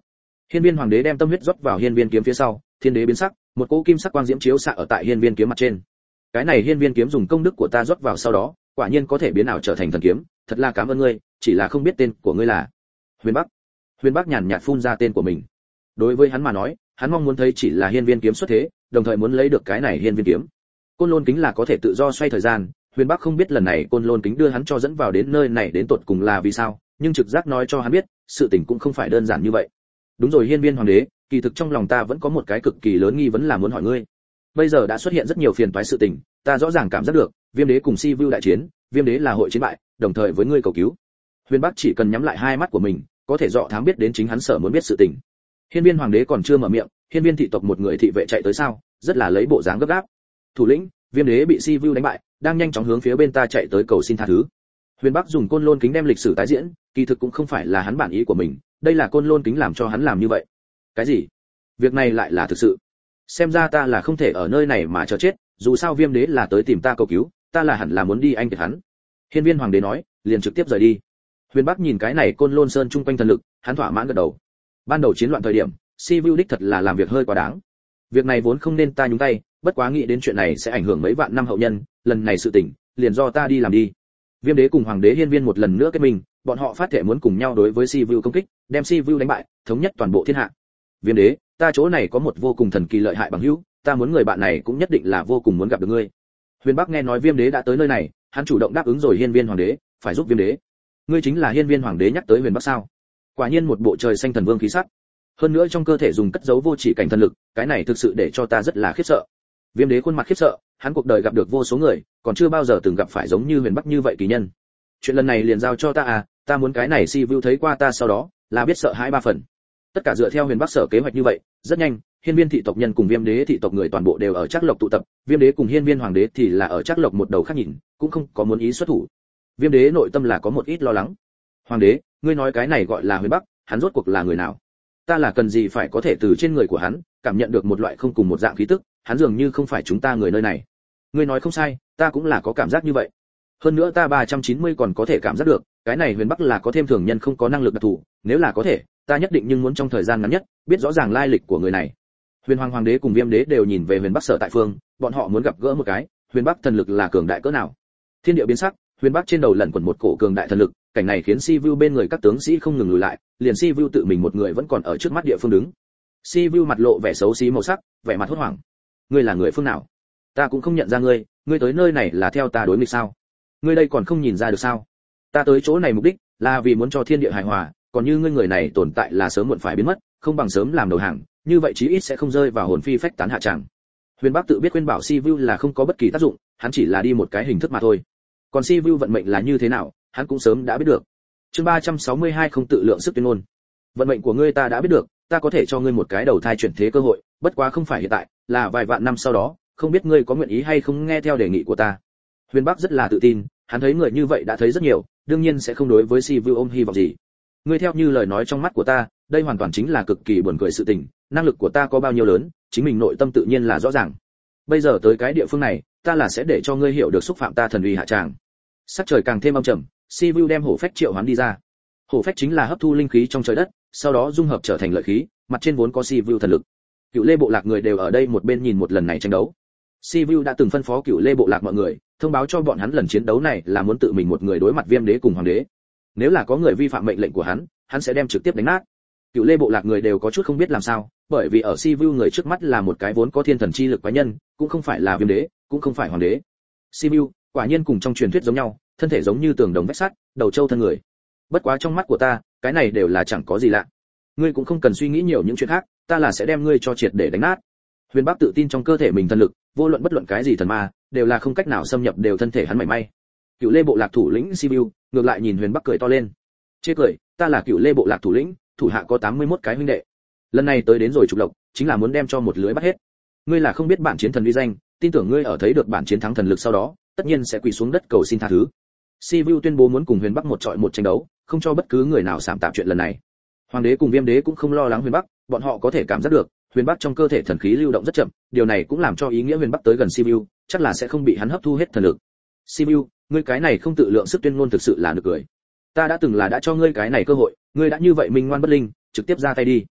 Hiên Viên Hoàng đế đem tâm huyết rót vào hiên viên kiếm phía sau, thiên đế biến sắc, một cỗ kim sắc quang diễm chiếu xạ ở tại hiên viên kiếm mặt trên. Cái này hiên viên kiếm dùng công đức của ta rót vào sau đó, quả nhiên có thể biến ảo trở thành thần kiếm, thật là cảm ơn ngươi, chỉ là không biết tên của ngươi là. Huyền Bắc. Huyền Bắc nhàn nhạt phun ra tên của mình. Đối với hắn mà nói, hắn mong muốn thấy chỉ là hiên viên kiếm xuất thế, đồng thời muốn lấy được cái này hiên viên kiếm. Côn Lôn kính là có thể tự do xoay thời gian, Huyền Bắc không biết lần này Côn Lôn kính đưa hắn cho dẫn vào đến nơi này đến tột cùng là vì sao, nhưng trực giác nói cho hắn biết, sự tình cũng không phải đơn giản như vậy. Đúng rồi hiên viên hoàng đế, kỳ thực trong lòng ta vẫn có một cái cực kỳ lớn nghi vấn là muốn hỏi ngươi. Bây giờ đã xuất hiện rất nhiều phiền toái sự tình, ta rõ ràng cảm giác được, Viêm đế cùng Si Vưu đại chiến, Viêm đế là hội chiến bại, đồng thời với ngươi cầu cứu. Huyền Bắc chỉ cần nhắm lại hai mắt của mình, có thể dọ thám biết đến chính hắn sở muốn biết sự tình. Hiên viên hoàng đế còn chưa mở miệng, hiên viên thị tộc một người thị vệ chạy tới sao, rất là lấy bộ dáng gấp gáp. Thủ lĩnh, Viêm đế bị Si Vưu đánh bại, đang nhanh chóng hướng phía bên ta chạy tới cầu xin tha thứ. Huyền Bắc dùng Côn Lôn kính đem lịch sử tái diễn, kỳ thực cũng không phải là hắn bản ý của mình, đây là Côn Lôn kính làm cho hắn làm như vậy. Cái gì? Việc này lại là thực sự? Xem ra ta là không thể ở nơi này mà chờ chết, dù sao Viêm đế là tới tìm ta cầu cứu, ta là hẳn là muốn đi anh kiệt hắn. Hiên viên hoàng đế nói, liền trực tiếp rời đi. Huyền Bắc nhìn cái này Côn Lôn Sơn chung quanh thần lực, hắn thỏa mãn gật đầu. Ban đầu chiến loạn thời điểm, Si Vưu đích thật là làm việc hơi quá đáng. Việc này vốn không nên ta nhúng tay, bất quá nghĩ đến chuyện này sẽ ảnh hưởng mấy vạn năm hậu nhân, lần này sự tình, liền do ta đi làm đi. Viêm đế cùng hoàng đế hiên viên một lần nữa kết minh, bọn họ phát thể muốn cùng nhau đối với Si Vưu công kích, đem Si Vưu đánh bại, thống nhất toàn bộ thiên hạ. Viêm đế, ta chỗ này có một vô cùng thần kỳ lợi hại bằng hữu, ta muốn người bạn này cũng nhất định là vô cùng muốn gặp được ngươi. Huyền Bắc nghe nói Viêm đế đã tới nơi này, hắn chủ động đáp ứng rồi hiên viên hoàng đế, phải giúp Viêm đế. Ngươi chính là hiên viên hoàng đế nhắc tới Huyền Bắc sao? Quả nhiên một bộ trời xanh thần vương khí sắc. Hơn nữa trong cơ thể dùng cất giấu vô chỉ cảnh thần lực, cái này thực sự để cho ta rất là khiếp sợ. Viêm đế khuôn mặt khiếp sợ, hắn cuộc đời gặp được vô số người, còn chưa bao giờ từng gặp phải giống như Huyền Bắc như vậy kỳ nhân. Chuyện lần này liền giao cho ta à, ta muốn cái này Si Vưu thấy qua ta sau đó, là biết sợ hãi ba phần. Tất cả dựa theo Huyền Bắc sở kế hoạch như vậy, rất nhanh, hiên viên thị tộc nhân cùng Viêm đế thị tộc người toàn bộ đều ở Trác Lộc tụ tập, Viêm đế cùng hiên viên hoàng đế thì là ở Trác Lộc một đầu khác nhìn, cũng không có muốn ý xuất thủ. Viêm đế nội tâm là có một ít lo lắng. Hoàng đế, ngươi nói cái này gọi là Huyền Bắc, hắn rốt cuộc là người nào? Ta là cần gì phải có thể từ trên người của hắn cảm nhận được một loại không cùng một dạng khí tức, hắn dường như không phải chúng ta người nơi này. Ngươi nói không sai, ta cũng là có cảm giác như vậy. Hơn nữa ta 390 còn có thể cảm giác được, cái này Huyền Bắc là có thêm thường nhân không có năng lực đặc thù, nếu là có thể, ta nhất định nhưng muốn trong thời gian ngắn nhất biết rõ ràng lai lịch của người này. Huyền Hoàng hoàng đế cùng Viêm đế đều nhìn về Huyền Bắc sở tại phương, bọn họ muốn gặp gỡ một cái, Huyền Bắc thần lực là cường đại cỡ nào. Thiên địa biến sắc, Huyền Bắc trên đầu lẩn quẩn một cổ cường đại thần lực, cảnh này khiến Si Vưu bên người các tướng sĩ không ngừng lùi lại, liền Si Vưu tự mình một người vẫn còn ở trước mắt địa phương đứng. Si Vưu mặt lộ vẻ xấu xí màu sắc, vẻ mặt hốt hoảng. Ngươi là người phương nào? Ta cũng không nhận ra ngươi, ngươi tới nơi này là theo ta đối nghịch sao? Ngươi đây còn không nhìn ra được sao? Ta tới chỗ này mục đích là vì muốn cho thiên địa hài hòa, còn như ngươi người này tồn tại là sớm muộn phải biến mất, không bằng sớm làm đầu hàng, như vậy chí ít sẽ không rơi vào hồn phi phách tán hạ tràng. Huyền Bắc tự biết khuyên bảo Si Vưu là không có bất kỳ tác dụng, hắn chỉ là đi một cái hình thức mà thôi. Còn Si Vưu vận mệnh là như thế nào, hắn cũng sớm đã biết được. Chương 362 không tự lượng sức tuyên ngôn. Vận mệnh của ngươi ta đã biết được, ta có thể cho ngươi một cái đầu thai chuyển thế cơ hội, bất quá không phải hiện tại, là vài vạn năm sau đó, không biết ngươi có nguyện ý hay không nghe theo đề nghị của ta. Huyền Bắc rất là tự tin, hắn thấy người như vậy đã thấy rất nhiều, đương nhiên sẽ không đối với Si Vưu ôm hy vọng gì. Ngươi theo như lời nói trong mắt của ta, đây hoàn toàn chính là cực kỳ buồn cười sự tình, năng lực của ta có bao nhiêu lớn, chính mình nội tâm tự nhiên là rõ ràng. Bây giờ tới cái địa phương này, ta là sẽ để cho ngươi hiểu được xúc phạm ta thần uy hạ tràng. Sắc trời càng thêm âm trầm, Si Vưu đem hổ phách triệu hoán đi ra. Hổ phách chính là hấp thu linh khí trong trời đất, sau đó dung hợp trở thành lợi khí, mặt trên vốn có Si Vưu thần lực. Cựu Lê bộ lạc người đều ở đây một bên nhìn một lần này tranh đấu. Si Vưu đã từng phân phó Cựu Lê bộ lạc mọi người, thông báo cho bọn hắn lần chiến đấu này là muốn tự mình một người đối mặt Viêm đế cùng hoàng đế. Nếu là có người vi phạm mệnh lệnh của hắn sẽ đem trực tiếp đánh nát. Cựu Lê bộ lạc người đều có chút không biết làm sao, bởi vì ở Si Vưu người trước mắt là một cái vốn có thiên thần chi lực quái nhân, cũng không phải là Viêm đế, cũng không phải hoàng đế. Si Vưu, quả nhiên cùng trong truyền thuyết giống nhau, thân thể giống như tường đồng vách sắt, đầu trâu thân người. Bất quá trong mắt của ta, cái này đều là chẳng có gì lạ. Ngươi cũng không cần suy nghĩ nhiều những chuyện khác, ta là sẽ đem ngươi cho triệt để đánh nát. Huyền Bắc tự tin trong cơ thể mình thần lực, vô luận bất luận cái gì thần ma, đều là không cách nào xâm nhập đều thân thể hắn mảy may. Cựu Lê bộ lạc thủ lĩnh Si Vưu, ngược lại nhìn Huyền Bắc cười to lên. Chê cười, ta là Cựu Lê bộ lạc thủ lĩnh, thủ hạ có 81 cái huynh đệ. Lần này tới đến rồi trục lộc, chính là muốn đem cho một lưới bắt hết. Ngươi là không biết bản chiến thần uy danh, tin tưởng ngươi ở thấy được bản chiến thắng thần lực sau đó, tất nhiên sẽ quỳ xuống đất cầu xin tha thứ. Si Vưu tuyên bố muốn cùng Huyền Bắc một trọi một tranh đấu, không cho bất cứ người nào sảm tạp chuyện lần này. Hoàng đế cùng Viêm đế cũng không lo lắng Huyền Bắc, bọn họ có thể cảm giác được, Huyền Bắc trong cơ thể thần khí lưu động rất chậm, điều này cũng làm cho ý nghĩa Huyền Bắc tới gần Si Vưu, chắc là sẽ không bị hắn hấp thu hết thần lực. Si Vưu, ngươi cái này không tự lượng sức tuyên ngôn thực sự là nực cười. Ta đã từng là đã cho ngươi cái này cơ hội, ngươi đã như vậy minh ngoan bất linh, trực tiếp ra tay đi.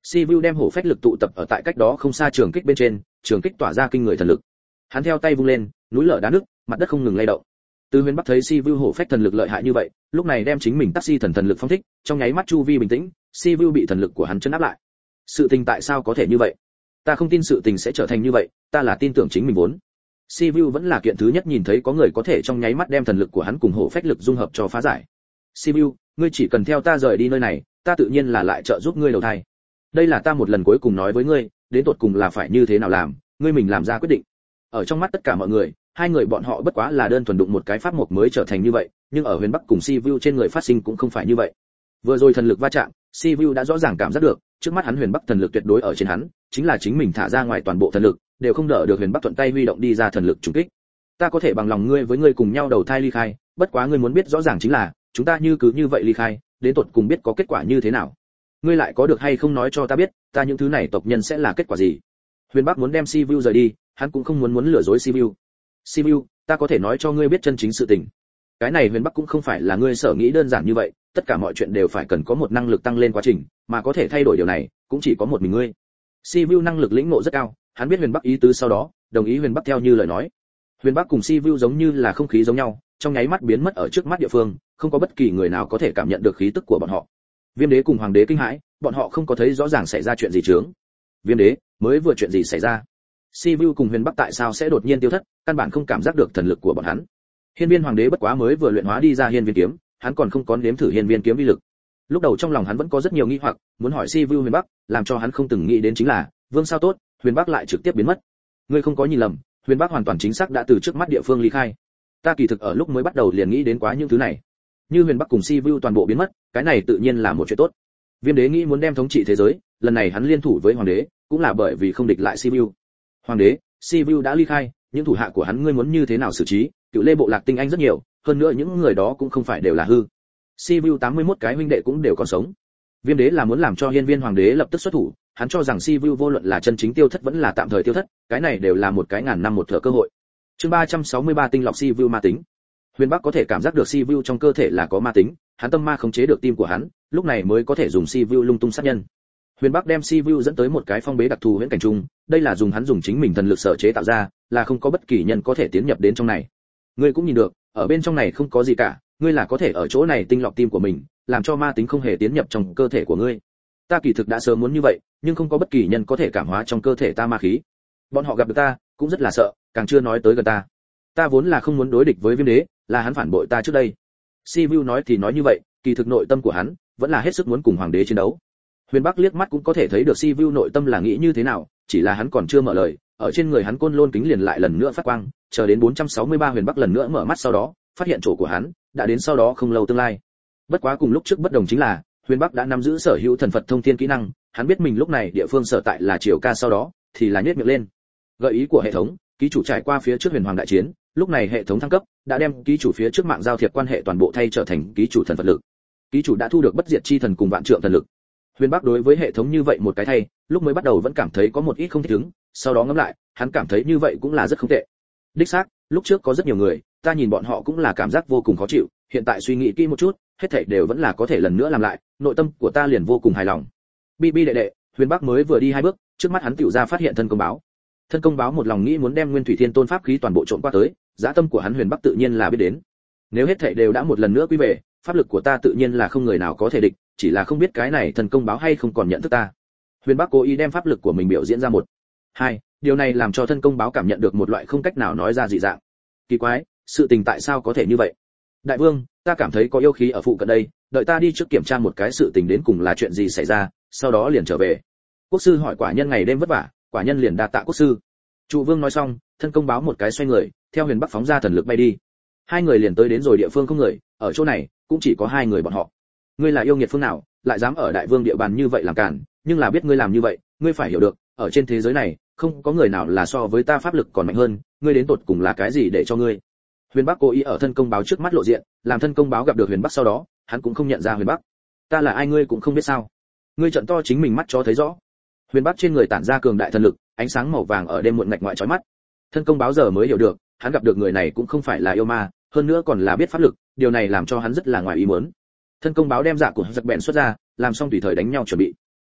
Sivu đem hổ phách lực tụ tập ở tại cách đó không xa trường kích bên trên, trường kích tỏa ra kinh người thần lực. Hắn theo tay vung lên, núi lở đá nứt, mặt đất không ngừng lay động. Từ Huyền Bắc thấy Sivu hổ phách thần lực lợi hại như vậy, lúc này đem chính mình taxi thần lực phóng thích, trong nháy mắt chu vi bình tĩnh, Sivu bị thần lực của hắn chấn áp lại. Sự tình tại sao có thể như vậy? Ta không tin sự tình sẽ trở thành như vậy, ta là tin tưởng chính mình vốn. Sivu vẫn là kiện thứ nhất nhìn thấy có người có thể trong nháy mắt đem thần lực của hắn cùng hổ phách lực dung hợp cho phá giải. Sivu, ngươi chỉ cần theo ta rời đi nơi này, ta tự nhiên là lại trợ giúp ngươi đầu thai. Đây là ta một lần cuối cùng nói với ngươi, đến tột cùng là phải như thế nào làm, ngươi mình làm ra quyết định. Ở trong mắt tất cả mọi người, hai người bọn họ bất quá là đơn thuần đụng một cái pháp mộc mới trở thành như vậy, nhưng ở Huyền Bắc cùng Sivu trên người phát sinh cũng không phải như vậy. Vừa rồi thần lực va chạm, Sivu đã rõ ràng cảm giác được, trước mắt hắn Huyền Bắc thần lực tuyệt đối ở trên hắn, chính là chính mình thả ra ngoài toàn bộ thần lực, đều không đỡ được Huyền Bắc thuận tay huy động đi ra thần lực trùng kích. Ta có thể bằng lòng ngươi với ngươi cùng nhau đầu thai ly khai, bất quá ngươi muốn biết rõ ràng chính là, chúng ta cứ như vậy ly khai, đến tột cùng biết có kết quả như thế nào. Ngươi lại có được hay không nói cho ta biết, ta những thứ này tộc nhân sẽ là kết quả gì? Huyền Bắc muốn đem Sivu rời đi, hắn cũng không muốn lừa dối Sivu. Sivu, ta có thể nói cho ngươi biết chân chính sự tình. Cái này Huyền Bắc cũng không phải là ngươi sở nghĩ đơn giản như vậy, tất cả mọi chuyện đều phải cần có một năng lực tăng lên quá trình, mà có thể thay đổi điều này, cũng chỉ có một mình ngươi. Sivu năng lực lĩnh ngộ rất cao, hắn biết Huyền Bắc ý tứ sau đó, đồng ý Huyền Bắc theo như lời nói. Huyền Bắc cùng Sivu giống như là không khí giống nhau, trong nháy mắt biến mất ở trước mắt địa phương, không có bất kỳ người nào có thể cảm nhận được khí tức của bọn họ. Viêm đế cùng hoàng đế kinh hãi, bọn họ không có thấy rõ ràng xảy ra chuyện gì chướng. Viêm đế, mới vừa chuyện gì xảy ra? Sivu cùng Huyền Bắc tại sao sẽ đột nhiên tiêu thất, căn bản không cảm giác được thần lực của bọn hắn. Hiên Viên hoàng đế bất quá mới vừa luyện hóa đi ra Hiên Viên kiếm, hắn còn không có nếm thử Hiên Viên kiếm uy lực. Lúc đầu trong lòng hắn vẫn có rất nhiều nghi hoặc, muốn hỏi Sivu Huyền Bắc, làm cho hắn không từng nghĩ đến chính là, vương sao tốt, Huyền Bắc lại trực tiếp biến mất. Ngươi không có nhìn lầm, Huyền Bắc hoàn toàn chính xác đã từ trước mắt địa phương ly khai. Ta kỳ thực ở lúc mới bắt đầu liền nghĩ đến quá những thứ này. Như Huyền Bắc cùng Sivu toàn bộ biến mất, cái này tự nhiên là một chuyện tốt. Viêm đế nghĩ muốn đem thống trị thế giới, lần này hắn liên thủ với hoàng đế, cũng là bởi vì không địch lại Sivu. Hoàng đế, Sivu đã ly khai, những thủ hạ của hắn ngươi muốn như thế nào xử trí? Cựu Lê bộ lạc tinh anh rất nhiều, hơn nữa những người đó cũng không phải đều là hư. Sivu 81 cái huynh đệ cũng đều còn sống. Viêm đế là muốn làm cho Hiên Viên hoàng đế lập tức xuất thủ, hắn cho rằng Sivu vô luận là chân chính tiêu thất vẫn là tạm thời tiêu thất, cái này đều là một cái ngàn năm một thở cơ hội. Chương 363 tinh lọc Sivu ma tính. Huyền Bắc có thể cảm giác được Sivu trong cơ thể là có ma tính, hắn tâm ma khống chế được tim của hắn, lúc này mới có thể dùng Sivu lung tung sát nhân. Huyền Bắc đem Sivu dẫn tới một cái phong bế đặc thù huyễn cảnh trung, đây là hắn dùng chính mình thần lực sở chế tạo ra, là không có bất kỳ nhân có thể tiến nhập đến trong này. Ngươi cũng nhìn được, ở bên trong này không có gì cả, ngươi là có thể ở chỗ này tinh lọc tim của mình, làm cho ma tính không hề tiến nhập trong cơ thể của ngươi. Ta kỳ thực đã sớm muốn như vậy, nhưng không có bất kỳ nhân có thể cảm hóa trong cơ thể ta ma khí. Bọn họ gặp được ta, cũng rất là sợ, càng chưa nói tới gần ta. Ta vốn là không muốn đối địch với Viêm đế, là hắn phản bội ta trước đây. Sivu nói thì nói như vậy, kỳ thực nội tâm của hắn vẫn là hết sức muốn cùng hoàng đế chiến đấu. Huyền Bắc liếc mắt cũng có thể thấy được Sivu nội tâm là nghĩ như thế nào, chỉ là hắn còn chưa mở lời, ở trên người hắn côn lôn kính liền lại lần nữa phát quang, chờ đến 463 Huyền Bắc lần nữa mở mắt sau đó, phát hiện chỗ của hắn đã đến sau đó không lâu tương lai. Bất quá cùng lúc trước bất đồng chính là, Huyền Bắc đã nắm giữ sở hữu thần Phật thông thiên kỹ năng, hắn biết mình lúc này địa phương sở tại là Triều Ca sau đó, thì là nhếch miệng lên. Gợi ý của hệ thống, ký chủ trải qua phía trước Huyền Hoàng đại chiến, lúc này hệ thống thăng cấp, đã đem ký chủ phía trước mạng giao thiệp quan hệ toàn bộ thay trở thành ký chủ thần Phật lực. Ký chủ đã thu được bất diệt chi thần cùng vạn trượng thần lực. Huyền Bắc đối với hệ thống như vậy một cái thay, lúc mới bắt đầu vẫn cảm thấy có một ít không thích ứng, sau đó ngẫm lại, hắn cảm thấy như vậy cũng là rất không tệ. Đích xác, lúc trước có rất nhiều người, ta nhìn bọn họ cũng là cảm giác vô cùng khó chịu, hiện tại suy nghĩ kỹ một chút, hết thảy đều vẫn là có thể lần nữa làm lại, nội tâm của ta liền vô cùng hài lòng. Bi đệ đệ, Huyền Bắc mới vừa đi 2 bước, trước mắt hắn tiểu ra phát hiện thân công báo. Thân công báo một lòng nghĩ muốn đem Nguyên Thủy Thiên Tôn pháp khí toàn bộ trộn qua tới, giá tâm của hắn Huyền Bắc tự nhiên là biết đến. Nếu hết thảy đều đã một lần nữa quy về, pháp lực của ta tự nhiên là không người nào có thể địch, chỉ là không biết cái này thần công báo hay không còn nhận thức ta. Huyền Bắc cố ý đem pháp lực của mình biểu diễn ra 1, 2, điều này làm cho thân công báo cảm nhận được một loại không cách nào nói ra dị dạng. Kỳ quái, sự tình tại sao có thể như vậy? Đại vương, ta cảm thấy có yêu khí ở phụ cận đây, đợi ta đi trước kiểm tra một cái sự tình đến cùng là chuyện gì xảy ra, sau đó liền trở về. Quốc sư hỏi quả nhân ngày đêm vất vả, quả nhân liền đa tạ quốc sư. Trụ vương nói xong, thân công báo một cái xoay người, theo Huyền Bắc phóng ra thần lực bay đi. Hai người liền tới đến rồi địa phương không người, ở chỗ này cũng chỉ có 2 người bọn họ. Ngươi là yêu nghiệt phương nào, lại dám ở đại vương địa bàn như vậy làm cản, nhưng là biết ngươi làm như vậy, ngươi phải hiểu được, ở trên thế giới này, không có người nào là so với ta pháp lực còn mạnh hơn, ngươi đến tột cùng là cái gì để cho ngươi? Huyền Bắc cố ý ở thân công báo trước mắt lộ diện, làm thân công báo gặp được Huyền Bắc sau đó, hắn cũng không nhận ra Huyền Bắc. Ta là ai ngươi cũng không biết sao? Ngươi trợn to chính mình mắt cho thấy rõ. Huyền Bắc trên người tản ra cường đại thần lực, ánh sáng màu vàng ở đêm muộn ngạch ngoại chói mắt. Thân công báo giờ mới hiểu được, hắn gặp được người này cũng không phải là yêu ma, hơn nữa còn là biết pháp lực, điều này làm cho hắn rất là ngoài ý muốn. Thân công báo đem dạ của giặc bèn xuất ra, làm xong tùy thời đánh nhau chuẩn bị.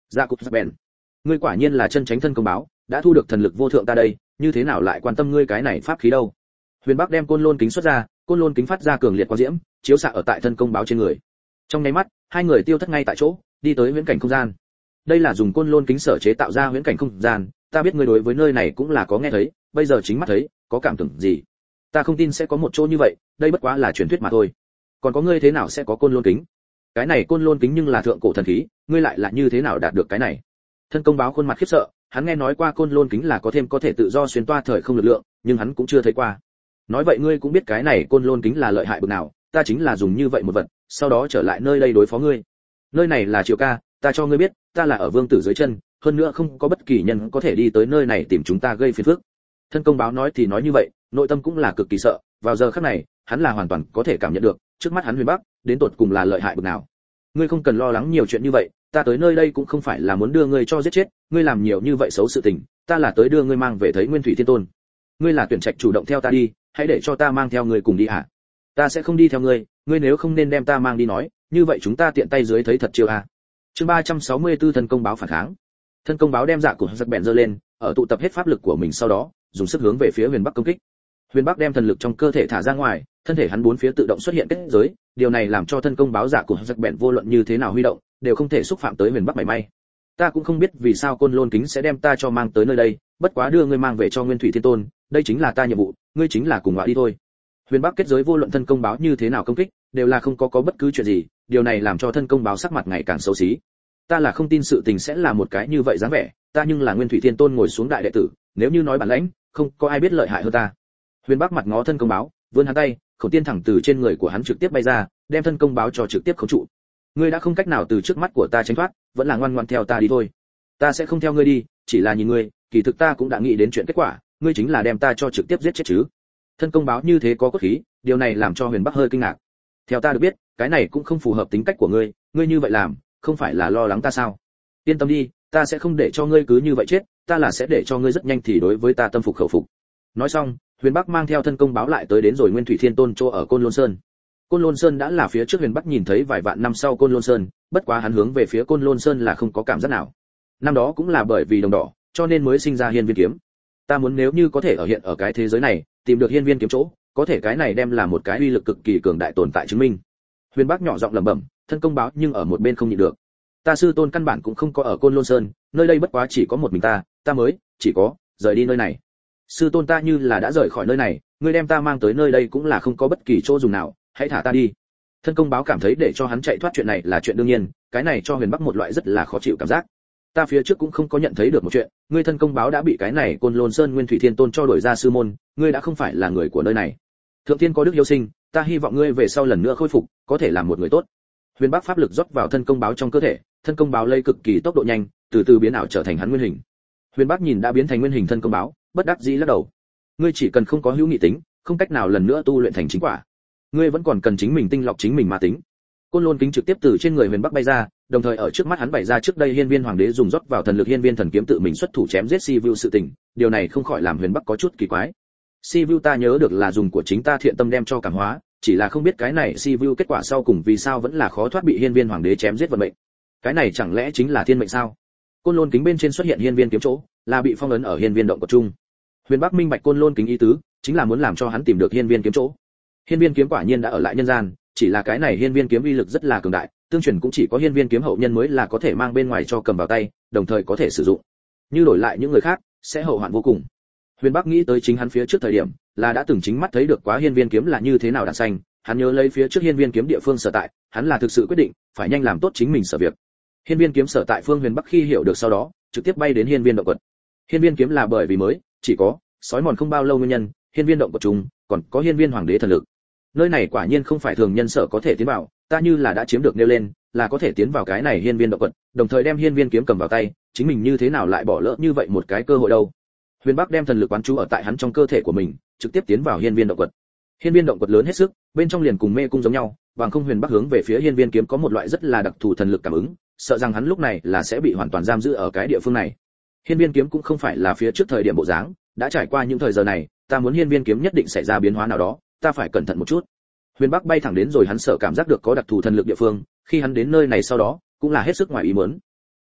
Dạ cục bèn, ngươi quả nhiên là chân chánh thân công báo, đã thu được thần lực vô thượng ta đây, như thế nào lại quan tâm ngươi cái này pháp khí đâu? Huyền Bắc đem côn lôn kính xuất ra, côn lôn kính phát ra cường liệt quang diễm, chiếu xạ ở tại thân công báo trên người. Trong nháy mắt, hai người tiêu thất ngay tại chỗ, đi tới huyễn cảnh không gian. Đây là dùng côn lôn kính sở chế tạo ra huyễn cảnh không gian, ta biết ngươi đối với nơi này cũng là có nghe thấy, bây giờ chính mắt thấy, có cảm tưởng gì? Ta không tin sẽ có một chỗ như vậy, đây bất quá là truyền thuyết mà thôi. Còn có ngươi thế nào sẽ có côn lôn kính? Cái này côn lôn kính nhưng là thượng cổ thần khí, ngươi lại là như thế nào đạt được cái này? Thân công báo khuôn mặt khiếp sợ, hắn nghe nói qua côn lôn kính là có thể tự do xuyên toa thời không lực lượng, nhưng hắn cũng chưa thấy qua. Nói vậy ngươi cũng biết cái này côn lôn kính là lợi hại bực nào, ta chính là dùng như vậy một vật, sau đó trở lại nơi đây đối phó ngươi. Nơi này là Triệu Ca, ta cho ngươi biết, ta là ở vương tử dưới chân, hơn nữa không có bất kỳ nhân có thể đi tới nơi này tìm chúng ta gây phiền phức. Thân công báo nói thì nói như vậy, nội tâm cũng là cực kỳ sợ, vào giờ khắc này, hắn là hoàn toàn có thể cảm nhận được, trước mắt hắn Huyền Bắc, đến tột cùng là lợi hại bực nào. Ngươi không cần lo lắng nhiều chuyện như vậy, ta tới nơi đây cũng không phải là muốn đưa ngươi cho giết chết, ngươi làm nhiều như vậy xấu sự tình, ta là tới đưa ngươi mang về thấy Nguyên Thủy Thiên Tôn. Ngươi là tuyển trạch chủ động theo ta đi, hãy để cho ta mang theo ngươi cùng đi hả? Ta sẽ không đi theo ngươi, ngươi nếu không nên đem ta mang đi nói, như vậy chúng ta tiện tay dưới thấy thật chiêu à. Chương 364 thân công báo phản kháng. Thân công báo đem dạ của giặc bèn giơ lên, ở tụ tập hết pháp lực của mình sau đó, dùng sức hướng về phía Huyền Bắc công kích. Huyền Bắc đem thần lực trong cơ thể thả ra ngoài, thân thể hắn bốn phía tự động xuất hiện kết giới, điều này làm cho thân công báo dạ của giặc bèn vô luận như thế nào huy động, đều không thể xúc phạm tới Huyền Bắc mảy may. Ta cũng không biết vì sao côn lôn kính sẽ đem ta cho mang tới nơi đây, bất quá đưa ngươi mang về cho Nguyên Thủy Thiên Tôn, đây chính là ta nhiệm vụ, ngươi chính là cùng ngọa đi thôi. Huyền Bắc kết giới vô luận thân công báo như thế nào công kích, đều là không có bất cứ chuyện gì, điều này làm cho thân công báo sắc mặt ngày càng xấu xí. Ta là không tin sự tình sẽ là một cái như vậy dáng vẻ, ta nhưng là Nguyên Thủy Thiên Tôn ngồi xuống đại đệ tử, nếu như nói bản lãnh, không có ai biết lợi hại hơn ta. Huyền Bắc mặt ngó thân công báo, vươn hắn tay, khẩu tiên thẳng từ trên người của hắn trực tiếp bay ra, đem thân công báo cho trực tiếp khống trụ. Ngươi đã không cách nào từ trước mắt của ta tránh thoát, vẫn là ngoan ngoãn theo ta đi thôi. Ta sẽ không theo ngươi đi, chỉ là nhìn ngươi, kỳ thực ta cũng đã nghĩ đến chuyện kết quả, ngươi chính là đem ta cho trực tiếp giết chết chứ? Thân công báo như thế có cốt khí, điều này làm cho Huyền Bắc hơi kinh ngạc. Theo ta được biết, cái này cũng không phù hợp tính cách của ngươi, ngươi như vậy làm, không phải là lo lắng ta sao? Yên tâm đi, ta sẽ không để cho ngươi cứ như vậy chết, ta là sẽ để cho ngươi rất nhanh thì đối với ta tâm phục khẩu phục. Nói xong, Huyền Bắc mang theo thân công báo lại tới đến rồi Nguyên Thủy Thiên Tôn chỗ ở Côn Lôn Sơn. Côn Lôn Sơn đã là phía trước Huyền Bắc nhìn thấy vài vạn năm sau Côn Lôn Sơn, bất quá hắn hướng về phía Côn Lôn Sơn là không có cảm giác nào. Năm đó cũng là bởi vì đồng đỏ, cho nên mới sinh ra Hiên Viên kiếm. Ta muốn nếu như có thể ở hiện ở cái thế giới này, tìm được Hiên Viên kiếm chỗ, có thể cái này đem là một cái uy lực cực kỳ cường đại tồn tại chứng minh. Huyền Bắc nhỏ giọng lẩm bẩm, thân công báo nhưng ở một bên không nhịn được. Ta sư tôn căn bản cũng không có ở Côn Lôn Sơn, nơi đây bất quá chỉ có một mình ta mới chỉ có rời đi nơi này. Sư tôn ta như là đã rời khỏi nơi này, ngươi đem ta mang tới nơi đây cũng là không có bất kỳ chỗ dùng nào, hãy thả ta đi. Thân công báo cảm thấy để cho hắn chạy thoát chuyện này là chuyện đương nhiên, cái này cho Huyền Bắc một loại rất là khó chịu cảm giác. Ta phía trước cũng không có nhận thấy được một chuyện, ngươi thân công báo đã bị cái này Côn Lôn Sơn Nguyên Thủy Thiên Tôn cho đuổi ra sư môn, ngươi đã không phải là người của nơi này. Thượng thiên có đức hiếu sinh, ta hy vọng ngươi về sau lần nữa khôi phục, có thể làm một người tốt. Huyền Bắc pháp lực rót vào thân công báo trong cơ thể, thân công báo lây cực kỳ tốc độ nhanh, từ từ biến ảo trở thành hắn nguyên hình. Huyền Bắc nhìn đã biến thành nguyên hình thân công báo, bất đắc dĩ lắc đầu. Ngươi chỉ cần không có hữu nghị tính, không cách nào lần nữa tu luyện thành chính quả. Ngươi vẫn còn cần chính mình tinh lọc chính mình mà tính. Côn Lôn kính trực tiếp từ trên người Huyền Bắc bay ra, đồng thời ở trước mắt hắn bày ra trước đây Hiên Viên Hoàng đế dùng rót vào thần lực Hiên Viên thần kiếm tự mình xuất thủ chém giết Sivu sự tình, điều này không khỏi làm Huyền Bắc có chút kỳ quái. Sivu ta nhớ được là dùng của chính ta thiện tâm đem cho cảm hóa, chỉ là không biết cái này Sivu kết quả sau cùng vì sao vẫn là khó thoát bị Hiên Viên Hoàng đế chém giết vận mệnh. Cái này chẳng lẽ chính là thiên mệnh sao? Côn Lôn kính bên trên xuất hiện Hiên Viên kiếm chỗ, là bị phong ấn ở Hiên Viên động của trung. Huyền Bắc minh bạch Côn Lôn kính ý tứ, chính là muốn làm cho hắn tìm được Hiên Viên kiếm chỗ. Hiên Viên kiếm quả nhiên đã ở lại nhân gian, chỉ là cái này Hiên Viên kiếm uy lực rất là cường đại, tương truyền cũng chỉ có Hiên Viên kiếm hậu nhân mới là có thể mang bên ngoài cho cầm vào tay, đồng thời có thể sử dụng. Như đổi lại những người khác, sẽ hậu hoạn vô cùng. Huyền Bắc nghĩ tới chính hắn phía trước thời điểm, là đã từng chính mắt thấy được quá Hiên Viên kiếm là như thế nào đạn xanh, hắn nhớ lấy phía trước Hiên Viên kiếm địa phương sở tại, hắn là thực sự quyết định phải nhanh làm tốt chính mình sở việc. Hiên Viên kiếm sở tại phương Huyền Bắc khi hiểu được sau đó, trực tiếp bay đến Hiên Viên động quật. Hiên Viên kiếm là bởi vì mới chỉ có sói mòn không bao lâu nguyên nhân, Hiên Viên động quật chúng còn có Hiên Viên Hoàng đế thần lực. Nơi này quả nhiên không phải thường nhân sở có thể tiến vào, ta như là đã chiếm được nêu lên, là có thể tiến vào cái này Hiên Viên động quật, đồng thời đem Hiên Viên kiếm cầm vào tay, chính mình như thế nào lại bỏ lỡ như vậy một cái cơ hội đâu. Huyền Bắc đem thần lực quán chú ở tại hắn trong cơ thể của mình, trực tiếp tiến vào Hiên Viên động quật. Hiên Viên động quật lớn hết sức, bên trong liền cùng mê cung giống nhau, bằng không Huyền Bắc hướng về phía Hiên Viên kiếm có một loại rất là đặc thù thần lực cảm ứng, sợ rằng hắn lúc này là sẽ bị hoàn toàn giam giữ ở cái địa phương này. Hiên Viên kiếm cũng không phải là phía trước thời điểm bộ dáng, đã trải qua những thời giờ này, ta muốn Hiên Viên kiếm nhất định xảy ra biến hóa nào đó, ta phải cẩn thận một chút. Huyền Bắc bay thẳng đến rồi hắn sợ cảm giác được có đặc thù thần lực địa phương, khi hắn đến nơi này sau đó, cũng là hết sức ngoài ý muốn.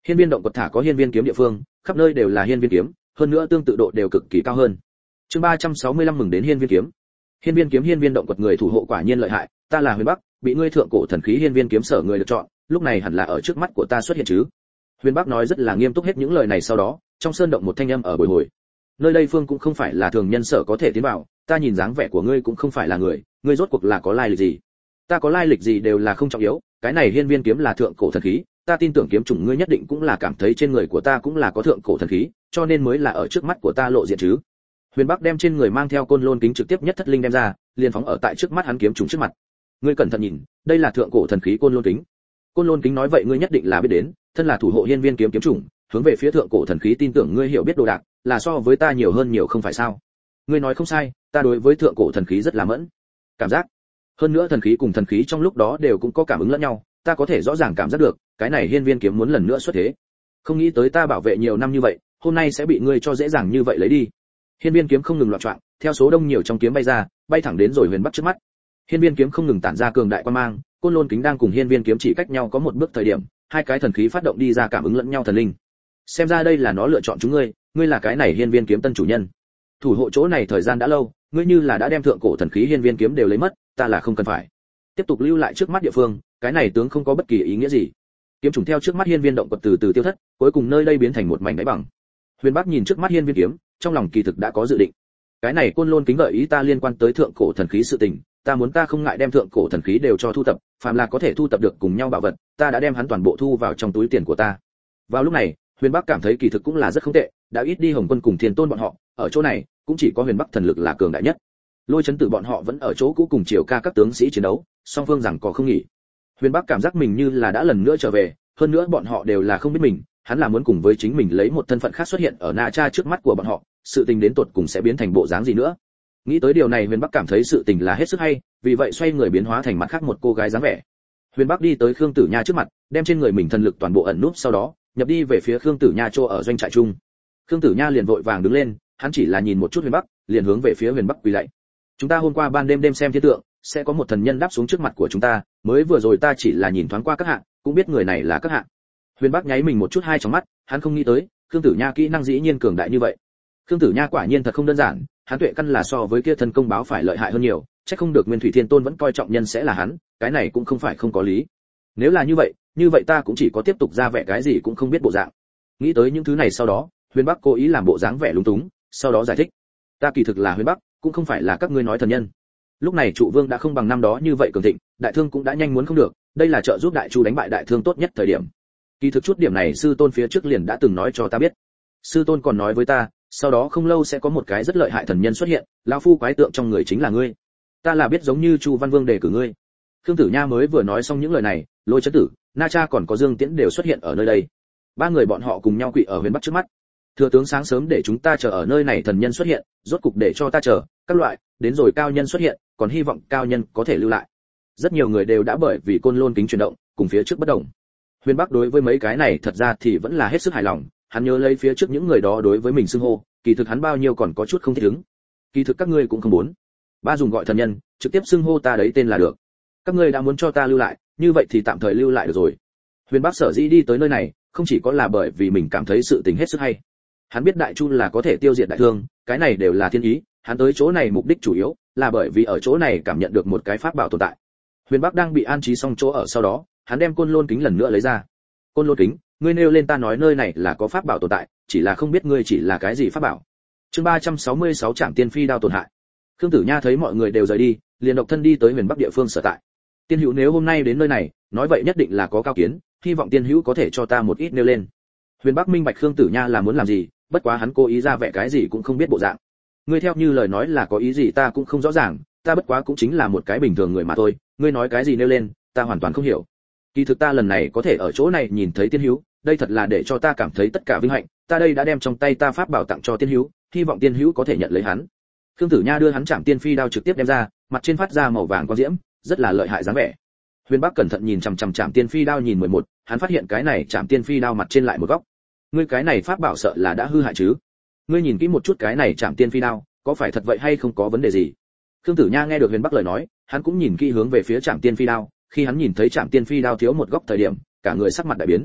Hiên viên động quật thả có hiên viên kiếm địa phương, khắp nơi đều là hiên viên kiếm, hơn nữa tương tự độ đều cực kỳ cao hơn. Chương 365 mừng đến hiên viên kiếm. Hiên viên kiếm hiên viên động quật người thủ hộ quả nhiên lợi hại, ta là Huyền Bắc, bị ngươi thượng cổ thần khí hiên viên kiếm sở người được chọn, lúc này hẳn là ở trước mắt của ta xuất hiện chứ. Huyền Bắc nói rất là nghiêm túc hết những lời này, sau đó, trong sơn động một thanh âm ở bồi hồi. Nơi đây phương cũng không phải là thường nhân sở có thể tiến vào, ta nhìn dáng vẻ của ngươi cũng không phải là người, ngươi rốt cuộc là có lai lịch gì? Ta có lai lịch gì đều là không trọng yếu, cái này hiên viên kiếm là thượng cổ thần khí, ta tin tưởng kiếm chủng ngươi nhất định cũng là cảm thấy trên người của ta cũng là có thượng cổ thần khí, cho nên mới là ở trước mắt của ta lộ diện chứ. Huyền Bắc đem trên người mang theo côn lôn kính trực tiếp nhất thất linh đem ra, liền phóng ở tại trước mắt hắn kiếm chủng trước mặt. Ngươi cẩn thận nhìn, đây là thượng cổ thần khí côn lôn kính. Côn lôn kính nói vậy ngươi nhất định là biết đến, thân là thủ hộ hiên viên kiếm kiếm chủng, hướng về phía thượng cổ thần khí tin tưởng ngươi hiểu biết đồ đạc, là so với ta nhiều hơn nhiều không phải sao? Ngươi nói không sai, ta đối với thượng cổ thần khí rất là mẫn cảm giác. Hơn nữa thần khí cùng thần khí trong lúc đó đều cũng có cảm ứng lẫn nhau, ta có thể rõ ràng cảm giác được, cái này hiên viên kiếm muốn lần nữa xuất thế. Không nghĩ tới ta bảo vệ nhiều năm như vậy, hôm nay sẽ bị ngươi cho dễ dàng như vậy lấy đi. Hiên viên kiếm không ngừng loạn choạng, theo số đông nhiều trong kiếm bay ra, bay thẳng đến rồi Huyền Bắc trước mắt. Hiên viên kiếm không ngừng tản ra cường đại quang mang, côn lôn kính đang cùng hiên viên kiếm chỉ cách nhau có một bước thời điểm, hai cái thần khí phát động đi ra cảm ứng lẫn nhau thần linh. Xem ra đây là nó lựa chọn chúng ngươi, ngươi là cái này hiên viên kiếm tân chủ nhân. Thủ hộ chỗ này thời gian đã lâu, ngươi như là đã đem thượng cổ thần khí hiên viên kiếm đều lấy mất, ta là không cần phải tiếp tục lưu lại trước mắt địa phương, cái này tướng không có bất kỳ ý nghĩa gì. Kiếm trùng theo trước mắt hiên viên động quật từ từ tiêu thất, cuối cùng nơi đây biến thành một mảnh đáy bằng. Huyền Bắc nhìn trước mắt hiên viên kiếm, trong lòng kỳ thực đã có dự định. Cái này côn lôn kính gợi ý ta liên quan tới thượng cổ thần khí sự tình, ta muốn ta không ngại đem thượng cổ thần khí đều cho thu tập, phàm là có thể thu tập được cùng nhau bảo vật, ta đã đem hắn toàn bộ thu vào trong túi tiền của ta. Vào lúc này, Huyền Bắc cảm thấy kỳ thực cũng là rất không tệ, đã ít đi Hồng Quân cùng Thiên Tôn bọn họ, ở chỗ này cũng chỉ có Huyền Bắc thần lực là cường đại nhất. Lôi Chấn Tử bọn họ vẫn ở chỗ cũ cùng Triều Ca các tướng sĩ chiến đấu, song phương rằng có không nghỉ. Huyền Bắc cảm giác mình như là đã lần nữa trở về, hơn nữa bọn họ đều là không biết mình, hắn là muốn cùng với chính mình lấy một thân phận khác xuất hiện ở Na Cha trước mắt của bọn họ, sự tình đến tột cùng sẽ biến thành bộ dáng gì nữa. Nghĩ tới điều này Huyền Bắc cảm thấy sự tình là hết sức hay, vì vậy xoay người biến hóa thành mặt khác một cô gái dáng vẻ. Huyền Bắc đi tới Khương Tử Nha trước mặt, đem trên người mình thần lực toàn bộ ẩn núp, sau đó nhập đi về phía Khương Tử Nha chỗ ở doanh trại chung. Khương Tử Nha liền vội vàng đứng lên, hắn chỉ là nhìn một chút Huyền Bắc, liền hướng về phía Huyền Bắc quỳ lạy. Chúng ta hôm qua ban đêm xem thiên tượng, sẽ có một thần nhân đáp xuống trước mặt của chúng ta, mới vừa rồi ta chỉ là nhìn thoáng qua các hạ, cũng biết người này là các hạ. Huyền Bắc nháy mình một chút hai trong mắt, hắn không nghĩ tới, Khương Tử Nha kỹ năng dĩ nhiên cường đại như vậy. Khương Tử Nha quả nhiên thật không đơn giản, hắn tuệ căn là so với kia thần công báo phải lợi hại hơn nhiều, chắc không được Nguyên Thủy Thiên Tôn vẫn coi trọng nhân sẽ là hắn, cái này cũng không phải không có lý. Nếu là như vậy ta cũng chỉ có tiếp tục ra vẻ cái gì cũng không biết bộ dạng. Nghĩ tới những thứ này sau đó, Huyền Bắc cố ý làm bộ dáng vẻ lúng túng, sau đó giải thích, ta kỳ thực là Huyền Bắc, cũng không phải là các ngươi nói thần nhân. Lúc này trụ vương đã không bằng năm đó như vậy cường thịnh, đại thương cũng đã nhanh muốn không được, đây là trợ giúp đại chu đánh bại đại thương tốt nhất thời điểm. Kỳ thực chút điểm này sư tôn phía trước liền đã từng nói cho ta biết. Sư tôn còn nói với ta, sau đó không lâu sẽ có một cái rất lợi hại thần nhân xuất hiện, lão phu quái tượng trong người chính là ngươi. Ta là biết giống như Chu Văn Vương đề cử ngươi. Khương Tử Nha mới vừa nói xong những lời này, Lôi Chấn Tử, Na Cha còn có Dương Tiễn đều xuất hiện ở nơi đây. Ba người bọn họ cùng nhau quỳ ở Huyền Bắc trước mắt. Thừa tướng sáng sớm để chúng ta chờ ở nơi này thần nhân xuất hiện, rốt cục để cho ta chờ, các loại, đến rồi cao nhân xuất hiện, còn hy vọng cao nhân có thể lưu lại. Rất nhiều người đều đã bởi vì côn lôn kính chuyển động, cùng phía trước bất động. Huyền Bắc đối với mấy cái này thật ra thì vẫn là hết sức hài lòng, hắn nhớ lấy phía trước những người đó đối với mình xưng hô, kỳ thực hắn bao nhiêu còn có chút không thích ứng. Kỳ thực các ngươi cũng không muốn. Ba dùng gọi thần nhân, trực tiếp xưng hô ta đấy tên là được. Các ngươi đã muốn cho ta lưu lại, như vậy thì tạm thời lưu lại được rồi. Huyền Bắc sở dĩ đi tới nơi này, không chỉ có là bởi vì mình cảm thấy sự tình hết sức hay. Hắn biết Đại Chu là có thể tiêu diệt đại thương, cái này đều là thiên ý, hắn tới chỗ này mục đích chủ yếu là bởi vì ở chỗ này cảm nhận được một cái pháp bảo tồn tại. Huyền Bắc đang bị an trí xong chỗ ở sau đó, hắn đem côn lôn kính lần nữa lấy ra. Côn lôn kính, ngươi nêu lên ta nói nơi này là có pháp bảo tồn tại, chỉ là không biết ngươi chỉ là cái gì pháp bảo. Chương 366 Trảm Tiên Phi đao tổn hại. Khương Tử Nha thấy mọi người đều rời đi, liền độc thân đi tới Huyền Bắc địa phương sở tại. Tiên hữu nếu hôm nay đến nơi này, nói vậy nhất định là có cao kiến, hy vọng tiên hữu có thể cho ta một ít nêu lên. Huyền Bắc minh bạch Khương Tử Nha là muốn làm gì, bất quá hắn cố ý ra vẻ cái gì cũng không biết bộ dạng. Ngươi theo như lời nói là có ý gì ta cũng không rõ ràng, ta bất quá cũng chính là một cái bình thường người mà thôi, ngươi nói cái gì nêu lên, ta hoàn toàn không hiểu. Kỳ thực ta lần này có thể ở chỗ này nhìn thấy tiên hữu, đây thật là để cho ta cảm thấy tất cả vinh hạnh, ta đây đã đem trong tay ta pháp bảo tặng cho tiên hữu, hy vọng tiên hữu có thể nhận lấy hắn. Khương Tử Nha đưa hắn Trảm Tiên Phi đao trực tiếp đem ra, mặt trên phát ra màu vàng quang diễm, rất là lợi hại dáng vẻ. Huyền Bắc cẩn thận nhìn chằm chằm Trảm Tiên Phi đao nhìn 11, hắn phát hiện cái này Trảm Tiên Phi đao mặt trên lại một góc. Ngươi cái này pháp bảo sợ là đã hư hại chứ? Ngươi nhìn kỹ một chút cái này Trảm Tiên Phi đao, có phải thật vậy hay không có vấn đề gì? Khương Tử Nha nghe được Huyền Bắc lời nói, hắn cũng nhìn kỹ hướng về phía Trảm Tiên Phi đao, khi hắn nhìn thấy Trảm Tiên Phi đao thiếu một góc thời điểm, cả người sắc mặt đại biến.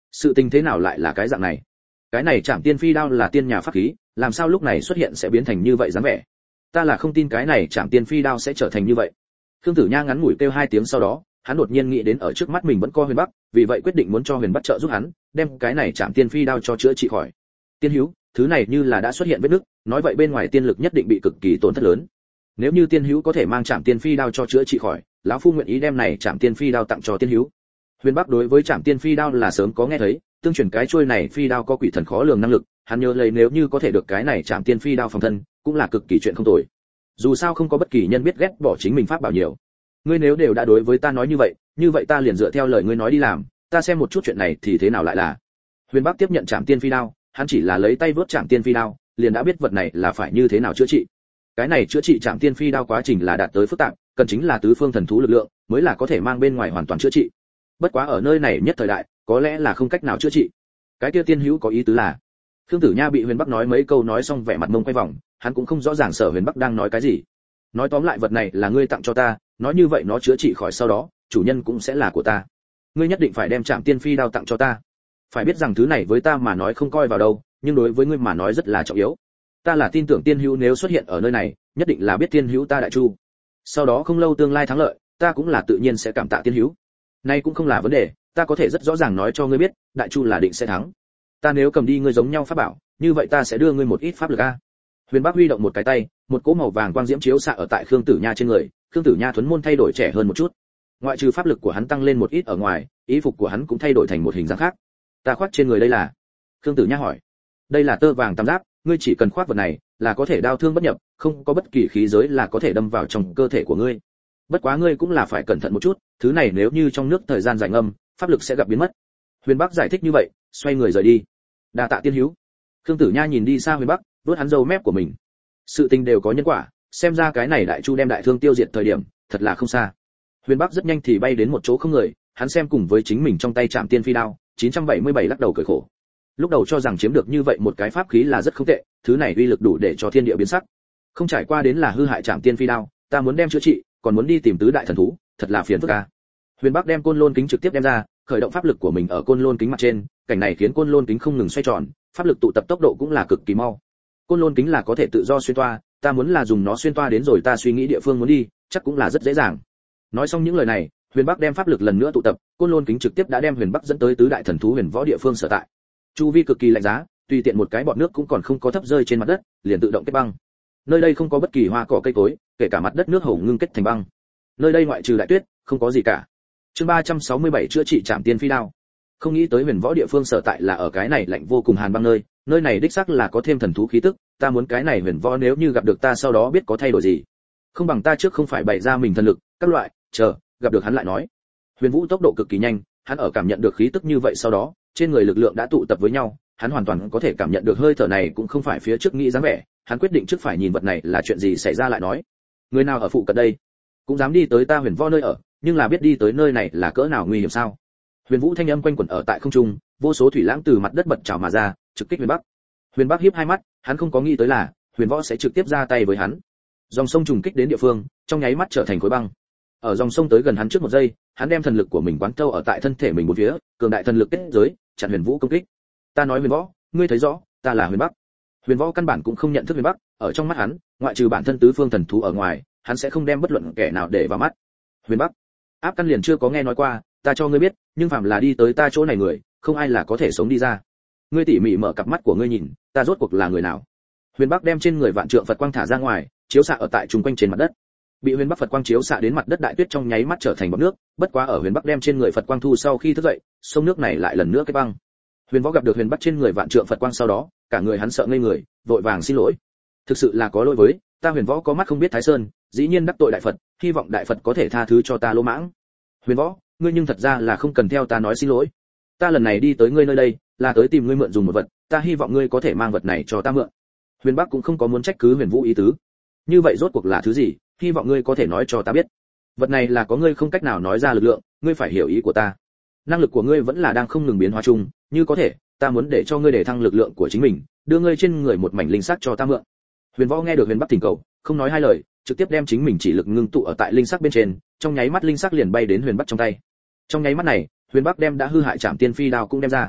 Sự tình thế nào lại là cái dạng này? Cái này Trảm Tiên Phi đao là tiên nhà pháp khí, làm sao lúc này xuất hiện sẽ biến thành như vậy dáng vẻ? Ta là không tin cái này Trảm Tiên Phi đao sẽ trở thành như vậy. Khương Tử Nha ngắn ngủi kêu 2 tiếng sau đó, hắn đột nhiên nghĩ đến ở trước mắt mình vẫn có Huyền Bắc, vì vậy quyết định muốn cho Huyền Bắc trợ giúp hắn, đem cái này Trảm Tiên Phi đao cho chữa trị khỏi. Tiên hữu, thứ này như là đã xuất hiện vết nứt, nói vậy bên ngoài tiên lực nhất định bị cực kỳ tổn thất lớn. Nếu như tiên hữu có thể mang Trảm Tiên Phi đao cho chữa trị khỏi, lão phu nguyện ý đem này Trảm Tiên Phi đao tặng cho tiên hữu. Huyền Bắc đối với Trảm Tiên Phi đao là sớm có nghe thấy, tương truyền cái chuôi này phi đao có quỷ thần khó lường năng lực, hắn nhớ lấy nếu như có thể được cái này Trảm Tiên Phi đao phòng thân, cũng là cực kỳ chuyện không tồi. Dù sao không có bất kỳ nhân biết ghét bỏ chính mình pháp bảo nhiều. Ngươi nếu đều đã đối với ta nói như vậy ta liền dựa theo lời ngươi nói đi làm, ta xem một chút chuyện này thì thế nào lại là. Huyền Bắc tiếp nhận Trảm Tiên Phi đao, hắn chỉ là lấy tay vớt Trảm Tiên Phi đao, liền đã biết vật này là phải như thế nào chữa trị. Cái này chữa trị Trảm Tiên Phi đao quá trình là đạt tới phức tạp, cần chính là tứ phương thần thú lực lượng, mới là có thể mang bên ngoài hoàn toàn chữa trị. Bất quá ở nơi này nhất thời đại, có lẽ là không cách nào chữa trị. Cái kia tiên hữu có ý tứ là? Khương Tử Nha bị Huyền Bắc nói mấy câu nói xong vẻ mặt mông quay vòng, hắn cũng không rõ ràng Sở Huyền Bắc đang nói cái gì. Nói tóm lại vật này là ngươi tặng cho ta, nói như vậy nó chữa trị khỏi sau đó, chủ nhân cũng sẽ là của ta. Ngươi nhất định phải đem Trảm Tiên Phi đao tặng cho ta. Phải biết rằng thứ này với ta mà nói không coi vào đâu, nhưng đối với ngươi mà nói rất là trọng yếu. Ta là tin tưởng tiên hữu nếu xuất hiện ở nơi này, nhất định là biết tiên hữu ta đại chu. Sau đó không lâu tương lai thắng lợi, ta cũng là tự nhiên sẽ cảm tạ tiên hữu. Nay cũng không là vấn đề, ta có thể rất rõ ràng nói cho ngươi biết, đại chu là định sẽ thắng. Ta nếu cầm đi ngươi giống nhau pháp bảo, như vậy ta sẽ đưa ngươi một ít pháp lực a. Huyền Bắc huy động một cái tay, một cỗ màu vàng quang diễm chiếu xạ ở tại Khương Tử Nha trên người, Khương Tử Nha thuần môn thay đổi trẻ hơn một chút. Ngoại trừ pháp lực của hắn tăng lên một ít ở ngoài, y phục của hắn cũng thay đổi thành một hình dáng khác. Ta khoác trên người đây là? Khương Tử Nha hỏi. Đây là tơ vàng tam giáp, ngươi chỉ cần khoác vật này là có thể đao thương bất nhập, không có bất kỳ khí giới là có thể đâm vào trong cơ thể của ngươi. Bất quá ngươi cũng là phải cẩn thận một chút, thứ này nếu như trong nước thời gian dài ngâm, pháp lực sẽ gặp biến mất. Huyền Bắc giải thích như vậy, xoay người rời đi. Đa tạ tiên hữu. Khương Tử Nha nhìn đi xa Huyền Bắc, vuốt hắn râu mép của mình. Sự tình đều có nhân quả, xem ra cái này đại chu đem đại thương tiêu diệt thời điểm, thật là không xa. Huyền Bắc rất nhanh thì bay đến một chỗ không người, hắn xem cùng với chính mình trong tay Trảm Tiên Phi đao, 977 lắc đầu cười khổ. Lúc đầu cho rằng chiếm được như vậy một cái pháp khí là rất không tệ, thứ này uy lực đủ để cho thiên địa biến sắc. Không trải qua đến là hư hại Trảm Tiên Phi đao, ta muốn đem chữa trị, còn muốn đi tìm tứ đại thần thú, thật là phiền phức a. Huyền Bắc đem côn lôn kính trực tiếp đem ra, khởi động pháp lực của mình ở côn lôn kính mặt trên, cảnh này khiến côn lôn kính không ngừng xoay tròn, pháp lực tụ tập tốc độ cũng là cực kỳ mau. Côn lôn kính là có thể tự do xuyên toa, ta muốn là dùng nó xuyên toa đến rồi ta suy nghĩ địa phương muốn đi, chắc cũng là rất dễ dàng. Nói xong những lời này, Huyền Bắc đem pháp lực lần nữa tụ tập, côn lôn kính trực tiếp đã đem Huyền Bắc dẫn tới tứ đại thần thú huyền võ địa phương sở tại. Chu vi cực kỳ lạnh giá, tùy tiện một cái bọt nước cũng còn không có thấp rơi trên mặt đất, liền tự động kết băng. Nơi đây không có bất kỳ hoa cỏ cây cối, kể cả mặt đất nước hầu ngưng kết thành băng. Nơi đây ngoại trừ đại tuyết, không có gì cả. Chương 367 chữa trị Trảm Tiên Phi đao. Không nghĩ tới huyền võ địa phương sở tại là ở cái này lạnh vô cùng hàn băng nơi, nơi này đích xác là có thêm thần thú khí tức, ta muốn cái này huyền võ nếu như gặp được ta sau đó biết có thay đổi gì. Không bằng ta trước không phải bày ra mình thần lực, các loại, chờ, gặp được hắn lại nói. Huyền Vũ tốc độ cực kỳ nhanh, hắn ở cảm nhận được khí tức như vậy sau đó, trên người lực lượng đã tụ tập với nhau, hắn hoàn toàn có thể cảm nhận được hơi thở này cũng không phải phía trước nghĩ dáng vẻ, hắn quyết định trước phải nhìn vật này là chuyện gì xảy ra lại nói. Người nào ở phụ cận đây, cũng dám đi tới ta huyền võ nơi ở, nhưng là biết đi tới nơi này là cỡ nào nguy hiểm sao? Huyền Vũ thanh âm quanh quẩn ở tại không trung, vô số thủy lãng từ mặt đất bật trào mà ra, trực kích Huyền Bắc. Huyền Bắc híp hai mắt, hắn không có nghĩ tới là Huyền Võ sẽ trực tiếp ra tay với hắn. Dòng sông trùng kích đến địa phương, trong nháy mắt trở thành khối băng. Ở dòng sông tới gần hắn trước một giây, hắn đem thần lực của mình quán thâu ở tại thân thể mình một phía, cường đại thần lực kết giới, chặn Huyền Vũ công kích. Ta nói Huyền Võ, ngươi thấy rõ, ta là Huyền Bắc. Huyền Võ căn bản cũng không nhận thức Huyền Bắc, ở trong mắt hắn, ngoại trừ bản thân tứ phương thần thú ở ngoài, hắn sẽ không đem bất luận kẻ nào để vào mắt. Huyền Bắc, áp căn liền chưa có nghe nói qua, ta cho ngươi biết, nhưng phàm là đi tới ta chỗ này người, không ai là có thể sống đi ra. Ngươi tỉ mỉ mở cặp mắt của ngươi nhìn, ta rốt cuộc là người nào? Huyền Bắc đem trên người vạn trượng Phật quang thả ra ngoài, chiếu xạ ở tại trung quanh trên mặt đất. Bị Huyền Bắc Phật quang chiếu xạ đến mặt đất đại tuyết trong nháy mắt trở thành bọt nước, bất quá ở Huyền Bắc đem trên người Phật quang thu sau khi thức dậy, sông nước này lại lần nữa kết băng. Huyền Võ gặp được Huyền Bắc trên người vạn trượng Phật quang sau đó, cả người hắn sợ ngây người, vội vàng xin lỗi. Thực sự là có lỗi với, ta Huyền Võ có mắt không biết Thái Sơn, dĩ nhiên đắc tội đại Phật, hy vọng đại Phật có thể tha thứ cho ta lỗ mãng. Huyền Võ, ngươi nhưng thật ra là không cần theo ta nói xin lỗi. Ta lần này đi tới ngươi nơi đây, là tới tìm ngươi mượn dùng một vật, ta hy vọng ngươi có thể mang vật này cho ta mượn. Huyền Bắc cũng không có muốn trách cứ Huyền Vũ ý tứ. Như vậy rốt cuộc là thứ gì, hy vọng ngươi có thể nói cho ta biết. Vật này là có ngươi không cách nào nói ra lực lượng, ngươi phải hiểu ý của ta. Năng lực của ngươi vẫn là đang không ngừng biến hóa chung, như có thể, ta muốn để cho ngươi để thăng lực lượng của chính mình, đưa ngươi trên người một mảnh linh sắc cho ta mượn. Huyền Võ nghe được Huyền Bắc thỉnh cầu, không nói hai lời, trực tiếp đem chính mình chỉ lực ngưng tụ ở tại linh sắc bên trên, trong nháy mắt linh sắc liền bay đến Huyền Bắc trong tay. Trong nháy mắt này, Huyền Bắc đem đã hư hại Trảm Tiên Phi đao cũng đem ra.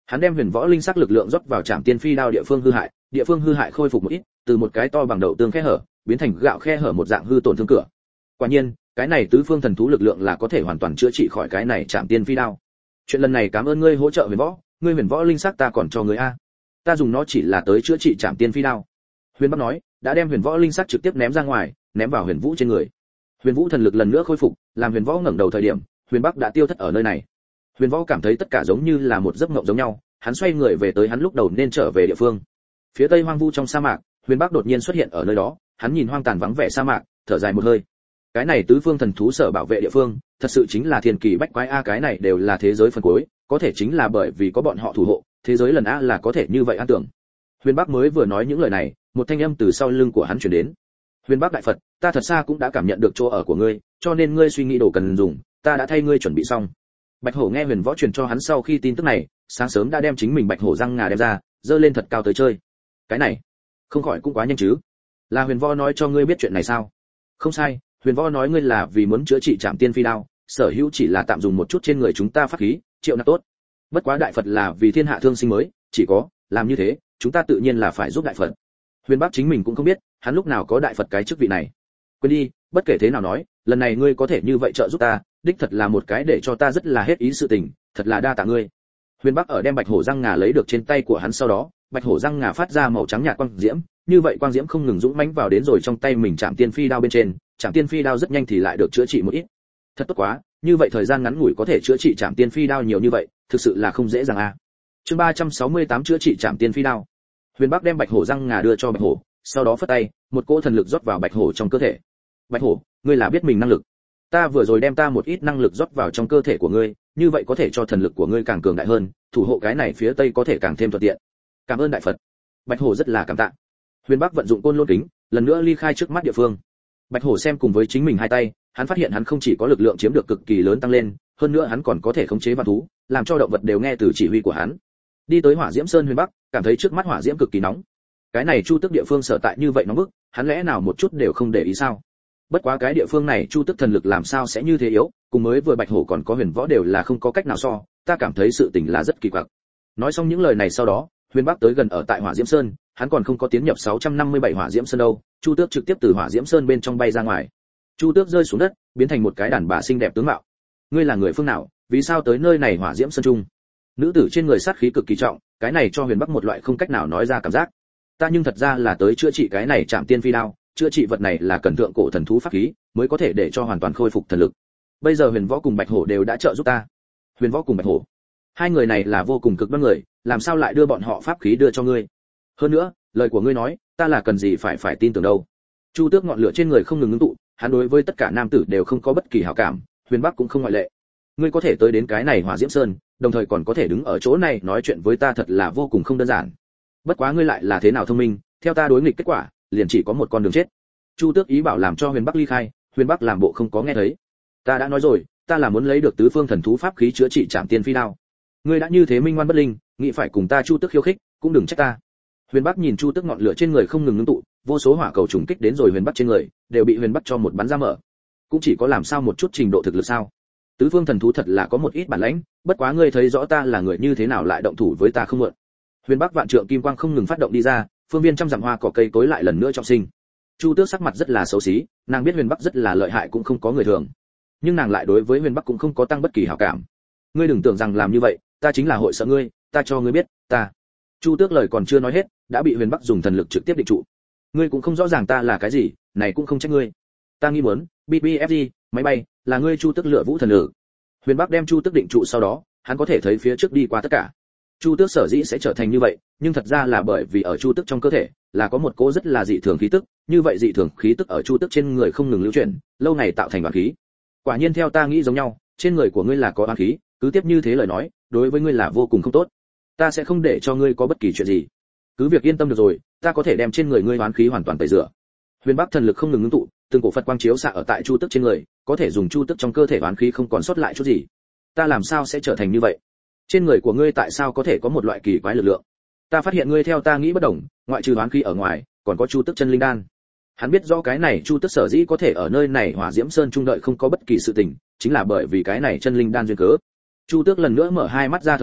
Hắn đem huyền võ linh sắc lực lượng rót vào Trảm Tiên Phi đao, địa phương hư hại khôi phục một ít, từ một cái to bằng đậu tương khe hở biến thành gạo khe hở một dạng hư tổn thương cửa. Quả nhiên, cái này tứ phương thần thú lực lượng là có thể hoàn toàn chữa trị khỏi cái này Trảm Tiên Phi đao. Chuyện lần này cảm ơn ngươi hỗ trợ huyền võ, ngươi huyền võ linh sắc ta còn cho ngươi a. Ta dùng nó chỉ là tới chữa trị Trảm Tiên Phi đao. Huyền Bắc nói, đã đem huyền võ linh sắc trực tiếp ném ra ngoài, ném vào Huyền Vũ trên người. Huyền Vũ thần lực lần nữa khôi phục, làm Huyền Võ ngẩng đầu thời điểm, Huyền Bắc đã tiêu thất ở nơi này. Huyền Võ cảm thấy tất cả giống như là một giấc mộng giống nhau, hắn xoay người về tới hắn lúc đầu nên trở về địa phương. Phía tây hoang vu trong sa mạc, Huyền Bắc đột nhiên xuất hiện ở nơi đó, hắn nhìn hoang tàn vắng vẻ sa mạc, thở dài một hơi. Cái này tứ phương thần thú sở bảo vệ địa phương, thật sự chính là thiên kỳ bách quái a, cái này đều là thế giới phần cuối, có thể chính là bởi vì có bọn họ thủ hộ, thế giới lần a là có thể như vậy an tưởng. Huyền Bắc mới vừa nói những lời này, một thanh âm từ sau lưng của hắn truyền đến. Huyền Bắc đại Phật, ta thật xa cũng đã cảm nhận được chỗ ở của ngươi, cho nên ngươi suy nghĩ đồ cần dùng, ta đã thay ngươi chuẩn bị xong. Bạch Hổ nghe Huyền Võ truyền cho hắn sau khi tin tức này, sáng sớm đã đem chính mình Bạch Hổ răng ngà đem ra, dơ lên thật cao tới chơi. Cái này, không khỏi cũng quá nhanh chứ? Là Huyền Võ nói cho ngươi biết chuyện này sao? Không sai, Huyền Võ nói ngươi là vì muốn chữa trị Trảm Tiên Phi đao, sở hữu chỉ là tạm dùng một chút trên người chúng ta pháp khí, triệu nạp tốt. Bất quá đại Phật là vì thiên hạ thương sinh mới, chỉ có làm như thế, chúng ta tự nhiên là phải giúp đại Phật. Huyền Bắc chính mình cũng không biết, hắn lúc nào có đại Phật cái chức vị này. Quên đi, bất kể thế nào nói, lần này ngươi có thể như vậy trợ giúp ta, đích thật là một cái để cho ta rất là hết ý sự tình, thật là đa tạ ngươi. Huyền Bắc ở đem Bạch Hổ răng ngà lấy được trên tay của hắn sau đó, Bạch Hổ răng ngà phát ra màu trắng nhạt quang diễm, như vậy quang diễm không ngừng dũng mãnh vào đến rồi trong tay mình Trảm Tiên Phi đao bên trên, Trảm Tiên Phi đao rất nhanh thì lại được chữa trị một ít. Thật tốt quá, như vậy thời gian ngắn ngủi có thể chữa trị Trảm Tiên Phi đao nhiều như vậy, thực sự là không dễ dàng a. Chương 368 chữa trị Trảm Tiên Phi đao. Huyền Bắc đem Bạch Hổ răng ngà đưa cho Bạch Hổ, sau đó phất tay, một cỗ thần lực rót vào Bạch Hổ trong cơ thể. Bạch Hổ, ngươi là biết mình năng lực. Ta vừa rồi đem ta một ít năng lực rót vào trong cơ thể của ngươi, như vậy có thể cho thần lực của ngươi càng cường đại hơn, thủ hộ cái này phía tây có thể càng thêm thuận tiện. Cảm ơn đại Phật. Bạch Hổ rất là cảm tạ. Huyền Bắc vận dụng Côn Lôn Kính, lần nữa ly khai trước mắt địa phương. Bạch Hổ xem cùng với chính mình hai tay, hắn phát hiện hắn không chỉ có lực lượng chiếm được cực kỳ lớn tăng lên, hơn nữa hắn còn có thể khống chế vạn thú, làm cho động vật đều nghe từ chỉ huy của hắn. Đi tới Hỏa Diễm Sơn Huyền Bắc, cảm thấy trước mắt hỏa diễm cực kỳ nóng. Cái này Chu Tức địa phương sở tại như vậy nóng bức, hắn lẽ nào một chút đều không để ý sao? Bất quá cái địa phương này Chu Tức thần lực làm sao sẽ như thế yếu, cùng mới vừa Bạch Hổ còn có Huyền Võ đều là không có cách nào so, ta cảm thấy sự tình là rất kỳ quặc. Nói xong những lời này sau đó, Huyền Bắc tới gần ở tại Hỏa Diễm Sơn, hắn còn không có tiến nhập 657 Hỏa Diễm Sơn đâu, Chu Tước trực tiếp từ Hỏa Diễm Sơn bên trong bay ra ngoài. Chu Tước rơi xuống đất, biến thành một cái đàn bà xinh đẹp tướng mạo. Ngươi là người phương nào, vì sao tới nơi này Hỏa Diễm Sơn trung? Nữ tử trên người sát khí cực kỳ trọng, cái này cho Huyền Bắc một loại không cách nào nói ra cảm giác. Ta nhưng thật ra là tới chữa trị cái này Trảm Tiên Phi đao, chữa trị vật này là cần thượng cổ thần thú pháp khí, mới có thể để cho hoàn toàn khôi phục thần lực. Bây giờ Huyền Võ cùng Bạch Hổ đều đã trợ giúp ta. Huyền Võ cùng Bạch Hổ, hai người này là vô cùng cực đoan người, làm sao lại đưa bọn họ pháp khí đưa cho ngươi? Hơn nữa, lời của ngươi nói, ta là cần gì phải tin tưởng đâu? Chu Tước ngọn lửa trên người không ngừng ngưng tụ, hắn đối với tất cả nam tử đều không có bất kỳ hảo cảm, Huyền Bắc cũng không ngoại lệ. Ngươi có thể tới đến cái này Hỏa Diễm Sơn, đồng thời còn có thể đứng ở chỗ này nói chuyện với ta thật là vô cùng không đơn giản. Bất quá ngươi lại là thế nào thông minh, theo ta đối nghịch kết quả, liền chỉ có một con đường chết. Chu Tước ý bảo làm cho Huyền Bắc ly khai, Huyền Bắc làm bộ không có nghe thấy. Ta đã nói rồi, ta là muốn lấy được tứ phương thần thú pháp khí chữa trị Trảm Tiên Phi đao. Ngươi đã như thế minh ngoan bất linh, nghĩ phải cùng ta Chu Tước khiêu khích, cũng đừng trách ta. Huyền Bắc nhìn Chu Tước ngọn lửa trên người không ngừng ngưng tụ, vô số hỏa cầu trùng kích đến rồi Huyền Bắc trên người, đều bị Huyền Bắc cho một bắn ra mở. Cũng chỉ có làm sao một chút trình độ thực lực sao? Tứ phương thần thú thật là có một ít bản lãnh, bất quá ngươi thấy rõ ta là người như thế nào lại động thủ với ta không muộn. Huyền Bắc vạn trượng kim quang không ngừng phát động đi ra, phương viên trăm dặm hoa cỏ cây cối lại lần nữa trọng sinh. Chu Tước sắc mặt rất là xấu xí, nàng biết Huyền Bắc rất là lợi hại cũng không có người thường, nhưng nàng lại đối với Huyền Bắc cũng không có tăng bất kỳ hảo cảm. Ngươi đừng tưởng rằng làm như vậy, ta chính là hội sợ ngươi, ta cho ngươi biết, ta. Chu Tước lời còn chưa nói hết, đã bị Huyền Bắc dùng thần lực trực tiếp định trụ. Ngươi cũng không rõ ràng ta là cái gì, này cũng không trách ngươi. Ta nghi muốn, BBFG, máy bay, là ngươi Chu Tước lựa vũ thần lực. Huyền Bắc đem Chu Tước định trụ sau đó, hắn có thể thấy phía trước đi qua tất cả. Chu Tước sở dĩ sẽ trở thành như vậy, nhưng thật ra là bởi vì ở Chu Tước trong cơ thể là có một cỗ rất là dị thường khí tức, như vậy dị thường khí tức ở Chu Tước trên người không ngừng lưu chuyển, lâu ngày tạo thành oán khí. Quả nhiên theo ta nghĩ giống nhau, trên người của ngươi là có oán khí, cứ tiếp như thế lời nói, đối với ngươi là vô cùng không tốt. Ta sẽ không để cho ngươi có bất kỳ chuyện gì. Cứ việc yên tâm được rồi, ta có thể đem trên người ngươi oán khí hoàn toàn tẩy rửa. Huyền Bắc thần lực không ngừng ngưng tụ, từng cổ Phật quang chiếu xạ ở tại Chu Tước trên người, có thể dùng Chu Tước trong cơ thể oán khí không còn sót lại chút gì. Ta làm sao sẽ trở thành như vậy? Trên người của ngươi tại sao có thể có một loại kỳ quái lực lượng? Ta phát hiện ngươi theo ta nghĩ bất đồng, ngoại trừ oán khí ở ngoài, còn có Chu Tước chân linh đan. Hắn biết rõ cái này Chu Tước sở dĩ có thể ở nơi này Hỏa Diễm Sơn trung đợi không có bất kỳ sự tình, chính là bởi vì cái này chân linh đan duyên cớ. Chu Tước lần nữa mở hai mắt ra thời điểm,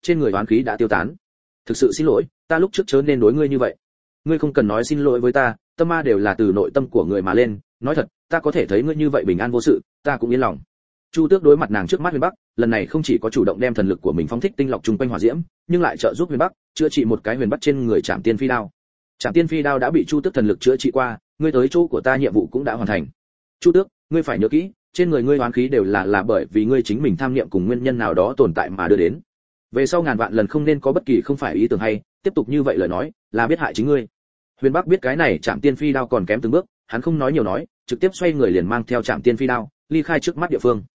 trên người oán khí đã tiêu tán. Thực sự xin lỗi, ta lúc trước chớ nên đối ngươi như vậy. Ngươi không cần nói xin lỗi với ta, tâm ma đều là từ nội tâm của người mà lên, nói thật, ta có thể thấy ngươi như vậy bình an vô sự, ta cũng yên lòng. Chu Tước đối mặt nàng trước mắt Huyền Bắc, lần này không chỉ có chủ động đem thần lực của mình phóng thích tinh lọc chung quanh hỏa diễm, nhưng lại trợ giúp Huyền Bắc chữa trị một cái Huyền Bắc trên người Trảm Tiên Phi đao. Trảm Tiên Phi đao đã bị Chu Tước thần lực chữa trị qua, ngươi tới chỗ của ta nhiệm vụ cũng đã hoàn thành. Chu Tước, ngươi phải nhớ kỹ, trên người ngươi oán khí đều là bởi vì ngươi chính mình tham niệm cùng nguyên nhân nào đó tồn tại mà đưa đến. Về sau ngàn vạn lần không nên có bất kỳ không phải ý tưởng hay, tiếp tục như vậy lời nói, là biết hại chính ngươi. Huyền Bắc biết cái này Trảm Tiên Phi đao còn kém từng bước, hắn không nói nhiều nói, trực tiếp xoay người liền mang theo Trảm Tiên Phi đao, ly khai trước mắt địa phương.